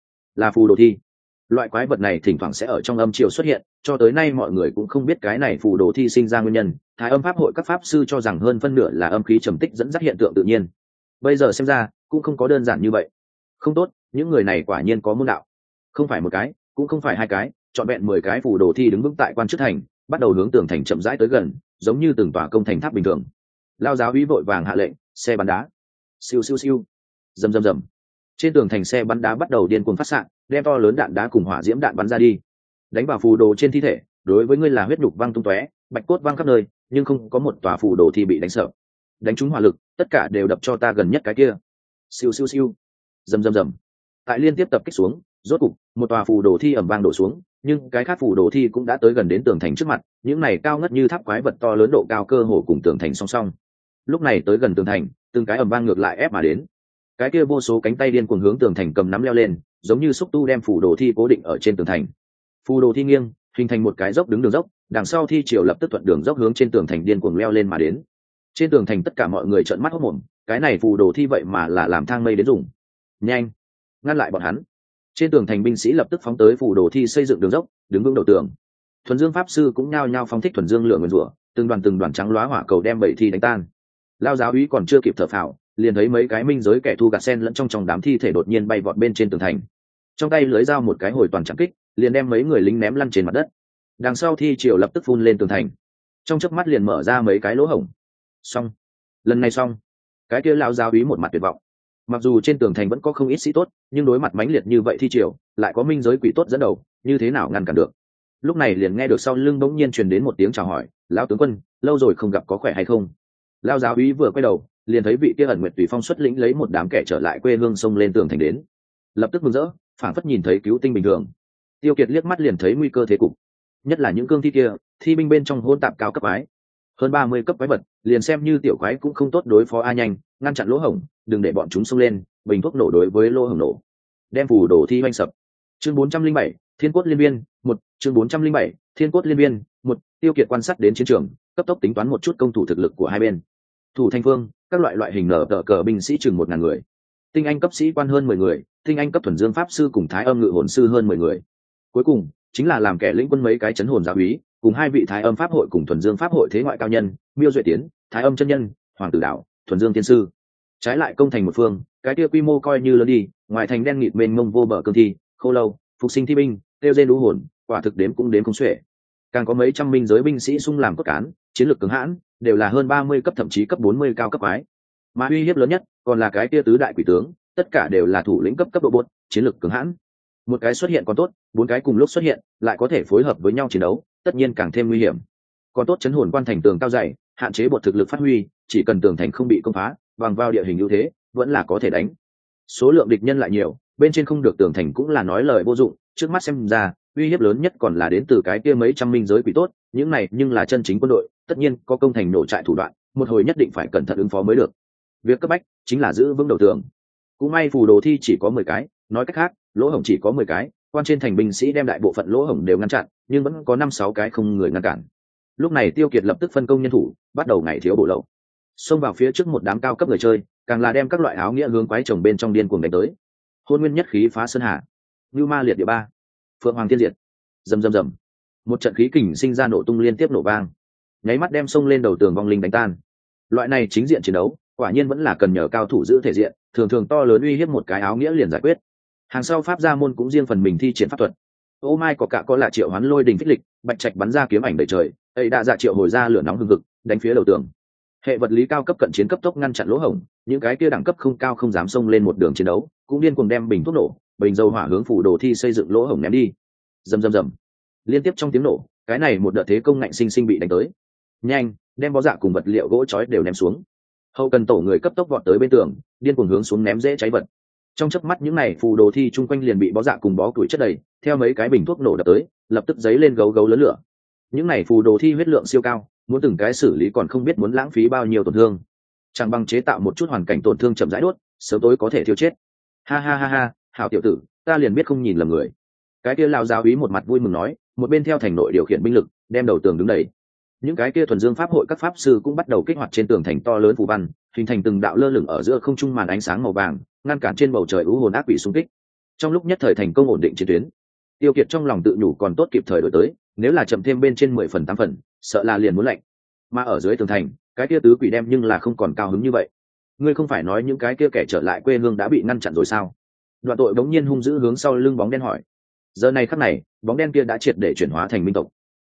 [SPEAKER 1] đồ thi. Loại quái vật này thỉnh thoảng sẽ ở trong âm triều xuất hiện, cho tới nay mọi người cũng không biết cái này phù đồ thi sinh ra nguyên nhân. Thái Âm pháp hội các pháp sư cho rằng hơn phân nửa là âm khí trầm tích dẫn dắt hiện tượng tự nhiên. Bây giờ xem ra cũng không có đơn giản như vậy. Không tốt, những người này quả nhiên có môn đạo. Không phải một cái, cũng không phải 2 cái, trọn vẹn 10 cái phù đồ thi đứng vững tại quan trước thành, bắt đầu hướng tường thành chậm rãi tới gần, giống như từng tòa công thành tháp bình thường. Lao giáo úy vội vàng hạ lệnh, xe bắn đá. Siêu siêu siêu. Rầm rầm rầm. Trên tường thành xe bắn đá bắt đầu điên cuồng phát xạ, đem to lớn đạn đá cùng hỏa diễm đạn bắn ra đi, đánh vào phù đồ trên thi thể. Đối với ngươi là huyết nhục văng tung tóe, bạch cốt văng khắp nơi, nhưng không có một tòa phù đồ thì bị đánh sợ. Đánh trúng hỏa lực, tất cả đều đập cho ta gần nhất cái kia. Siêu siêu siêu. Rầm rầm rầm. Tại liên tiếp tập kích xuống, rốt cục một tòa phù đồ thi ầm vang đổ xuống, nhưng cái khác phù đồ thi cũng đã tới gần đến tường thành trước mặt. Những này cao ngất như tháp quái vật to lớn độ cao cơ hồ cùng tường thành song song. Lúc này tới gần tường thành, từng cái ầm vang ngược lại ép mà đến. Cái kia vô số cánh tay điên cuồng hướng tường thành cầm nắm leo lên, giống như xúc tu đem phù đồ thi cố định ở trên tường thành. Phù đồ thi nghiêng, hình thành một cái dốc đứng đường dốc, đằng sau thi triều lập tức thuận đường dốc hướng trên tường thành điên cuồng leo lên mà đến. Trên tường thành tất cả mọi người trợn mắt hốt mồm, cái này phù đồ thi vậy mà là làm thang mây đến dùng. Nhanh, ngăn lại bọn hắn. Trên tường thành binh sĩ lập tức phóng tới phù đồ thi xây dựng đường dốc, đứng vững đầu tường. Thuần Dương pháp sư cũng nhao nhao phóng thích thuần dương lửa nguyên rủa, từng đoàn trắng lóa hỏa cầu đem bầy thi đánh tan. Lao giáo úy còn chưa kịp thở phào, liền thấy mấy cái minh giới kẻ thu gạt sen lẫn trong đám thi thể đột nhiên bay vọt bên trên tường thành. Trong tay lưới dao một cái hồi toàn chạm kích, liền đem mấy người lính ném lăn trên mặt đất. Đằng sau thi triều lập tức phun lên tường thành, trong chớp mắt liền mở ra mấy cái lỗ hổng. Xong, lần này xong. Cái kia lão giáo úy một mặt tuyệt vọng. Mặc dù trên tường thành vẫn có không ít sĩ tốt, nhưng đối mặt mãnh liệt như vậy thi triều, lại có minh giới quỷ tốt dẫn đầu, như thế nào ngăn cản được? Lúc này liền nghe được sau lưng bỗng nhiên truyền đến một tiếng chào hỏi, lão tướng quân, lâu rồi không gặp, có khỏe hay không? Lão giáo úy vừa quay đầu, liền thấy vị kia ẩn nguyệt tùy phong xuất lĩnh lấy một đám kẻ trở lại quê hương xông lên tường thành đến, lập tức mừng rỡ, phảng phất nhìn thấy cứu tinh bình thường. Tiêu Kiệt liếc mắt liền thấy nguy cơ thế cục, nhất là những cương thi kia, thi binh bên trong hỗn tạp cao cấp quái, hơn 30 cấp quái vật, liền xem như tiểu quái cũng không tốt đối phó. Nhanh ngăn chặn lỗ hổng, đừng để bọn chúng xông lên, bình thuốc nổ đối với lỗ hổng nổ, đem phù đồ thi oanh sập. Chương 407, Thiên Cốt Liên Viên 1, chương 407, Thiên Cốt Liên Viên 1. Tiêu Kiệt quan sát đến chiến trường, cấp tốc tính toán một chút công thủ thực lực của hai bên. Thủ thành phương, các loại hình nở tờ cờ binh sĩ chừng 1000 người, tinh anh cấp sĩ quan hơn 10 người, tinh anh cấp thuần dương pháp sư cùng thái âm ngự hồn sư hơn 10 người. Cuối cùng chính là làm kẻ lĩnh quân mấy cái chấn hồn giáo úy, cùng hai vị thái âm pháp hội cùng thuần dương pháp hội thế ngoại cao nhân, Miêu Duệ Tiến, thái âm chân nhân, hoàng tử đạo, thuần dương tiên sư. Trái lại công thành một phương, cái kia quy mô coi như lớn đi, ngoài thành đen nghịt mênh mông vô bờ cương thi, khô lâu, phục sinh thi binh, tiêu diệt lũ hồn, quả thực đếm cũng đếm không xuể. Càng có mấy trăm minh giới binh sĩ xung làm cốt cán, chiến lược cứng hãn, đều là hơn 30 cấp thậm chí cấp 40 cao cấp quái. Mà uy hiếp lớn nhất còn là cái kia tứ đại quỷ tướng, tất cả đều là thủ lĩnh cấp độ bột, chiến lược cứng hãn. Một cái xuất hiện còn tốt, 4 cái cùng lúc xuất hiện, lại có thể phối hợp với nhau chiến đấu, tất nhiên càng thêm nguy hiểm. Còn tốt chấn hồn quan thành tường cao dày, hạn chế bột thực lực phát huy, chỉ cần tường thành không bị công phá, bằng vào địa hình ưu thế, vẫn là có thể đánh. Số lượng địch nhân lại nhiều, bên trên không được tường thành cũng là nói lời vô dụng, trước mắt xem ra, uy hiếp lớn nhất còn là đến từ cái kia mấy trăm minh giới quỷ tốt, những này nhưng là chân chính quân đội, tất nhiên có công thành nổ trại thủ đoạn, một hồi nhất định phải cẩn thận ứng phó mới được. Việc cấp bách chính là giữ vững đầu tường. Cũng may phù đồ thi chỉ có 10 cái, nói cách khác, lỗ hổng chỉ có 10 cái, quan trên thành binh sĩ đem đại bộ phận lỗ hổng đều ngăn chặn, nhưng vẫn có 5-6 cái không người ngăn cản. Lúc này Tiêu Kiệt lập tức phân công nhân thủ, bắt đầu ngày thiếu bổ lậu. Xông vào phía trước một đám cao cấp người chơi, càng là đem các loại áo nghĩa hướng quái chồng bên trong điên cuồng đánh tới. Hôn nguyên nhất khí phá sơn hà, Nưu Ma liệt địa ba, Phượng Hoàng thiên diệt. Rầm rầm rầm. Một trận khí kình sinh ra nổ tung liên tiếp nổ vang, nháy mắt đem xông lên đầu tường vong linh đánh tan. Loại này chính diện chiến đấu, quả nhiên vẫn là cần nhờ cao thủ giữ thể diện, thường thường to lớn uy hiếp một cái áo nghĩa liền giải quyết. Hàng sau pháp gia môn cũng riêng phần mình thi triển pháp thuật. Ô mai có cả có là triệu hoán lôi đình phích lịch, bạch trạch bắn ra kiếm ảnh đầy trời, ấy đã dạ triệu hồi ra lửa nóng hừng hực, đánh phía đầu tường. Hệ vật lý cao cấp cận chiến cấp tốc ngăn chặn lỗ hổng, những cái kia đẳng cấp không cao không dám xông lên một đường chiến đấu, cũng điên cuồng đem bình thuốc nổ, bình dầu hỏa hướng phủ đồ thi xây dựng lỗ hổng ném đi. Rầm rầm rầm. Liên tiếp trong tiếng nổ, cái này một đợt thế công ngạnh sinh bị đánh tới. Nhanh, đem bó dạ cùng vật liệu gỗ chói đều ném xuống. Hậu cần tổ người cấp tốc vọt tới bên tường, điên cuồng hướng xuống ném dễ cháy vật. Trong chớp mắt những này phù đồ thi chung quanh liền bị bó dạ cùng bó củi chất đầy, theo mấy cái bình thuốc nổ đập tới, lập tức giấy lên gấu gấu lớn lửa. Những này phù đồ thi huyết lượng siêu cao, muốn từng cái xử lý còn không biết muốn lãng phí bao nhiêu tổn thương, chẳng bằng chế tạo một chút hoàn cảnh tổn thương chậm rãi đốt, sớm tối có thể thiêu chết. Ha ha ha ha, hảo tiểu tử, ta liền biết không nhìn lầm người. Cái kia lão giáo úy một mặt vui mừng nói, một bên theo thành nội điều khiển binh lực, đem đầu tường đứng đầy. Những cái kia thuần dương pháp hội các pháp sư cũng bắt đầu kích hoạt trên tường thành to lớn phù văn, hình thành từng đạo lơ lửng ở giữa không trung màn ánh sáng màu vàng, ngăn cản trên bầu trời u hồn ác quỷ xung kích. Trong lúc nhất thời thành công ổn định chiến tuyến. Tiêu Kiệt trong lòng tự nhủ còn tốt kịp thời đổi tới, nếu là chậm thêm bên trên 10 phần 8 phần, sợ là liền muốn lạnh. Mà ở dưới tường thành, cái kia tứ quỷ đem nhưng là không còn cao hứng như vậy. Ngươi không phải nói những cái kia kẻ trở lại quê hương đã bị ngăn chặn rồi sao? Đoạn tội bỗng nhiên hung dữ hướng sau lưng bóng đen hỏi. Giờ này khắc này, bóng đen kia đã triệt để chuyển hóa thành minh tộc.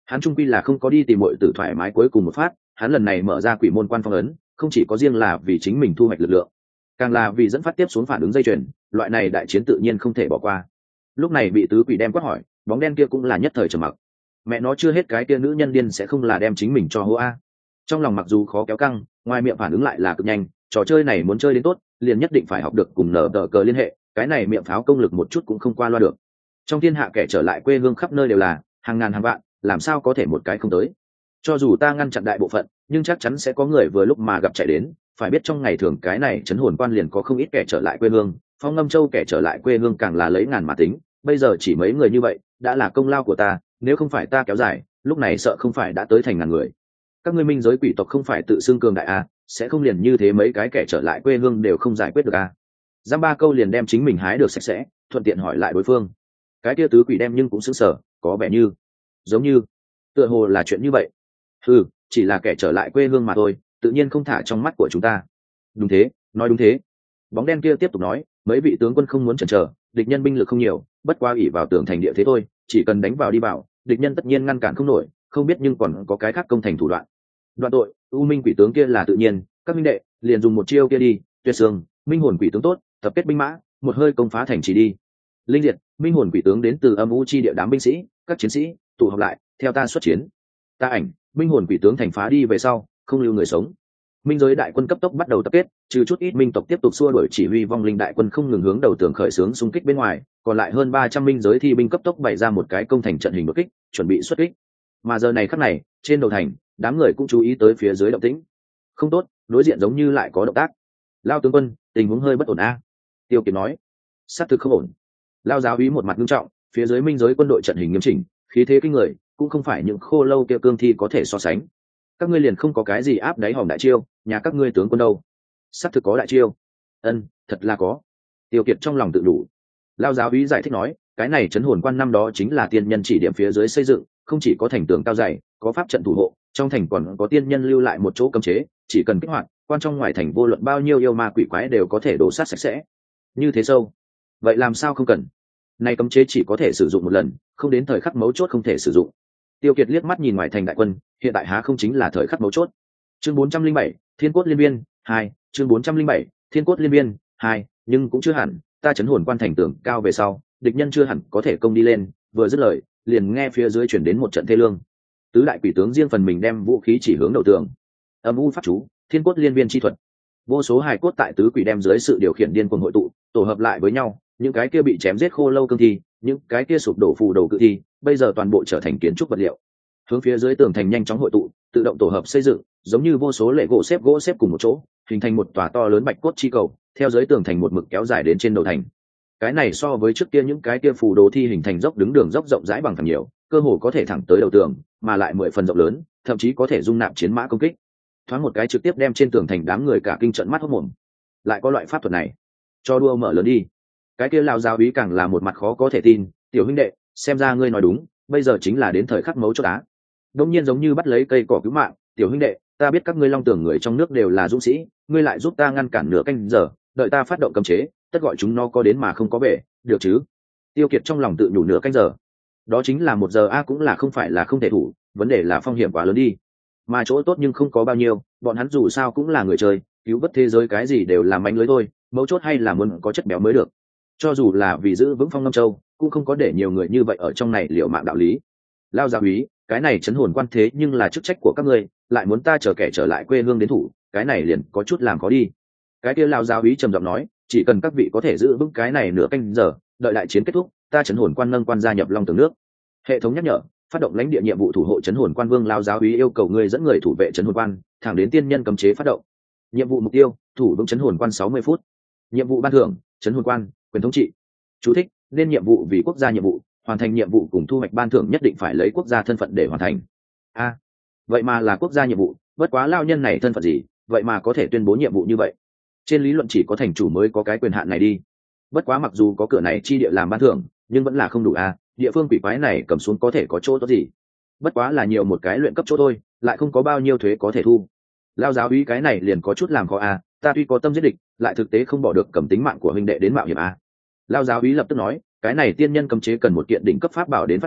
[SPEAKER 1] Hắn trung quy là không có đi tìm muội tử thoải mái cuối cùng một phát, hắn lần này mở ra quỷ môn quan phong ấn, không chỉ có riêng là vì chính mình thu hoạch lực lượng, càng là vì dẫn phát tiếp xuống phản ứng dây chuyền, loại này đại chiến tự nhiên không thể bỏ qua. Lúc này bị tứ quỷ đem quát hỏi, bóng đen kia cũng là nhất thời trầm mặc. Mẹ nó chưa hết cái kia nữ nhân điên sẽ không là đem chính mình cho hô a. Trong lòng mặc dù khó kéo căng, ngoài miệng phản ứng lại là cực nhanh, trò chơi này muốn chơi đến tốt, liền nhất định phải học được cùng nở tờ cờ liên hệ, cái này miệng pháo công lực một chút cũng không qua loa được. Trong thiên hạ kẻ trở lại quê hương khắp nơi đều là hàng ngàn hàng vạn, làm sao có thể một cái không tới. Cho dù ta ngăn chặn đại bộ phận, nhưng chắc chắn sẽ có người vừa lúc mà gặp chạy đến, phải biết trong ngày thường cái này trấn hồn quan liền có không ít kẻ trở lại quê hương, Phong Ngâm Châu kẻ trở lại quê hương càng là lấy ngàn mà tính, bây giờ chỉ mấy người như vậy, đã là công lao của ta, nếu không phải ta kéo dài, lúc này sợ không phải đã tới thành ngàn người. Các ngươi minh giới quỷ tộc không phải tự xưng cường đại à, sẽ không liền như thế mấy cái kẻ trở lại quê hương đều không giải quyết được à. Giam ba câu liền đem chính mình hái được sạch sẽ, thuận tiện hỏi lại đối phương. Cái kia tứ quỷ đem nhưng cũng sững sờ, có vẻ như giống như tựa hồ là chuyện như vậy. Ừ, chỉ là kẻ trở lại quê hương mà thôi, tự nhiên không thả trong mắt của chúng ta. Đúng thế, nói đúng thế. Bóng đen kia tiếp tục nói, mấy vị tướng quân không muốn chần chờ, địch nhân binh lực không nhiều, bất qua ỷ vào tường thành địa thế thôi, chỉ cần đánh vào đi vào, địch nhân tất nhiên ngăn cản không nổi, không biết nhưng còn có cái khác công thành thủ đoạn. Đoạn tội, u minh quỷ tướng kia là tự nhiên, các minh đệ liền dùng một chiêu kia đi, tuyệt sương, minh hồn quỷ tướng tốt, tập kết binh mã, một hơi công phá thành trì đi. Linh liệt, minh hồn quỷ tướng đến từ âm u chi địa đám binh sĩ, các chiến sĩ tụ họp lại, theo ta xuất chiến. Ta ảnh, minh hồn quỷ tướng thành phá đi về sau, không lưu người sống. Minh giới đại quân cấp tốc bắt đầu tập kết, trừ chút ít minh tộc tiếp tục xua đuổi chỉ huy vong linh đại quân không ngừng hướng đầu tường khởi xướng xung kích bên ngoài, còn lại hơn 300 minh giới thi binh cấp tốc bày ra một cái công thành trận hình đột kích, chuẩn bị xuất kích. Mà giờ này khắc này, trên đầu thành, đám người cũng chú ý tới phía dưới động tĩnh. Không tốt, đối diện giống như lại có động tác. Lao tướng quân, tình huống hơi bất ổn a. Tiêu Kiệt nói. Sát thực không ổn. Lao giáo úy một mặt nghiêm trọng, phía dưới minh giới quân đội trận hình nghiêm chỉnh, khí thế kinh người, cũng không phải những khô lâu kia cương thi có thể so sánh. Các ngươi liền không có cái gì áp đáy hòm đại chiêu, nhà các ngươi tướng quân đâu? Sát thực có đại chiêu. Ân, thật là có. Tiêu Kiệt trong lòng tự đủ. Lao giáo úy giải thích nói, cái này trấn hồn quan năm đó chính là tiên nhân chỉ điểm phía dưới xây dựng, không chỉ có thành tường cao dày, có pháp trận thủ hộ, trong thành còn có tiên nhân lưu lại một chỗ cấm chế, chỉ cần kích hoạt, quan trong ngoài thành vô luận bao nhiêu yêu ma quỷ quái đều có thể đổ sát sạch sẽ. Như thế sâu, vậy làm sao không cần? Này cấm chế chỉ có thể sử dụng một lần, không đến thời khắc mấu chốt không thể sử dụng. Tiêu Kiệt liếc mắt nhìn ngoài thành đại quân, hiện tại há không chính là thời khắc mấu chốt. Chương 407, Thiên Cốt Liên Biên 2, chương 407, Thiên Cốt Liên Biên 2, nhưng cũng chưa hẳn, ta chấn hồn quan thành tường cao về sau, địch nhân chưa hẳn có thể công đi lên, vừa dứt lời, liền nghe phía dưới chuyển đến một trận thê lương. Tứ đại quỷ tướng riêng phần mình đem vũ khí chỉ hướng đầu tường. Âm u pháp chú, Thiên Cốt Liên Biên chi thuật. Vô số hài cốt tại tứ quỷ đem dưới sự điều khiển điên cuồng hội tụ, tổ hợp lại với nhau, những cái kia bị chém giết khô lâu cương thi, những cái kia sụp đổ phù đồ cự thi, bây giờ toàn bộ trở thành kiến trúc vật liệu. Hướng phía dưới tường thành nhanh chóng hội tụ, tự động tổ hợp xây dựng, giống như vô số lệ gỗ xếp cùng một chỗ, hình thành một tòa to lớn bạch cốt chi cầu, theo dưới tường thành một mực kéo dài đến trên đầu thành. Cái này so với trước kia những cái kia phù đồ thi hình thành dốc đứng đường dốc rộng rãi bằng thẳng nhiều, cơ hồ có thể thẳng tới đầu tường, mà lại 10 phần rộng lớn, thậm chí có thể dung nạp chiến mã công kích. Thoáng một cái trực tiếp đem trên tường thành đám người cả kinh trận mắt hốt mồm. Lại có loại pháp thuật này, cho đua mở lớn đi. Cái kia lão giáo úy càng là một mặt khó có thể tin, tiểu huynh đệ, xem ra ngươi nói đúng, bây giờ chính là đến thời khắc mấu chốt á. Đông nhiên giống như bắt lấy cây cỏ cứu mạng, tiểu huynh đệ, ta biết các ngươi long tưởng người trong nước đều là dũng sĩ, ngươi lại giúp ta ngăn cản nửa canh giờ, đợi ta phát động cấm chế, tất gọi chúng nó có đến mà không có về, được chứ? Tiêu Kiệt trong lòng tự nhủ nửa canh giờ, đó chính là 1 giờ a, cũng là không phải là không thể thủ, vấn đề là phong hiểm quá lớn đi. Mà chỗ tốt nhưng không có bao nhiêu, bọn hắn dù sao cũng là người chơi, cứu vớt thế giới cái gì đều là mánh lưới thôi, mấu chốt hay là muốn có chất béo mới được. Cho dù là vì giữ vững Phong Ngâm Châu, cũng không có để nhiều người như vậy ở trong này liều mạng đạo lý. Lao giáo úy, cái này chấn hồn quan thế nhưng là chức trách của các ngươi, lại muốn ta chờ kẻ trở lại quê hương đến thủ, cái này liền có chút làm khó đi. Cái kia lao giáo úy trầm giọng nói, chỉ cần các vị có thể giữ vững cái này nửa canh giờ, đợi đại chiến kết thúc, ta chấn hồn quan nâng quan gia nhập long tường nước. Hệ thống nhắc nhở, phát động lãnh địa nhiệm vụ thủ hộ chấn hồn quan vương. Lao giáo úy yêu cầu ngươi dẫn người thủ vệ chấn hồn quan, thẳng đến tiên nhân cấm chế phát động. Nhiệm vụ mục tiêu, thủ vững chấn hồn quan 60 phút. Nhiệm vụ ban thưởng, chấn hồn quan, quyền thống trị. Chú thích, nên nhiệm vụ vì quốc gia nhiệm vụ, hoàn thành nhiệm vụ cùng thu hoạch ban thưởng nhất định phải lấy quốc gia thân phận để hoàn thành. A, vậy mà là quốc gia nhiệm vụ, bất quá lao nhân này thân phận gì, vậy mà có thể tuyên bố nhiệm vụ như vậy? Trên lý luận chỉ có thành chủ mới có cái quyền hạn này đi. Bất quá mặc dù có cửa này chi địa làm ban thưởng, nhưng vẫn là không đủ a, địa phương quỷ quái này cầm xuống có thể có chỗ tốt gì? Bất quá là nhiều một cái luyện cấp chỗ thôi, lại không có bao nhiêu thuế có thể thu. Lao giáo úy cái này liền có chút làm khó a, ta tuy có tâm giết địch, lại thực tế không bỏ được cầm tính mạng của huynh đệ đến mạo hiểm a. Lao giáo úy lập tức nói, cái này tiên nhân cấm chế cần một kiện đỉnh cấp pháp bảo đến phát động,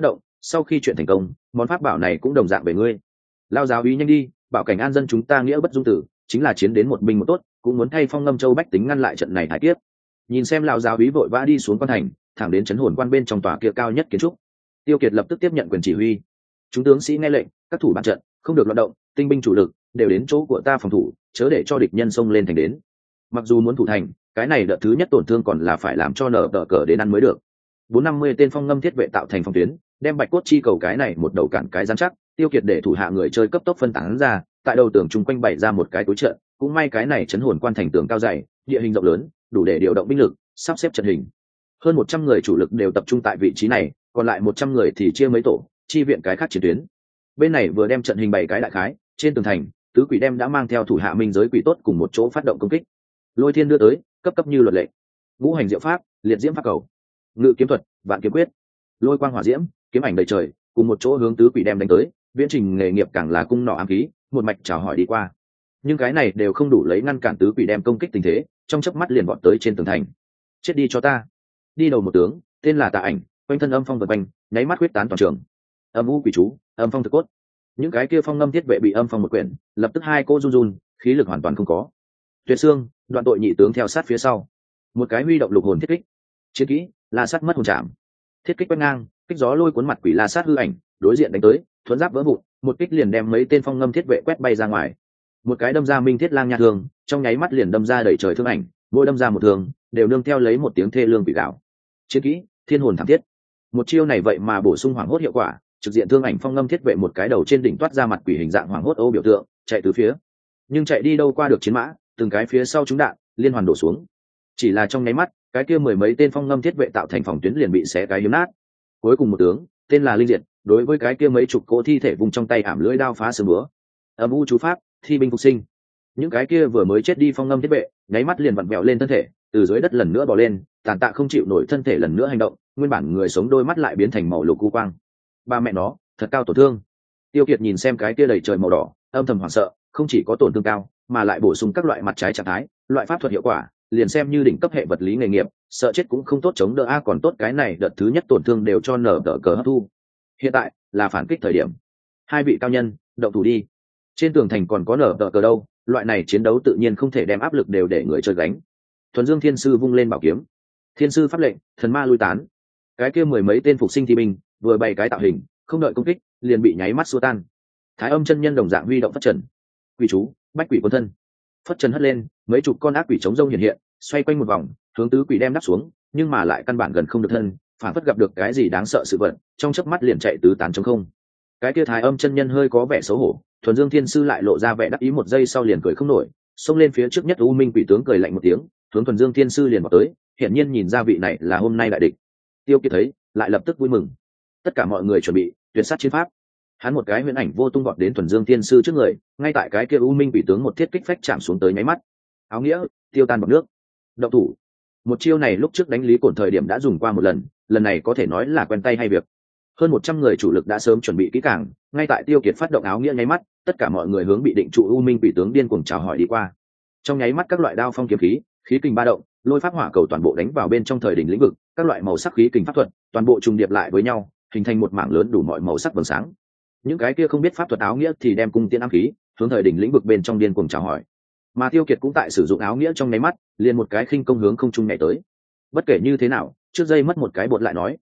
[SPEAKER 1] sau khi chuyện thành công món pháp bảo này cũng đồng dạng về ngươi. Lao giáo úy nhanh đi, bảo cảnh an dân chúng ta nghĩa bất dung tử, chính là chiến đến một binh một tốt, cũng muốn thay Phong Ngâm Châu bách tính ngăn lại trận này thái kiếp. Nhìn xem lão giáo úy vội vã đi xuống quan thành, thẳng đến trấn hồn quan bên trong tòa kia cao nhất kiến trúc. Tiêu Kiệt lập tức tiếp nhận quyền chỉ huy. Chúng tướng sĩ nghe lệnh, các thủ bàn trận không được loạn động, tinh binh chủ lực đều đến chỗ của ta phòng thủ, chớ để cho địch nhân xông lên thành đến. Mặc dù muốn thủ thành, cái này đợt thứ nhất tổn thương còn là phải làm cho nở đỡ cờ đến ăn mới được. 450 tên phong ngâm thiết vệ tạo thành phòng tuyến, đem bạch cốt chi cầu cái này một đầu cản cái rắn chắc. Tiêu Kiệt để thủ hạ người chơi cấp tốc phân tán ra, tại đầu tường chung quanh bày ra một cái túi trận, cũng may cái này trấn hồn quan thành tường cao dày, địa hình rộng lớn, đủ để điều động binh lực, sắp xếp trận hình. Hơn 100 người chủ lực đều tập trung tại vị trí này, còn lại 100 người thì chia mấy tổ, chi viện cái khác chiến tuyến. Bên này vừa đem trận hình bày cái đại khái, trên tường thành, tứ quỷ đem đã mang theo thủ hạ minh giới quỷ tốt cùng một chỗ phát động công kích. Lôi Thiên đưa tới, cấp cấp như luật lệ. Ngũ hành diệu pháp, liệt diễm pháp cầu, ngự kiếm thuật, vạn kiếm quyết, lôi quang hỏa diễm, kiếm ảnh đầy trời, cùng một chỗ hướng tứ quỷ đem đánh tới. Viễn trình nghề nghiệp càng là cung nỏ ám khí, một mạch chào hỏi đi qua. Nhưng cái này đều không đủ lấy ngăn cản tứ quỷ đem công kích tình thế, trong chớp mắt liền vọt tới trên tường thành. Chết đi cho ta! Đi đầu một tướng, tên là Tạ Ảnh, quanh thân âm phong vần quanh, nháy mắt huyết tán toàn trường. Âm u quỷ chú, âm phong thực cốt. Những cái kia phong ngâm thiết vệ bị âm phong một quyển, lập tức hai cô run run, khí lực hoàn toàn không có. Tuyệt xương, đoạn tội nhị tướng theo sát phía sau. Một cái huy động lục hồn thiết kích. Chiến kỹ, la sát mất hồn chạm. Thiết kích quét ngang, kích gió lôi cuốn mặt quỷ la sát hư ảnh, đối diện đánh tới, thuẫn giáp vỡ vụn, một kích liền đem mấy tên phong ngâm thiết vệ quét bay ra ngoài. Một cái đâm ra minh thiết lang nha thương, trong nháy mắt liền đâm ra đầy trời thương ảnh, mỗi đâm ra một thương, đều nương theo lấy một tiếng thê lương bị gạo. Chiến kỹ, thiên hồn thảm thiết. Một chiêu này vậy mà bổ sung hoảng hốt hiệu quả, trực diện thương ảnh phong ngâm thiết vệ một cái đầu trên đỉnh toát ra mặt quỷ hình dạng hoảng hốt ô biểu tượng, chạy từ phía. Nhưng chạy đi đâu qua được chiến mã, từng cái phía sau chúng đạn liên hoàn đổ xuống. Chỉ là trong nháy mắt, cái kia mười mấy tên phong ngâm thiết vệ tạo thành phòng tuyến liền bị xé cái hiếm nát. Cuối cùng một tướng, tên là Linh Diệt, đối với cái kia mấy chục cỗ thi thể vùng trong tay ảm lưỡi đao phá sườn búa. Âm u chú pháp, thi binh phục sinh. Những cái kia vừa mới chết đi phong ngâm thiết vệ, nháy mắt liền vặn vẹo lên thân thể, từ dưới đất lần nữa bò lên, tàn tạ không chịu nổi thân thể lần nữa hành động, nguyên bản người sống đôi mắt lại biến thành màu lục u quang. Ba mẹ nó, thật cao tổn thương. Tiêu Kiệt nhìn xem cái kia đầy trời màu đỏ, âm thầm hoảng sợ, không chỉ có tổn thương cao, mà lại bổ sung các loại mặt trái trạng thái, loại pháp thuật hiệu quả, liền xem như đỉnh cấp hệ vật lý nghề nghiệp, sợ chết cũng không tốt chống đỡ a, còn tốt cái này đợt thứ nhất tổn thương đều cho nở đỡ cờ hấp thu. Hiện tại là phản kích thời điểm. Hai vị cao nhân, động thủ đi. Trên tường thành còn có nở đỡ cờ đâu, loại này chiến đấu tự nhiên không thể đem áp lực đều để người chơi gánh. Thuần Dương Thiên Sư vung lên bảo kiếm. Thiên sư pháp lệnh, thần ma lui tán. Cái kia mười mấy tên phục sinh thi binh, vừa bày cái tạo hình, không đợi công kích, liền bị nháy mắt xua tan. Thái Âm chân nhân đồng dạng huy động phất trần. Quỷ chú, bách quỷ quân thân. Phất trần hất lên, mấy chục con ác quỷ chống rông hiện hiện, xoay quanh một vòng, hướng tứ quỷ đem đắp xuống, nhưng mà lại căn bản gần không được thân, phản phất gặp được cái gì đáng sợ sự vật, trong chớp mắt liền chạy tứ tán trống không. Cái kia Thái Âm chân nhân hơi có vẻ xấu hổ, Thuần Dương Thiên Sư lại lộ ra vẻ đắc ý, một giây sau liền cười không nổi, xông lên phía trước nhất U Minh quỷ tướng cười lạnh một tiếng, hướng Thuần Dương Thiên Sư liền vào tới, hiển nhiên nhìn ra vị này là hôm nay đại địch. Tiêu Kiệt thấy, lại lập tức vui mừng. Tất cả mọi người chuẩn bị, tuyệt sát chiến pháp. Hắn một cái huyễn ảnh vô tung vọt đến Thuần Dương Thiên Sư trước người, ngay tại cái kia U Minh quỷ tướng một thiết kích phách chạm xuống tới nháy mắt. Áo nghĩa, tiêu tan bọt nước. Động thủ. Một chiêu này lúc trước đánh Lý Cổn thời điểm đã dùng qua một lần, lần này có thể nói là quen tay hay việc. Hơn 100 người chủ lực đã sớm chuẩn bị kỹ càng, ngay tại Tiêu Kiệt phát động áo nghĩa nháy mắt, tất cả mọi người hướng bị định trụ U Minh quỷ tướng điên cuồng chào hỏi đi qua. Trong nháy mắt các loại đao phong kiếm khí, khí kình ba động, lôi pháp hỏa cầu toàn bộ đánh vào bên trong thời đỉnh lĩnh vực, các loại màu sắc khí kình pháp thuật, toàn bộ trùng điệp lại với nhau, hình thành một mảng lớn đủ mọi màu sắc vầng sáng. Những cái kia không biết pháp thuật áo nghĩa thì đem cung tiên ám khí, hướng thời đỉnh lĩnh vực bên trong điên cuồng chào hỏi. Mà Tiêu Kiệt cũng tại sử dụng áo nghĩa trong nháy mắt, liền một cái khinh công hướng không trung nhảy tới. Bất kể như thế nào, trước giây mất một cái bột lại nói,